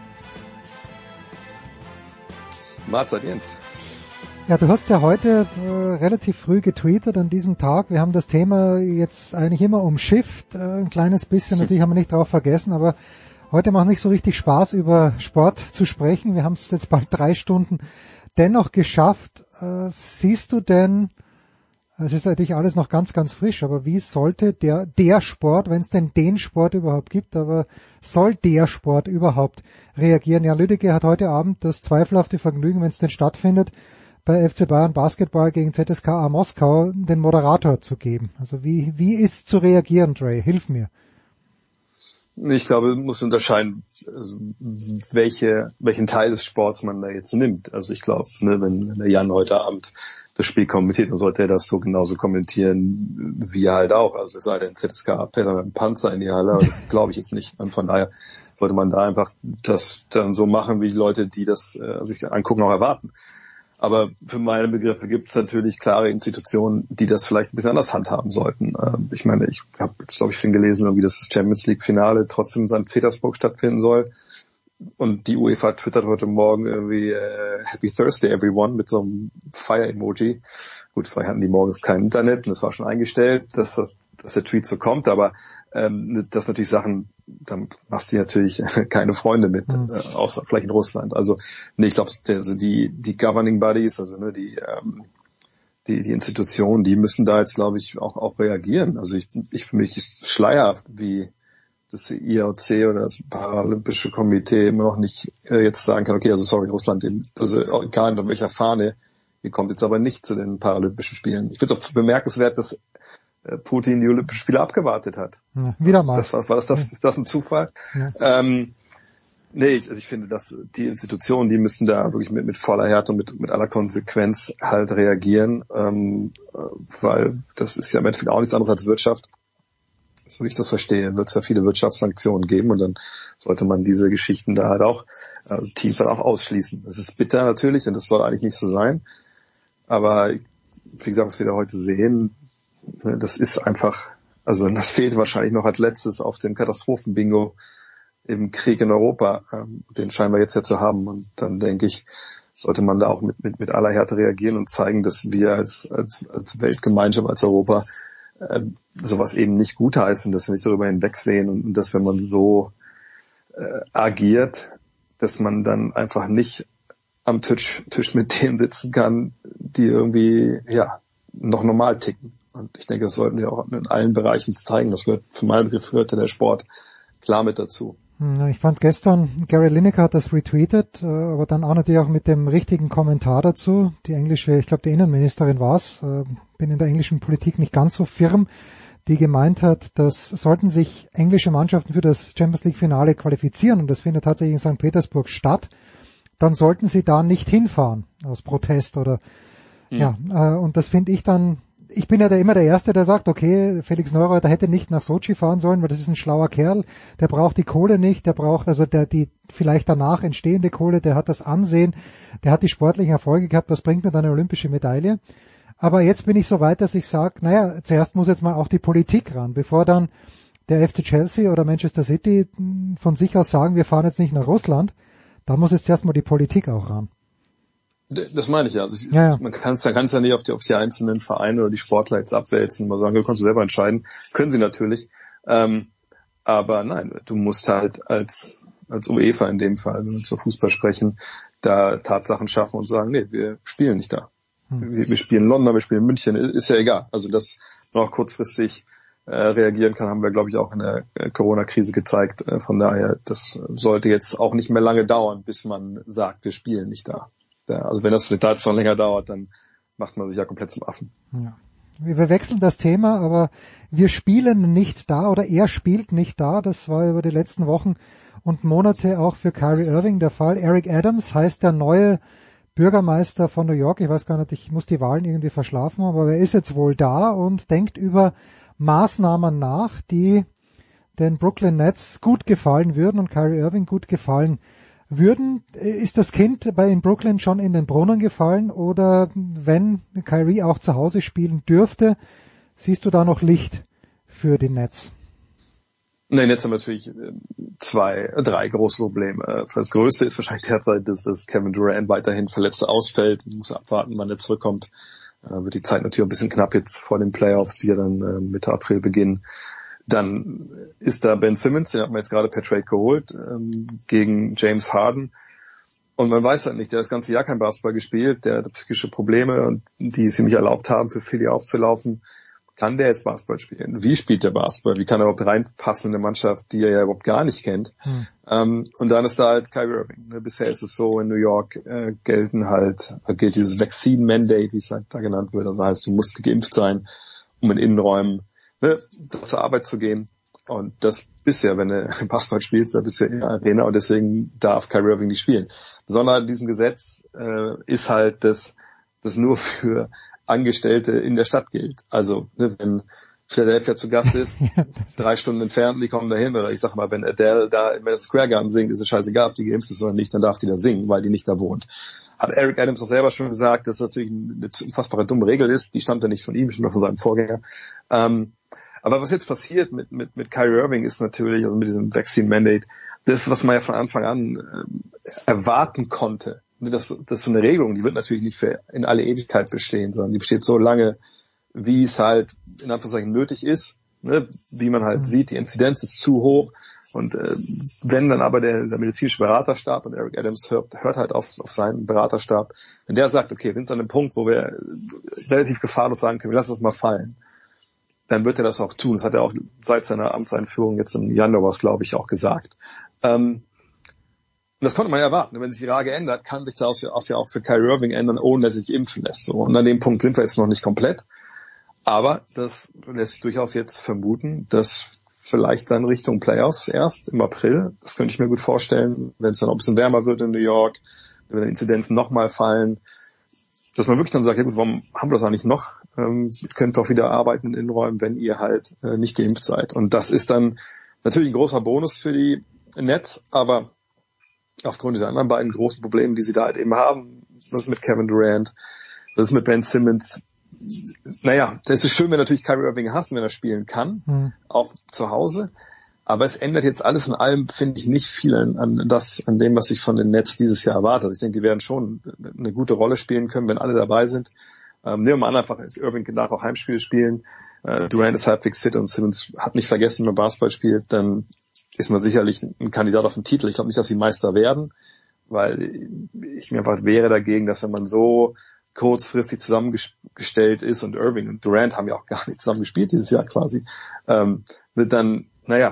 Mahlzeit, Jens. Ja, du hast ja heute relativ früh getweetet an diesem Tag. Wir haben das Thema jetzt eigentlich immer umschifft, ein kleines bisschen. Natürlich haben wir nicht drauf vergessen, aber heute macht nicht so richtig Spaß, über Sport zu sprechen. Wir haben es jetzt bald 3 Stunden dennoch geschafft. Siehst du denn, es ist natürlich alles noch ganz, ganz frisch, aber wie sollte der Sport, wenn es denn den Sport überhaupt gibt, aber soll der Sport überhaupt reagieren? Ja, Lüdecke hat heute Abend das zweifelhafte Vergnügen, wenn es denn stattfindet, bei FC Bayern Basketball gegen ZSKA Moskau den Moderator zu geben. Also wie ist zu reagieren, Dre? Hilf mir. Ich glaube, man muss unterscheiden, welchen Teil des Sports man da jetzt nimmt. Also ich glaube, wenn der Jan heute Abend das Spiel kommentiert, dann sollte er das so genauso kommentieren, wie er halt auch. Also es sei denn, ZSKA fährt dann mit einem Panzer in die Halle, aber das glaube ich jetzt nicht. Und von daher sollte man da einfach das dann so machen, wie die Leute, die das sich angucken, auch erwarten. Aber für meine Begriffe gibt es natürlich klare Institutionen, die das vielleicht ein bisschen anders handhaben sollten. Ich meine, ich habe jetzt, glaube ich, viel gelesen, wie das Champions League Finale trotzdem in St. Petersburg stattfinden soll. Und die UEFA twittert heute Morgen irgendwie Happy Thursday everyone mit so einem Fire-Emoji. Gut, vielleicht hatten die morgens kein Internet und das war schon eingestellt, dass der Tweet so kommt, aber das natürlich Sachen, dann machst du natürlich keine Freunde mit, außer vielleicht in Russland. Also nee, ich glaube, also die Governing Bodies, also die Institutionen, die müssen da jetzt, glaube ich, auch reagieren. Also für mich ist schleierhaft, wie das IOC oder das Paralympische Komitee immer noch nicht jetzt sagen kann, okay, also sorry, Russland, also egal in welcher Fahne, ihr kommt jetzt aber nicht zu den Paralympischen Spielen. Ich finde es auch bemerkenswert, dass Putin die Olympischen Spiele abgewartet hat. Ja, wieder mal. Ist das ein Zufall? Ja. Ich finde, dass die Institutionen, die müssen da wirklich mit voller Härte und mit aller Konsequenz halt reagieren, weil das ist ja im Endeffekt auch nichts anderes als Wirtschaft. So wie ich das verstehe, wird es ja viele Wirtschaftssanktionen geben und dann sollte man diese Geschichten da halt auch tiefer auch ausschließen. Das ist bitter natürlich und das soll eigentlich nicht so sein. Aber wie gesagt, was wir da heute sehen, das ist einfach, also das fehlt wahrscheinlich noch als letztes auf dem Katastrophenbingo im Krieg in Europa. Den scheinen wir jetzt ja zu haben und dann denke ich, sollte man da auch mit aller Härte reagieren und zeigen, dass wir als Weltgemeinschaft, als Europa sowas eben nicht gutheißen, dass wir nicht darüber hinwegsehen und dass, wenn man so agiert, dass man dann einfach nicht am Tisch mit denen sitzen kann, die irgendwie noch normal ticken. Und ich denke, das sollten wir auch in allen Bereichen zeigen. Das gehört, für meinen Begriff gehörte der Sport klar mit dazu. Ich fand gestern, Gary Lineker hat das retweetet, aber dann auch natürlich auch mit dem richtigen Kommentar dazu. Die englische, ich glaube die Innenministerin war es, bin in der englischen Politik nicht ganz so firm, die gemeint hat, dass sollten sich englische Mannschaften für das Champions League Finale qualifizieren, und das findet tatsächlich in St. Petersburg statt, dann sollten sie da nicht hinfahren, aus Protest oder, und das finde ich dann, ich bin ja immer der Erste, der sagt, okay, Felix Neureuter hätte nicht nach Sochi fahren sollen, weil das ist ein schlauer Kerl, der braucht die Kohle nicht, der braucht also die vielleicht danach entstehende Kohle, der hat das Ansehen, der hat die sportlichen Erfolge gehabt, was bringt mir dann eine olympische Medaille? Aber jetzt bin ich so weit, dass ich sage, zuerst muss jetzt mal auch die Politik ran, bevor dann der FC Chelsea oder Manchester City von sich aus sagen, wir fahren jetzt nicht nach Russland, da muss jetzt erst mal die Politik auch ran. Das meine ich ja. Also man kann es ja nicht auf die einzelnen Vereine oder die Sportler jetzt abwälzen und mal sagen, du kannst du selber entscheiden. Können sie natürlich. Aber nein, du musst halt als UEFA in dem Fall, wenn wir zur Fußball sprechen, da Tatsachen schaffen und sagen, nee, wir spielen nicht da. Wir spielen in London, wir spielen in München, ist ja egal. Also dass man auch kurzfristig reagieren kann, haben wir, glaube ich, auch in der Corona-Krise gezeigt. Von daher, das sollte jetzt auch nicht mehr lange dauern, bis man sagt, wir spielen nicht da. Also wenn das jetzt noch länger dauert, dann macht man sich ja komplett zum Affen. Ja. Wir wechseln das Thema, aber wir spielen nicht da oder er spielt nicht da. Das war über die letzten Wochen und Monate auch für Kyrie Irving der Fall. Eric Adams heißt der neue Bürgermeister von New York. Ich weiß gar nicht, ich muss die Wahlen irgendwie verschlafen haben, aber er ist jetzt wohl da und denkt über Maßnahmen nach, die den Brooklyn Nets gut gefallen würden und Kyrie Irving gut gefallen würden. Ist das Kind in Brooklyn schon in den Brunnen gefallen oder wenn Kyrie auch zu Hause spielen dürfte, Siehst du da noch Licht für die Nets? Nein, jetzt haben wir natürlich drei große Probleme. Das größte ist wahrscheinlich derzeit, dass Kevin Durant weiterhin verletzt ausfällt. Man muss abwarten, wann er zurückkommt. Wird die Zeit natürlich ein bisschen knapp jetzt vor den Playoffs, die ja dann Mitte April beginnen. Dann ist da Ben Simmons, den hat man jetzt gerade per Trade geholt, gegen James Harden. Und man weiß halt nicht, der hat das ganze Jahr kein Basketball gespielt, der hat psychische Probleme, und die es ihm nicht erlaubt haben, für Philly aufzulaufen. Kann der jetzt Basketball spielen? Wie spielt der Basketball? Wie kann er überhaupt reinpassen in eine Mannschaft, die er ja überhaupt gar nicht kennt? Und dann ist da halt Kyrie Irving. Bisher ist es so, in New York gilt dieses Vaccine Mandate, wie es halt da genannt wird. Also heißt, du musst geimpft sein, um in Innenräumen zur Arbeit zu gehen. Und das bisher, wenn du Basketball spielst, da bist du in der Arena, und deswegen darf Kyrie Irving nicht spielen. Besonders an diesem Gesetz ist halt, dass das nur für Angestellte in der Stadt gilt. Also wenn Philadelphia zu Gast ist, 3 Stunden entfernt, die kommen dahin, oder ich sag mal, wenn Adele da im Madison Square Garden singt, ist es scheißegal, ob die geimpft ist oder nicht, dann darf die da singen, weil die nicht da wohnt. Hat Eric Adams auch selber schon gesagt, dass das natürlich eine unfassbare dumme Regel ist, die stammt ja nicht von ihm, stammt von seinem Vorgänger. Aber was jetzt passiert mit Kyrie Irving ist natürlich, also mit diesem Vaccine Mandate, das, was man ja von Anfang an erwarten konnte. Das ist so eine Regelung, die wird natürlich nicht für in alle Ewigkeit bestehen, sondern die besteht so lange, wie es halt in Anführungszeichen nötig ist, ne? Wie man halt sieht, die Inzidenz ist zu hoch, und wenn dann aber der medizinische Beraterstab, und Eric Adams hört halt auf seinen Beraterstab, wenn der sagt, okay, wir sind an einem Punkt, wo wir relativ gefahrlos sagen können, wir lassen das mal fallen, dann wird er das auch tun. Das hat er auch seit seiner Amtseinführung jetzt im Januar, was glaube ich, auch gesagt. Und das konnte man ja erwarten. Wenn sich die Lage ändert, kann sich das ja auch für Kyrie Irving ändern, ohne dass er sich impfen lässt. So. Und an dem Punkt sind wir jetzt noch nicht komplett. Aber das lässt sich durchaus jetzt vermuten, dass vielleicht dann Richtung Playoffs erst im April, das könnte ich mir gut vorstellen, wenn es dann auch ein bisschen wärmer wird in New York, wenn die Inzidenzen nochmal fallen, dass man wirklich dann sagt, ja gut, warum haben wir das eigentlich noch? Ihr könnt doch wieder arbeiten in Innenräumen, wenn ihr halt nicht geimpft seid. Und das ist dann natürlich ein großer Bonus für die Nets, aber aufgrund dieser anderen beiden großen Probleme, die sie da halt eben haben, das ist mit Kevin Durant, das ist mit Ben Simmons, naja, das ist schön, wenn natürlich Kyrie Irving hast und wenn er spielen kann, auch zu Hause, aber es ändert jetzt alles in allem, finde ich, nicht viel an dem, was ich von den Nets dieses Jahr erwarte. Also ich denke, die werden schon eine gute Rolle spielen können, wenn alle dabei sind. Nehmen wir mal an, einfach, Irving darf auch Heimspiele spielen, Durant ist halbwegs fit und Simmons hat nicht vergessen, wenn man Basketball spielt, dann ist man sicherlich ein Kandidat auf den Titel. Ich glaube nicht, dass sie Meister werden, weil ich mir einfach wehre dagegen, dass wenn man so kurzfristig zusammengestellt ist, und Irving und Durant haben ja auch gar nicht zusammen gespielt dieses Jahr quasi, dann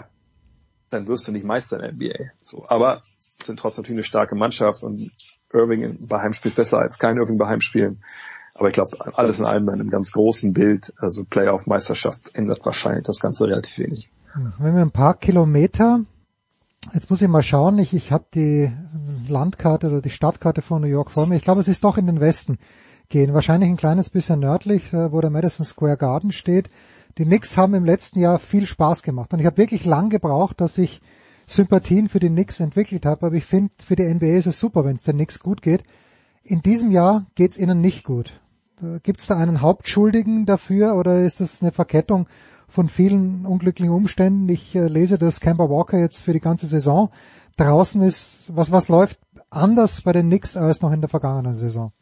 wirst du nicht Meister in der NBA. So, aber sind trotzdem natürlich eine starke Mannschaft, und Irving bei Heimspielen ist besser als kein Irving bei Heimspielen. Aber ich glaube, alles in allem in einem ganz großen Bild, also Playoff-Meisterschaft, ändert wahrscheinlich das Ganze relativ wenig. Wenn wir ein paar Kilometer, jetzt muss ich mal schauen, ich habe die Landkarte oder die Stadtkarte von New York vor mir. Ich glaube, es ist doch in den Westen gehen. Wahrscheinlich ein kleines bisschen nördlich, wo der Madison Square Garden steht. Die Knicks haben im letzten Jahr viel Spaß gemacht. Und ich habe wirklich lang gebraucht, dass ich Sympathien für die Knicks entwickelt habe. Aber ich finde, für die NBA ist es super, wenn es den Knicks gut geht. In diesem Jahr geht's ihnen nicht gut. Gibt's da einen Hauptschuldigen dafür, oder ist das eine Verkettung von vielen unglücklichen Umständen? Ich lese, dass Kemba Walker jetzt für die ganze Saison draußen ist. Was läuft anders bei den Knicks als noch in der vergangenen Saison?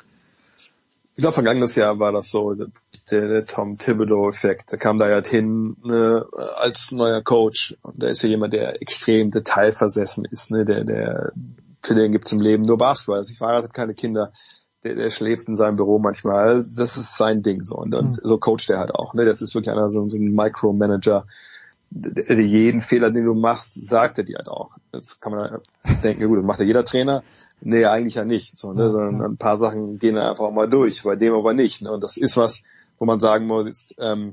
Ich glaube, vergangenes Jahr war das so, der Tom Thibodeau-Effekt. Der kam da ja hin, ne, als neuer Coach. Und der ist ja jemand, der extrem detailversessen ist, ne, für den gibt's im Leben nur Basketball. Also ich verheiratet keine Kinder. Der schläft in seinem Büro manchmal. Das ist sein Ding so. Und so coacht er halt auch. Ne? Das ist wirklich einer so ein Micromanager. Jeden Fehler, den du machst, sagt er dir halt auch. Das kann man denken, ja gut, das macht ja jeder Trainer. Nee, eigentlich ja nicht. So, ne? Sondern ein paar Sachen gehen einfach mal durch, bei dem aber nicht. Ne? Und das ist was, wo man sagen muss,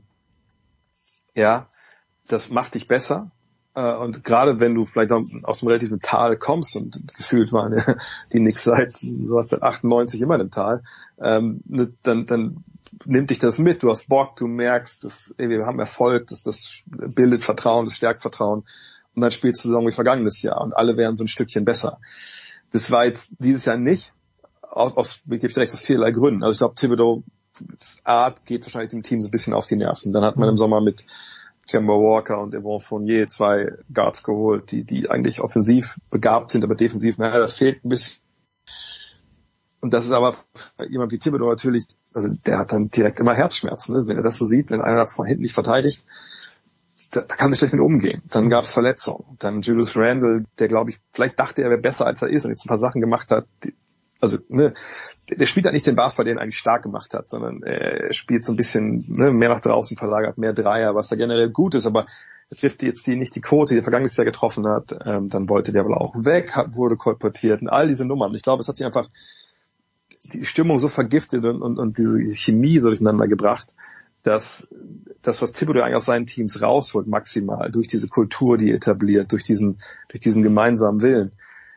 ja, das macht dich besser. Und gerade wenn du vielleicht aus einem relativen Tal kommst, und gefühlt waren die Knicks seit 98 immer im Tal, dann nimmt dich das mit, du hast Bock, du merkst, wir haben Erfolg, das bildet Vertrauen, das stärkt Vertrauen, und dann spielst du Saison wie vergangenes Jahr und alle wären so ein Stückchen besser. Das war jetzt dieses Jahr nicht, ich gebe dir recht, aus vielerlei Gründen. Also ich glaube, Thibodeau Art geht wahrscheinlich dem Team so ein bisschen auf die Nerven. Dann hat man im Sommer mit Kemba Walker und Evan Fournier 2 Guards geholt, die eigentlich offensiv begabt sind, aber defensiv, das fehlt ein bisschen. Und das ist aber jemand wie Thibodeau natürlich, also der hat dann direkt immer Herzschmerzen, ne? Wenn er das so sieht, wenn einer von hinten nicht verteidigt, da kann er schlecht mit umgehen. Dann gab es Verletzungen. Dann Julius Randle, der glaube ich, vielleicht dachte er wäre besser als er ist und jetzt ein paar Sachen gemacht hat, der spielt halt nicht den Basketball, den er eigentlich stark gemacht hat, sondern er spielt so ein bisschen mehr nach draußen verlagert, mehr Dreier, was da generell gut ist, aber er trifft jetzt nicht die Quote, die er vergangenes Jahr getroffen hat. Dann wollte der wohl auch weg, wurde kolportiert und all diese Nummern. Ich glaube, es hat sich einfach die Stimmung so vergiftet und diese Chemie so durcheinander gebracht, dass das, was Thibodeau eigentlich aus seinen Teams rausholt, maximal, durch diese Kultur, die er etabliert, durch diesen gemeinsamen Willen,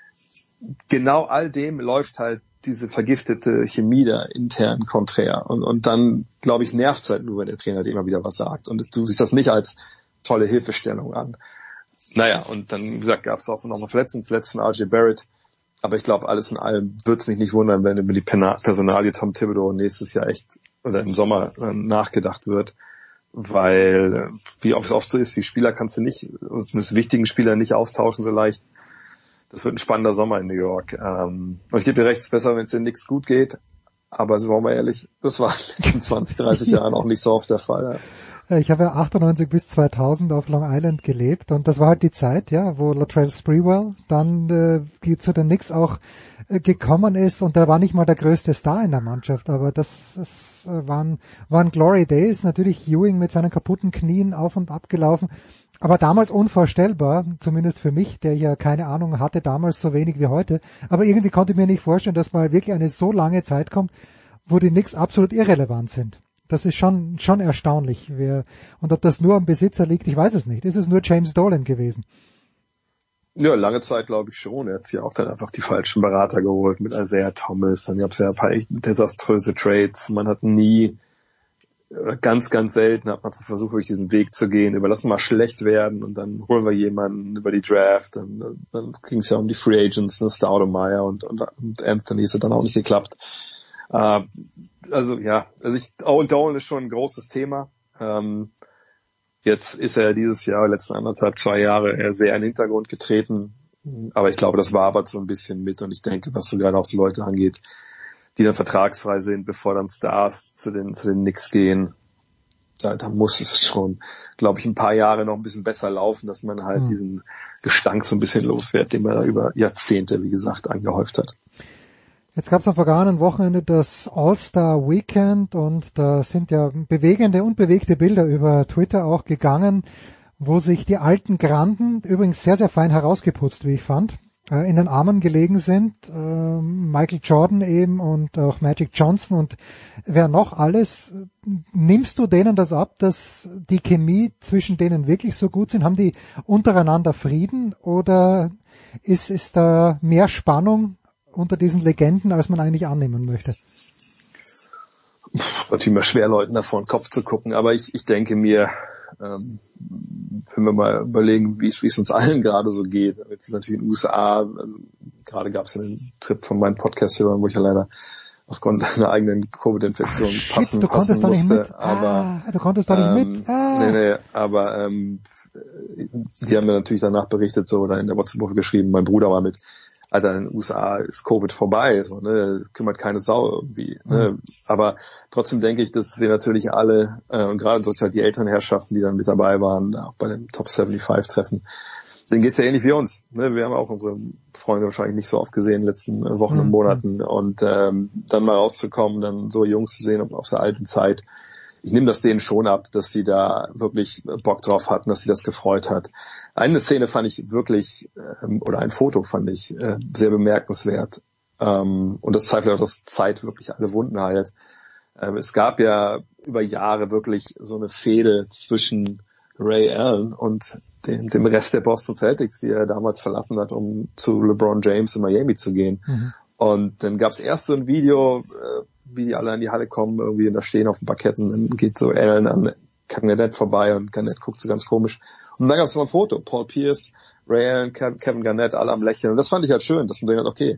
genau all dem läuft halt diese vergiftete Chemie da intern konträr. Und dann, glaube ich, nervt es halt nur, wenn der Trainer dir immer wieder was sagt. Und du siehst das nicht als tolle Hilfestellung an. Naja, und dann, wie gesagt, gab es auch noch mal Verletzungen, zuletzt von RJ Barrett. Aber ich glaube, alles in allem würde es mich nicht wundern, wenn über die Personalie Tom Thibodeau nächstes Jahr echt oder im Sommer nachgedacht wird. Weil, wie oft so ist, die Spieler kannst du nicht, die wichtigen Spieler nicht austauschen so leicht. Das wird ein spannender Sommer in New York. Und ich gebe dir recht, es ist besser, wenn es dir nichts gut geht. Aber so waren wir ehrlich, das war in den letzten 20, 30 Jahren auch nicht so oft der Fall. Ich habe ja 98 bis 2000 auf Long Island gelebt und das war halt die Zeit, ja, wo Latrell Sprewell dann zu den Knicks auch gekommen ist und der war nicht mal der größte Star in der Mannschaft, aber das waren Glory Days. Natürlich Ewing mit seinen kaputten Knien auf und ab gelaufen, aber damals unvorstellbar, zumindest für mich, der ja keine Ahnung hatte, damals so wenig wie heute, aber irgendwie konnte ich mir nicht vorstellen, dass mal wirklich eine so lange Zeit kommt, wo die Knicks absolut irrelevant sind. Das ist schon erstaunlich. Und ob das nur am Besitzer liegt, ich weiß es nicht. Ist es nur James Dolan gewesen? Ja, lange Zeit glaube ich schon. Er hat sich ja auch dann einfach die falschen Berater geholt mit Isaiah Thomas. Dann gab es ja ein paar echt desaströse Trades. Man hat nie, ganz, ganz selten hat man versucht, durch diesen Weg zu gehen. Lass uns mal schlecht werden und dann holen wir jemanden über die Draft. Dann ging es ja um die Free Agents, Stoudemire und Anthony, ist ja dann auch nicht geklappt. Owen Dolan ist schon ein großes Thema. Jetzt ist er dieses Jahr, letzten 2 Jahre, eher sehr in den Hintergrund getreten. Aber ich glaube, das wabert so ein bisschen mit. Und ich denke, was so gerade auch so Leute angeht, die dann vertragsfrei sind, bevor dann Stars zu den Knicks gehen, da muss es schon, glaube ich, ein paar Jahre noch ein bisschen besser laufen, dass man halt diesen Gestank so ein bisschen losfährt, den man da über Jahrzehnte, wie gesagt, angehäuft hat. Jetzt gab es am vergangenen Wochenende das All-Star Weekend und da sind ja bewegende und bewegte Bilder über Twitter auch gegangen, wo sich die alten Granden, übrigens sehr, sehr fein herausgeputzt, wie ich fand, in den Armen gelegen sind. Michael Jordan eben und auch Magic Johnson und wer noch alles. Nimmst du denen das ab, dass die Chemie zwischen denen wirklich so gut sind? Haben die untereinander Frieden oder ist da mehr Spannung unter diesen Legenden, als man eigentlich annehmen möchte? Natürlich immer schwer, Leuten da vor den Kopf zu gucken, aber ich denke mir, wenn wir mal überlegen, wie es uns allen gerade so geht, jetzt ist natürlich in den USA, also gerade gab es ja einen Trip von meinem Podcast-Hörern, wo ich ja leider aufgrund einer eigenen Covid-Infektion passen musste. Aber du konntest da nicht mit? Aber die haben mir natürlich danach berichtet, so, oder in der WhatsApp-Gruppe geschrieben, mein Bruder war mit, Alter, in den USA ist Covid vorbei, so, ne, kümmert keine Sau irgendwie, ne. Aber trotzdem denke ich, dass wir natürlich alle, und gerade sozusagen die älteren Herrschaften, die dann mit dabei waren, auch bei dem Top 75 Treffen, denen geht's ja ähnlich wie uns, ne. Wir haben auch unsere Freunde wahrscheinlich nicht so oft gesehen in den letzten Wochen und Monaten und, dann mal rauszukommen, dann so Jungs zu sehen aus der alten Zeit. Ich nehme das denen schon ab, dass sie da wirklich Bock drauf hatten, dass sie das gefreut hat. Eine Szene fand ich wirklich, oder ein Foto fand ich sehr bemerkenswert. Und das zeigt auch, dass Zeit wirklich alle Wunden heilt. Es gab ja über Jahre wirklich so eine Fehde zwischen Ray Allen und dem Rest der Boston Celtics, die er damals verlassen hat, um zu LeBron James in Miami zu gehen. Und dann gab es erst so ein Video, wie die alle in die Halle kommen, irgendwie, und da stehen auf dem Parkett und dann geht so Allen an Kevin Garnett vorbei und Garnett guckt so ganz komisch. Und dann gab es noch ein Foto, Paul Pierce, Ray Allen, Kevin Garnett, alle am Lächeln. Und das fand ich halt schön, dass man denkt, okay,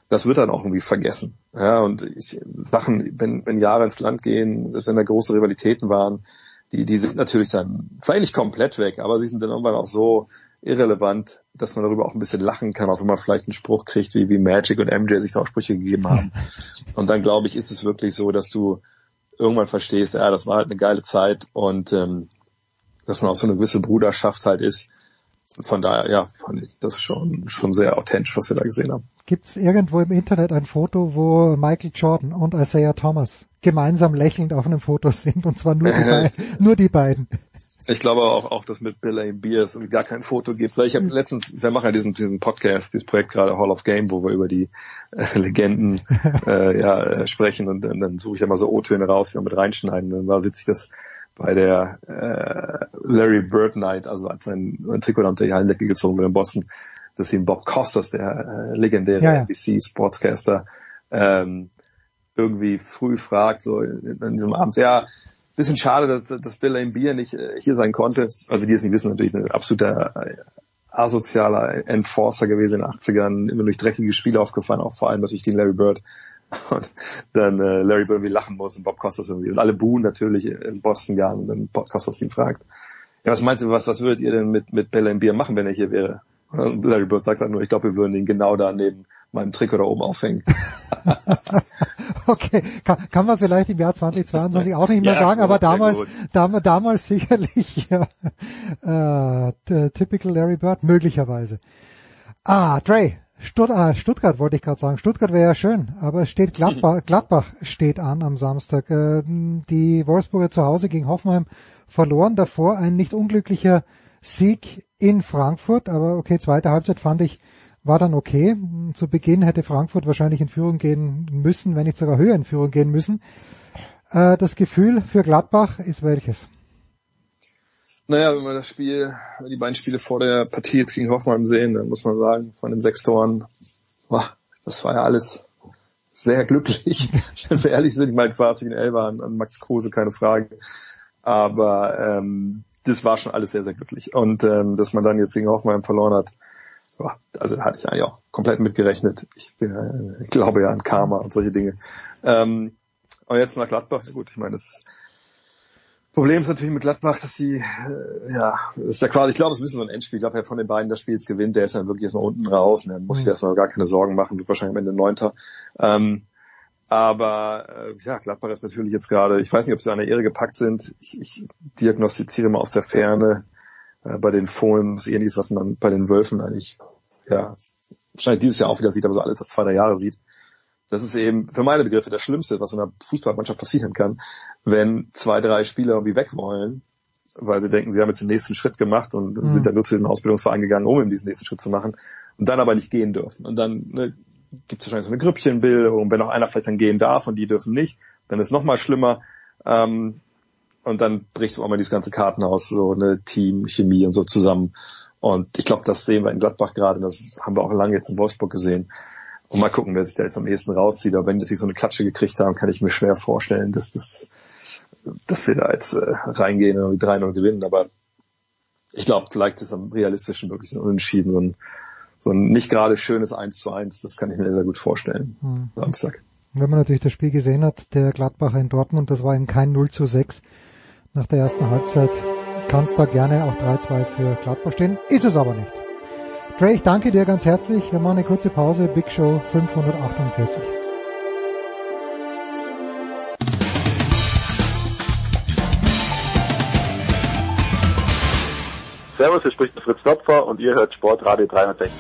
das wird dann auch irgendwie vergessen. Ja, und Sachen, wenn Jahre ins Land gehen, selbst wenn da große Rivalitäten waren, die sind natürlich dann vielleicht nicht komplett weg, aber sie sind dann irgendwann auch so irrelevant, dass man darüber auch ein bisschen lachen kann, auch wenn man vielleicht einen Spruch kriegt, wie Magic und MJ sich da auch Sprüche gegeben haben. Und dann, glaube ich, ist es wirklich so, dass du irgendwann verstehst, ja, das war halt eine geile Zeit und dass man auch so eine gewisse Bruderschaft halt ist. Von daher, ja, fand ich das schon sehr authentisch, was wir da gesehen haben. Gibt's irgendwo im Internet ein Foto, wo Michael Jordan und Isaiah Thomas gemeinsam lächelnd auf einem Foto sind, und zwar nur die beiden? Ich glaube auch, dass mit Bill Laimbeer es gar kein Foto gibt. Weil ich habe letztens, wir machen ja diesen Podcast, dieses Projekt gerade Hall of Game, wo wir über die Legenden sprechen, und dann suche ich ja mal so O-Töne raus, die wir mit reinschneiden. Dann war witzig, dass bei der Larry Bird Night, also als sein Trikot unter die Hallendecke gezogen wurde in Boston, dass ihn Bob Costas, der legendäre NBC Sportscaster, irgendwie früh fragt, so in diesem Abend, ja, bisschen schade, dass Bill Laimbeer nicht hier sein konnte. Also die es nicht wissen, natürlich ein absoluter asozialer Enforcer gewesen in den 80ern, immer durch dreckige Spiele aufgefallen, auch vor allem natürlich gegen Larry Bird. Und dann Larry Bird irgendwie lachen muss und Bob Costas irgendwie. Und alle buhen natürlich in Boston ja, und dann Bob Costas ihn fragt, ja, was meinst du, was würdet ihr denn mit Bill Laimbeer machen, wenn er hier wäre? Und Larry Bird sagt dann nur, ich glaube, wir würden ihn genau da neben meinem Trikot da oben aufhängen. Okay, kann man vielleicht im Jahr 2022 auch nicht mehr sagen, gut, aber damals sicherlich typical Larry Bird, möglicherweise. Dre, Stuttgart wollte ich gerade sagen. Stuttgart wäre ja schön, aber es steht Gladbach steht an am Samstag. Die Wolfsburger zu Hause gegen Hoffenheim verloren, davor ein nicht unglücklicher Sieg in Frankfurt, aber okay, zweite Halbzeit fand ich, war dann okay. Zu Beginn hätte Frankfurt wahrscheinlich in Führung gehen müssen, wenn nicht sogar höher in Führung gehen müssen. Das Gefühl für Gladbach ist welches? Naja, wenn wir die beiden Spiele vor der Partie jetzt gegen Hoffenheim sehen, dann muss man sagen, von den 6 Toren, das war ja alles sehr glücklich, wenn wir ehrlich sind. Ich meine, es war natürlich ein Elfer an Max Kruse, keine Frage. Aber das war schon alles sehr, sehr glücklich. Und dass man dann jetzt gegen Hoffenheim verloren hat, also da hatte ich eigentlich auch komplett mitgerechnet. Ich glaube ja an Karma und solche Dinge. Und jetzt nach Gladbach, ja gut, ich meine, das Problem ist natürlich mit Gladbach, dass sie, das ist ja quasi, ich glaube, es ist ein bisschen so ein Endspiel. Ich glaube, wer von den beiden das Spiel jetzt gewinnt, der ist dann wirklich erstmal unten raus und der muss sich erstmal gar keine Sorgen machen, wird wahrscheinlich am Ende 9. Aber Gladbach ist natürlich jetzt gerade, ich weiß nicht, ob sie an der Ehre gepackt sind. Ich diagnostiziere mal aus der Ferne bei den Fohlen, was ähnliches, was man bei den Wölfen eigentlich, wahrscheinlich dieses Jahr auch wieder sieht, aber so alle 2-3 Jahre sieht. Das ist eben für meine Begriffe das Schlimmste, was in einer Fußballmannschaft passieren kann, wenn 2-3 Spieler irgendwie weg wollen, weil sie denken, sie haben jetzt den nächsten Schritt gemacht und sind dann nur zu diesem Ausbildungsverein gegangen, um eben diesen nächsten Schritt zu machen und dann aber nicht gehen dürfen. Und dann gibt es wahrscheinlich so eine Grüppchenbildung, wenn auch einer vielleicht dann gehen darf und die dürfen nicht, dann ist es nochmal schlimmer. Und dann bricht auch mal dieses ganze Kartenhaus, so eine Teamchemie und so zusammen. Und ich glaube, das sehen wir in Gladbach gerade, das haben wir auch lange jetzt in Wolfsburg gesehen. Und mal gucken, wer sich da jetzt am ehesten rauszieht. Aber wenn die sich so eine Klatsche gekriegt haben, kann ich mir schwer vorstellen, dass wir da jetzt reingehen und 3-0 gewinnen. Aber ich glaube, vielleicht ist am realistischen wirklich so ein Unentschieden, so ein nicht gerade schönes 1:1. Das kann ich mir sehr gut vorstellen. Samstag. Wenn man natürlich das Spiel gesehen hat, der Gladbacher in Dortmund, das war eben kein 0:6 nach der ersten Halbzeit. Kann es da gerne auch 3-2 für Gladbach stehen. Ist es aber nicht. Dre, ich danke dir ganz herzlich. Wir machen eine kurze Pause. Big Show 548. Servus, hier spricht der Fritz Topfer und ihr hört Sportradio 360.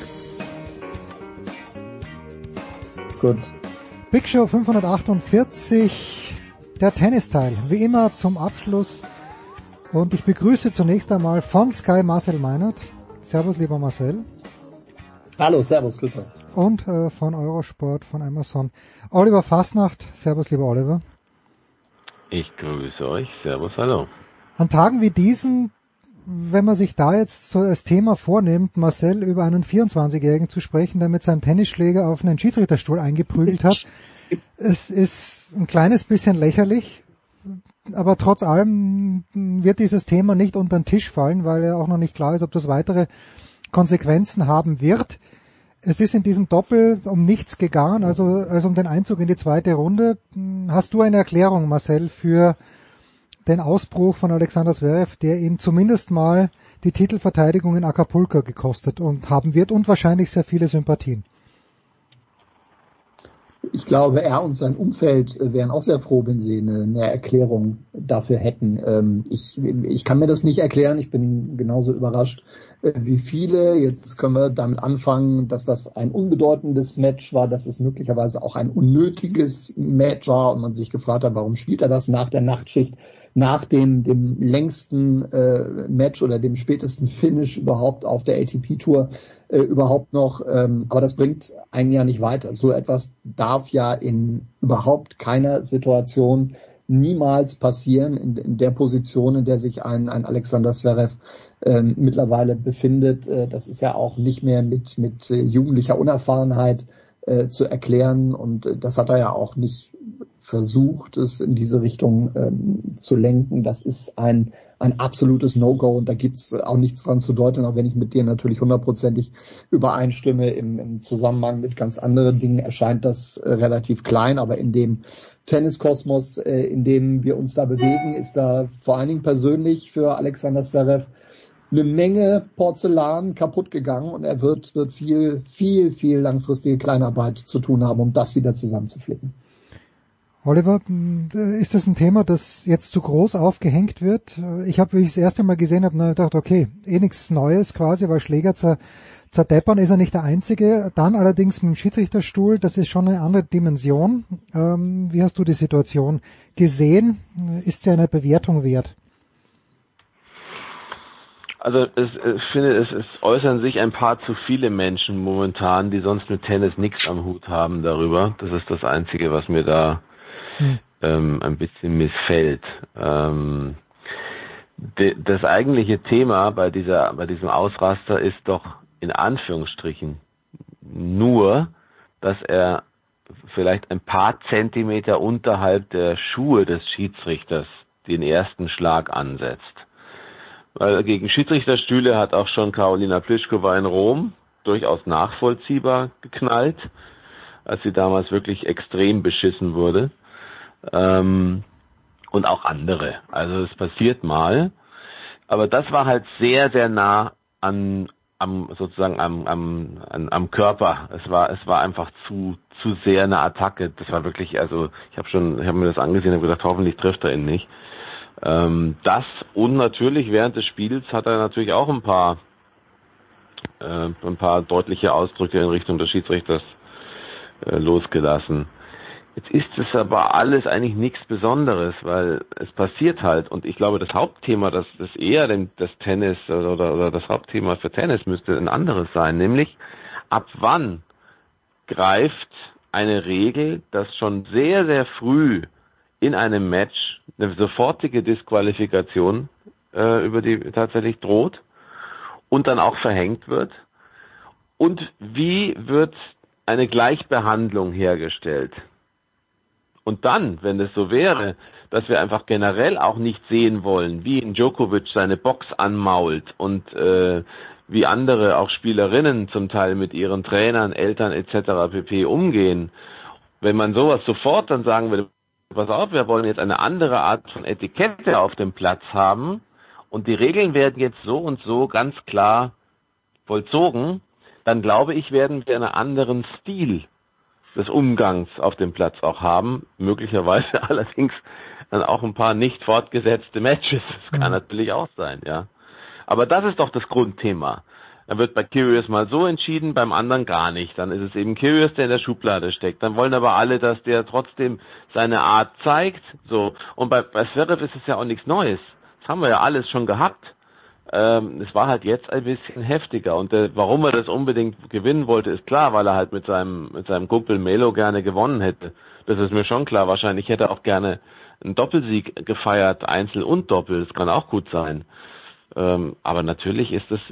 Gut. Big Show 548, der Tennisteil. Wie immer zum Abschluss. Und ich begrüße zunächst einmal von Sky Marcel Meinert. Servus, lieber Marcel. Hallo, servus, grüß euch. Und von Eurosport, von Amazon, Oliver Fasnacht. Servus, lieber Oliver. Ich grüße euch. Servus, hallo. An Tagen wie diesen, wenn man sich da jetzt so als Thema vornimmt, Marcel, über einen 24-Jährigen zu sprechen, der mit seinem Tennisschläger auf einen Schiedsrichterstuhl eingeprügelt hat, es ist ein kleines bisschen lächerlich, aber trotz allem wird dieses Thema nicht unter den Tisch fallen, weil ja auch noch nicht klar ist, ob das weitere Konsequenzen haben wird. Es ist in diesem Doppel um nichts gegangen, also um den Einzug in die zweite Runde. Hast du eine Erklärung, Marcel, für den Ausbruch von Alexander Zverev, der ihn zumindest mal die Titelverteidigung in Acapulco gekostet und haben wird und wahrscheinlich sehr viele Sympathien? Ich glaube, er und sein Umfeld wären auch sehr froh, wenn sie eine Erklärung dafür hätten. Ich kann mir das nicht erklären. Ich bin genauso überrascht wie viele. Jetzt können wir damit anfangen, dass das ein unbedeutendes Match war, dass es möglicherweise auch ein unnötiges Match war und man sich gefragt hat, warum spielt er das nach der Nachtschicht, nach dem längsten Match oder dem spätesten Finish überhaupt auf der ATP-Tour überhaupt noch. Aber das bringt einen ja nicht weiter. So etwas darf ja in überhaupt keiner Situation niemals passieren, in der Position, in der sich ein Alexander Zverev mittlerweile befindet. Das ist ja auch nicht mehr mit jugendlicher Unerfahrenheit zu erklären und das hat er ja auch nicht versucht, es in diese Richtung zu lenken. Das ist ein absolutes No-Go und da gibt's auch nichts dran zu deuten, auch wenn ich mit dir natürlich 100%ig übereinstimme. Im Zusammenhang mit ganz anderen Dingen erscheint das relativ klein, aber in dem Tenniskosmos, in dem wir uns da bewegen, ist da vor allen Dingen persönlich für Alexander Zverev eine Menge Porzellan kaputt gegangen und er wird viel langfristige Kleinarbeit zu tun haben, um das wieder zusammenzuflicken. Oliver, ist das ein Thema, das jetzt zu groß aufgehängt wird? Ich habe, wie ich das erste Mal gesehen habe, gedacht, okay, nichts Neues quasi, weil Schläger zerdeppern ist er nicht der Einzige. Dann allerdings mit dem Schiedsrichterstuhl, das ist schon eine andere Dimension. Wie hast du die Situation gesehen? Ist sie eine Bewertung wert? Also ich finde, es äußern sich ein paar zu viele Menschen momentan, die sonst mit Tennis nichts am Hut haben darüber. Das ist das Einzige, was mir da ein bisschen missfällt. Das eigentliche Thema bei diesem Ausraster ist doch in Anführungsstrichen nur, dass er vielleicht ein paar Zentimeter unterhalb der Schuhe des Schiedsrichters den ersten Schlag ansetzt. Weil gegen Schiedsrichterstühle hat auch schon Karolina Pliskova in Rom durchaus nachvollziehbar geknallt, als sie damals wirklich extrem beschissen wurde. Und auch andere. Also es passiert mal. Aber das war halt sehr, sehr nah am Körper. Es war einfach zu sehr eine Attacke. Das war wirklich, also ich habe mir das angesehen und gedacht, hoffentlich trifft er ihn nicht. Das und natürlich während des Spiels hat er natürlich auch ein paar deutliche Ausdrücke in Richtung des Schiedsrichters losgelassen. Jetzt ist es aber alles eigentlich nichts Besonderes, weil es passiert halt. Und ich glaube, das Hauptthema, das eher das Tennis oder das Hauptthema für Tennis müsste ein anderes sein, nämlich ab wann greift eine Regel, dass schon sehr, sehr früh in einem Match eine sofortige Disqualifikation über die tatsächlich droht und dann auch verhängt wird. Und wie wird eine Gleichbehandlung hergestellt? Und dann, wenn es so wäre, dass wir einfach generell auch nicht sehen wollen, wie in Djokovic seine Box anmault und wie andere auch Spielerinnen zum Teil mit ihren Trainern, Eltern etc. pp. Umgehen, wenn man sowas sofort dann sagen würde, pass auf, wir wollen jetzt eine andere Art von Etikette auf dem Platz haben und die Regeln werden jetzt so und so ganz klar vollzogen, dann glaube ich, werden wir einen anderen Stil des Umgangs auf dem Platz auch haben, möglicherweise allerdings dann auch ein paar nicht fortgesetzte Matches. Das kann natürlich auch sein, ja. Aber das ist doch das Grundthema. Dann wird bei Kyrgios mal so entschieden, beim anderen gar nicht. Dann ist es eben Kyrgios, der in der Schublade steckt. Dann wollen aber alle, dass der trotzdem seine Art zeigt. So. Und bei Zverev ist es ja auch nichts Neues. Das haben wir ja alles schon gehabt. Es war halt jetzt ein bisschen heftiger. Und warum er das unbedingt gewinnen wollte, ist klar, weil er halt mit seinem Kumpel Melo gerne gewonnen hätte. Das ist mir schon klar. Wahrscheinlich hätte er auch gerne einen Doppelsieg gefeiert, Einzel und Doppel. Das kann auch gut sein. Aber natürlich ist es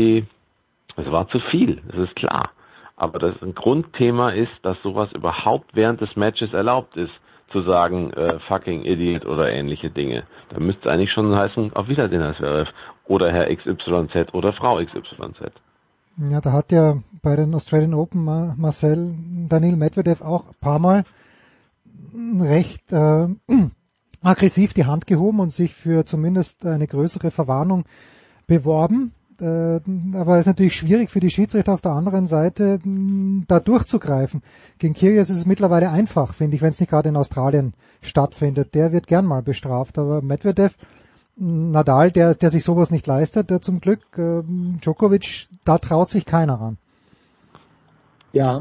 es war zu viel, das ist klar. Aber das ein Grundthema ist, dass sowas überhaupt während des Matches erlaubt ist, zu sagen, fucking Idiot oder ähnliche Dinge. Da müsste es eigentlich schon heißen, auf Wiedersehen, Herr Zverev. Oder Herr XYZ oder Frau XYZ. Ja, da hat ja bei den Australian Open Marcel Daniil Medvedev auch ein paar Mal recht aggressiv die Hand gehoben und sich für zumindest eine größere Verwarnung beworben. Aber es ist natürlich schwierig für die Schiedsrichter auf der anderen Seite, da durchzugreifen. Gegen Kyrgios ist es mittlerweile einfach, finde ich, wenn es nicht gerade in Australien stattfindet. Der wird gern mal bestraft, aber Medvedev, Nadal, der sich sowas nicht leistet, der zum Glück, Djokovic, da traut sich keiner ran. Ja,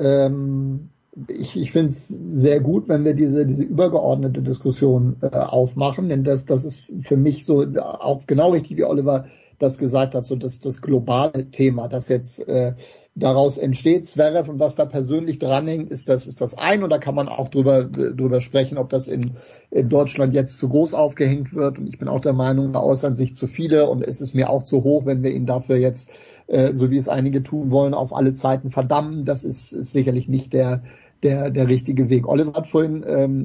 ich finde es sehr gut, wenn wir diese übergeordnete Diskussion aufmachen, denn das ist für mich so auch genau richtig, wie Oliver das gesagt hat, so das globale Thema, das jetzt daraus entsteht. Zverev und was da persönlich dranhängt, ist das ein, und da kann man auch drüber sprechen, ob das in Deutschland jetzt zu groß aufgehängt wird, und ich bin auch der Meinung, da äußern sich zu viele, und es ist mir auch zu hoch, wenn wir ihn dafür jetzt, so wie es einige tun wollen, auf alle Zeiten verdammen. Das ist sicherlich nicht der richtige Weg. Oliver hat vorhin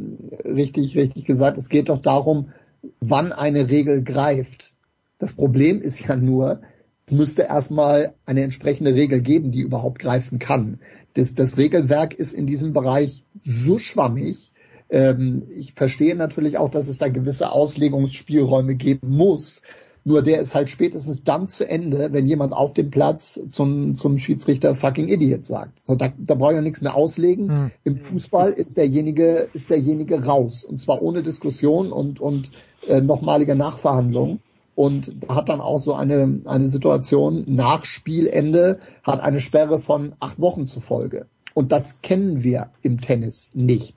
richtig gesagt, es geht doch darum, wann eine Regel greift. Das Problem ist ja nur, es müsste erstmal eine entsprechende Regel geben, die überhaupt greifen kann. Das Regelwerk ist in diesem Bereich so schwammig. Ich verstehe natürlich auch, dass es da gewisse Auslegungsspielräume geben muss. Nur der ist halt spätestens dann zu Ende, wenn jemand auf dem Platz zum Schiedsrichter fucking Idiot sagt. So, da brauche ich ja nichts mehr auslegen. Im Fußball ist derjenige raus. Und zwar ohne Diskussion und nochmalige Nachverhandlung. Und hat dann auch so eine Situation nach Spielende, hat eine Sperre von 8 Wochen zur Folge. Und das kennen wir im Tennis nicht.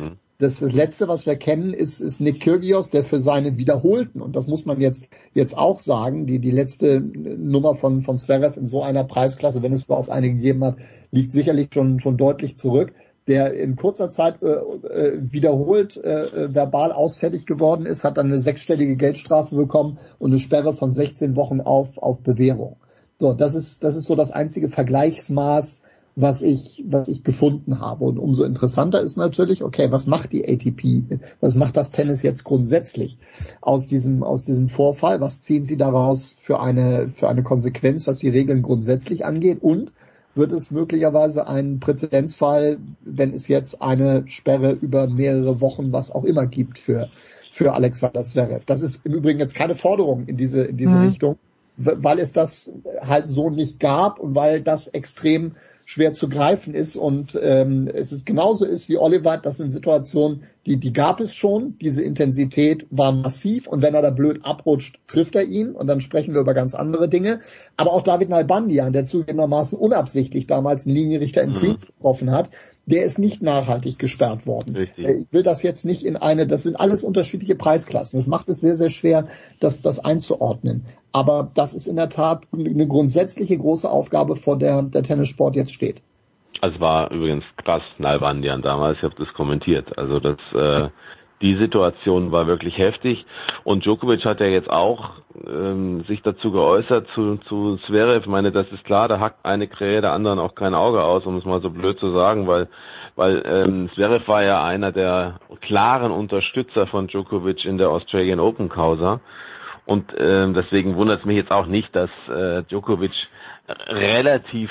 Das Letzte, was wir kennen, ist Nick Kyrgios, der für seine wiederholten, und das muss man jetzt auch sagen, die letzte Nummer von Zverev in so einer Preisklasse, wenn es überhaupt eine gegeben hat, liegt sicherlich schon deutlich zurück, der in kurzer Zeit wiederholt verbal ausfällig geworden ist, hat dann eine 6-stellige Geldstrafe bekommen und eine Sperre von 16 Wochen auf Bewährung. So, das ist so das einzige Vergleichsmaß, was ich gefunden habe. Und umso interessanter ist natürlich, okay, was macht die ATP? Was macht das Tennis jetzt grundsätzlich aus diesem Vorfall? Was ziehen sie daraus für eine Konsequenz, was die Regeln grundsätzlich angeht? Und wird es möglicherweise ein Präzedenzfall, wenn es jetzt eine Sperre über mehrere Wochen, was auch immer gibt für Alexander Zverev? Das ist im Übrigen jetzt keine Forderung in diese Richtung, weil es das halt so nicht gab und weil das extrem schwer zu greifen ist, und es ist genauso ist wie Oliver, das sind Situationen, die gab es schon, diese Intensität war massiv, und wenn er da blöd abrutscht, trifft er ihn, und dann sprechen wir über ganz andere Dinge. Aber auch David Nalbandian, der zugegebenermaßen unabsichtlich damals einen Linienrichter in Queens getroffen hat, der ist nicht nachhaltig gesperrt worden. Richtig. Ich will das jetzt nicht das sind alles unterschiedliche Preisklassen. Das macht es sehr, sehr schwer, das einzuordnen. Aber das ist in der Tat eine grundsätzliche große Aufgabe, vor der Tennissport jetzt steht. Also war übrigens krass, Nalbandian damals, ich habe das kommentiert. Also die Situation war wirklich heftig, und Djokovic hat ja jetzt auch sich dazu geäußert zu Zverev. Ich meine, das ist klar, da hackt eine Krähe der anderen auch kein Auge aus, um es mal so blöd zu sagen, weil Zverev war ja einer der klaren Unterstützer von Djokovic in der Australian Open Causa, und deswegen wundert es mich jetzt auch nicht, dass Djokovic relativ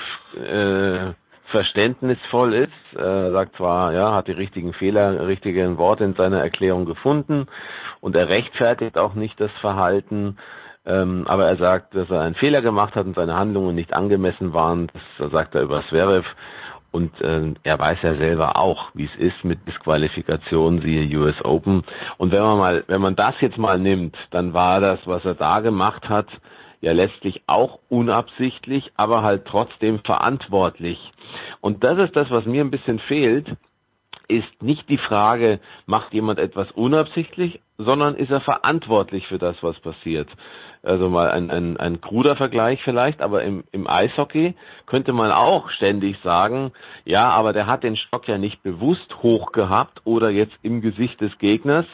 verständnisvoll ist, sagt zwar, ja, hat die richtigen Worte in seiner Erklärung gefunden, und er rechtfertigt auch nicht das Verhalten, aber er sagt, dass er einen Fehler gemacht hat und seine Handlungen nicht angemessen waren. Das sagt er über Zverev, und er weiß ja selber auch, wie es ist mit Disqualifikation, siehe US Open. Und wenn man das jetzt mal nimmt, dann war das, was er da gemacht hat, ja letztlich auch unabsichtlich, aber halt trotzdem verantwortlich. Und das ist das, was mir ein bisschen fehlt, ist nicht die Frage, macht jemand etwas unabsichtlich, sondern ist er verantwortlich für das, was passiert. Also mal ein kruder Vergleich vielleicht, aber im Eishockey könnte man auch ständig sagen, ja, aber der hat den Stock ja nicht bewusst hoch gehabt oder jetzt im Gesicht des Gegners.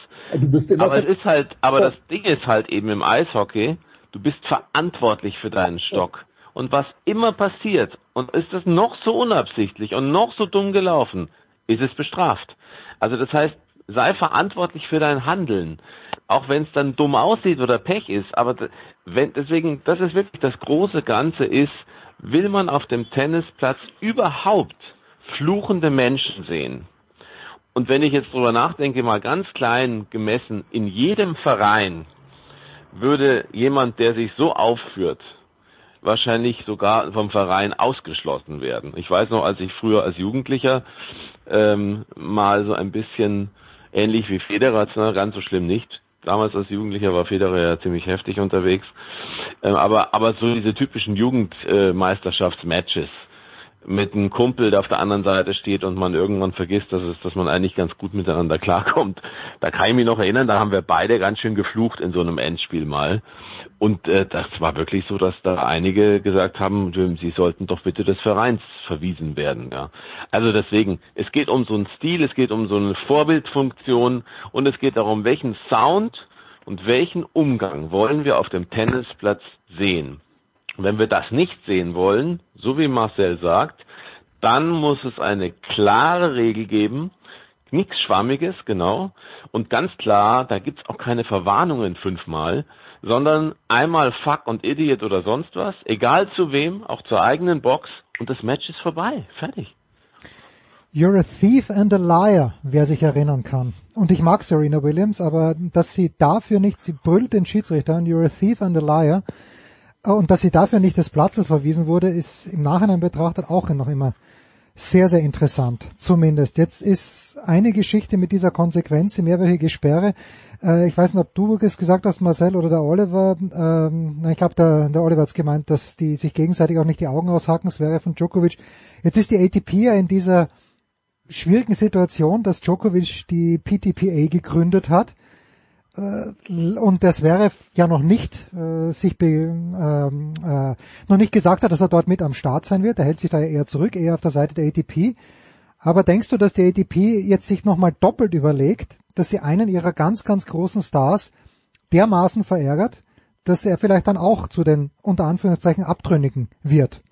Aber das Ding ist halt eben im Eishockey, du bist verantwortlich für deinen Stock. Und was immer passiert, und ist das noch so unabsichtlich und noch so dumm gelaufen, ist es bestraft. Also das heißt, sei verantwortlich für dein Handeln, auch wenn es dann dumm aussieht oder Pech ist. Aber deswegen, das ist wirklich das große Ganze ist, will man auf dem Tennisplatz überhaupt fluchende Menschen sehen? Und wenn ich jetzt drüber nachdenke, mal ganz klein gemessen, in jedem Verein würde jemand, der sich so aufführt, wahrscheinlich sogar vom Verein ausgeschlossen werden. Ich weiß noch, als ich früher als Jugendlicher mal so ein bisschen ähnlich wie Federer, ganz so schlimm nicht. Damals als Jugendlicher war Federer ja ziemlich heftig unterwegs. Aber so diese typischen Jugendmeisterschaftsmatches mit einem Kumpel, der auf der anderen Seite steht und man irgendwann vergisst, dass man eigentlich ganz gut miteinander klarkommt. Da kann ich mich noch erinnern, da haben wir beide ganz schön geflucht in so einem Endspiel mal. Und das war wirklich so, dass da einige gesagt haben, sie sollten doch bitte des Vereins verwiesen werden. Ja. Also deswegen, es geht um so einen Stil, es geht um so eine Vorbildfunktion und es geht darum, welchen Sound und welchen Umgang wollen wir auf dem Tennisplatz sehen. Und wenn wir das nicht sehen wollen, so wie Marcel sagt, dann muss es eine klare Regel geben, nichts Schwammiges, genau, und ganz klar, da gibt's auch keine Verwarnungen 5-mal, sondern einmal Fuck und Idiot oder sonst was, egal zu wem, auch zur eigenen Box, und das Match ist vorbei, fertig. You're a thief and a liar, wer sich erinnern kann. Und ich mag Serena Williams, aber dass sie dafür nicht, sie brüllt den Schiedsrichter an, you're a thief and a liar, und dass sie dafür nicht des Platzes verwiesen wurde, ist im Nachhinein betrachtet auch noch immer sehr, sehr interessant. Zumindest. Jetzt ist eine Geschichte mit dieser Konsequenz, die mehrwöchige Sperre. Ich weiß nicht, ob du es gesagt hast, Marcel, oder der Oliver. Ich glaube, der Oliver hat es gemeint, dass die sich gegenseitig auch nicht die Augen aushacken, Zverev und Djokovic. Jetzt ist die ATP ja in dieser schwierigen Situation, dass Djokovic die PTPA gegründet hat. Und der Zverev ja noch nicht noch nicht gesagt hat, dass er dort mit am Start sein wird. Er hält sich da ja eher zurück, eher auf der Seite der ATP. Aber denkst du, dass die ATP jetzt sich nochmal doppelt überlegt, dass sie einen ihrer ganz, ganz großen Stars dermaßen verärgert, dass er vielleicht dann auch zu den unter Anführungszeichen Abtrünnigen wird?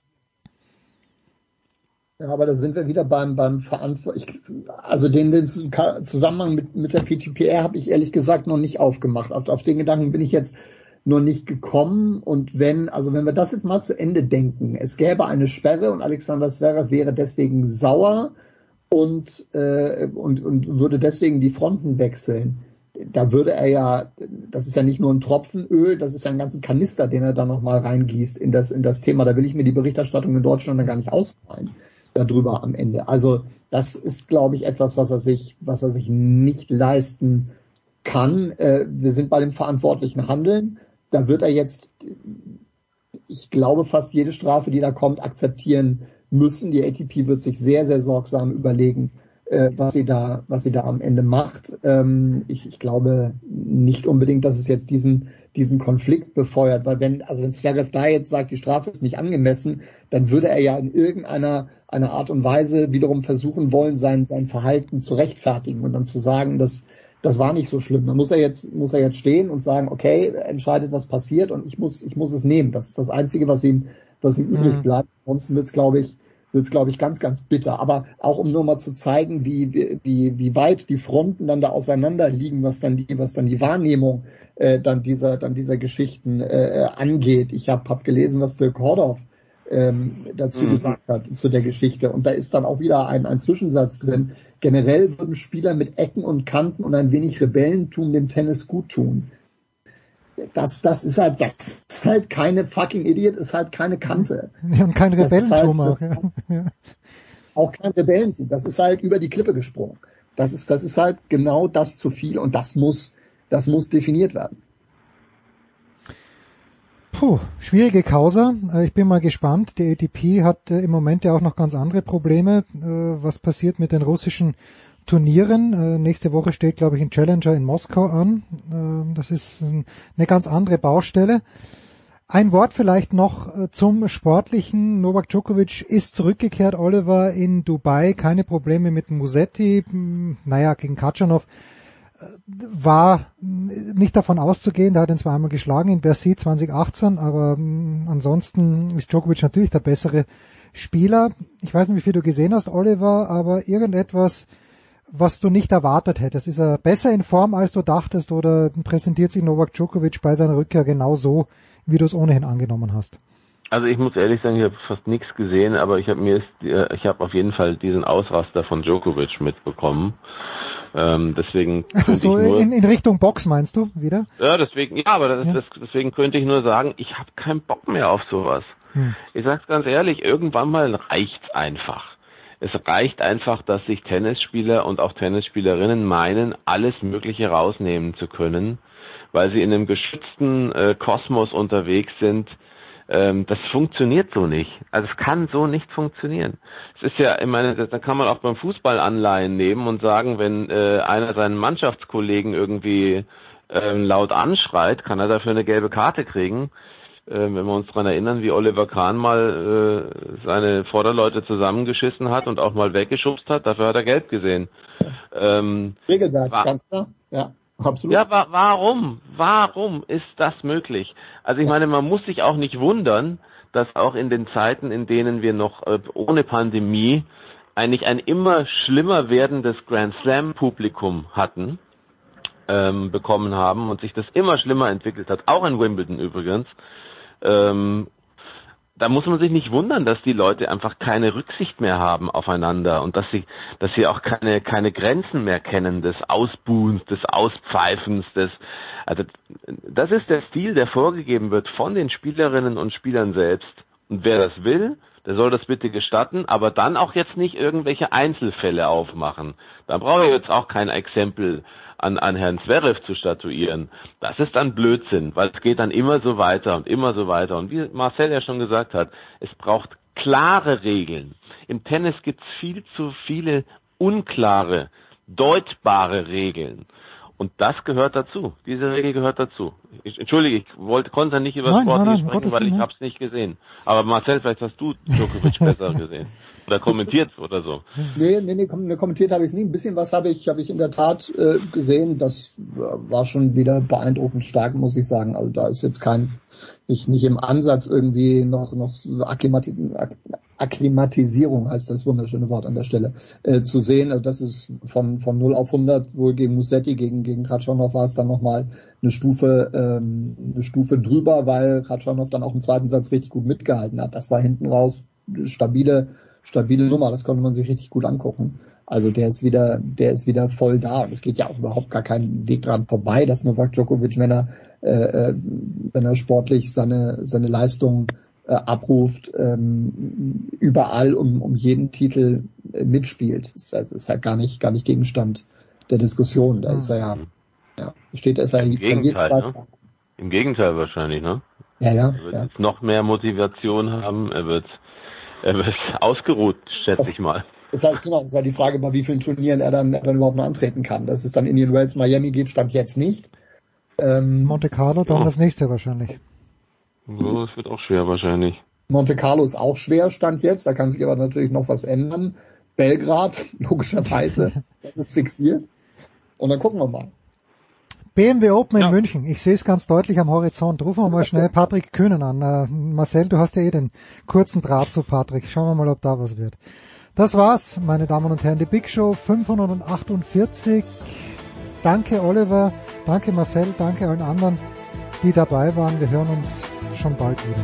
Ja, aber da sind wir wieder beim also den Zusammenhang mit der PTPR habe ich ehrlich gesagt noch nicht aufgemacht. Auf den Gedanken bin ich jetzt noch nicht gekommen. Und wenn wir das jetzt mal zu Ende denken, es gäbe eine Sperre und Alexander Zverev wäre deswegen sauer und würde deswegen die Fronten wechseln, da würde er ja, das ist ja nicht nur ein Tropfen Öl, das ist ja ein ganzer Kanister, den er da nochmal reingießt in das Thema. Da will ich mir die Berichterstattung in Deutschland dann gar nicht ausmalen darüber am Ende. Also das ist, glaube ich, etwas, was er sich nicht leisten kann. Wir sind bei dem verantwortlichen Handeln. Da wird er jetzt, ich glaube, fast jede Strafe, die da kommt, akzeptieren müssen. Die ATP wird sich sehr, sehr sorgsam überlegen, was sie da am Ende macht. Ich glaube nicht unbedingt, dass es jetzt diesen Konflikt befeuert, weil wenn Zverev da jetzt sagt, die Strafe ist nicht angemessen, dann würde er ja in irgendeiner Art und Weise wiederum versuchen wollen, sein Verhalten zu rechtfertigen und dann zu sagen, das war nicht so schlimm. Dann muss er jetzt stehen und sagen, okay, entscheidet, was passiert und ich muss es nehmen. Das ist das Einzige, was ihm übrig bleibt. Ansonsten wird's, glaube ich, ganz, ganz bitter. Aber auch um nur mal zu zeigen, wie weit die Fronten dann da auseinander liegen, was dann die Wahrnehmung dann dieser Geschichten angeht. Ich hab gelesen, was Dirk Hordorf dazu gesagt hat, zu der Geschichte. Und da ist dann auch wieder ein Zwischensatz drin. Generell würden Spieler mit Ecken und Kanten und ein wenig Rebellentum dem Tennis gut tun. Das ist halt keine fucking Idiot, ist halt keine Kante. Ja, und kein Rebellentum auch. Ja. Auch kein Rebellentum. Das ist halt über die Klippe gesprungen. Das ist halt genau das zu viel und das muss definiert werden. Puh, schwierige Causa. Ich bin mal gespannt. Die ATP hat im Moment ja auch noch ganz andere Probleme. Was passiert mit den russischen Turnieren? Nächste Woche steht, glaube ich, ein Challenger in Moskau an. Das ist eine ganz andere Baustelle. Ein Wort vielleicht noch zum Sportlichen. Novak Djokovic ist zurückgekehrt, Oliver, in Dubai. Keine Probleme mit Musetti. Naja, gegen Khachanov war nicht davon auszugehen, der hat ihn zweimal geschlagen in Bercy 2018, aber ansonsten ist Djokovic natürlich der bessere Spieler. Ich weiß nicht, wie viel du gesehen hast, Oliver, aber irgendetwas, was du nicht erwartet hättest. Ist er besser in Form, als du dachtest, oder präsentiert sich Novak Djokovic bei seiner Rückkehr genau so, wie du es ohnehin angenommen hast? Also ich muss ehrlich sagen, ich habe fast nichts gesehen, aber ich habe auf jeden Fall diesen Ausraster von Djokovic mitbekommen. Deswegen so in Richtung Box meinst du wieder? Ja, deswegen deswegen könnte ich nur sagen, ich habe keinen Bock mehr auf sowas. Ich sag's ganz ehrlich, irgendwann mal reicht's einfach. Es reicht einfach, dass sich Tennisspieler und auch Tennisspielerinnen meinen, alles Mögliche rausnehmen zu können, weil sie in einem geschützten Kosmos unterwegs sind. Das funktioniert so nicht. Also es kann so nicht funktionieren. Es ist ja, ich meine, da kann man auch beim Fußball Anleihen nehmen und sagen, wenn einer seinen Mannschaftskollegen irgendwie laut anschreit, kann er dafür eine gelbe Karte kriegen. Wenn wir uns daran erinnern, wie Oliver Kahn mal seine Vorderleute zusammengeschissen hat und auch mal weggeschubst hat, dafür hat er gelb gesehen. Regelwerk, ganz klar. Ja. Absolut. Ja, warum? Warum ist das möglich? Also ich meine, man muss sich auch nicht wundern, dass auch in den Zeiten, in denen wir noch ohne Pandemie eigentlich ein immer schlimmer werdendes Grand Slam Publikum bekommen haben und sich das immer schlimmer entwickelt hat, auch in Wimbledon übrigens. Da muss man sich nicht wundern, dass die Leute einfach keine Rücksicht mehr haben aufeinander und dass sie auch keine Grenzen mehr kennen des Ausbuhens, des Auspfeifens, also das ist der Stil, der vorgegeben wird von den Spielerinnen und Spielern selbst. Und wer das will, der soll das bitte gestatten, aber dann auch jetzt nicht irgendwelche Einzelfälle aufmachen. Da brauche ich jetzt auch kein Exempel an Herrn Zverev zu statuieren. Das ist dann Blödsinn, weil es geht dann immer so weiter und immer so weiter. Und wie Marcel ja schon gesagt hat, es braucht klare Regeln. Im Tennis gibt es viel zu viele unklare, deutbare Regeln. Und das gehört dazu. Diese Regel gehört dazu. Entschuldige, konnte nicht über Sport sprechen, weil ich habe es nicht gesehen. Aber Marcel, vielleicht hast du Djokovic besser gesehen. Oder kommentiert oder so. Nee, kommentiert habe ich es nie. Ein bisschen was habe ich in der Tat gesehen. Das war schon wieder beeindruckend stark, muss ich sagen. Also da ist jetzt nicht im Ansatz irgendwie noch Akklimatisierung, heißt das wunderschöne Wort an der Stelle, zu sehen. Also das ist von 0 auf 100, wohl gegen Musetti, gegen Khachanov war es dann nochmal eine Stufe drüber, weil Khachanov dann auch im zweiten Satz richtig gut mitgehalten hat. Das war hinten raus stabile Nummer, das konnte man sich richtig gut angucken. Also der ist wieder voll da und es geht ja auch überhaupt gar keinen Weg dran vorbei, dass Novak Djokovic, wenn er sportlich seine Leistung abruft, überall um jeden Titel mitspielt. Das ist halt gar nicht Gegenstand der Diskussion. Da ist er Im Gegenteil, ne? Im Gegenteil wahrscheinlich, ne? Ja. Er wird jetzt noch mehr Motivation haben, er wird ausgeruht, schätze ich mal. Ist halt die Frage, bei wie vielen Turnieren er dann überhaupt noch antreten kann. Dass es dann Indian Wells, Miami geht, stand jetzt nicht. Monte Carlo dann das nächste wahrscheinlich. So, das wird auch schwer wahrscheinlich. Monte Carlo ist auch schwer, stand jetzt. Da kann sich aber natürlich noch was ändern. Belgrad, logischerweise, das ist fixiert. Und dann gucken wir mal. BMW Open in München. Ich sehe es ganz deutlich am Horizont. Rufen wir mal schnell Patrick Kühnen an. Marcel, du hast ja den kurzen Draht zu Patrick. Schauen wir mal, ob da was wird. Das war's, meine Damen und Herren. Die Big Show 548. Danke Oliver, danke Marcel, danke allen anderen, die dabei waren. Wir hören uns schon bald wieder.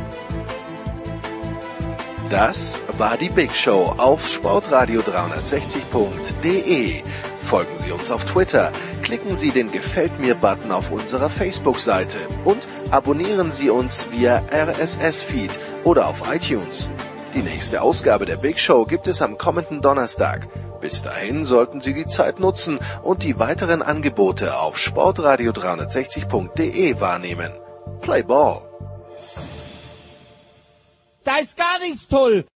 Das war die Big Show auf sportradio360.de. Folgen Sie uns auf Twitter, klicken Sie den Gefällt mir-Button auf unserer Facebook-Seite und abonnieren Sie uns via RSS-Feed oder auf iTunes. Die nächste Ausgabe der Big Show gibt es am kommenden Donnerstag. Bis dahin sollten Sie die Zeit nutzen und die weiteren Angebote auf sportradio360.de wahrnehmen. Play Ball! Da ist gar nichts toll!